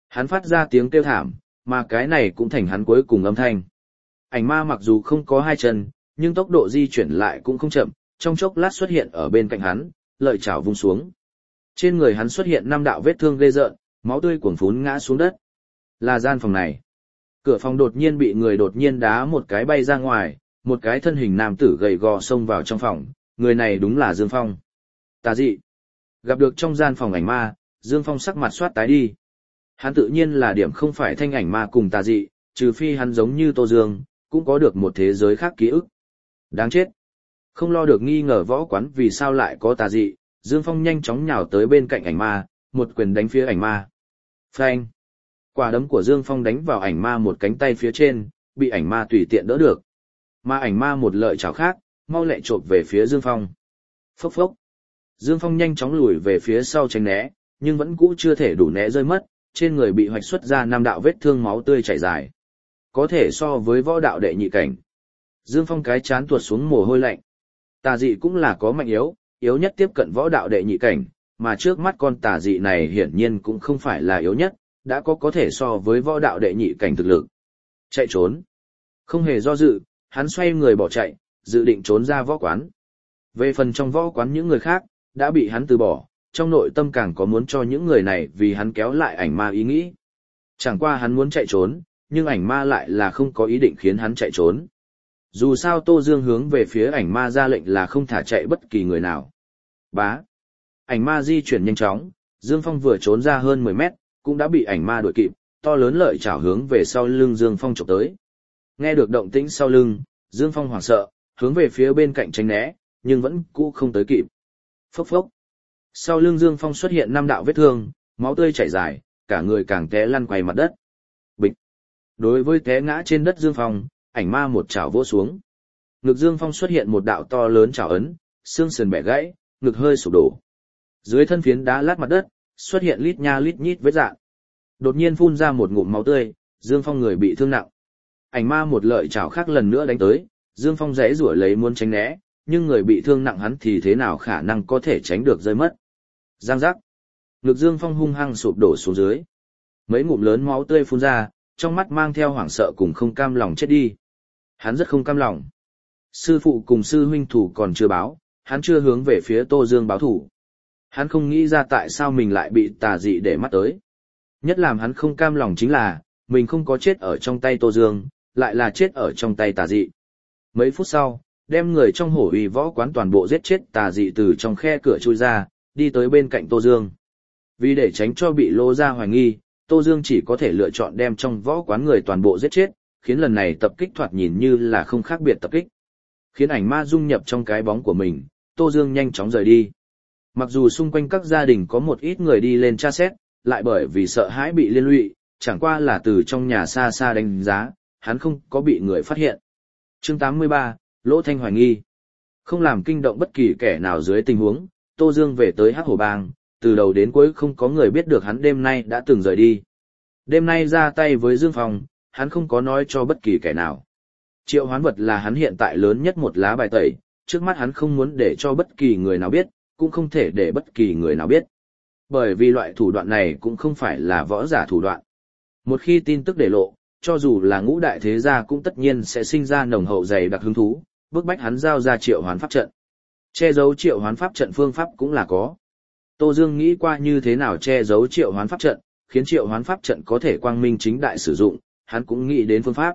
Hắn phát ra tiếng kêu thảm, mà cái này cũng thành hắn cuối cùng âm thanh. Ảnh ma mặc dù không có hai chân, nhưng tốc độ di chuyển lại cũng không chậm, trong chốc lát xuất hiện ở bên cạnh hắn, lợi chảo vung xuống. Trên người hắn xuất hiện năm đạo vết thương ghê rợn, máu tươi cuồn phún ngã xuống đất. Là gian phòng này. Cửa phòng đột nhiên bị người đột nhiên đá một cái bay ra ngoài, một cái thân hình nam tử gầy gò xông vào trong phòng, người này đúng là Dương Phong. Tà dị. Gặp được trong gian phòng ảnh ma, Dương Phong sắc mặt soát tái đi. Hắn tự nhiên là điểm không phải thanh ảnh ma cùng tà dị, trừ phi hắn giống như Tô Dương, cũng có được một thế giới khác ký ức. Đáng chết. Không lo được nghi ngờ võ quán vì sao lại có tà dị, Dương Phong nhanh chóng nhào tới bên cạnh ảnh ma, một quyền đánh phía ảnh ma. Phanh. Quả đấm của Dương Phong đánh vào ảnh ma một cánh tay phía trên, bị ảnh ma tùy tiện đỡ được. Mà ảnh ma một lợi chảo khác, mau lẹ chộp về phía Dương Phong. Phốc phốc. Dương Phong nhanh chóng lùi về phía sau tránh né, nhưng vẫn cũ chưa thể đủ né rơi mất, trên người bị hoạch xuất ra năm đạo vết thương máu tươi chảy dài. Có thể so với võ đạo đệ nhị cảnh. Dương Phong cái chán tuột xuống mồ hôi lạnh. Tà dị cũng là có mạnh yếu, yếu nhất tiếp cận võ đạo đệ nhị cảnh, mà trước mắt con tà dị này hiển nhiên cũng không phải là yếu nhất, đã có có thể so với võ đạo đệ nhị cảnh thực lực. Chạy trốn. Không hề do dự, hắn xoay người bỏ chạy, dự định trốn ra võ quán. Về phần trong võ quán những người khác, đã bị hắn từ bỏ, trong nội tâm càng có muốn cho những người này vì hắn kéo lại ảnh ma ý nghĩ. Chẳng qua hắn muốn chạy trốn, nhưng ảnh ma lại là không có ý định khiến hắn chạy trốn. Dù sao Tô Dương hướng về phía ảnh ma ra lệnh là không thả chạy bất kỳ người nào. Bá. Ảnh ma di chuyển nhanh chóng, Dương Phong vừa trốn ra hơn mười mét, cũng đã bị ảnh ma đuổi kịp, to lớn lợi chảo hướng về sau lưng Dương Phong chụp tới. Nghe được động tĩnh sau lưng, Dương Phong hoảng sợ, hướng về phía bên cạnh tránh né, nhưng vẫn cũ không tới kịp. Phốc phốc. Sau lưng Dương Phong xuất hiện năm đạo vết thương, máu tươi chảy dài, cả người càng té lăn quay mặt đất. Bịch. Đối với té ngã trên đất Dương Phong, ảnh ma một chảo vỗ xuống. Ngực Dương Phong xuất hiện một đạo to lớn chảo ấn, xương sườn bẻ gãy, ngực hơi sụp đổ. Dưới thân phiến đá lát mặt đất, xuất hiện lít nha lít nhít vết rạn. Đột nhiên phun ra một ngụm máu tươi, Dương Phong người bị thương nặng. Ảnh ma một lợi chảo khác lần nữa đánh tới, Dương Phong giãy giụa lấy muốn tránh né, nhưng người bị thương nặng hắn thì thế nào khả năng có thể tránh được rơi mất. Giang giác. Ngực Dương Phong hung hăng sụp đổ xuống dưới. Mấy ngụm lớn máu tươi phun ra, trong mắt mang theo hoảng sợ cùng không cam lòng chết đi. Hắn rất không cam lòng. Sư phụ cùng sư huynh thủ còn chưa báo, hắn chưa hướng về phía Tô Dương báo thủ. Hắn không nghĩ ra tại sao mình lại bị tà dị để mắt tới. Nhất làm hắn không cam lòng chính là, mình không có chết ở trong tay Tô Dương, lại là chết ở trong tay tà dị. Mấy phút sau, đem người trong hổ uy võ quán toàn bộ giết chết tà dị từ trong khe cửa chui ra, đi tới bên cạnh Tô Dương. Vì để tránh cho bị lô ra hoài nghi, Tô Dương chỉ có thể lựa chọn đem trong võ quán người toàn bộ giết chết, khiến lần này tập kích thoạt nhìn như là không khác biệt tập kích. Khiến ảnh ma dung nhập trong cái bóng của mình, Tô Dương nhanh chóng rời đi. Mặc dù xung quanh các gia đình có một ít người đi lên tra xét, lại bởi vì sợ hãi bị liên lụy, chẳng qua là từ trong nhà xa xa đánh giá, hắn không có bị người phát hiện. Chương tám mươi ba, Lỗ Thanh hoài nghi. Không làm kinh động bất kỳ kẻ nào dưới tình huống, Tô Dương về tới Hắc Hổ Bang, từ đầu đến cuối không có người biết được hắn đêm nay đã từng rời đi. Đêm nay ra tay với Dương Phong, hắn không có nói cho bất kỳ kẻ nào. Triệu hoán vật là hắn hiện tại lớn nhất một lá bài tẩy, trước mắt hắn không muốn để cho bất kỳ người nào biết, cũng không thể để bất kỳ người nào biết. Bởi vì loại thủ đoạn này cũng không phải là võ giả thủ đoạn. Một khi tin tức để lộ, cho dù là ngũ đại thế gia cũng tất nhiên sẽ sinh ra nồng hậu dày đặc hứng thú, bức bách hắn giao ra triệu hoán pháp trận. Che giấu triệu hoán pháp trận phương pháp cũng là có. Tô Dương nghĩ qua như thế nào che giấu triệu hoán pháp trận, khiến triệu hoán pháp trận có thể quang minh chính đại sử dụng, hắn cũng nghĩ đến phương pháp.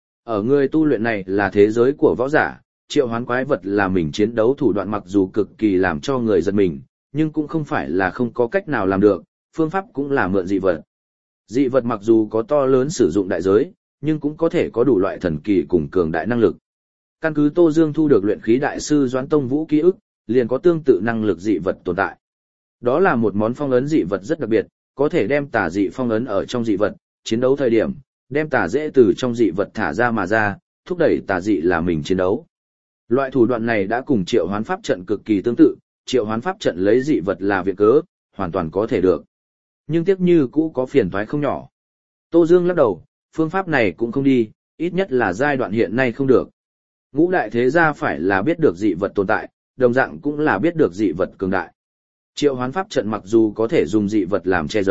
Ở người tu luyện này là thế giới của võ giả, triệu hoán quái vật là mình chiến đấu thủ đoạn mặc dù cực kỳ làm cho người giật mình, nhưng cũng không phải là không có cách nào làm được, phương pháp cũng là mượn dị vật. Dị vật mặc dù có to lớn sử dụng đại giới, nhưng cũng có thể có đủ loại thần kỳ cùng cường đại năng lực. Căn cứ Tô Dương thu được luyện khí đại sư Doãn Tông Vũ ký ức, liền có tương tự năng lực dị vật tồn tại. Đó là một món phong ấn dị vật rất đặc biệt, có thể đem tà dị phong ấn ở trong dị vật, chiến đấu thời điểm, đem tà dễ từ trong dị vật thả ra mà ra, thúc đẩy tà dị là mình chiến đấu. Loại thủ đoạn này đã cùng triệu hoán pháp trận cực kỳ tương tự, triệu hoán pháp trận lấy dị vật là viện cớ, hoàn toàn có thể được. Nhưng tiếc như cũ có phiền toái không nhỏ. Tô Dương lắc đầu, phương pháp này cũng không đi, ít nhất là giai đoạn hiện nay không được. Ngũ đại thế gia phải là biết được dị vật tồn tại, đồng dạng cũng là biết được dị vật cường đại. Triệu hoán pháp trận mặc dù có thể dùng dị vật làm che giấu,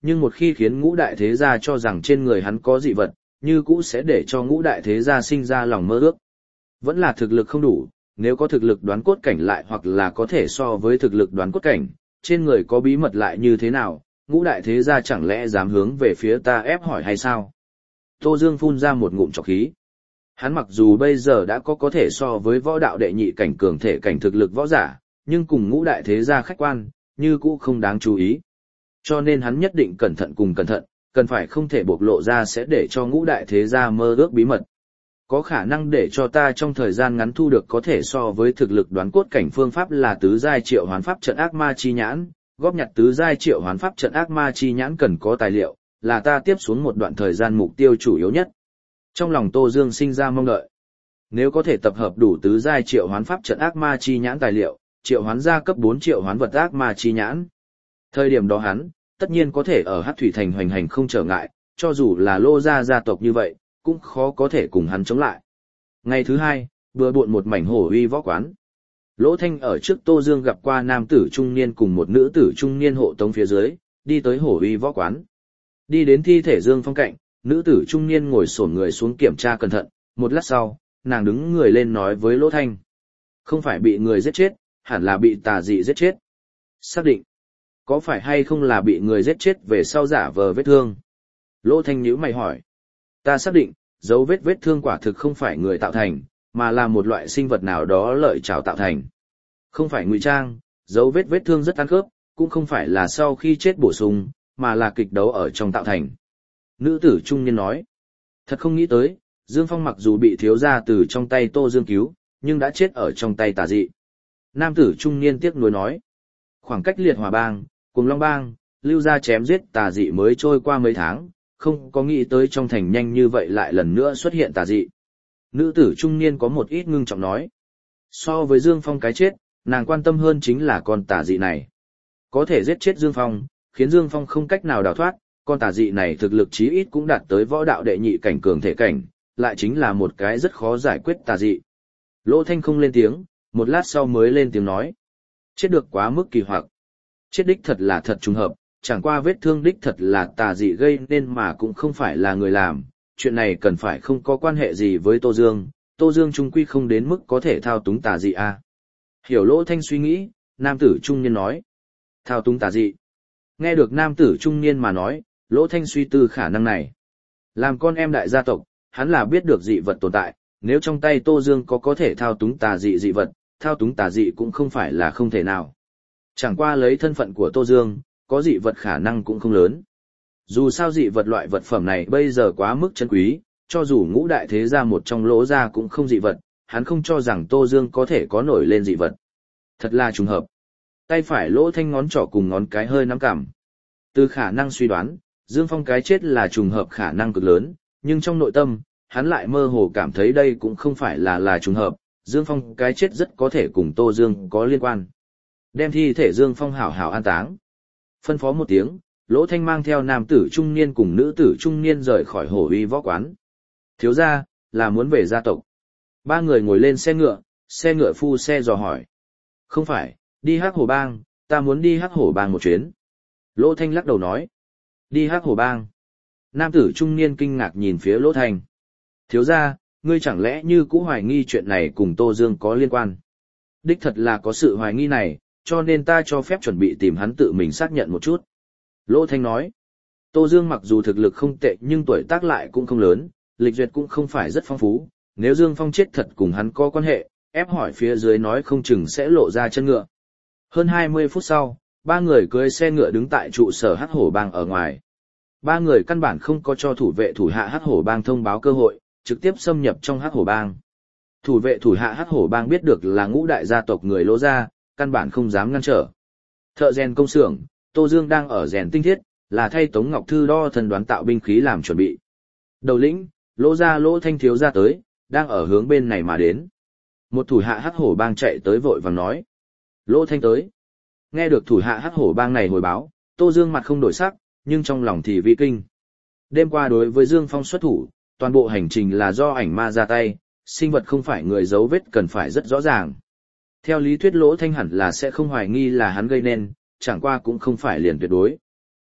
nhưng một khi khiến ngũ đại thế gia cho rằng trên người hắn có dị vật, như cũ sẽ để cho ngũ đại thế gia sinh ra lòng mơ ước. Vẫn là thực lực không đủ, nếu có thực lực đoán cốt cảnh lại hoặc là có thể so với thực lực đoán cốt cảnh, trên người có bí mật lại như thế nào, ngũ đại thế gia chẳng lẽ dám hướng về phía ta ép hỏi hay sao? Tô Dương phun ra một ngụm trọc khí. Hắn mặc dù bây giờ đã có có thể so với võ đạo đệ nhị cảnh cường thể cảnh thực lực võ giả, nhưng cùng ngũ đại thế gia khách quan, như cũ không đáng chú ý. Cho nên hắn nhất định cẩn thận cùng cẩn thận, cần phải không thể bộc lộ ra sẽ để cho ngũ đại thế gia mơ ước bí mật. Có khả năng để cho ta trong thời gian ngắn thu được có thể so với thực lực đoán cốt cảnh phương pháp là tứ giai triệu hoán pháp trận ác ma chi nhãn, góp nhặt tứ giai triệu hoán pháp trận ác ma chi nhãn cần có tài liệu, là ta tiếp xuống một đoạn thời gian mục tiêu chủ yếu nhất. Trong lòng Tô Dương sinh ra mong đợi. Nếu có thể tập hợp đủ tứ giai triệu hoán pháp trận ác ma chi nhãn tài liệu, triệu hoán ra cấp bốn triệu hoán vật ác ma chi nhãn. Thời điểm đó hắn, tất nhiên có thể ở Hắc Thủy Thành hoành hành không trở ngại, cho dù là Lô gia gia tộc như vậy, cũng khó có thể cùng hắn chống lại. Ngày thứ hai, bừa bộn một mảnh hổ uy võ quán. Lỗ Thanh ở trước Tô Dương gặp qua nam tử trung niên cùng một nữ tử trung niên hộ tống phía dưới, đi tới hổ uy võ quán. Đi đến thi thể Dương Phong cạnh, nữ tử trung niên ngồi xổm người xuống kiểm tra cẩn thận, một lát sau, nàng đứng người lên nói với Lỗ Thanh. Không phải bị người giết chết, hẳn là bị tà dị giết chết. Xác định. Có phải hay không là bị người giết chết về sau giả vờ vết thương? Lỗ Thanh nhíu mày hỏi. Ta xác định, dấu vết vết thương quả thực không phải người tạo thành, mà là một loại sinh vật nào đó lợi trảo tạo thành. Không phải ngụy trang, dấu vết vết thương rất ăn khớp, cũng không phải là sau khi chết bổ sung, mà là kịch đấu ở trong tạo thành. Nữ tử trung niên nói. Thật không nghĩ tới, Dương Phong mặc dù bị thiếu gia từ trong tay Tô Dương cứu, nhưng đã chết ở trong tay tà dị. Nam tử trung niên tiếc nuối nói. Khoảng cách Liệt Hỏa Bang, Cuồng Long Bang, Lưu gia chém giết tà dị mới trôi qua mấy tháng, không có nghĩ tới trong thành nhanh như vậy lại lần nữa xuất hiện tà dị. Nữ tử trung niên có một ít ngưng trọng nói. So với Dương Phong cái chết, nàng quan tâm hơn chính là con tà dị này. Có thể giết chết Dương Phong, khiến Dương Phong không cách nào đào thoát, con tà dị này thực lực chí ít cũng đạt tới võ đạo đệ nhị cảnh cường thể cảnh, lại chính là một cái rất khó giải quyết tà dị. Lỗ Thanh không lên tiếng, một lát sau mới lên tiếng nói. Chết được quá mức kỳ hoặc. Chết đích thật là thật trùng hợp, chẳng qua vết thương đích thật là tà dị gây nên mà cũng không phải là người làm, chuyện này cần phải không có quan hệ gì với Tô Dương, Tô Dương trung quy không đến mức có thể thao túng tà dị à. Hiểu Lỗ Thanh suy nghĩ, nam tử trung niên nói. Thao túng tà dị. Nghe được nam tử trung niên mà nói, Lỗ Thanh suy tư khả năng này. Làm con em đại gia tộc, hắn là biết được dị vật tồn tại, nếu trong tay Tô Dương có có thể thao túng tà dị dị vật, thao túng tà dị cũng không phải là không thể nào. Chẳng qua lấy thân phận của Tô Dương, có dị vật khả năng cũng không lớn. Dù sao dị vật loại vật phẩm này bây giờ quá mức chân quý, cho dù ngũ đại thế gia một trong Lỗ gia cũng không dị vật, hắn không cho rằng Tô Dương có thể có nổi lên dị vật. Thật là trùng hợp. Tay phải Lỗ Thanh ngón trỏ cùng ngón cái hơi nắm cằm. Từ khả năng suy đoán, Dương Phong cái chết là trùng hợp khả năng cực lớn, nhưng trong nội tâm, hắn lại mơ hồ cảm thấy đây cũng không phải là là trùng hợp, Dương Phong cái chết rất có thể cùng Tô Dương có liên quan. Đem thi thể Dương Phong hảo hảo an táng. Phân phó một tiếng, Lỗ Thanh mang theo nam tử trung niên cùng nữ tử trung niên rời khỏi hổ uy võ quán. Thiếu gia, là muốn về gia tộc. Ba người ngồi lên xe ngựa, xe ngựa phu xe dò hỏi. Không phải, đi Hắc Hổ Bang, ta muốn đi Hắc Hổ Bang một chuyến. Lỗ Thanh lắc đầu nói. Đi Hắc Hổ Bang. Nam tử trung niên kinh ngạc nhìn phía Lỗ Thanh. Thiếu gia, ngươi chẳng lẽ như cũ hoài nghi chuyện này cùng Tô Dương có liên quan? Đích thật là có sự hoài nghi này, cho nên ta cho phép chuẩn bị tìm hắn tự mình xác nhận một chút. Lỗ Thanh nói. Tô Dương mặc dù thực lực không tệ nhưng tuổi tác lại cũng không lớn, lịch duyệt cũng không phải rất phong phú. Nếu Dương Phong chết thật cùng hắn có quan hệ, ép hỏi phía dưới nói không chừng sẽ lộ ra chân ngựa. Hơn hai mươi phút sau, ba người cưỡi xe ngựa đứng tại trụ sở Hắc Hổ Bang ở ngoài. Ba người căn bản không có cho thủ vệ thủ hạ Hắc Hổ Bang thông báo cơ hội, trực tiếp xâm nhập trong Hắc Hổ Bang. Thủ vệ thủ hạ Hắc Hổ Bang biết được là ngũ đại gia tộc người Lỗ gia, căn bản không dám ngăn trở. Thợ rèn công xưởng, Tô Dương đang ở rèn tinh thiết, là thay Tống Ngọc Thư đo thần đoán tạo binh khí làm chuẩn bị. Đầu lĩnh, Lỗ gia Lỗ Thanh thiếu gia tới, đang ở hướng bên này mà đến. Một thủ hạ Hắc Hổ Bang chạy tới vội vàng nói. Lỗ Thanh tới. Nghe được thủ hạ Hắc Hổ Bang này hồi báo, Tô Dương mặt không đổi sắc, nhưng trong lòng thì vi kinh. Đêm qua đối với Dương Phong xuất thủ, toàn bộ hành trình là do ảnh ma ra tay, sinh vật không phải người dấu vết cần phải rất rõ ràng. Theo lý thuyết Lỗ Thanh hẳn là sẽ không hoài nghi là hắn gây nên, chẳng qua cũng không phải liền tuyệt đối.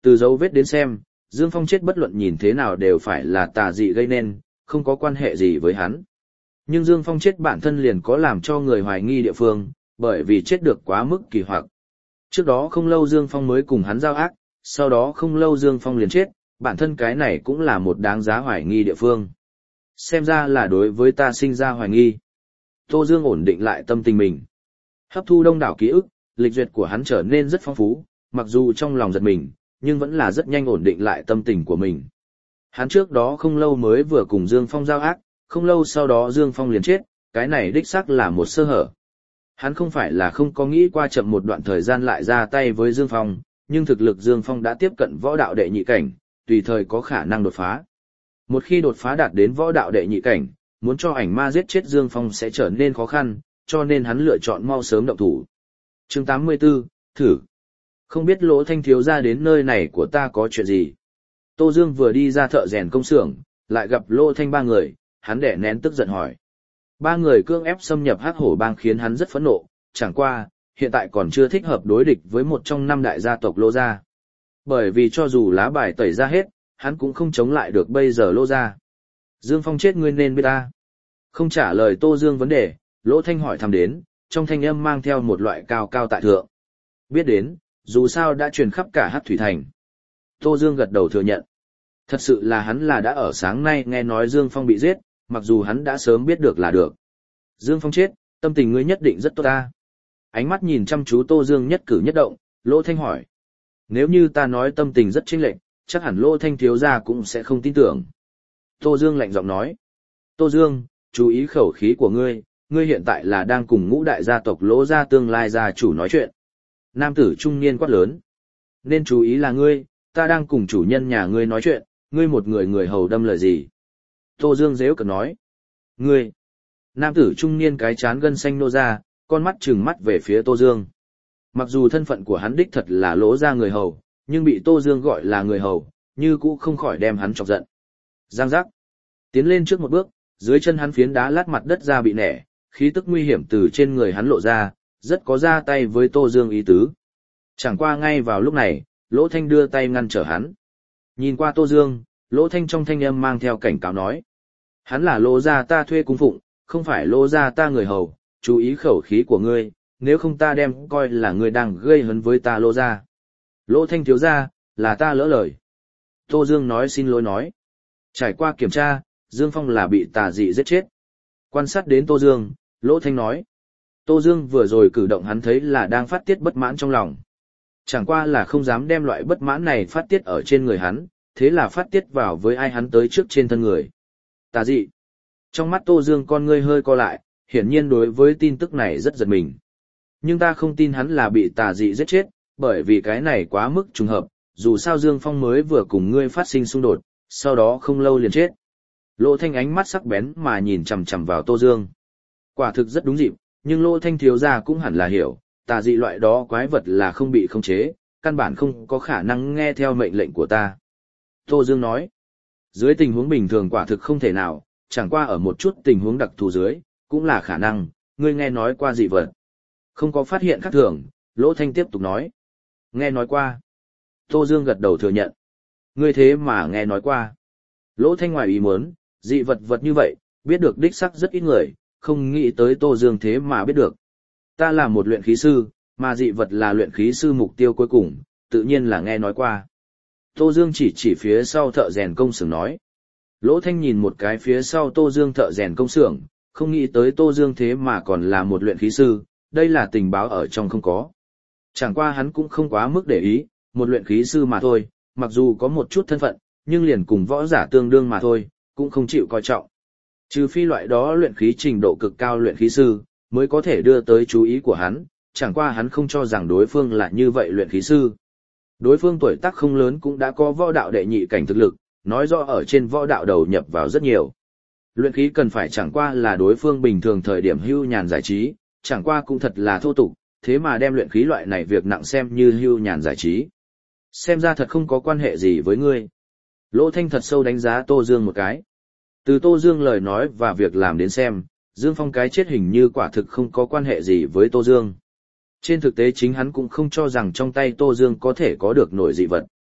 Từ dấu vết đến xem, Dương Phong chết bất luận nhìn thế nào đều phải là tà dị gây nên, không có quan hệ gì với hắn. Nhưng Dương Phong chết bản thân liền có làm cho người hoài nghi địa phương, bởi vì chết được quá mức kỳ hoặc. Trước đó không lâu Dương Phong mới cùng hắn giao ác, sau đó không lâu Dương Phong liền chết, bản thân cái này cũng là một đáng giá hoài nghi địa phương. Xem ra là đối với ta sinh ra hoài nghi. Tô Dương ổn định lại tâm tình mình. Hấp thu đông đảo ký ức, lịch duyệt của hắn trở nên rất phong phú, mặc dù trong lòng giật mình, nhưng vẫn là rất nhanh ổn định lại tâm tình của mình. Hắn trước đó không lâu mới vừa cùng Dương Phong giao ác, không lâu sau đó Dương Phong liền chết, cái này đích xác là một sơ hở. Hắn không phải là không có nghĩ qua chậm một đoạn thời gian lại ra tay với Dương Phong, nhưng thực lực Dương Phong đã tiếp cận võ đạo đệ nhị cảnh, tùy thời có khả năng đột phá. Một khi đột phá đạt đến võ đạo đệ nhị cảnh, muốn cho ảnh ma giết chết Dương Phong sẽ trở nên khó khăn, cho nên hắn lựa chọn mau sớm động thủ. Chương tám mươi tư, thử. Không biết Lỗ Thanh thiếu gia đến nơi này của ta có chuyện gì? Tô Dương vừa đi ra thợ rèn công xưởng, lại gặp Lỗ Thanh ba người, hắn đẻ nén tức giận hỏi. Ba người cưỡng ép xâm nhập Hắc Hổ Bang khiến hắn rất phẫn nộ, chẳng qua, hiện tại còn chưa thích hợp đối địch với một trong năm đại gia tộc Lô gia. Bởi vì cho dù lá bài tẩy ra hết, hắn cũng không chống lại được bây giờ Lô gia. Dương Phong chết ngươi nên biết ta. Không trả lời Tô Dương vấn đề, Lỗ Thanh hỏi thăm đến, trong thanh âm mang theo một loại cao cao tại thượng. Biết đến, dù sao đã truyền khắp cả Hắc Thủy Thành. Tô Dương gật đầu thừa nhận. Thật sự là hắn là đã ở sáng nay nghe nói Dương Phong bị giết, mặc dù hắn đã sớm biết được là được. Dương Phong chết, tâm tình ngươi nhất định rất tốt ta. Ánh mắt nhìn chăm chú Tô Dương nhất cử nhất động, Lỗ Thanh hỏi. Nếu như ta nói tâm tình rất chênh lệch, chắc hẳn Lỗ Thanh thiếu gia cũng sẽ không tin tưởng. Tô Dương lạnh giọng nói. Tô Dương, chú ý khẩu khí của ngươi, ngươi hiện tại là đang cùng ngũ đại gia tộc Lỗ gia tương lai gia chủ nói chuyện. Nam tử trung niên quát lớn. Nên chú ý là ngươi, ta đang cùng chủ nhân nhà ngươi nói chuyện, ngươi một người người hầu đâm lời gì. Tô Dương dễu cợt nói. Ngươi. Nam tử trung niên cái chán gân xanh nô ra, con mắt trừng mắt về phía Tô Dương. Mặc dù thân phận của hắn đích thật là Lỗ gia người hầu, nhưng bị Tô Dương gọi là người hầu, như cũ không khỏi đem hắn chọc giận. Giang giác. Tiến lên trước một bước, dưới chân hắn phiến đá lát mặt đất ra bị nẻ, khí tức nguy hiểm từ trên người hắn lộ ra, rất có ra tay với Tô Dương ý tứ. Chẳng qua ngay vào lúc này, Lỗ Thanh đưa tay ngăn trở hắn. Nhìn qua Tô Dương, Lỗ Thanh trong thanh âm mang theo cảnh cáo nói. Hắn là Lỗ gia ta thuê cung phụng, không phải Lỗ gia ta người hầu, chú ý khẩu khí của ngươi, nếu không ta đem coi là ngươi đang gây hấn với ta Lỗ gia. Lỗ Thanh thiếu gia, là ta lỡ lời. Tô Dương nói xin lỗi nói. Trải qua kiểm tra, Dương Phong là bị tà dị giết chết. Quan sát đến Tô Dương, Lỗ Thanh nói. Tô Dương vừa rồi cử động hắn thấy là đang phát tiết bất mãn trong lòng. Chẳng qua là không dám đem loại bất mãn này phát tiết ở trên người hắn, thế là phát tiết vào với ai hắn tới trước trên thân người. Tà dị. Trong mắt Tô Dương con ngươi hơi co lại, hiển nhiên đối với tin tức này rất giật mình. Nhưng ta không tin hắn là bị tà dị giết chết, bởi vì cái này quá mức trùng hợp, dù sao Dương Phong mới vừa cùng ngươi phát sinh xung đột, sau đó không lâu liền chết. Lỗ Thanh ánh mắt sắc bén mà nhìn chằm chằm vào Tô Dương. Quả thực rất đúng dịp, nhưng Lỗ Thanh thiếu gia cũng hẳn là hiểu, tà dị loại đó quái vật là không bị khống chế, căn bản không có khả năng nghe theo mệnh lệnh của ta. Tô Dương nói, dưới tình huống bình thường quả thực không thể nào, chẳng qua ở một chút tình huống đặc thù dưới, cũng là khả năng, ngươi nghe nói qua dị vật. Không có phát hiện khác thường, Lỗ Thanh tiếp tục nói. Nghe nói qua. Tô Dương gật đầu thừa nhận. Ngươi thế mà nghe nói qua. Lỗ Thanh ngoài ý muốn, dị vật vật như vậy, biết được đích sắc rất ít người, không nghĩ tới Tô Dương thế mà biết được. Ta là một luyện khí sư, mà dị vật là luyện khí sư mục tiêu cuối cùng, tự nhiên là nghe nói qua. Tô Dương chỉ chỉ phía sau thợ rèn công xưởng nói. Lỗ Thanh nhìn một cái phía sau Tô Dương thợ rèn công xưởng, không nghĩ tới Tô Dương thế mà còn là một luyện khí sư, đây là tình báo ở trong không có. Chẳng qua hắn cũng không quá mức để ý, một luyện khí sư mà thôi, mặc dù có một chút thân phận, nhưng liền cùng võ giả tương đương mà thôi, cũng không chịu coi trọng. Trừ phi loại đó luyện khí trình độ cực cao luyện khí sư, mới có thể đưa tới chú ý của hắn, chẳng qua hắn không cho rằng đối phương là như vậy luyện khí sư. Đối phương tuổi tác không lớn cũng đã có võ đạo đệ nhị cảnh thực lực, nói rõ ở trên võ đạo đầu nhập vào rất nhiều. Luyện khí cần phải chẳng qua là đối phương bình thường thời điểm hưu nhàn giải trí, chẳng qua cũng thật là thô tục, thế mà đem luyện khí loại này việc nặng xem như hưu nhàn giải trí. Xem ra thật không có quan hệ gì với ngươi. Lỗ Thanh thật sâu đánh giá Tô Dương một cái. Từ Tô Dương lời nói và việc làm đến xem, Dương Phong cái chết hình như quả thực không có quan hệ gì với Tô Dương. Trên thực tế chính hắn cũng không cho rằng trong tay Tô Dương có thể có được nổi dị vật.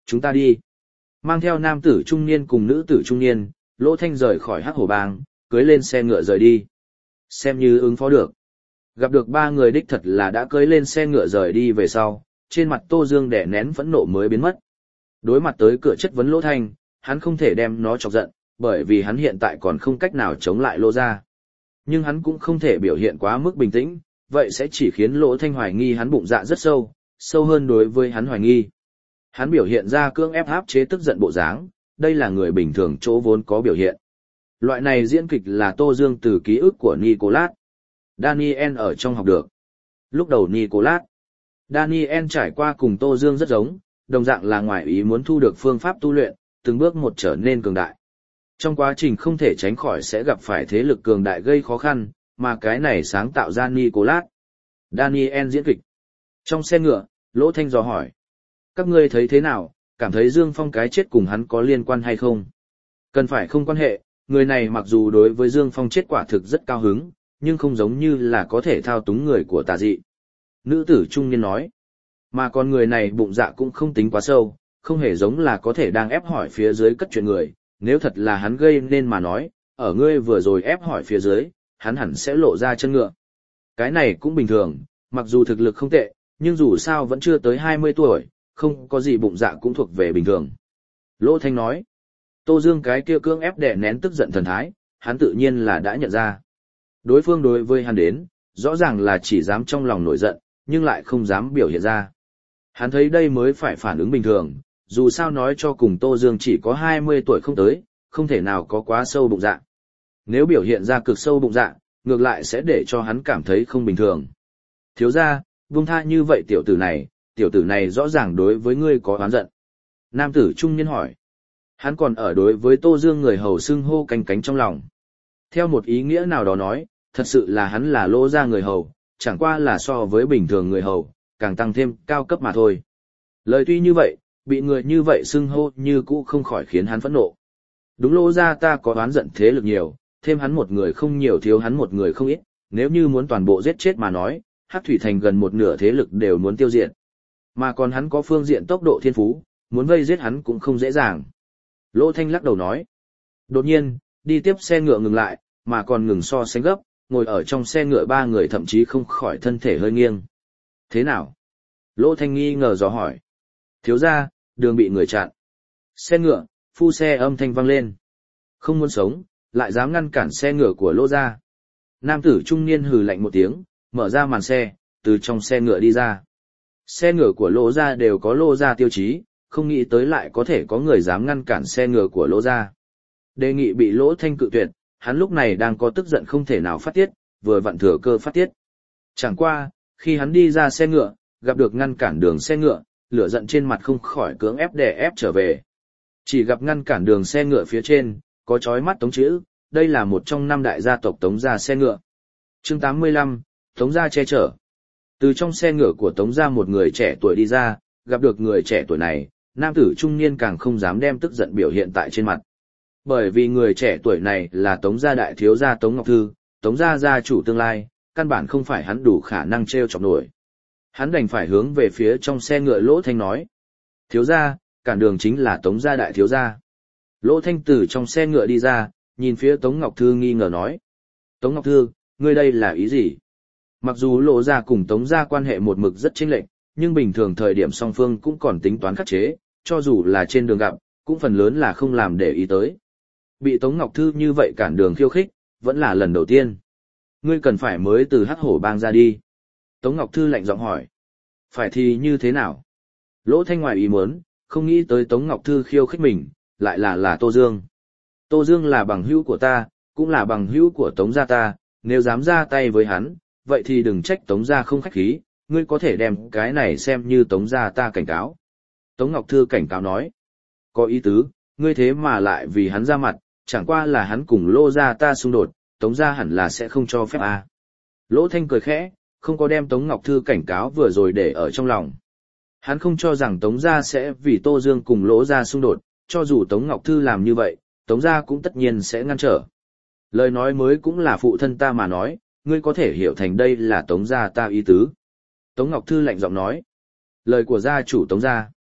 chúng ta đi. Mang theo nam tử trung niên cùng nữ tử trung niên, Lỗ Thanh rời khỏi Hắc Hổ Bang, cưới lên xe ngựa rời đi. Xem như ứng phó được. Gặp được ba người đích thật là đã cưới lên xe ngựa rời đi về sau, trên mặt Tô Dương đè nén phẫn nộ mới biến mất. Đối mặt tới cửa chất vấn Lỗ Thanh, hắn không thể đem nó chọc giận, bởi vì hắn hiện tại còn không cách nào chống lại Lô gia. Nhưng hắn cũng không thể biểu hiện quá mức bình tĩnh, vậy sẽ chỉ khiến Lỗ Thanh hoài nghi hắn bụng dạ rất sâu, sâu hơn đối với hắn hoài nghi. Hắn biểu hiện ra cưỡng ép áp chế tức giận bộ dáng, đây là người bình thường chỗ vốn có biểu hiện. Loại này diễn kịch là Tô Dương từ ký ức của Nicolas. Daniel ở trong học được. Lúc đầu Nicolas, Daniel trải qua cùng Tô Dương rất giống, đồng dạng là ngoài ý muốn thu được phương pháp tu luyện, từng bước một trở nên cường đại. Trong quá trình không thể tránh khỏi sẽ gặp phải thế lực cường đại gây khó khăn, mà cái này sáng tạo ra Nicolas. Daniel diễn kịch. Trong xe ngựa, Lỗ Thanh dò hỏi. Các ngươi thấy thế nào, cảm thấy Dương Phong cái chết cùng hắn có liên quan hay không? Cần phải không quan hệ, người này mặc dù đối với Dương Phong chết quả thực rất cao hứng, nhưng không giống như là có thể thao túng người của tà dị. Nữ tử trung niên nói. Mà con người này bụng dạ cũng không tính quá sâu, không hề giống là có thể đang ép hỏi phía dưới cất chuyện người, nếu thật là hắn gây nên mà nói, ở ngươi vừa rồi ép hỏi phía dưới, hắn hẳn sẽ lộ ra chân ngựa. Cái này cũng bình thường, mặc dù thực lực không tệ, nhưng dù sao vẫn chưa tới hai mươi tuổi, không có gì bụng dạ cũng thuộc về bình thường. Lỗ Thanh nói, Tô Dương cái kia cưỡng ép đè nén tức giận thần thái, hắn tự nhiên là đã nhận ra. Đối phương đối với hắn đến, rõ ràng là chỉ dám trong lòng nổi giận, nhưng lại không dám biểu hiện ra. Hắn thấy đây mới phải phản ứng bình thường, dù sao nói cho cùng Tô Dương chỉ có hai mươi tuổi không tới, không thể nào có quá sâu bụng dạ. Nếu biểu hiện ra cực sâu bụng dạ, ngược lại sẽ để cho hắn cảm thấy không bình thường. Thiếu ra, buông tha như vậy tiểu tử này, tiểu tử này rõ ràng đối với ngươi có oán giận. Nam tử trung niên hỏi. Hắn còn ở đối với Tô Dương người hầu xưng hô canh cánh trong lòng. Theo một ý nghĩa nào đó nói, thật sự là hắn là Lỗ gia người hầu, chẳng qua là so với bình thường người hầu, càng tăng thêm cao cấp mà thôi. Lời tuy như vậy, bị người như vậy xưng hô như cũ không khỏi khiến hắn phẫn nộ. Đúng Lỗ gia ta có oán giận thế lực nhiều, thêm hắn một người không nhiều thiếu hắn một người không ít, nếu như muốn toàn bộ giết chết mà nói, Hắc Thủy Thành gần một nửa thế lực đều muốn tiêu diệt. Mà còn hắn có phương diện tốc độ thiên phú, muốn vây giết hắn cũng không dễ dàng. Lỗ Thanh lắc đầu nói. Đột nhiên, đi tiếp xe ngựa ngừng lại, mà còn ngừng so sánh gấp, ngồi ở trong xe ngựa ba người thậm chí không khỏi thân thể hơi nghiêng. Thế nào? Lỗ Thanh nghi ngờ dò hỏi. Thiếu ra, đường bị người chặn. Xe ngựa, phu xe âm thanh vang lên. Không muốn sống, lại dám ngăn cản xe ngựa của Lỗ gia. Nam tử trung niên hừ lạnh một tiếng, mở ra màn xe, từ trong xe ngựa đi ra. Xe ngựa của Lỗ gia đều có Lỗ gia tiêu chí, không nghĩ tới lại có thể có người dám ngăn cản xe ngựa của Lỗ gia. Đề nghị bị Lỗ Thanh cự tuyệt, hắn lúc này đang có tức giận không thể nào phát tiết, vừa vặn thừa cơ phát tiết. Chẳng qua, khi hắn đi ra xe ngựa, gặp được ngăn cản đường xe ngựa, lửa giận trên mặt không khỏi cưỡng ép đè ép trở về. Chỉ gặp ngăn cản đường xe ngựa phía trên, có chói mắt Tống chữ, đây là một trong năm đại gia tộc Tống gia xe ngựa. Chương tám mươi lăm, Tống gia che chở. Từ trong xe ngựa của Tống gia một người trẻ tuổi đi ra, gặp được người trẻ tuổi này, nam tử trung niên càng không dám đem tức giận biểu hiện tại trên mặt. Bởi vì người trẻ tuổi này là Tống gia đại thiếu gia Tống Ngọc Thư, Tống gia gia chủ tương lai, căn bản không phải hắn đủ khả năng treo chọc nổi. Hắn đành phải hướng về phía trong xe ngựa Lỗ Thanh nói. Thiếu gia, cản đường chính là Tống gia đại thiếu gia. Lỗ Thanh từ trong xe ngựa đi ra, nhìn phía Tống Ngọc Thư nghi ngờ nói. Tống Ngọc Thư, ngươi đây là ý gì? Mặc dù Lỗ gia cùng Tống gia quan hệ một mực rất chênh lệch, nhưng bình thường thời điểm song phương cũng còn tính toán khắc chế, cho dù là trên đường gặp, cũng phần lớn là không làm để ý tới. Bị Tống Ngọc Thư như vậy cản đường khiêu khích, vẫn là lần đầu tiên. Ngươi cần phải mới từ Hắc Hổ Bang ra đi. Tống Ngọc Thư lạnh giọng hỏi. Phải thì như thế nào? Lỗ Thanh ngoài ý muốn, không nghĩ tới Tống Ngọc Thư khiêu khích mình, lại là là Tô Dương. Tô Dương là bằng hữu của ta, cũng là bằng hữu của Tống gia ta, nếu dám ra tay với hắn, vậy thì đừng trách Tống gia không khách khí, ngươi có thể đem cái này xem như Tống gia ta cảnh cáo. Tống Ngọc Thư cảnh cáo nói. Có ý tứ, ngươi thế mà lại vì hắn ra mặt, chẳng qua là hắn cùng Lỗ gia ta xung đột, Tống gia hẳn là sẽ không cho phép à. Lỗ Thanh cười khẽ, không có đem Tống Ngọc Thư cảnh cáo vừa rồi để ở trong lòng. Hắn không cho rằng Tống gia sẽ vì Tô Dương cùng Lỗ gia xung đột, cho dù Tống Ngọc Thư làm như vậy, Tống gia cũng tất nhiên sẽ ngăn trở. Lời nói mới cũng là phụ thân ta mà nói, ngươi có thể hiểu thành đây là Tống gia ta ý tứ. Tống Ngọc Thư lạnh giọng nói. Lời của gia chủ Tống gia.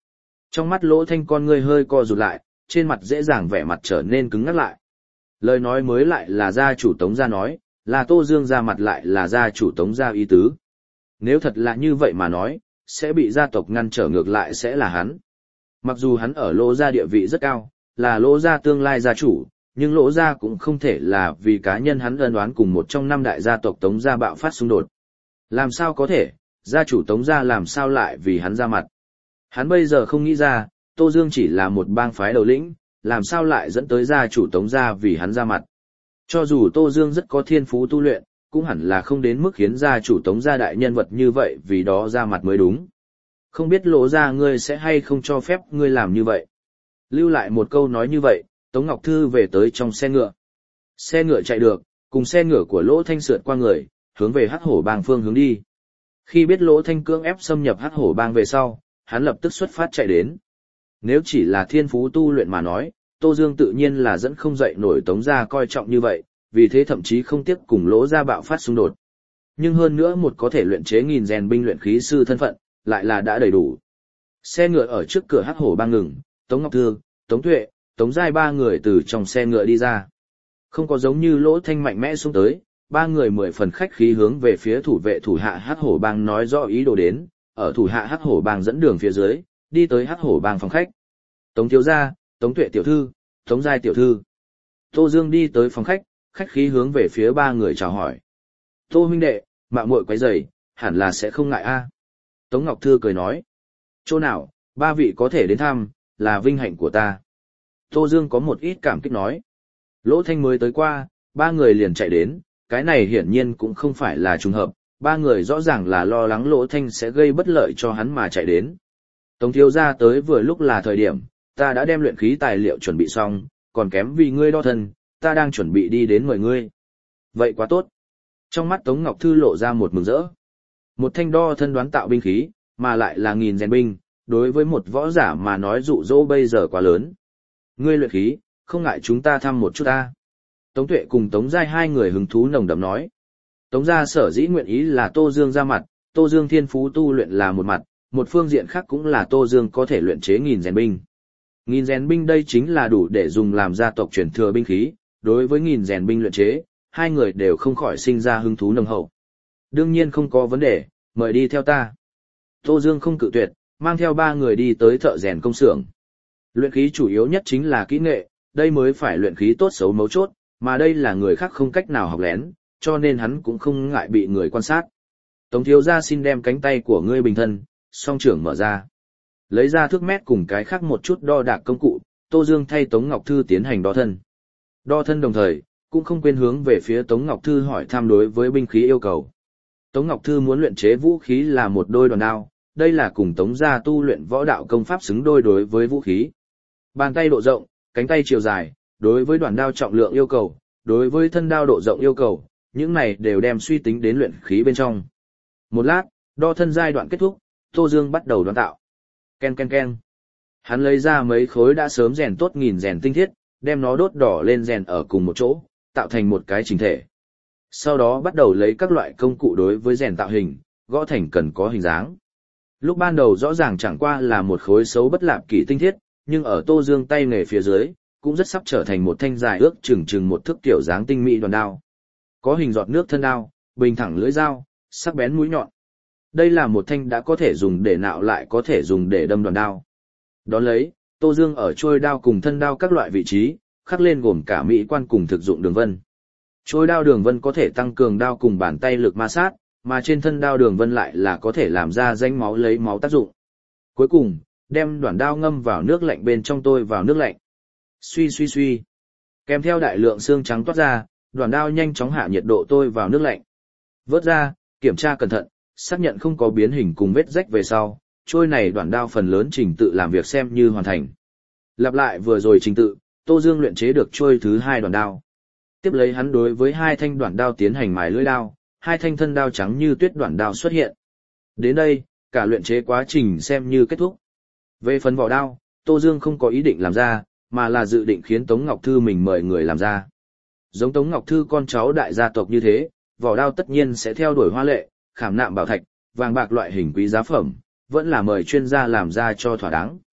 Trong mắt Lỗ Thanh con ngươi hơi co rụt lại, trên mặt dễ dàng vẻ mặt trở nên cứng ngắc lại. Lời nói mới lại là gia chủ Tống gia nói, là Tô Dương ra mặt lại là gia chủ Tống gia ý tứ. Nếu thật là như vậy mà nói, sẽ bị gia tộc ngăn trở ngược lại sẽ là hắn. Mặc dù hắn ở Lỗ gia địa vị rất cao, là Lỗ gia tương lai gia chủ, nhưng Lỗ gia cũng không thể là vì cá nhân hắn ân oán cùng một trong năm đại gia tộc Tống gia bạo phát xung đột. Làm sao có thể, gia chủ Tống gia làm sao lại vì hắn ra mặt. Hắn bây giờ không nghĩ ra, Tô Dương chỉ là một bang phái đầu lĩnh, làm sao lại dẫn tới gia chủ Tống gia vì hắn ra mặt. Cho dù Tô Dương rất có thiên phú tu luyện, cũng hẳn là không đến mức khiến gia chủ Tống gia đại nhân vật như vậy vì đó ra mặt mới đúng. Không biết Lỗ gia ngươi sẽ hay không cho phép ngươi làm như vậy. Lưu lại một câu nói như vậy, Tống Ngọc Thư về tới trong xe ngựa. Xe ngựa chạy được, cùng xe ngựa của Lỗ Thanh sượt qua người, hướng về Hắc Hổ Bang phương hướng đi. Khi biết Lỗ Thanh cưỡng ép xâm nhập Hắc Hổ Bang về sau, hắn lập tức xuất phát chạy đến. Nếu chỉ là thiên phú tu luyện mà nói, Tô Dương tự nhiên là dẫn không dậy nổi Tống gia coi trọng như vậy, vì thế thậm chí không tiếc cùng Lỗ gia bạo phát xung đột. Nhưng hơn nữa một có thể luyện chế nghìn rèn binh luyện khí sư thân phận, lại là đã đầy đủ. Xe ngựa ở trước cửa Hắc Hổ Bang ngừng, Tống Ngọc Thư, Tống Tuệ, Tống Giai ba người từ trong xe ngựa đi ra. Không có giống như Lỗ Thanh mạnh mẽ xuống tới, ba người mười phần khách khí hướng về phía thủ vệ thủ hạ Hắc Hổ Bang nói rõ ý đồ đến, ở thủ hạ Hắc Hổ Bang dẫn đường phía dưới, đi tới Hắc Hổ Bang phòng khách. Tống thiếu gia, Tống Tuệ tiểu thư, Tống Giai tiểu thư. Tô Dương đi tới phòng khách, khách khí hướng về phía ba người chào hỏi. Tô huynh đệ, mạo muội quấy rầy, hẳn là sẽ không ngại a. Tống Ngọc Thư cười nói. Chỗ nào, ba vị có thể đến thăm, là vinh hạnh của ta. Tô Dương có một ít cảm kích nói. Lỗ Thanh mới tới qua, ba người liền chạy đến, cái này hiển nhiên cũng không phải là trùng hợp, ba người rõ ràng là lo lắng Lỗ Thanh sẽ gây bất lợi cho hắn mà chạy đến. Tống thiếu gia tới vừa lúc là thời điểm, ta đã đem luyện khí tài liệu chuẩn bị xong, còn kém vì ngươi đo thân, ta đang chuẩn bị đi đến mời ngươi. Vậy quá tốt. Trong mắt Tống Ngọc Thư lộ ra một mừng rỡ. Một thanh đo thân đoán tạo binh khí, mà lại là nghìn rèn binh, đối với một võ giả mà nói dụ dỗ bây giờ quá lớn. Ngươi luyện khí, không ngại chúng ta thăm một chút ta. Tống Tuệ cùng Tống Giai hai người hứng thú nồng đậm nói. Tống gia sở dĩ nguyện ý là Tô Dương ra mặt, Tô Dương thiên phú tu luyện là một mặt, một phương diện khác cũng là Tô Dương có thể luyện chế nghìn rèn binh. Nghìn rèn binh đây chính là đủ để dùng làm gia tộc truyền thừa binh khí, đối với nghìn rèn binh luyện chế, hai người đều không khỏi sinh ra hứng thú nồng hậu. Đương nhiên không có vấn đề, mời đi theo ta. Tô Dương không cự tuyệt, mang theo ba người đi tới thợ rèn công xưởng. Luyện khí chủ yếu nhất chính là kỹ nghệ, đây mới phải luyện khí tốt xấu mấu chốt, mà đây là người khác không cách nào học lén, cho nên hắn cũng không ngại bị người quan sát. Tống thiếu gia xin đem cánh tay của ngươi bình thân, song trưởng mở ra. Lấy ra thước mét cùng cái khác một chút đo đạc công cụ, Tô Dương thay Tống Ngọc Thư tiến hành đo thân. Đo thân đồng thời, cũng không quên hướng về phía Tống Ngọc Thư hỏi thăm đối với binh khí yêu cầu. Tống Ngọc Thư muốn luyện chế vũ khí là một đôi đòn đao, đây là cùng Tống gia tu luyện võ đạo công pháp xứng đôi đối với vũ khí. Bàn tay độ rộng, cánh tay chiều dài, đối với đoạn đao trọng lượng yêu cầu, đối với thân đao độ rộng yêu cầu, những này đều đem suy tính đến luyện khí bên trong. Một lát, đo thân giai đoạn kết thúc, Tô Dương bắt đầu đoán tạo. Ken ken ken. Hắn lấy ra mấy khối đã sớm rèn tốt nghìn rèn tinh thiết, đem nó đốt đỏ lên rèn ở cùng một chỗ, tạo thành một cái chỉnh thể. Sau đó bắt đầu lấy các loại công cụ đối với rèn tạo hình, gõ thành cần có hình dáng. Lúc ban đầu rõ ràng chẳng qua là một khối xấu bất lạp kỷ tinh thiết, nhưng ở Tô Dương tay nghề phía dưới, cũng rất sắp trở thành một thanh dài ước chừng chừng một thước kiểu dáng tinh mỹ đòn đao. Có hình giọt nước thân đao, bình thẳng lưỡi dao, sắc bén mũi nhọn. Đây là một thanh đã có thể dùng để nạo lại có thể dùng để đâm đòn đao. Đón lấy, Tô Dương ở trôi đao cùng thân đao các loại vị trí, khắc lên gồm cả mỹ quan cùng thực dụng đường vân. Trôi đao đường vân có thể tăng cường đao cùng bàn tay lực ma sát, mà trên thân đao đường vân lại là có thể làm ra danh máu lấy máu tác dụng. Cuối cùng, đem đoạn đao ngâm vào nước lạnh bên trong tôi vào nước lạnh. Suy suy suy. Kèm theo đại lượng xương trắng toát ra, đoạn đao nhanh chóng hạ nhiệt độ tôi vào nước lạnh. Vớt ra, kiểm tra cẩn thận, xác nhận không có biến hình cùng vết rách về sau, trôi này đoạn đao phần lớn trình tự làm việc xem như hoàn thành. Lặp lại vừa rồi trình tự, Tô Dương luyện chế được trôi thứ hai đoạn đao. Tiếp lấy hắn đối với hai thanh đoạn đao tiến hành mài lưỡi đao, hai thanh thân đao trắng như tuyết đoạn đao xuất hiện. Đến đây, cả luyện chế quá trình xem như kết thúc. Về phần vỏ đao, Tô Dương không có ý định làm ra, mà là dự định khiến Tống Ngọc Thư mình mời người làm ra. Giống Tống Ngọc Thư con cháu đại gia tộc như thế, vỏ đao tất nhiên sẽ theo đuổi hoa lệ, khảm nạm bảo thạch, vàng bạc loại hình quý giá phẩm, vẫn là mời chuyên gia làm ra cho thỏa đáng.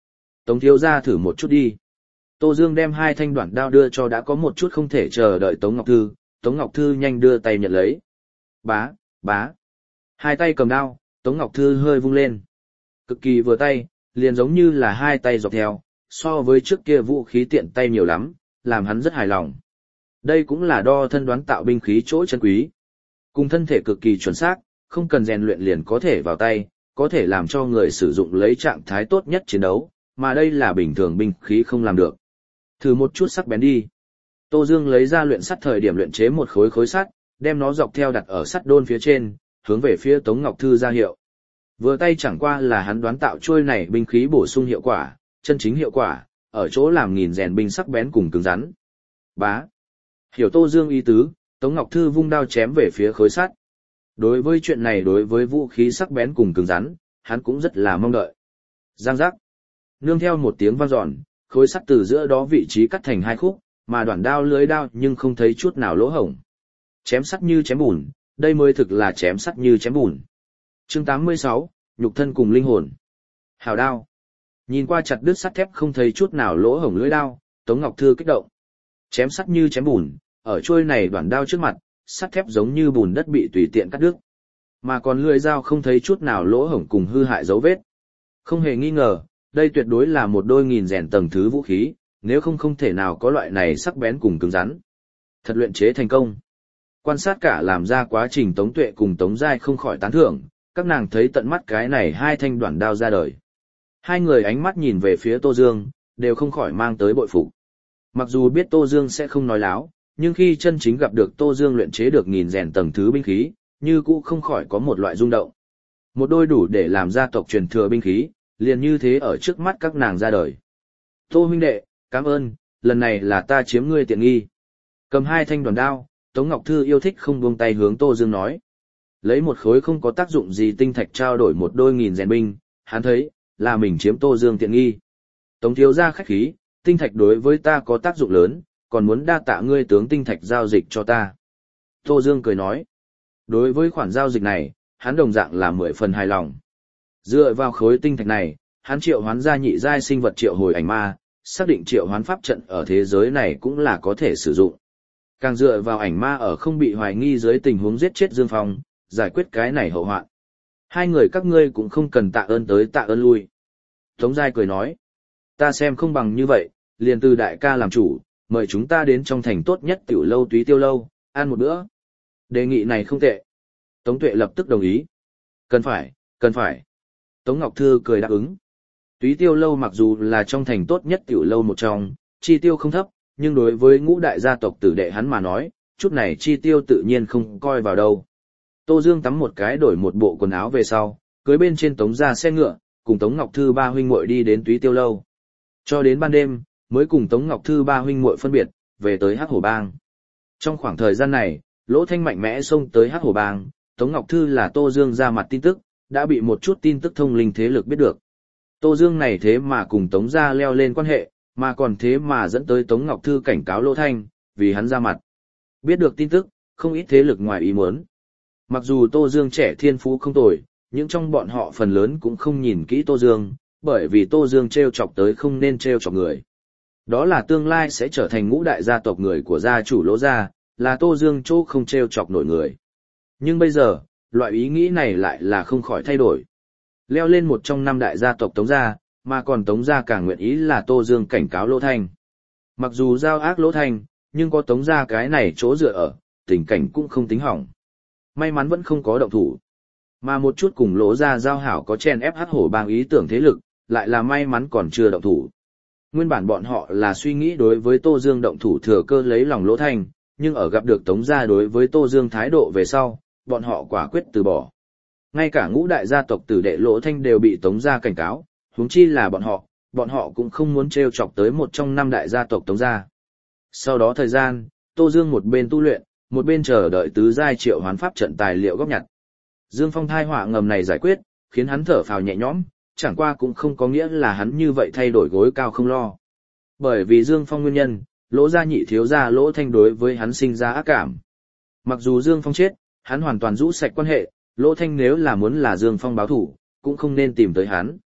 Tống thiếu gia thử một chút đi. Tô Dương đem hai thanh đoạn đao đưa cho đã có một chút không thể chờ đợi Tống Ngọc Thư, Tống Ngọc Thư nhanh đưa tay nhận lấy. Bá, bá. Hai tay cầm đao, Tống Ngọc Thư hơi vung lên. Cực kỳ vừa tay, liền giống như là hai tay dọc theo, so với trước kia vũ khí tiện tay nhiều lắm, làm hắn rất hài lòng. Đây cũng là đo thân đoán tạo binh khí chỗ chân quý. Cùng thân thể cực kỳ chuẩn xác, không cần rèn luyện liền có thể vào tay, có thể làm cho người sử dụng lấy trạng thái tốt nhất chiến đấu, mà đây là bình thường binh khí không làm được. Thử một chút sắc bén đi. Tô Dương lấy ra luyện sắt thời điểm luyện chế một khối khối sắt, đem nó dọc theo đặt ở sắt đôn phía trên, hướng về phía Tống Ngọc Thư ra hiệu. Vừa tay chẳng qua là hắn đoán tạo trôi này binh khí bổ sung hiệu quả, chân chính hiệu quả, ở chỗ làm nghìn rèn binh sắc bén cùng cứng rắn. Bá. Hiểu Tô Dương ý tứ, Tống Ngọc Thư vung đao chém về phía khối sắt. Đối với chuyện này đối với vũ khí sắc bén cùng cứng rắn, hắn cũng rất là mong đợi. Giang giác. Nương theo một tiếng vang dọn, khối sắt từ giữa đó vị trí cắt thành hai khúc, mà đoạn đao lưới đao nhưng không thấy chút nào lỗ hổng. Chém sắt như chém bùn, đây mới thực là chém sắt như chém bùn. Chương tám mươi sáu, nhục thân cùng linh hồn. Hào đao. Nhìn qua chặt đứt sắt thép không thấy chút nào lỗ hổng lưỡi đao, Tống Ngọc Thư kích động. Chém sắt như chém bùn, ở chuôi này đoạn đao trước mặt, sắt thép giống như bùn đất bị tùy tiện cắt đứt. Mà còn lưỡi dao không thấy chút nào lỗ hổng cùng hư hại dấu vết. Không hề nghi ngờ, đây tuyệt đối là một đôi nghìn rèn tầng thứ vũ khí, nếu không không thể nào có loại này sắc bén cùng cứng rắn. Thật luyện chế thành công. Quan sát cả làm ra quá trình Tống Tuệ cùng Tống Giai không khỏi tán thưởng, các nàng thấy tận mắt cái này hai thanh đoạn đao ra đời. Hai người ánh mắt nhìn về phía Tô Dương, đều không khỏi mang tới bội phục. Mặc dù biết Tô Dương sẽ không nói láo, nhưng khi chân chính gặp được Tô Dương luyện chế được nghìn rèn tầng thứ binh khí, như cũ không khỏi có một loại rung động. Một đôi đủ để làm gia tộc truyền thừa binh khí, liền như thế ở trước mắt các nàng ra đời. Tô huynh đệ, cảm ơn, lần này là ta chiếm ngươi tiện nghi. Cầm hai thanh đoàn đao, Tống Ngọc Thư yêu thích không buông tay hướng Tô Dương nói. Lấy một khối không có tác dụng gì tinh thạch trao đổi một đôi nghìn rèn binh, hắn thấy, là mình chiếm Tô Dương tiện nghi. Tống thiếu gia khách khí, tinh thạch đối với ta có tác dụng lớn, còn muốn đa tạ ngươi tướng tinh thạch giao dịch cho ta. Tô Dương cười nói. Đối với khoản giao dịch này, hắn đồng dạng là mười phần hài lòng. Dựa vào khối tinh thạch này, hắn triệu hoán ra nhị giai sinh vật triệu hồi ảnh ma, xác định triệu hoán pháp trận ở thế giới này cũng là có thể sử dụng. Càng dựa vào ảnh ma ở không bị hoài nghi dưới tình huống giết chết Dương Phong, giải quyết cái này hậu hoạn. Hai người các ngươi cũng không cần tạ ơn tới tạ ơn lui. Tống Giai cười nói, ta xem không bằng như vậy, liền từ đại ca làm chủ, mời chúng ta đến trong thành tốt nhất tiểu lâu Túy Tiêu lâu, ăn một bữa. Đề nghị này không tệ. Tống Tuệ lập tức đồng ý. Cần phải, cần phải. Tống Ngọc Thư cười đáp ứng. Túy Tiêu lâu mặc dù là trong thành tốt nhất tiểu lâu một trong, chi tiêu không thấp, nhưng đối với ngũ đại gia tộc tử đệ hắn mà nói, chút này chi tiêu tự nhiên không coi vào đâu. Tô Dương tắm một cái đổi một bộ quần áo về sau, cưới bên trên Tống ra xe ngựa, cùng Tống Ngọc Thư ba huynh muội đi đến Túy Tiêu lâu. Cho đến ban đêm, mới cùng Tống Ngọc Thư ba huynh muội phân biệt, về tới Hắc Hổ Bang. Trong khoảng thời gian này, Lỗ Thanh mạnh mẽ xông tới Hắc Hổ Bang, Tống Ngọc Thư là Tô Dương ra mặt tin tức, đã bị một chút tin tức thông linh thế lực biết được. Tô Dương này thế mà cùng Tống gia leo lên quan hệ, mà còn thế mà dẫn tới Tống Ngọc Thư cảnh cáo Lỗ Thanh, vì hắn ra mặt. Biết được tin tức, không ít thế lực ngoài ý muốn. Mặc dù Tô Dương trẻ thiên phú không tồi, nhưng trong bọn họ phần lớn cũng không nhìn kỹ Tô Dương, bởi vì Tô Dương treo chọc tới không nên treo chọc người. Đó là tương lai sẽ trở thành ngũ đại gia tộc người của gia chủ Lỗ gia, là Tô Dương chỗ không treo chọc nổi người. Nhưng bây giờ, loại ý nghĩ này lại là không khỏi thay đổi. Leo lên một trong năm đại gia tộc Tống gia, mà còn Tống gia càng nguyện ý là Tô Dương cảnh cáo Lỗ Thanh. Mặc dù giao ác Lỗ Thanh, nhưng có Tống gia cái này chỗ dựa ở, tình cảnh cũng không tính hỏng. May mắn vẫn không có động thủ. Mà một chút cùng Lỗ gia giao hảo có chen ép Hắc Hổ Bang ý tưởng thế lực, lại là may mắn còn chưa động thủ. Nguyên bản bọn họ là suy nghĩ đối với Tô Dương động thủ thừa cơ lấy lòng Lỗ Thanh, nhưng ở gặp được Tống gia đối với Tô Dương thái độ về sau, bọn họ quả quyết từ bỏ. Ngay cả ngũ đại gia tộc tử đệ Lỗ Thanh đều bị Tống gia cảnh cáo, huống chi là bọn họ, bọn họ cũng không muốn trêu chọc tới một trong năm đại gia tộc Tống gia. Sau đó thời gian, Tô Dương một bên tu luyện, một bên chờ đợi tứ giai triệu hoán pháp trận tài liệu góp nhặt. Dương Phong thai họa ngầm này giải quyết, khiến hắn thở phào nhẹ nhõm, chẳng qua cũng không có nghĩa là hắn như vậy thay đổi gối cao không lo. Bởi vì Dương Phong nguyên nhân, Lỗ gia nhị thiếu gia Lỗ Thanh đối với hắn sinh ra ác cảm. Mặc dù Dương Phong chết, hắn hoàn toàn rũ sạch quan hệ, Lỗ Thanh nếu là muốn là Dương Phong báo thủ, cũng không nên tìm tới hắn.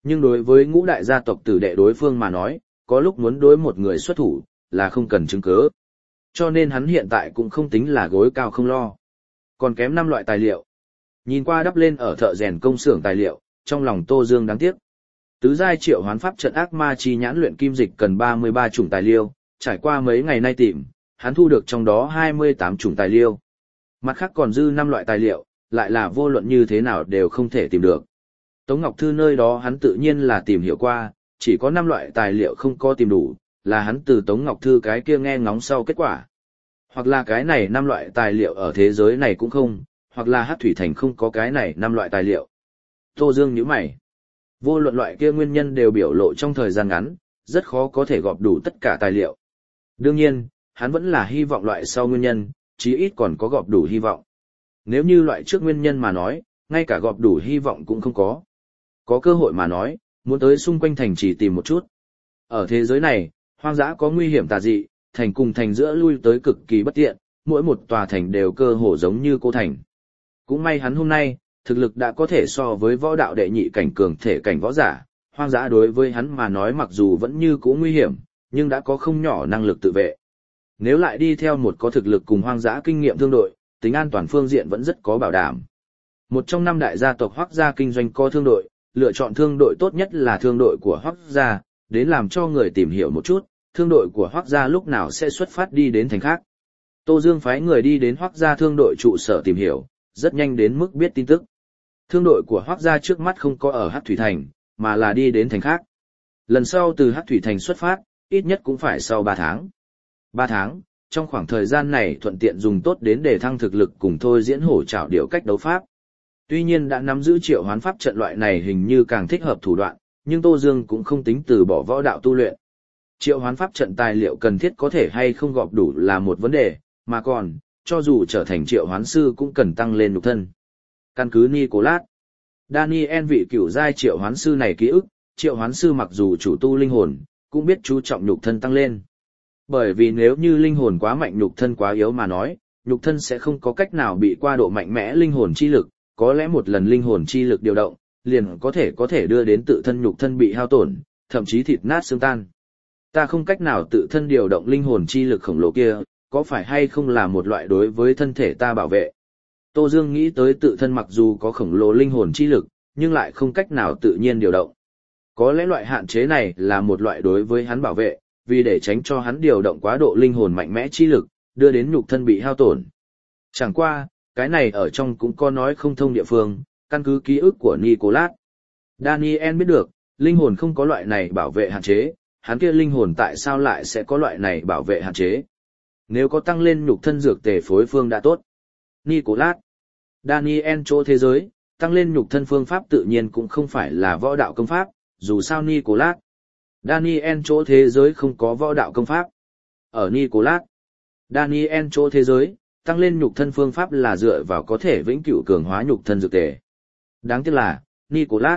Nhưng đối với ngũ đại gia tộc tử đệ đối phương mà nói, có lúc muốn đối một người xuất thủ, là không cần chứng cứ. Cho nên hắn hiện tại cũng không tính là gối cao không lo. Còn kém năm loại tài liệu. Nhìn qua đắp lên ở thợ rèn công xưởng tài liệu, trong lòng Tô Dương đáng tiếc. Tứ giai triệu hoán pháp trận ác ma chi nhãn luyện kim dịch cần ba mươi ba chủng tài liệu, trải qua mấy ngày nay tìm, hắn thu được trong đó hai mươi tám chủng tài liệu. Mặt khác còn dư năm loại tài liệu, lại là vô luận như thế nào đều không thể tìm được. Tống Ngọc Thư nơi đó hắn tự nhiên là tìm hiểu qua, chỉ có năm loại tài liệu không có tìm đủ, là hắn từ Tống Ngọc Thư cái kia nghe ngóng sau kết quả. Hoặc là cái này năm loại tài liệu ở thế giới này cũng không, hoặc là Hắc Thủy Thành không có cái này năm loại tài liệu. Tô Dương nhíu mày. Vô luận loại kia nguyên nhân đều biểu lộ trong thời gian ngắn, rất khó có thể gọp đủ tất cả tài liệu. Đương nhiên, hắn vẫn là hy vọng loại sau nguyên nhân, chí ít còn có gọp đủ hy vọng. Nếu như loại trước nguyên nhân mà nói, ngay cả gọp đủ hy vọng cũng không có. Có cơ hội mà nói, muốn tới xung quanh thành chỉ tìm một chút. Ở thế giới này, hoang dã có nguy hiểm tà dị, thành cùng thành giữa lui tới cực kỳ bất tiện, mỗi một tòa thành đều cơ hồ giống như cô thành. Cũng may hắn hôm nay, thực lực đã có thể so với võ đạo đệ nhị cảnh cường thể cảnh võ giả, hoang dã đối với hắn mà nói mặc dù vẫn như cũ nguy hiểm, nhưng đã có không nhỏ năng lực tự vệ. Nếu lại đi theo một có thực lực cùng hoang dã kinh nghiệm thương đội, tính an toàn phương diện vẫn rất có bảo đảm. Một trong năm đại gia tộc Hoắc gia kinh doanh có thương đội, lựa chọn thương đội tốt nhất là thương đội của Hoắc gia, đến làm cho người tìm hiểu một chút, thương đội của Hoắc gia lúc nào sẽ xuất phát đi đến thành khác. Tô Dương phái người đi đến Hoắc gia thương đội trụ sở tìm hiểu, rất nhanh đến mức biết tin tức. Thương đội của Hoắc gia trước mắt không có ở Hắc Thủy Thành, mà là đi đến thành khác. Lần sau từ Hắc Thủy Thành xuất phát, ít nhất cũng phải sau ba tháng. ba tháng, trong khoảng thời gian này thuận tiện dùng tốt đến để thăng thực lực cùng thôi diễn hổ trảo điệu cách đấu pháp. Tuy nhiên đã nắm giữ triệu hoán pháp trận loại này hình như càng thích hợp thủ đoạn, nhưng Tô Dương cũng không tính từ bỏ võ đạo tu luyện. Triệu hoán pháp trận tài liệu cần thiết có thể hay không gọp đủ là một vấn đề, mà còn, cho dù trở thành triệu hoán sư cũng cần tăng lên nhục thân. Căn cứ Nicolas, Daniel vị cửu giai triệu hoán sư này ký ức, triệu hoán sư mặc dù chủ tu linh hồn, cũng biết chú trọng nhục thân tăng lên. Bởi vì nếu như linh hồn quá mạnh nhục thân quá yếu mà nói, nhục thân sẽ không có cách nào bị qua độ mạnh mẽ linh hồn chi lực, có lẽ một lần linh hồn chi lực điều động, liền có thể có thể đưa đến tự thân nhục thân bị hao tổn, thậm chí thịt nát xương tan. Ta không cách nào tự thân điều động linh hồn chi lực khổng lồ kia, có phải hay không là một loại đối với thân thể ta bảo vệ? Tô Dương nghĩ tới tự thân mặc dù có khổng lồ linh hồn chi lực, nhưng lại không cách nào tự nhiên điều động. Có lẽ loại hạn chế này là một loại đối với hắn bảo vệ, vì để tránh cho hắn điều động quá độ linh hồn mạnh mẽ chi lực, đưa đến nhục thân bị hao tổn. Chẳng qua, cái này ở trong cũng có nói không thông địa phương, căn cứ ký ức của Nicolas. Daniel biết được, linh hồn không có loại này bảo vệ hạn chế, hắn kia linh hồn tại sao lại sẽ có loại này bảo vệ hạn chế. Nếu có tăng lên nhục thân dược tề phối phương đã tốt. Nicolas, Daniel chỗ thế giới, tăng lên nhục thân phương pháp tự nhiên cũng không phải là võ đạo công pháp, dù sao Nicolas, Daniel chỗ thế giới không có võ đạo công pháp. Ở Nicolas, Daniel chỗ thế giới, tăng lên nhục thân phương pháp là dựa vào có thể vĩnh cửu cường hóa nhục thân dược tề. Đáng tiếc là, Nicolas,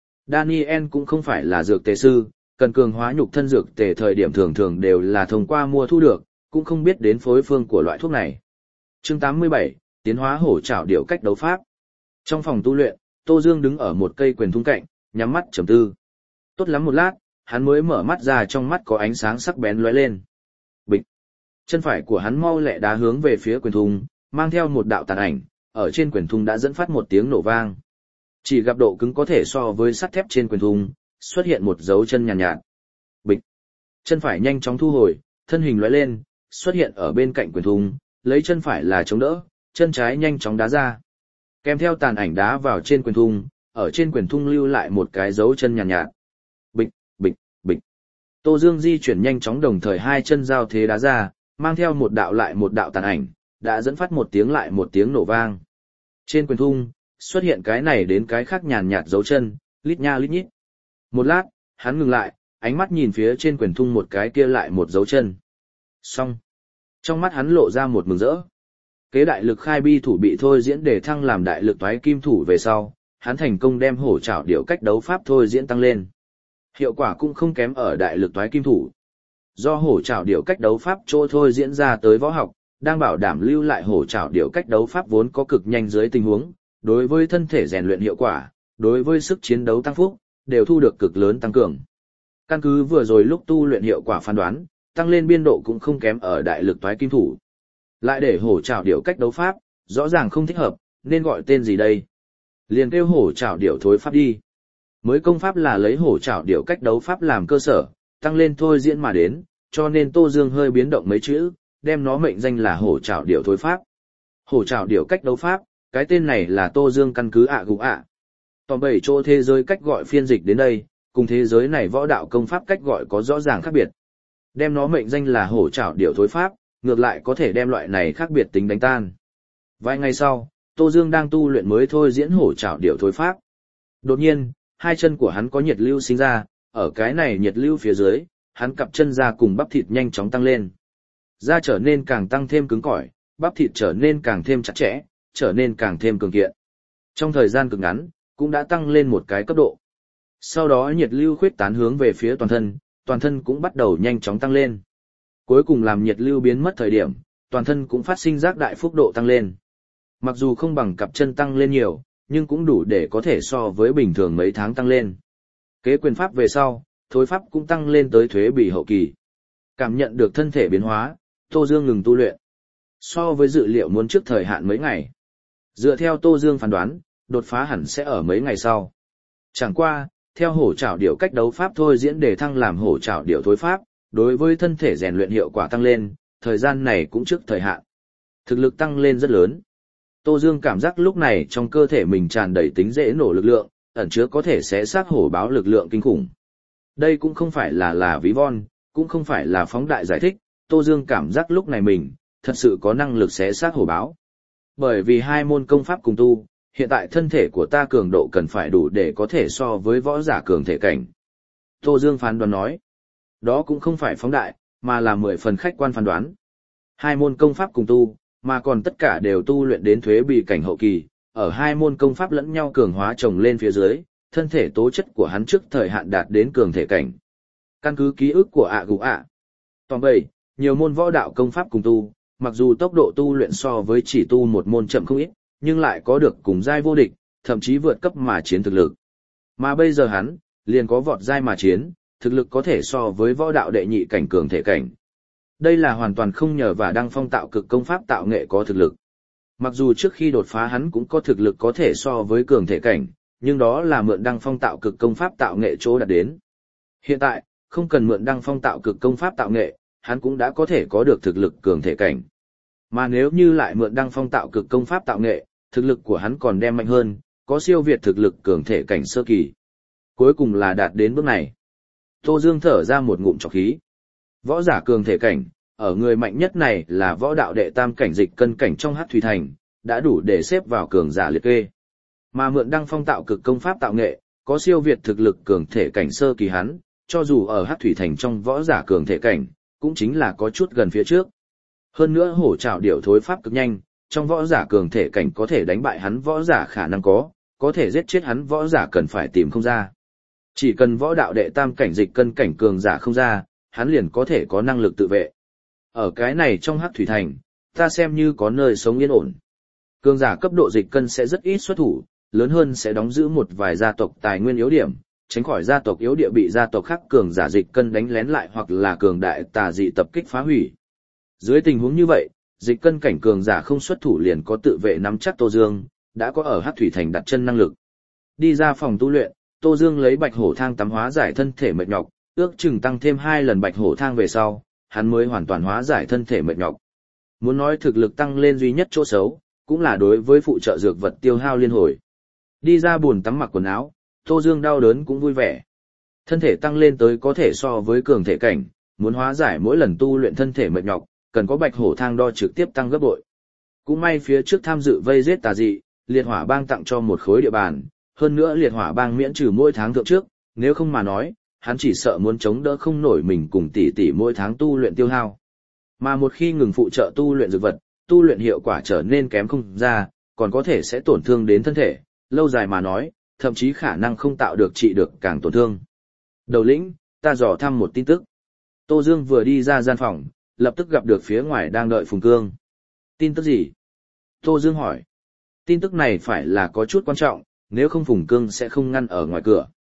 Daniel cũng không phải là dược tề sư, cần cường hóa nhục thân dược tề thời điểm thường thường đều là thông qua mua thu được, cũng không biết đến phối phương của loại thuốc này. Chương tám mươi bảy, tiến hóa hổ trảo điệu cách đấu pháp. Trong phòng tu luyện, Tô Dương đứng ở một cây quyền thung cạnh, nhắm mắt trầm tư. Tốt lắm một lát, hắn mới mở mắt ra, trong mắt có ánh sáng sắc bén lóe lên. Bịch. Chân phải của hắn mau lẹ đá hướng về phía quyền thung, mang theo một đạo tàn ảnh, ở trên quyền thung đã dẫn phát một tiếng nổ vang. Chỉ gặp độ cứng có thể so với sắt thép trên quyền thung, xuất hiện một dấu chân nhàn nhạt, nhạt. Bịch. Chân phải nhanh chóng thu hồi, thân hình lóe lên, xuất hiện ở bên cạnh quyền thung, lấy chân phải là chống đỡ, chân trái nhanh chóng đá ra. Kèm theo tàn ảnh đá vào trên quyền thung, ở trên quyền thung lưu lại một cái dấu chân nhàn nhạt, nhạt. Bịch, bịch, bịch. Tô Dương di chuyển nhanh chóng đồng thời hai chân giao thế đá ra, mang theo một đạo lại một đạo tàn ảnh, đã dẫn phát một tiếng lại một tiếng nổ vang. Trên quyền thung, xuất hiện cái này đến cái khác nhàn nhạt dấu chân, lít nha lít nhít. Một lát, hắn ngừng lại, ánh mắt nhìn phía trên quyền thung một cái kia lại một dấu chân. Xong. Trong mắt hắn lộ ra một mừng rỡ. Kế đại lực khai bi thủ bị thôi diễn để thăng làm đại lực toái kim thủ về sau, hắn thành công đem hổ trảo điệu cách đấu pháp thôi diễn tăng lên. Hiệu quả cũng không kém ở đại lực toái kim thủ. Do hổ trảo điệu cách đấu pháp chỗ thôi diễn ra tới võ học, đang bảo đảm lưu lại hổ trảo điệu cách đấu pháp vốn có cực nhanh dưới tình huống, đối với thân thể rèn luyện hiệu quả, đối với sức chiến đấu tăng phúc, đều thu được cực lớn tăng cường. Căn cứ vừa rồi lúc tu luyện hiệu quả phán đoán, tăng lên biên độ cũng không kém ở đại lực toái kim thủ. Lại để hổ trảo điểu cách đấu pháp, rõ ràng không thích hợp, nên gọi tên gì đây? Liền kêu hổ trảo điểu thối pháp đi. Mới công pháp là lấy hổ trảo điểu cách đấu pháp làm cơ sở, tăng lên thôi diễn mà đến, cho nên Tô Dương hơi biến động mấy chữ, đem nó mệnh danh là hổ trảo điểu thối pháp. Hổ trảo điểu cách đấu pháp, cái tên này là Tô Dương căn cứ ạ gục ạ. Toàn bảy chỗ thế giới cách gọi phiên dịch đến đây, cùng thế giới này võ đạo công pháp cách gọi có rõ ràng khác biệt. Đem nó mệnh danh là hổ trảo điểu thối pháp, ngược lại có thể đem loại này khác biệt tính đánh tan. Vài ngày sau, Tô Dương đang tu luyện mới thôi diễn hổ trảo điểu thối pháp. Đột nhiên, hai chân của hắn có nhiệt lưu sinh ra, ở cái này nhiệt lưu phía dưới, hắn cặp chân ra cùng bắp thịt nhanh chóng tăng lên. Da trở nên càng tăng thêm cứng cỏi, bắp thịt trở nên càng thêm chặt chẽ, trở nên càng thêm cường kiện. Trong thời gian cực ngắn, cũng đã tăng lên một cái cấp độ. Sau đó nhiệt lưu khuyết tán hướng về phía toàn thân, toàn thân cũng bắt đầu nhanh chóng tăng lên. Cuối cùng làm nhiệt lưu biến mất thời điểm, toàn thân cũng phát sinh giác đại phúc độ tăng lên. Mặc dù không bằng cặp chân tăng lên nhiều, nhưng cũng đủ để có thể so với bình thường mấy tháng tăng lên. Kế quyền pháp về sau, thối pháp cũng tăng lên tới thuế bì hậu kỳ. Cảm nhận được thân thể biến hóa, Tô Dương ngừng tu luyện. So với dự liệu muốn trước thời hạn mấy ngày. Dựa theo Tô Dương phán đoán, đột phá hẳn sẽ ở mấy ngày sau. Chẳng qua, theo hổ trảo điểu cách đấu pháp thôi diễn để thăng làm hổ trảo điểu thối pháp, đối với thân thể rèn luyện hiệu quả tăng lên, thời gian này cũng trước thời hạn. Thực lực tăng lên rất lớn. Tô Dương cảm giác lúc này trong cơ thể mình tràn đầy tính dễ nổ lực lượng, ẩn chứa có thể xé xác hổ báo lực lượng kinh khủng. Đây cũng không phải là là ví von, cũng không phải là phóng đại giải thích, Tô Dương cảm giác lúc này mình, thật sự có năng lực xé xác hổ báo. Bởi vì hai môn công pháp cùng tu, hiện tại thân thể của ta cường độ cần phải đủ để có thể so với võ giả cường thể cảnh. Tô Dương phán đoán nói, đó cũng không phải phóng đại, mà là mười phần khách quan phán đoán. Hai môn công pháp cùng tu, mà còn tất cả đều tu luyện đến thuế bì cảnh hậu kỳ, ở hai môn công pháp lẫn nhau cường hóa chồng lên phía dưới, thân thể tố chất của hắn trước thời hạn đạt đến cường thể cảnh. Căn cứ ký ức của ạ gục ạ. Toàn bảy, nhiều môn võ đạo công pháp cùng tu, mặc dù tốc độ tu luyện so với chỉ tu một môn chậm không ít, nhưng lại có được cùng giai vô địch, thậm chí vượt cấp mà chiến thực lực. Mà bây giờ hắn, liền có vọt giai mà chiến, thực lực có thể so với võ đạo đệ nhị cảnh cường thể cảnh. Đây là hoàn toàn không nhờ vào đăng phong tạo cực công pháp tạo nghệ có thực lực. Mặc dù trước khi đột phá hắn cũng có thực lực có thể so với cường thể cảnh, nhưng đó là mượn đăng phong tạo cực công pháp tạo nghệ chỗ đạt đến. Hiện tại, không cần mượn đăng phong tạo cực công pháp tạo nghệ, hắn cũng đã có thể có được thực lực cường thể cảnh. Mà nếu như lại mượn đăng phong tạo cực công pháp tạo nghệ, thực lực của hắn còn đem mạnh hơn, có siêu việt thực lực cường thể cảnh sơ kỳ. Cuối cùng là đạt đến bước này. Tô Dương thở ra một ngụm trọc khí. Võ giả cường thể cảnh, ở người mạnh nhất này là võ đạo đệ tam cảnh dịch cân cảnh trong Hắc Thủy Thành, đã đủ để xếp vào cường giả liệt kê. Mà mượn đăng phong tạo cực công pháp tạo nghệ, có siêu việt thực lực cường thể cảnh sơ kỳ hắn, cho dù ở Hắc Thủy Thành trong võ giả cường thể cảnh, cũng chính là có chút gần phía trước. Hơn nữa hổ trảo điểu thối pháp cực nhanh, trong võ giả cường thể cảnh có thể đánh bại hắn võ giả khả năng có, có thể giết chết hắn võ giả cần phải tìm không ra. Chỉ cần võ đạo đệ tam cảnh dịch cân cảnh cường giả không ra, hắn liền có thể có năng lực tự vệ. Ở cái này trong Hắc Thủy Thành, ta xem như có nơi sống yên ổn. Cường giả cấp độ dịch cân sẽ rất ít xuất thủ, lớn hơn sẽ đóng giữ một vài gia tộc tài nguyên yếu điểm, tránh khỏi gia tộc yếu địa bị gia tộc khác cường giả dịch cân đánh lén lại hoặc là cường đại tà dị tập kích phá hủy. Dưới tình huống như vậy, dịch cân cảnh cường giả không xuất thủ liền có tự vệ nắm chắc Tô Dương, đã có ở Hắc Thủy Thành đặt chân năng lực. Đi ra phòng tu luyện, Tô Dương lấy bạch hổ thang tắm hóa giải thân thể mệt nhọc, ước chừng tăng thêm hai lần bạch hổ thang về sau, hắn mới hoàn toàn hóa giải thân thể mệt nhọc. Muốn nói thực lực tăng lên duy nhất chỗ xấu, cũng là đối với phụ trợ dược vật tiêu hao liên hồi. Đi ra buồn tắm mặc quần áo, Tô Dương đau đớn cũng vui vẻ. Thân thể tăng lên tới có thể so với cường thể cảnh, muốn hóa giải mỗi lần tu luyện thân thể mệt nhọc, cần có bạch hổ thang đo trực tiếp tăng gấp bội. Cũng may phía trước tham dự vây giết tà dị, liệt hỏa bang tặng cho một khối địa bàn, hơn nữa liệt hỏa bang miễn trừ mỗi tháng thượng trước, nếu không mà nói, hắn chỉ sợ muốn chống đỡ không nổi mình cùng tỷ tỷ mỗi tháng tu luyện tiêu hao. Mà một khi ngừng phụ trợ tu luyện dược vật, tu luyện hiệu quả trở nên kém không ra, còn có thể sẽ tổn thương đến thân thể, lâu dài mà nói, thậm chí khả năng không tạo được trị được càng tổn thương. Đầu lĩnh, ta dò thăm một tin tức. Tô Dương vừa đi ra gian phòng, lập tức gặp được phía ngoài đang đợi Phùng Cương. Tin tức gì? Tô Dương hỏi. Tin tức này phải là có chút quan trọng, nếu không Phùng Cương sẽ không ngăn ở ngoài cửa.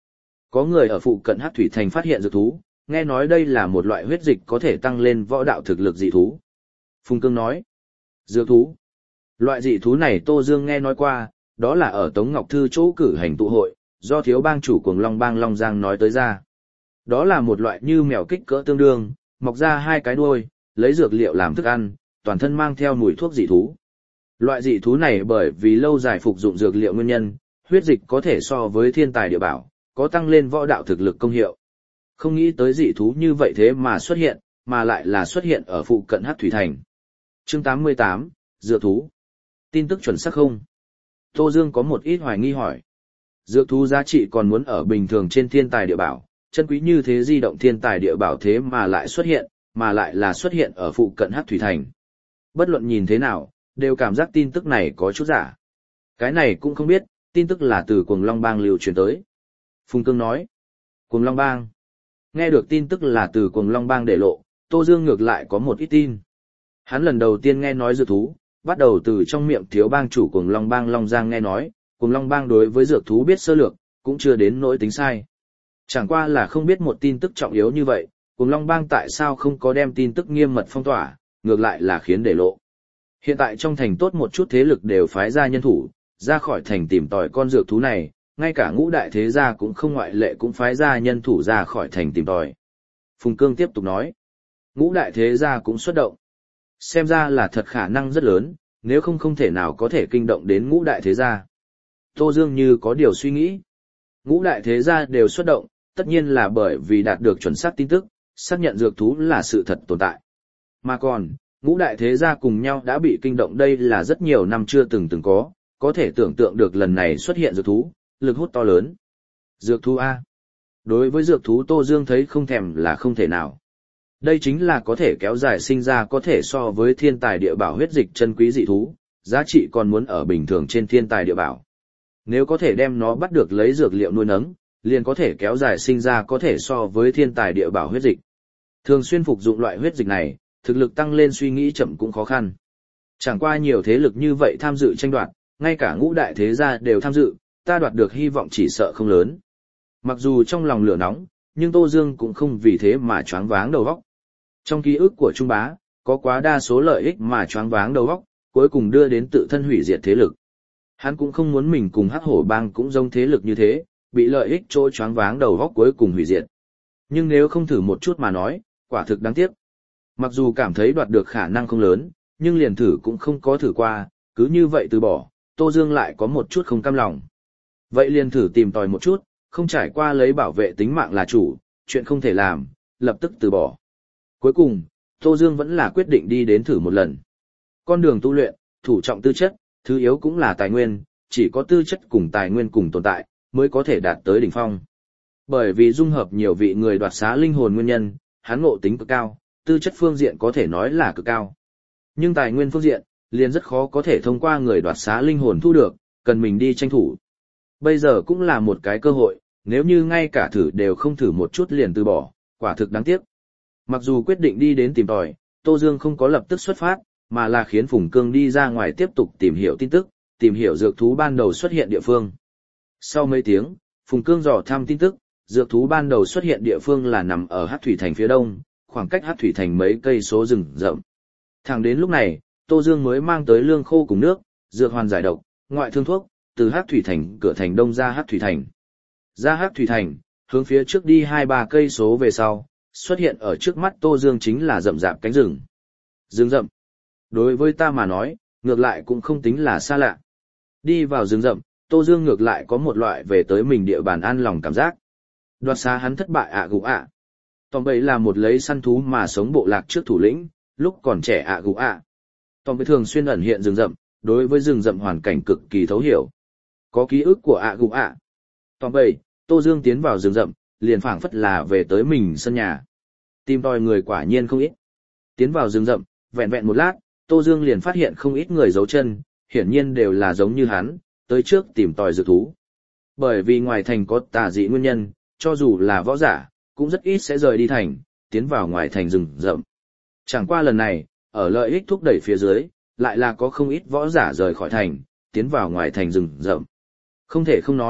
Có người ở phụ cận Hắc Thủy Thành phát hiện dược thú, nghe nói đây là một loại huyết dịch có thể tăng lên võ đạo thực lực dị thú. Phùng Cương nói, dược thú. Loại dị thú này Tô Dương nghe nói qua, đó là ở Tống Ngọc Thư chỗ cử hành tụ hội, do thiếu bang chủ Cuồng Long Bang Long Giang nói tới ra. Đó là một loại như mèo kích cỡ tương đương, mọc ra hai cái đuôi, lấy dược liệu làm thức ăn, toàn thân mang theo mùi thuốc dị thú. Loại dị thú này bởi vì lâu dài phục dụng dược liệu nguyên nhân, huyết dịch có thể so với thiên tài địa bảo, có tăng lên võ đạo thực lực công hiệu. Không nghĩ tới dị thú như vậy thế mà xuất hiện, mà lại là xuất hiện ở phụ cận Hắc Thủy Thành. Chương tám mươi tám, Dược thú. Tin tức chuẩn xác không? Tô Dương có một ít hoài nghi hỏi. Dược thú giá trị còn muốn ở bình thường trên thiên tài địa bảo, chân quý như thế di động thiên tài địa bảo thế mà lại xuất hiện, mà lại là xuất hiện ở phụ cận Hắc Thủy Thành. Bất luận nhìn thế nào, đều cảm giác tin tức này có chút giả. Cái này cũng không biết, tin tức là từ Cuồng Long Bang lưu truyền tới. Phùng Cương nói, Cuồng Long Bang. Nghe được tin tức là từ Cuồng Long Bang để lộ, Tô Dương ngược lại có một ít tin. Hắn lần đầu tiên nghe nói dược thú, bắt đầu từ trong miệng thiếu bang chủ Cuồng Long Bang Long Giang nghe nói, Cuồng Long Bang đối với dược thú biết sơ lược, cũng chưa đến nỗi tính sai. Chẳng qua là không biết một tin tức trọng yếu như vậy, Cuồng Long Bang tại sao không có đem tin tức nghiêm mật phong tỏa, ngược lại là khiến để lộ. Hiện tại trong thành tốt một chút thế lực đều phái ra nhân thủ, ra khỏi thành tìm tòi con dược thú này, ngay cả ngũ đại thế gia cũng không ngoại lệ cũng phái ra nhân thủ ra khỏi thành tìm tòi. Phùng Cương tiếp tục nói, ngũ đại thế gia cũng xuất động. Xem ra là thật khả năng rất lớn, nếu không không thể nào có thể kinh động đến ngũ đại thế gia. Tô Dương như có điều suy nghĩ. Ngũ đại thế gia đều xuất động, tất nhiên là bởi vì đạt được chuẩn xác tin tức, xác nhận dược thú là sự thật tồn tại. Mà còn, ngũ đại thế gia cùng nhau đã bị kinh động đây là rất nhiều năm chưa từng từng có, có thể tưởng tượng được lần này xuất hiện dược thú, lực hút to lớn. Dược thú A. Đối với dược thú Tô Dương thấy không thèm là không thể nào. Đây chính là có thể kéo dài sinh ra có thể so với thiên tài địa bảo huyết dịch chân quý dị thú, giá trị còn muốn ở bình thường trên thiên tài địa bảo. Nếu có thể đem nó bắt được lấy dược liệu nuôi nấng, liền có thể kéo dài sinh ra có thể so với thiên tài địa bảo huyết dịch. Thường xuyên phục dụng loại huyết dịch này, thực lực tăng lên suy nghĩ chậm cũng khó khăn. Chẳng qua nhiều thế lực như vậy tham dự tranh đoạt, ngay cả ngũ đại thế gia đều tham dự, ta đoạt được hy vọng chỉ sợ không lớn. Mặc dù trong lòng lửa nóng, nhưng Tô Dương cũng không vì thế mà choáng váng đầu óc. Trong ký ức của Trung Bá, có quá đa số lợi ích mà choáng váng đầu óc, cuối cùng đưa đến tự thân hủy diệt thế lực. Hắn cũng không muốn mình cùng Hắc Hổ Bang cũng giống thế lực như thế, bị lợi ích trôi choáng váng đầu óc cuối cùng hủy diệt. Nhưng nếu không thử một chút mà nói, quả thực đáng tiếc. Mặc dù cảm thấy đoạt được khả năng không lớn, nhưng liền thử cũng không có thử qua, cứ như vậy từ bỏ, Tô Dương lại có một chút không cam lòng. Vậy liền thử tìm tòi một chút, không trải qua lấy bảo vệ tính mạng là chủ, chuyện không thể làm, lập tức từ bỏ. Cuối cùng, Tô Dương vẫn là quyết định đi đến thử một lần. Con đường tu luyện, thủ trọng tư chất, thứ yếu cũng là tài nguyên, chỉ có tư chất cùng tài nguyên cùng tồn tại, mới có thể đạt tới đỉnh phong. Bởi vì dung hợp nhiều vị người đoạt xá linh hồn nguyên nhân, hắn ngộ tính cực cao, tư chất phương diện có thể nói là cực cao. Nhưng tài nguyên phương diện, liền rất khó có thể thông qua người đoạt xá linh hồn thu được, cần mình đi tranh thủ. Bây giờ cũng là một cái cơ hội, nếu như ngay cả thử đều không thử một chút liền từ bỏ, quả thực đáng tiếc. Mặc dù quyết định đi đến tìm tòi, Tô Dương không có lập tức xuất phát, mà là khiến Phùng Cương đi ra ngoài tiếp tục tìm hiểu tin tức, tìm hiểu dược thú ban đầu xuất hiện địa phương. Sau mấy tiếng, Phùng Cương dò thăm tin tức, dược thú ban đầu xuất hiện địa phương là nằm ở Hắc Thủy Thành phía đông, khoảng cách Hắc Thủy Thành mấy cây số rừng rậm. Thẳng đến lúc này, Tô Dương mới mang tới lương khô cùng nước, dược hoàn giải độc, ngoại thương thuốc, từ Hắc Thủy Thành cửa thành đông ra Hắc Thủy Thành. Ra Hắc Thủy Thành, hướng phía trước đi hai ba cây số về sau, xuất hiện ở trước mắt Tô Dương chính là rậm rạp cánh rừng. Rừng rậm. Đối với ta mà nói, ngược lại cũng không tính là xa lạ. Đi vào rừng rậm, Tô Dương ngược lại có một loại về tới mình địa bàn an lòng cảm giác. Đoạt xá hắn thất bại ạ gục ạ. Tòm bầy là một lấy săn thú mà sống bộ lạc trước thủ lĩnh, lúc còn trẻ ạ gục ạ. Tòm bầy thường xuyên ẩn hiện rừng rậm, đối với rừng rậm hoàn cảnh cực kỳ thấu hiểu. Có ký ức của ạ gục ạ. Tòm bầy, Tô Dương tiến vào rừng rậm, liền phảng phất là về tới mình sân nhà. Tìm tòi người quả nhiên không ít. Tiến vào rừng rậm, vẹn vẹn một lát, Tô Dương liền phát hiện không ít người giấu chân, hiển nhiên đều là giống như hắn, tới trước tìm tòi dược thú. Bởi vì ngoài thành có tà dị nguyên nhân, cho dù là võ giả, cũng rất ít sẽ rời đi thành, tiến vào ngoài thành rừng rậm. Chẳng qua lần này, ở lợi ích thúc đẩy phía dưới, lại là có không ít võ giả rời khỏi thành, tiến vào ngoài thành rừng rậm. Không thể không nói,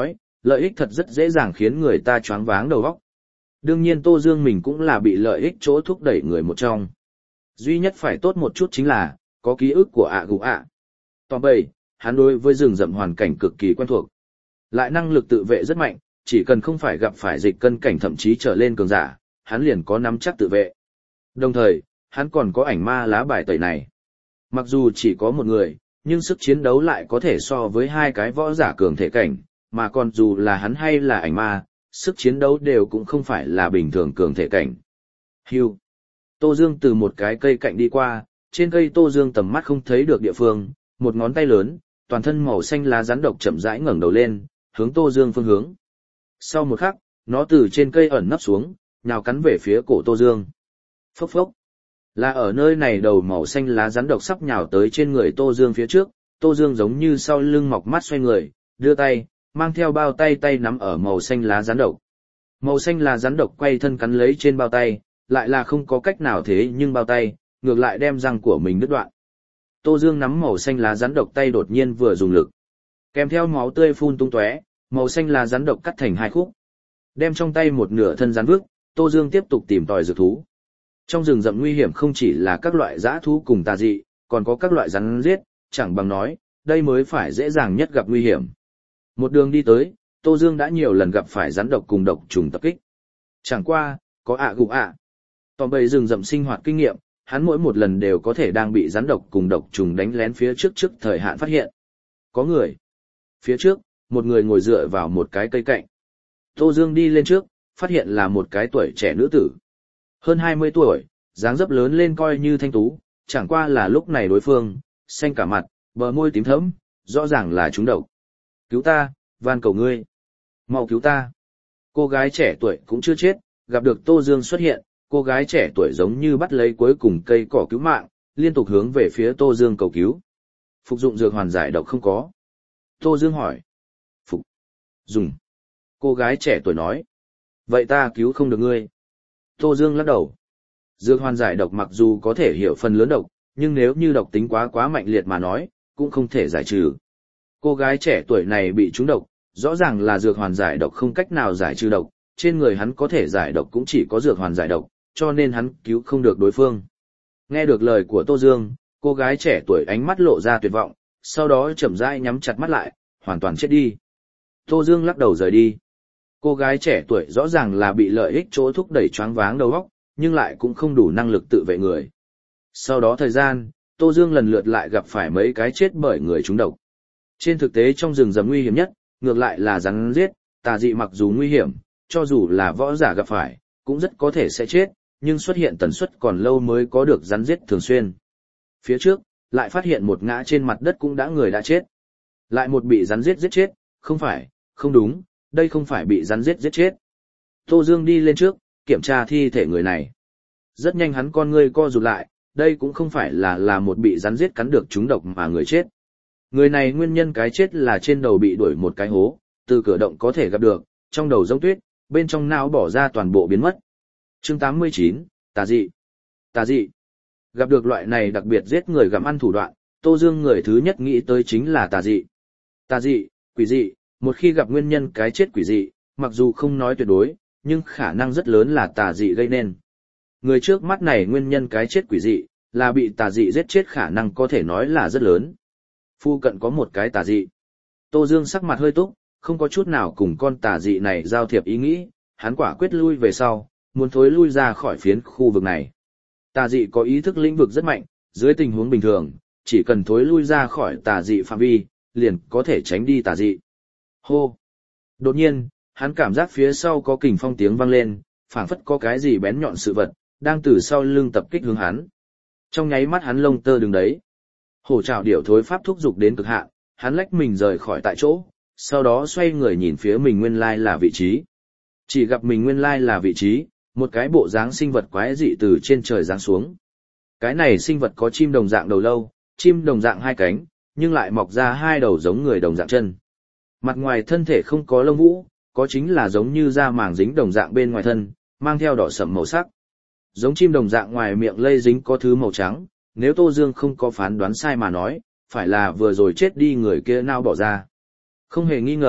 lợi ích thật rất dễ dàng khiến người ta choáng váng đầu óc. Đương nhiên Tô Dương mình cũng là bị lợi ích chỗ thúc đẩy người một trong. Duy nhất phải tốt một chút chính là, có ký ức của ạ gù ạ. Tòa bầy, hắn đối với rừng rậm hoàn cảnh cực kỳ quen thuộc. Lại năng lực tự vệ rất mạnh, chỉ cần không phải gặp phải dịch cân cảnh thậm chí trở lên cường giả, hắn liền có nắm chắc tự vệ. Đồng thời, hắn còn có ảnh ma lá bài tẩy này. Mặc dù chỉ có một người, nhưng sức chiến đấu lại có thể so với hai cái võ giả cường thể cảnh, mà còn dù là hắn hay là ảnh ma, sức chiến đấu đều cũng không phải là bình thường cường thể cảnh. Hưu. Tô Dương từ một cái cây cạnh đi qua, trên cây Tô Dương tầm mắt không thấy được địa phương, một ngón tay lớn, toàn thân màu xanh lá rắn độc chậm rãi ngẩng đầu lên, hướng Tô Dương phương hướng. Sau một khắc, nó từ trên cây ẩn nấp xuống, nhào cắn về phía cổ Tô Dương. Phốc phốc. Là ở nơi này đầu màu xanh lá rắn độc sắp nhào tới trên người Tô Dương phía trước, Tô Dương giống như sau lưng mọc mắt xoay người, đưa tay, mang theo bao tay tay nắm ở màu xanh lá rắn độc. Màu xanh lá rắn độc quay thân cắn lấy trên bao tay, lại là không có cách nào thế nhưng bao tay, ngược lại đem răng của mình đứt đoạn. Tô Dương nắm màu xanh lá rắn độc tay đột nhiên vừa dùng lực. Kèm theo máu tươi phun tung tóe, màu xanh lá rắn độc cắt thành hai khúc. Đem trong tay một nửa thân rắn vứt, Tô Dương tiếp tục tìm tòi dược thú. Trong rừng rậm nguy hiểm không chỉ là các loại dã thú cùng tà dị, còn có các loại rắn giết, chẳng bằng nói, đây mới phải dễ dàng nhất gặp nguy hiểm. Một đường đi tới, Tô Dương đã nhiều lần gặp phải rắn độc cùng độc trùng tập kích. Chẳng qua, có ạ gục ạ. Toàn bầy rừng rậm sinh hoạt kinh nghiệm, hắn mỗi một lần đều có thể đang bị rắn độc cùng độc trùng đánh lén phía trước trước thời hạn phát hiện. Có người. Phía trước, một người ngồi dựa vào một cái cây cạnh. Tô Dương đi lên trước, phát hiện là một cái tuổi trẻ nữ tử. Hơn hai mươi tuổi, dáng dấp lớn lên coi như thanh tú, chẳng qua là lúc này đối phương, xanh cả mặt, bờ môi tím thẫm, rõ ràng là trúng độc. Cứu ta, van cầu ngươi. Mau cứu ta. Cô gái trẻ tuổi cũng chưa chết, gặp được Tô Dương xuất hiện, cô gái trẻ tuổi giống như bắt lấy cuối cùng cây cỏ cứu mạng, liên tục hướng về phía Tô Dương cầu cứu. Phục dụng dược hoàn giải độc không có. Tô Dương hỏi. Phục. Dùng. Cô gái trẻ tuổi nói. Vậy ta cứu không được ngươi. Tô Dương lắc đầu. Dược hoàn giải độc mặc dù có thể hiểu phần lớn độc, nhưng nếu như độc tính quá quá mạnh liệt mà nói, cũng không thể giải trừ. Cô gái trẻ tuổi này bị trúng độc, rõ ràng là dược hoàn giải độc không cách nào giải trừ độc, trên người hắn có thể giải độc cũng chỉ có dược hoàn giải độc, cho nên hắn cứu không được đối phương. Nghe được lời của Tô Dương, cô gái trẻ tuổi ánh mắt lộ ra tuyệt vọng, sau đó chậm rãi nhắm chặt mắt lại, hoàn toàn chết đi. Tô Dương lắc đầu rời đi. Cô gái trẻ tuổi rõ ràng là bị lợi ích chỗ thúc đẩy choáng váng đầu óc, nhưng lại cũng không đủ năng lực tự vệ người. Sau đó thời gian, Tô Dương lần lượt lại gặp phải mấy cái chết bởi người trúng độc. Trên thực tế trong rừng rậm nguy hiểm nhất, ngược lại là rắn giết, tà dị mặc dù nguy hiểm, cho dù là võ giả gặp phải, cũng rất có thể sẽ chết, nhưng xuất hiện tần suất còn lâu mới có được rắn giết thường xuyên. Phía trước, lại phát hiện một ngã trên mặt đất cũng đã người đã chết. Lại một bị rắn giết giết chết, không phải, không đúng, đây không phải bị rắn giết giết chết. Tô Dương đi lên trước, kiểm tra thi thể người này. Rất nhanh hắn con ngươi co rụt lại, đây cũng không phải là là một bị rắn giết cắn được trúng độc mà người chết. Người này nguyên nhân cái chết là trên đầu bị đuổi một cái hố, từ cửa động có thể gặp được, trong đầu giống tuyết, bên trong não bỏ ra toàn bộ biến mất. Chương tám mươi chín, tà dị. Tà dị. Gặp được loại này đặc biệt giết người gặm ăn thủ đoạn, Tô Dương người thứ nhất nghĩ tới chính là tà dị. Tà dị, quỷ dị, một khi gặp nguyên nhân cái chết quỷ dị, mặc dù không nói tuyệt đối, nhưng khả năng rất lớn là tà dị gây nên. Người trước mắt này nguyên nhân cái chết quỷ dị, là bị tà dị giết chết khả năng có thể nói là rất lớn. Phu cận có một cái tà dị. Tô Dương sắc mặt hơi túc, không có chút nào cùng con tà dị này giao thiệp ý nghĩ, hắn quả quyết lui về sau, muốn thối lui ra khỏi phiến khu vực này. Tà dị có ý thức lĩnh vực rất mạnh, dưới tình huống bình thường, chỉ cần thối lui ra khỏi tà dị phạm vi, liền có thể tránh đi tà dị. Hô! Đột nhiên, hắn cảm giác phía sau có kình phong tiếng vang lên, phảng phất có cái gì bén nhọn sự vật, đang từ sau lưng tập kích hướng hắn. Trong nháy mắt hắn lông tơ đứng đấy. Hổ trảo điểu thối pháp thúc dục đến cực hạn, hắn lách mình rời khỏi tại chỗ, sau đó xoay người nhìn phía mình nguyên lai là vị trí. Chỉ gặp mình nguyên lai là vị trí, một cái bộ dáng sinh vật quái dị từ trên trời giáng xuống. Cái này sinh vật có chim đồng dạng đầu lâu, chim đồng dạng hai cánh, nhưng lại mọc ra hai đầu giống người đồng dạng chân. Mặt ngoài thân thể không có lông vũ, có chính là giống như da màng dính đồng dạng bên ngoài thân, mang theo đỏ sẫm màu sắc. Giống chim đồng dạng ngoài miệng lây dính có thứ màu trắng, nếu Tô Dương không có phán đoán sai mà nói, phải là vừa rồi chết đi người kia nao bỏ ra. Không hề nghi ngờ,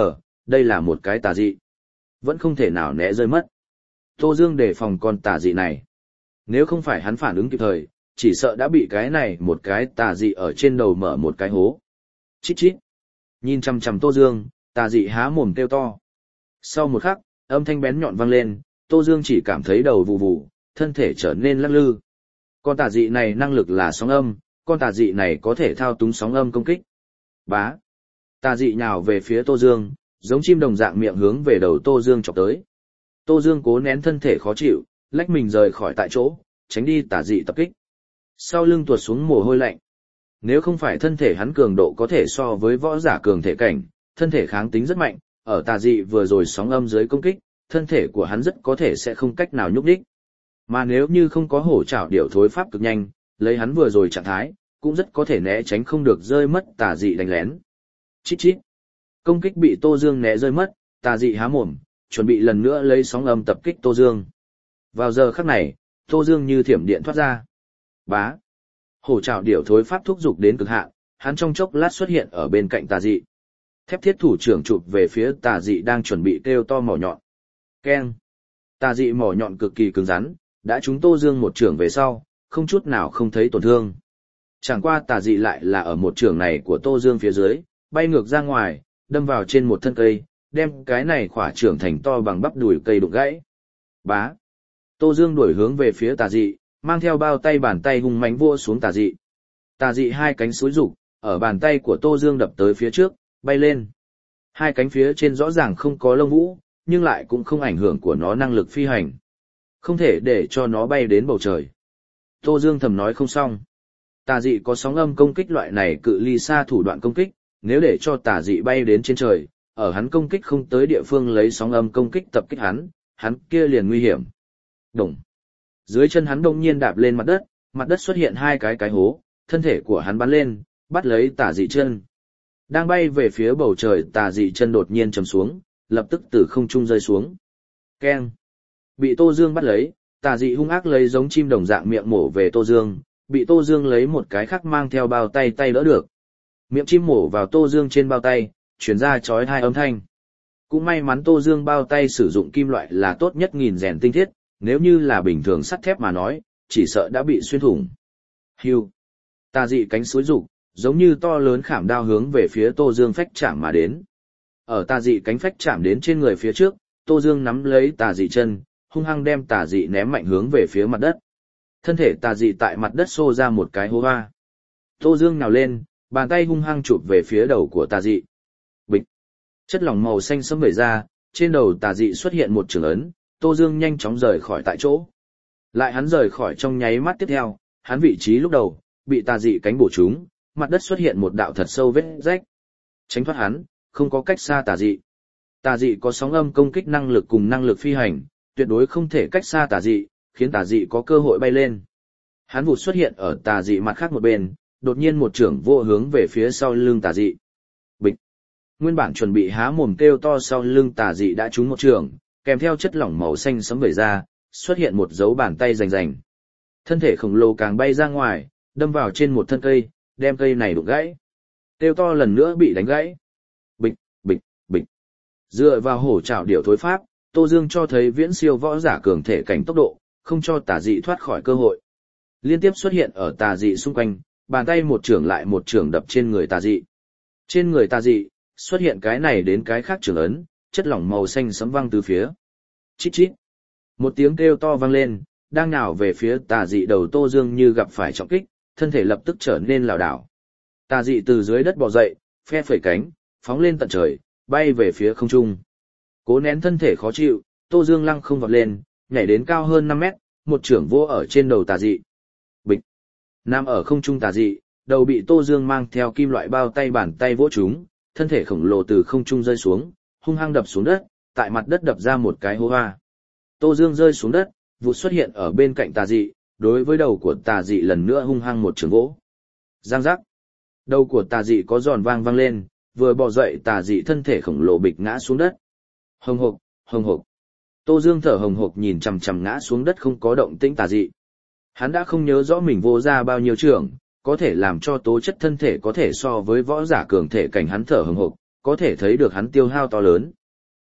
Đây là một cái tà dị. Vẫn không thể nào né rơi mất. Tô Dương đề phòng con tà dị này. Nếu không phải hắn phản ứng kịp thời, chỉ sợ đã bị cái này một cái tà dị ở trên đầu mở một cái hố. Chít chít. Nhìn chằm chằm Tô Dương, tà dị há mồm kêu to. Sau một khắc, âm thanh bén nhọn vang lên, Tô Dương chỉ cảm thấy đầu vù vù, thân thể trở nên lắc lư. Con tà dị này năng lực là sóng âm, con tà dị này có thể thao túng sóng âm công kích. Bá. Tà dị nhào về phía Tô Dương, giống chim đồng dạng miệng hướng về đầu Tô Dương chọc tới. Tô Dương cố nén thân thể khó chịu, lách mình rời khỏi tại chỗ, tránh đi tà dị tập kích. Sau lưng tuột xuống mồ hôi lạnh. Nếu không phải thân thể hắn cường độ có thể so với võ giả cường thể cảnh, thân thể kháng tính rất mạnh, ở tà dị vừa rồi sóng âm dưới công kích, thân thể của hắn rất có thể sẽ không cách nào nhúc nhích. Mà nếu như không có hổ trảo điểu thối pháp cực nhanh, lấy hắn vừa rồi trạng thái, cũng rất có thể né tránh không được rơi mất tà dị đánh lén. Chít chít. Công kích bị Tô Dương né rơi mất, tà dị há mồm, chuẩn bị lần nữa lấy sóng âm tập kích Tô Dương. Vào giờ khắc này, Tô Dương như thiểm điện thoát ra. Bá. Hổ trảo điểu thối pháp thúc dục đến cực hạn, hắn trong chốc lát xuất hiện ở bên cạnh tà dị. Thép thiết thủ trưởng chụp về phía tà dị đang chuẩn bị kêu to mỏ nhọn. Keng. Tà dị mỏ nhọn cực kỳ cứng rắn, đã trúng Tô Dương một trưởng về sau, không chút nào không thấy tổn thương. Chẳng qua tà dị lại là ở một trưởng này của Tô Dương phía dưới, bay ngược ra ngoài, đâm vào trên một thân cây, đem cái này khỏa trưởng thành to bằng bắp đùi cây đụng gãy. Bá. Tô Dương đuổi hướng về phía tà dị, mang theo bao tay bàn tay hung mãnh vua xuống tà dị. Tà dị hai cánh xúi rục, ở bàn tay của Tô Dương đập tới phía trước, bay lên. Hai cánh phía trên rõ ràng không có lông vũ, nhưng lại cũng không ảnh hưởng của nó năng lực phi hành. Không thể để cho nó bay đến bầu trời. Tô Dương thầm nói không xong. Tà dị có sóng âm công kích loại này cự ly xa thủ đoạn công kích, nếu để cho tà dị bay đến trên trời, ở hắn công kích không tới địa phương lấy sóng âm công kích tập kích hắn, hắn kia liền nguy hiểm. Đùng. Dưới chân hắn đông nhiên đạp lên mặt đất, mặt đất xuất hiện hai cái cái hố, thân thể của hắn bắn lên, bắt lấy tà dị chân. Đang bay về phía bầu trời, tà dị chân đột nhiên chầm xuống, lập tức từ không trung rơi xuống. Keng. Bị Tô Dương bắt lấy, tà dị hung ác lấy giống chim đồng dạng miệng mổ về Tô Dương, bị Tô Dương lấy một cái khác mang theo bao tay tay đỡ được. Miệng chim mổ vào Tô Dương trên bao tay, truyền ra chói tai âm thanh. Cũng may mắn Tô Dương bao tay sử dụng kim loại là tốt nhất nghìn rèn tinh thiết, nếu như là bình thường sắt thép mà nói, chỉ sợ đã bị xuyên thủng. Hưu. Tà dị cánh xúi rục, giống như to lớn khảm đao hướng về phía Tô Dương phách chạm mà đến. Ở tà dị cánh phách chạm đến trên người phía trước, Tô Dương nắm lấy tà dị chân, hung hăng đem tà dị ném mạnh hướng về phía mặt đất. Thân thể tà dị tại mặt đất xô ra một cái hố hoa. Tô Dương nhào lên, bàn tay hung hăng chụp về phía đầu của tà dị. Bịch. Chất lỏng màu xanh sẫm vẩy ra, trên đầu tà dị xuất hiện một trường ấn, Tô Dương nhanh chóng rời khỏi tại chỗ. Lại hắn rời khỏi trong nháy mắt tiếp theo, hắn vị trí lúc đầu, bị tà dị cánh bổ trúng, mặt đất xuất hiện một đạo thật sâu vết rách. Tránh thoát hắn, không có cách xa tà dị. Tà dị có sóng âm công kích năng lực cùng năng lực phi hành, tuyệt đối không thể cách xa tà dị, khiến tà dị có cơ hội bay lên. Hắn vụt xuất hiện ở tà dị mặt khác một bên, đột nhiên một trưởng vô hướng về phía sau lưng tà dị. Bịch. Nguyên bản chuẩn bị há mồm kêu to sau lưng tà dị đã trúng một trưởng, kèm theo chất lỏng màu xanh sẫm vẩy ra, xuất hiện một dấu bàn tay rành rành. Thân thể khổng lồ càng bay ra ngoài, đâm vào trên một thân cây, đem cây này đụng gãy. Kêu to lần nữa bị đánh gãy. Bịch, bịch, bịch. Dựa vào hổ trảo điểu thối pháp, Tô Dương cho thấy viễn siêu võ giả cường thể cảnh tốc độ, không cho tà dị thoát khỏi cơ hội. Liên tiếp xuất hiện ở tà dị xung quanh, bàn tay một trưởng lại một trưởng đập trên người tà dị. Trên người tà dị, xuất hiện cái này đến cái khác trưởng ấn, chất lỏng màu xanh sẫm văng từ phía. Chít chít. Một tiếng kêu to vang lên, đang nhào về phía tà dị đầu Tô Dương như gặp phải trọng kích, thân thể lập tức trở nên lảo đảo. Tà dị từ dưới đất bò dậy, phe phẩy cánh, phóng lên tận trời, bay về phía không trung. Cố nén thân thể khó chịu, Tô Dương lăng không vọt lên, nhảy đến cao hơn năm mét, một trưởng vô ở trên đầu tà dị. Bịch. Nằm ở không trung tà dị, đầu bị Tô Dương mang theo kim loại bao tay bàn tay vỗ trúng, thân thể khổng lồ từ không trung rơi xuống, hung hăng đập xuống đất, tại mặt đất đập ra một cái hố hoa. Tô Dương rơi xuống đất, vụt xuất hiện ở bên cạnh tà dị, đối với đầu của tà dị lần nữa hung hăng một trường vỗ. Giang giác. Đầu của tà dị có giòn vang vang lên, vừa bò dậy tà dị thân thể khổng lồ bịch ngã xuống đất. Hồng hộc, hồng hộc. Tô Dương thở hồng hộc nhìn chằm chằm ngã xuống đất không có động tĩnh tà dị. Hắn đã không nhớ rõ mình vô ra bao nhiêu trường, có thể làm cho tố chất thân thể có thể so với võ giả cường thể cảnh hắn thở hồng hộc, có thể thấy được hắn tiêu hao to lớn.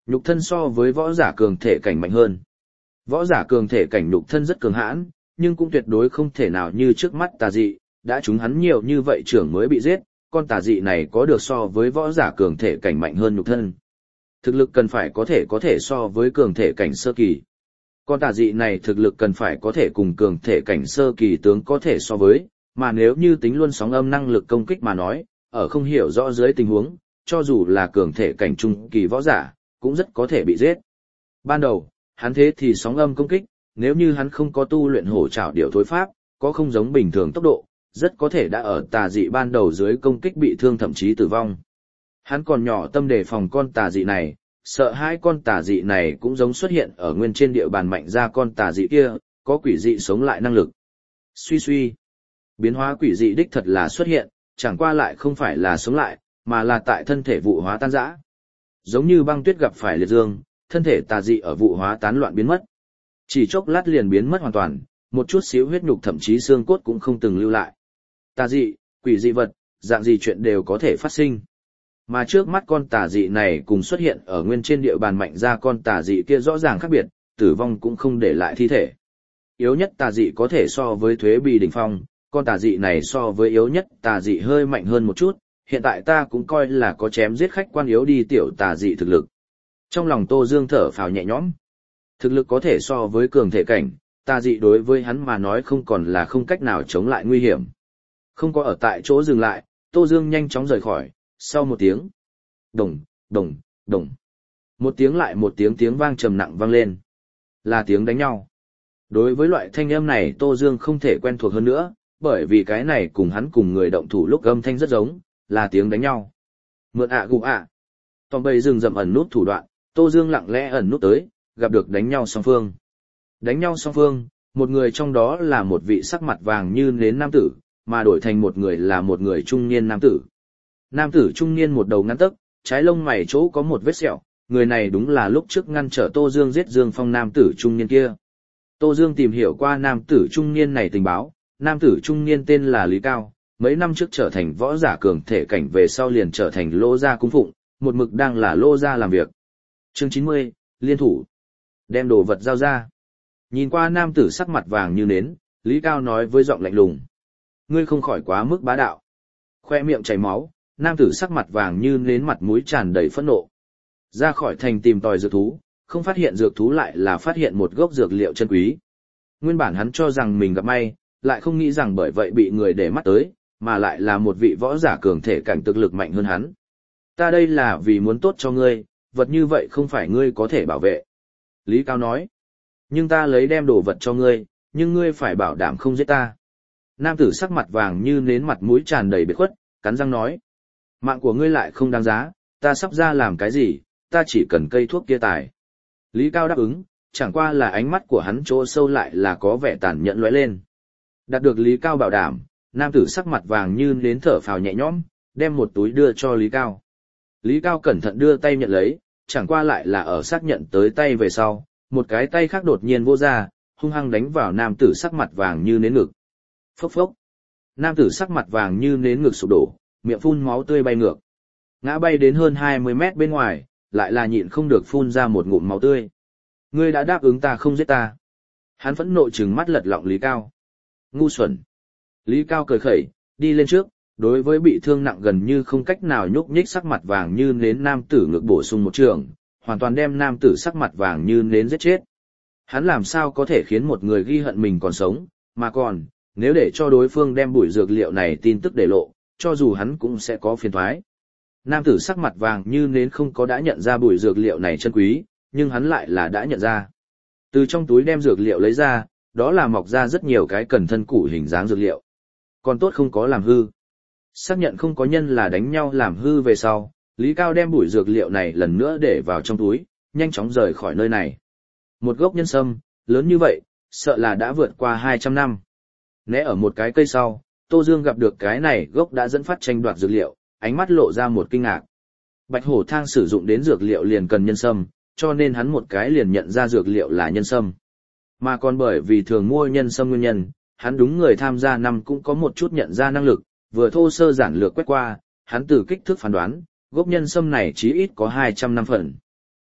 Nhục thân so với võ giả cường thể cảnh mạnh hơn. Võ giả cường thể cảnh nhục thân rất cường hãn, nhưng cũng tuyệt đối không thể nào như trước mắt tà dị, đã trúng hắn nhiều như vậy trưởng mới bị giết, con tà dị này có được so với võ giả cường thể cảnh mạnh hơn nhục thân. Thực lực cần phải có thể có thể so với cường thể cảnh sơ kỳ. Con tà dị này thực lực cần phải có thể cùng cường thể cảnh sơ kỳ tướng có thể so với, mà nếu như tính luôn sóng âm năng lực công kích mà nói, ở không hiểu rõ dưới tình huống, cho dù là cường thể cảnh trung kỳ võ giả, cũng rất có thể bị giết. Ban đầu, hắn thế thì sóng âm công kích, nếu như hắn không có tu luyện hổ trảo điệu thối pháp, có không giống bình thường tốc độ, rất có thể đã ở tà dị ban đầu dưới công kích bị thương thậm chí tử vong. Hắn còn nhỏ tâm đề phòng con tà dị này, sợ hai con tà dị này cũng giống xuất hiện ở nguyên trên địa bàn mạnh ra con tà dị kia, có quỷ dị sống lại năng lực. Suy suy, biến hóa quỷ dị đích thật là xuất hiện, chẳng qua lại không phải là sống lại, mà là tại thân thể vụ hóa tan rã. Giống như băng tuyết gặp phải liệt dương, thân thể tà dị ở vụ hóa tán loạn biến mất. Chỉ chốc lát liền biến mất hoàn toàn, một chút xíu huyết nhục thậm chí xương cốt cũng không từng lưu lại. Tà dị, quỷ dị vật, dạng gì chuyện đều có thể phát sinh. Mà trước mắt con tà dị này cùng xuất hiện ở nguyên trên địa bàn mạnh ra con tà dị kia rõ ràng khác biệt, tử vong cũng không để lại thi thể. Yếu nhất tà dị có thể so với thuế bì đỉnh phong, con tà dị này so với yếu nhất tà dị hơi mạnh hơn một chút, hiện tại ta cũng coi là có chém giết khách quan yếu đi tiểu tà dị thực lực. Trong lòng Tô Dương thở phào nhẹ nhõm. Thực lực có thể so với cường thể cảnh, tà dị đối với hắn mà nói không còn là không cách nào chống lại nguy hiểm. Không có ở tại chỗ dừng lại, Tô Dương nhanh chóng rời khỏi, sau một tiếng. Đồng, đồng, đồng. Một tiếng lại một tiếng tiếng vang trầm nặng vang lên. Là tiếng đánh nhau. Đối với loại thanh âm này Tô Dương không thể quen thuộc hơn nữa, bởi vì cái này cùng hắn cùng người động thủ lúc âm thanh rất giống, là tiếng đánh nhau. Mượn ạ gục ạ. Tòm bầy rừng rậm ẩn nút thủ đoạn, Tô Dương lặng lẽ ẩn nút tới, gặp được đánh nhau song phương. Đánh nhau song phương, một người trong đó là một vị sắc mặt vàng như nến nam tử, mà đổi thành một người là một người trung niên nam tử. Nam tử trung niên một đầu ngắn tấc, trái lông mày chỗ có một vết sẹo, người này đúng là lúc trước ngăn trở Tô Dương giết Dương Phong nam tử trung niên kia. Tô Dương tìm hiểu qua nam tử trung niên này tình báo, nam tử trung niên tên là Lý Cao, mấy năm trước trở thành võ giả cường thể cảnh về sau liền trở thành Lô gia cung phụng, một mực đang là Lô gia làm việc. Chương chín mươi, liên thủ. Đem đồ vật giao ra. Nhìn qua nam tử sắc mặt vàng như nến, Lý Cao nói với giọng lạnh lùng. Ngươi không khỏi quá mức bá đạo. Khoe miệng chảy máu, nam tử sắc mặt vàng như nến mặt mũi tràn đầy phẫn nộ. Ra khỏi thành tìm tòi dược thú, không phát hiện dược thú lại là phát hiện một gốc dược liệu chân quý. Nguyên bản hắn cho rằng mình gặp may, lại không nghĩ rằng bởi vậy bị người để mắt tới, mà lại là một vị võ giả cường thể cảnh thực lực mạnh hơn hắn. Ta đây là vì muốn tốt cho ngươi, vật như vậy không phải ngươi có thể bảo vệ. Lý Cao nói, nhưng ta lấy đem đồ vật cho ngươi, nhưng ngươi phải bảo đảm không giết ta. Nam tử sắc mặt vàng như nến mặt mũi tràn đầy biệt khuất, cắn răng nói, mạng của ngươi lại không đáng giá, ta sắp ra làm cái gì, ta chỉ cần cây thuốc kia tài. Lý Cao đáp ứng, chẳng qua là ánh mắt của hắn chỗ sâu lại là có vẻ tàn nhẫn lóe lên. Đạt được Lý Cao bảo đảm, nam tử sắc mặt vàng như nến thở phào nhẹ nhõm, đem một túi đưa cho Lý Cao. Lý Cao cẩn thận đưa tay nhận lấy, chẳng qua lại là ở xác nhận tới tay về sau, một cái tay khác đột nhiên vỗ ra, hung hăng đánh vào nam tử sắc mặt vàng như nến ngực. Phốc phốc. Nam tử sắc mặt vàng như nến ngực sụp đổ, miệng phun máu tươi bay ngược. Ngã bay đến hơn hai mươi mét bên ngoài, lại là nhịn không được phun ra một ngụm máu tươi. Ngươi đã đáp ứng ta không giết ta. Hắn phẫn nộ trừng mắt lật lọng Lý Cao. Ngu xuẩn. Lý Cao cười khẩy, đi lên trước, đối với bị thương nặng gần như không cách nào nhúc nhích sắc mặt vàng như nến nam tử ngực bổ sung một trường, hoàn toàn đem nam tử sắc mặt vàng như nến giết chết. Hắn làm sao có thể khiến một người ghi hận mình còn sống, mà còn, nếu để cho đối phương đem bụi dược liệu này tin tức để lộ, cho dù hắn cũng sẽ có phiền toái. Nam tử sắc mặt vàng như nến không có đã nhận ra bụi dược liệu này chân quý, nhưng hắn lại là đã nhận ra. Từ trong túi đem dược liệu lấy ra, đó là mọc ra rất nhiều cái cần thân củ hình dáng dược liệu. Còn tốt không có làm hư. Xác nhận không có nhân là đánh nhau làm hư về sau, Lý Cao đem bụi dược liệu này lần nữa để vào trong túi, nhanh chóng rời khỏi nơi này. Một gốc nhân sâm, lớn như vậy, sợ là đã vượt qua hai trăm năm. Né ở một cái cây sau, Tô Dương gặp được cái này gốc đã dẫn phát tranh đoạt dược liệu, ánh mắt lộ ra một kinh ngạc. Bạch hổ thang sử dụng đến dược liệu liền cần nhân sâm, cho nên hắn một cái liền nhận ra dược liệu là nhân sâm. Mà còn bởi vì thường mua nhân sâm nguyên nhân, hắn đúng người tham gia năm cũng có một chút nhận ra năng lực, vừa thô sơ giản lược quét qua, hắn từ kích thước phán đoán, gốc nhân sâm này chí ít có hai trăm năm phần.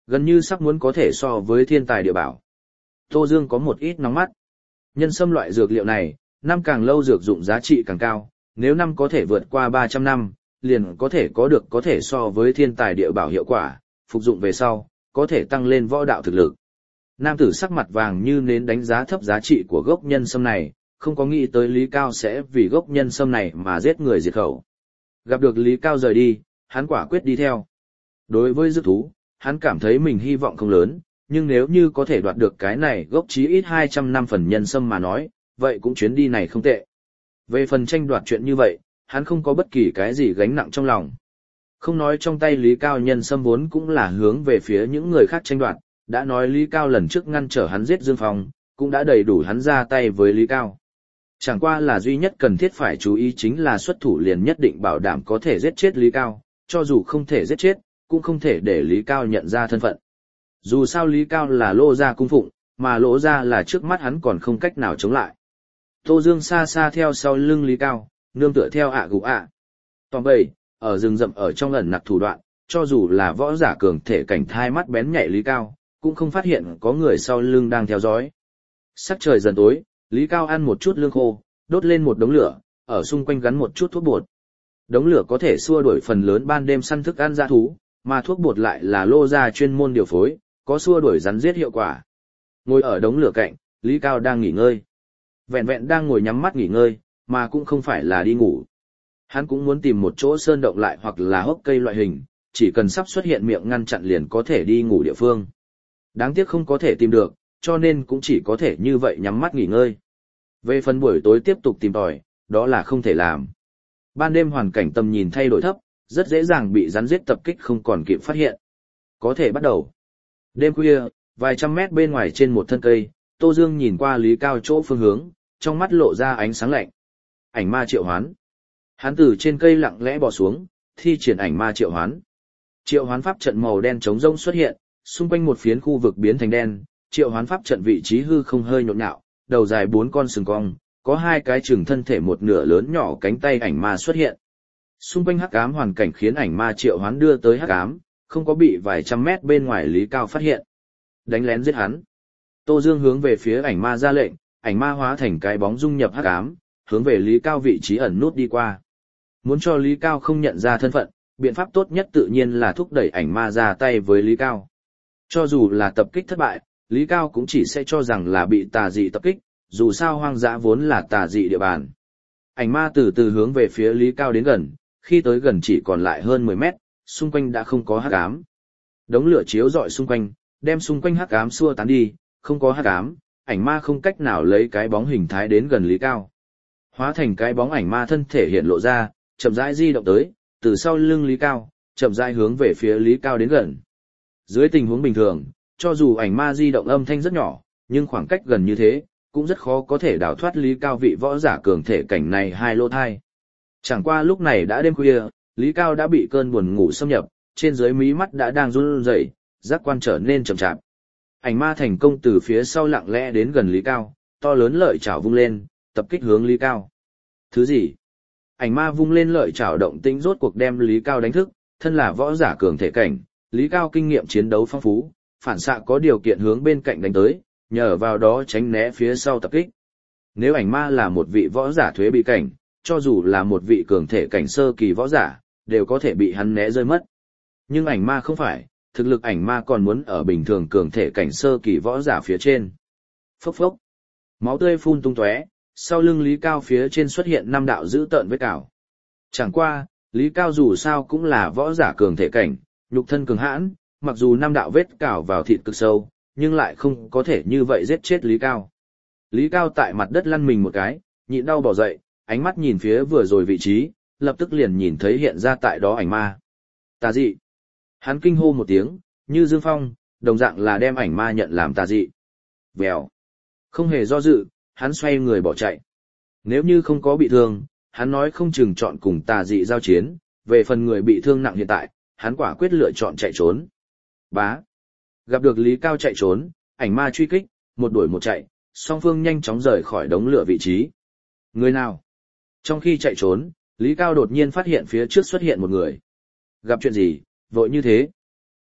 Gần như sắp muốn có thể so với thiên tài địa bảo. Tô Dương có một ít nóng mắt. Nhân sâm loại dược liệu này, năm càng lâu dược dụng giá trị càng cao, nếu năm có thể vượt qua ba trăm năm, liền có thể có được có thể so với thiên tài địa bảo hiệu quả, phục dụng về sau, có thể tăng lên võ đạo thực lực. Nam tử sắc mặt vàng như nến đánh giá thấp giá trị của gốc nhân sâm này, không có nghĩ tới Lý Cao sẽ vì gốc nhân sâm này mà giết người diệt khẩu. Gặp được Lý Cao rời đi, hắn quả quyết đi theo. Đối với dược thú, hắn cảm thấy mình hy vọng không lớn, nhưng nếu như có thể đoạt được cái này gốc chí ít hai trăm năm phần nhân sâm mà nói, vậy cũng chuyến đi này không tệ. Về phần tranh đoạt chuyện như vậy, hắn không có bất kỳ cái gì gánh nặng trong lòng. Không nói trong tay Lý Cao nhân sâm vốn cũng là hướng về phía những người khác tranh đoạt, đã nói Lý Cao lần trước ngăn trở hắn giết Dương Phong, cũng đã đầy đủ hắn ra tay với Lý Cao. Chẳng qua là duy nhất cần thiết phải chú ý chính là xuất thủ liền nhất định bảo đảm có thể giết chết Lý Cao, cho dù không thể giết chết, cũng không thể để Lý Cao nhận ra thân phận. Dù sao Lý Cao là Lô gia cung phụng, mà Lô gia là trước mắt hắn còn không cách nào chống lại. Tô Dương xa xa theo sau lưng Lý Cao, nương tựa theo ạ gục ạ. Toàn bầy, ở rừng rậm ở trong ẩn nặc thủ đoạn, cho dù là võ giả cường thể cảnh thai mắt bén nhạy Lý Cao, cũng không phát hiện có người sau lưng đang theo dõi. Sắc trời dần tối, Lý Cao ăn một chút lương khô, đốt lên một đống lửa, ở xung quanh gắn một chút thuốc bột. Đống lửa có thể xua đuổi phần lớn ban đêm săn thức ăn dã thú, mà thuốc bột lại là Lô gia chuyên môn điều phối, có xua đuổi rắn giết hiệu quả. Ngồi ở đống lửa cạnh, Lý Cao đang nghỉ ngơi. Vẹn vẹn đang ngồi nhắm mắt nghỉ ngơi, mà cũng không phải là đi ngủ. Hắn cũng muốn tìm một chỗ sơn động lại hoặc là hốc cây loại hình, chỉ cần sắp xuất hiện miệng ngăn chặn liền có thể đi ngủ địa phương. Đáng tiếc không có thể tìm được, cho nên cũng chỉ có thể như vậy nhắm mắt nghỉ ngơi. Về phần buổi tối tiếp tục tìm tòi, đó là không thể làm. Ban đêm hoàn cảnh tầm nhìn thay đổi thấp, rất dễ dàng bị rắn giết tập kích không còn kịp phát hiện. Có thể bắt đầu. Đêm khuya, vài trăm mét bên ngoài trên một thân cây, Tô Dương nhìn qua Lý Cao chỗ phương hướng, trong mắt lộ ra ánh sáng lạnh. Ảnh ma triệu hoán. Hắn từ trên cây lặng lẽ bò xuống, thi triển ảnh ma triệu hoán. Triệu hoán pháp trận màu đen trống rông xuất hiện, xung quanh một phiến khu vực biến thành đen, triệu hoán pháp trận vị trí hư không hơi nhộn nhạo, đầu dài bốn con sừng cong, có hai cái chừng thân thể một nửa lớn nhỏ cánh tay ảnh ma xuất hiện. Xung quanh hắc ám hoàn cảnh khiến ảnh ma triệu hoán đưa tới hắc ám, không có bị vài trăm mét bên ngoài Lý Cao phát hiện. Đánh lén giết hắn. Tô Dương hướng về phía ảnh ma ra lệnh, ảnh ma hóa thành cái bóng dung nhập hắc ám, hướng về Lý Cao vị trí ẩn nút đi qua. Muốn cho Lý Cao không nhận ra thân phận, biện pháp tốt nhất tự nhiên là thúc đẩy ảnh ma ra tay với Lý Cao. Cho dù là tập kích thất bại, Lý Cao cũng chỉ sẽ cho rằng là bị tà dị tập kích, dù sao hoang dã vốn là tà dị địa bàn. Ảnh ma từ từ hướng về phía Lý Cao đến gần, khi tới gần chỉ còn lại hơn mười mét, xung quanh đã không có hắc ám. Đống lửa chiếu rọi xung quanh, đem xung quanh hắc ám xua tán đi, không có hắc ám, ảnh ma không cách nào lấy cái bóng hình thái đến gần Lý Cao. Hóa thành cái bóng ảnh ma thân thể hiện lộ ra, chậm rãi di động tới, từ sau lưng Lý Cao, chậm rãi hướng về phía Lý Cao đến gần. Dưới tình huống bình thường, cho dù ảnh ma di động âm thanh rất nhỏ, nhưng khoảng cách gần như thế, cũng rất khó có thể đào thoát Lý Cao vị võ giả cường thể cảnh này hai lỗ thai. Chẳng qua lúc này đã đêm khuya, Lý Cao đã bị cơn buồn ngủ xâm nhập, trên dưới mí mắt đã đang run rẩy, giác quan trở nên chậm chạp. Ảnh ma thành công từ phía sau lặng lẽ đến gần Lý Cao, to lớn lợi chảo vung lên, tập kích hướng Lý Cao. Thứ gì? Ảnh ma vung lên lợi chảo động tĩnh rốt cuộc đem Lý Cao đánh thức, thân là võ giả cường thể cảnh, Lý Cao kinh nghiệm chiến đấu phong phú, phản xạ có điều kiện hướng bên cạnh đánh tới, nhờ vào đó tránh né phía sau tập kích. Nếu ảnh ma là một vị võ giả thuế bị cảnh, cho dù là một vị cường thể cảnh sơ kỳ võ giả, đều có thể bị hắn né rơi mất. Nhưng ảnh ma không phải, thực lực ảnh ma còn muốn ở bình thường cường thể cảnh sơ kỳ võ giả phía trên. Phốc phốc. Máu tươi phun tung tóe, sau lưng Lý Cao phía trên xuất hiện năm đạo dữ tợn vết cào. Chẳng qua, Lý Cao dù sao cũng là võ giả cường thể cảnh, nhục thân cường hãn, mặc dù năm đạo vết cào vào thịt cực sâu, nhưng lại không có thể như vậy giết chết Lý Cao. Lý Cao tại mặt đất lăn mình một cái, nhịn đau bỏ dậy, ánh mắt nhìn phía vừa rồi vị trí, lập tức liền nhìn thấy hiện ra tại đó ảnh ma. Tà dị. Hắn kinh hô một tiếng, như Dương Phong, đồng dạng là đem ảnh ma nhận làm tà dị. Vèo. Không hề do dự, hắn xoay người bỏ chạy. Nếu như không có bị thương, hắn nói không chừng chọn cùng tà dị giao chiến, về phần người bị thương nặng hiện tại, hắn quả quyết lựa chọn chạy trốn. Bá. Gặp được Lý Cao chạy trốn, ảnh ma truy kích, một đuổi một chạy, song phương nhanh chóng rời khỏi đống lửa vị trí. Người nào? Trong khi chạy trốn, Lý Cao đột nhiên phát hiện phía trước xuất hiện một người. Gặp chuyện gì, vội như thế?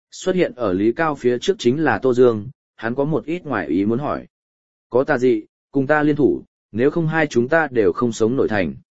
Xuất hiện ở Lý Cao phía trước chính là Tô Dương, hắn có một ít ngoài ý muốn hỏi. Có tà dị, cùng ta liên thủ, nếu không hai chúng ta đều không sống nổi thành.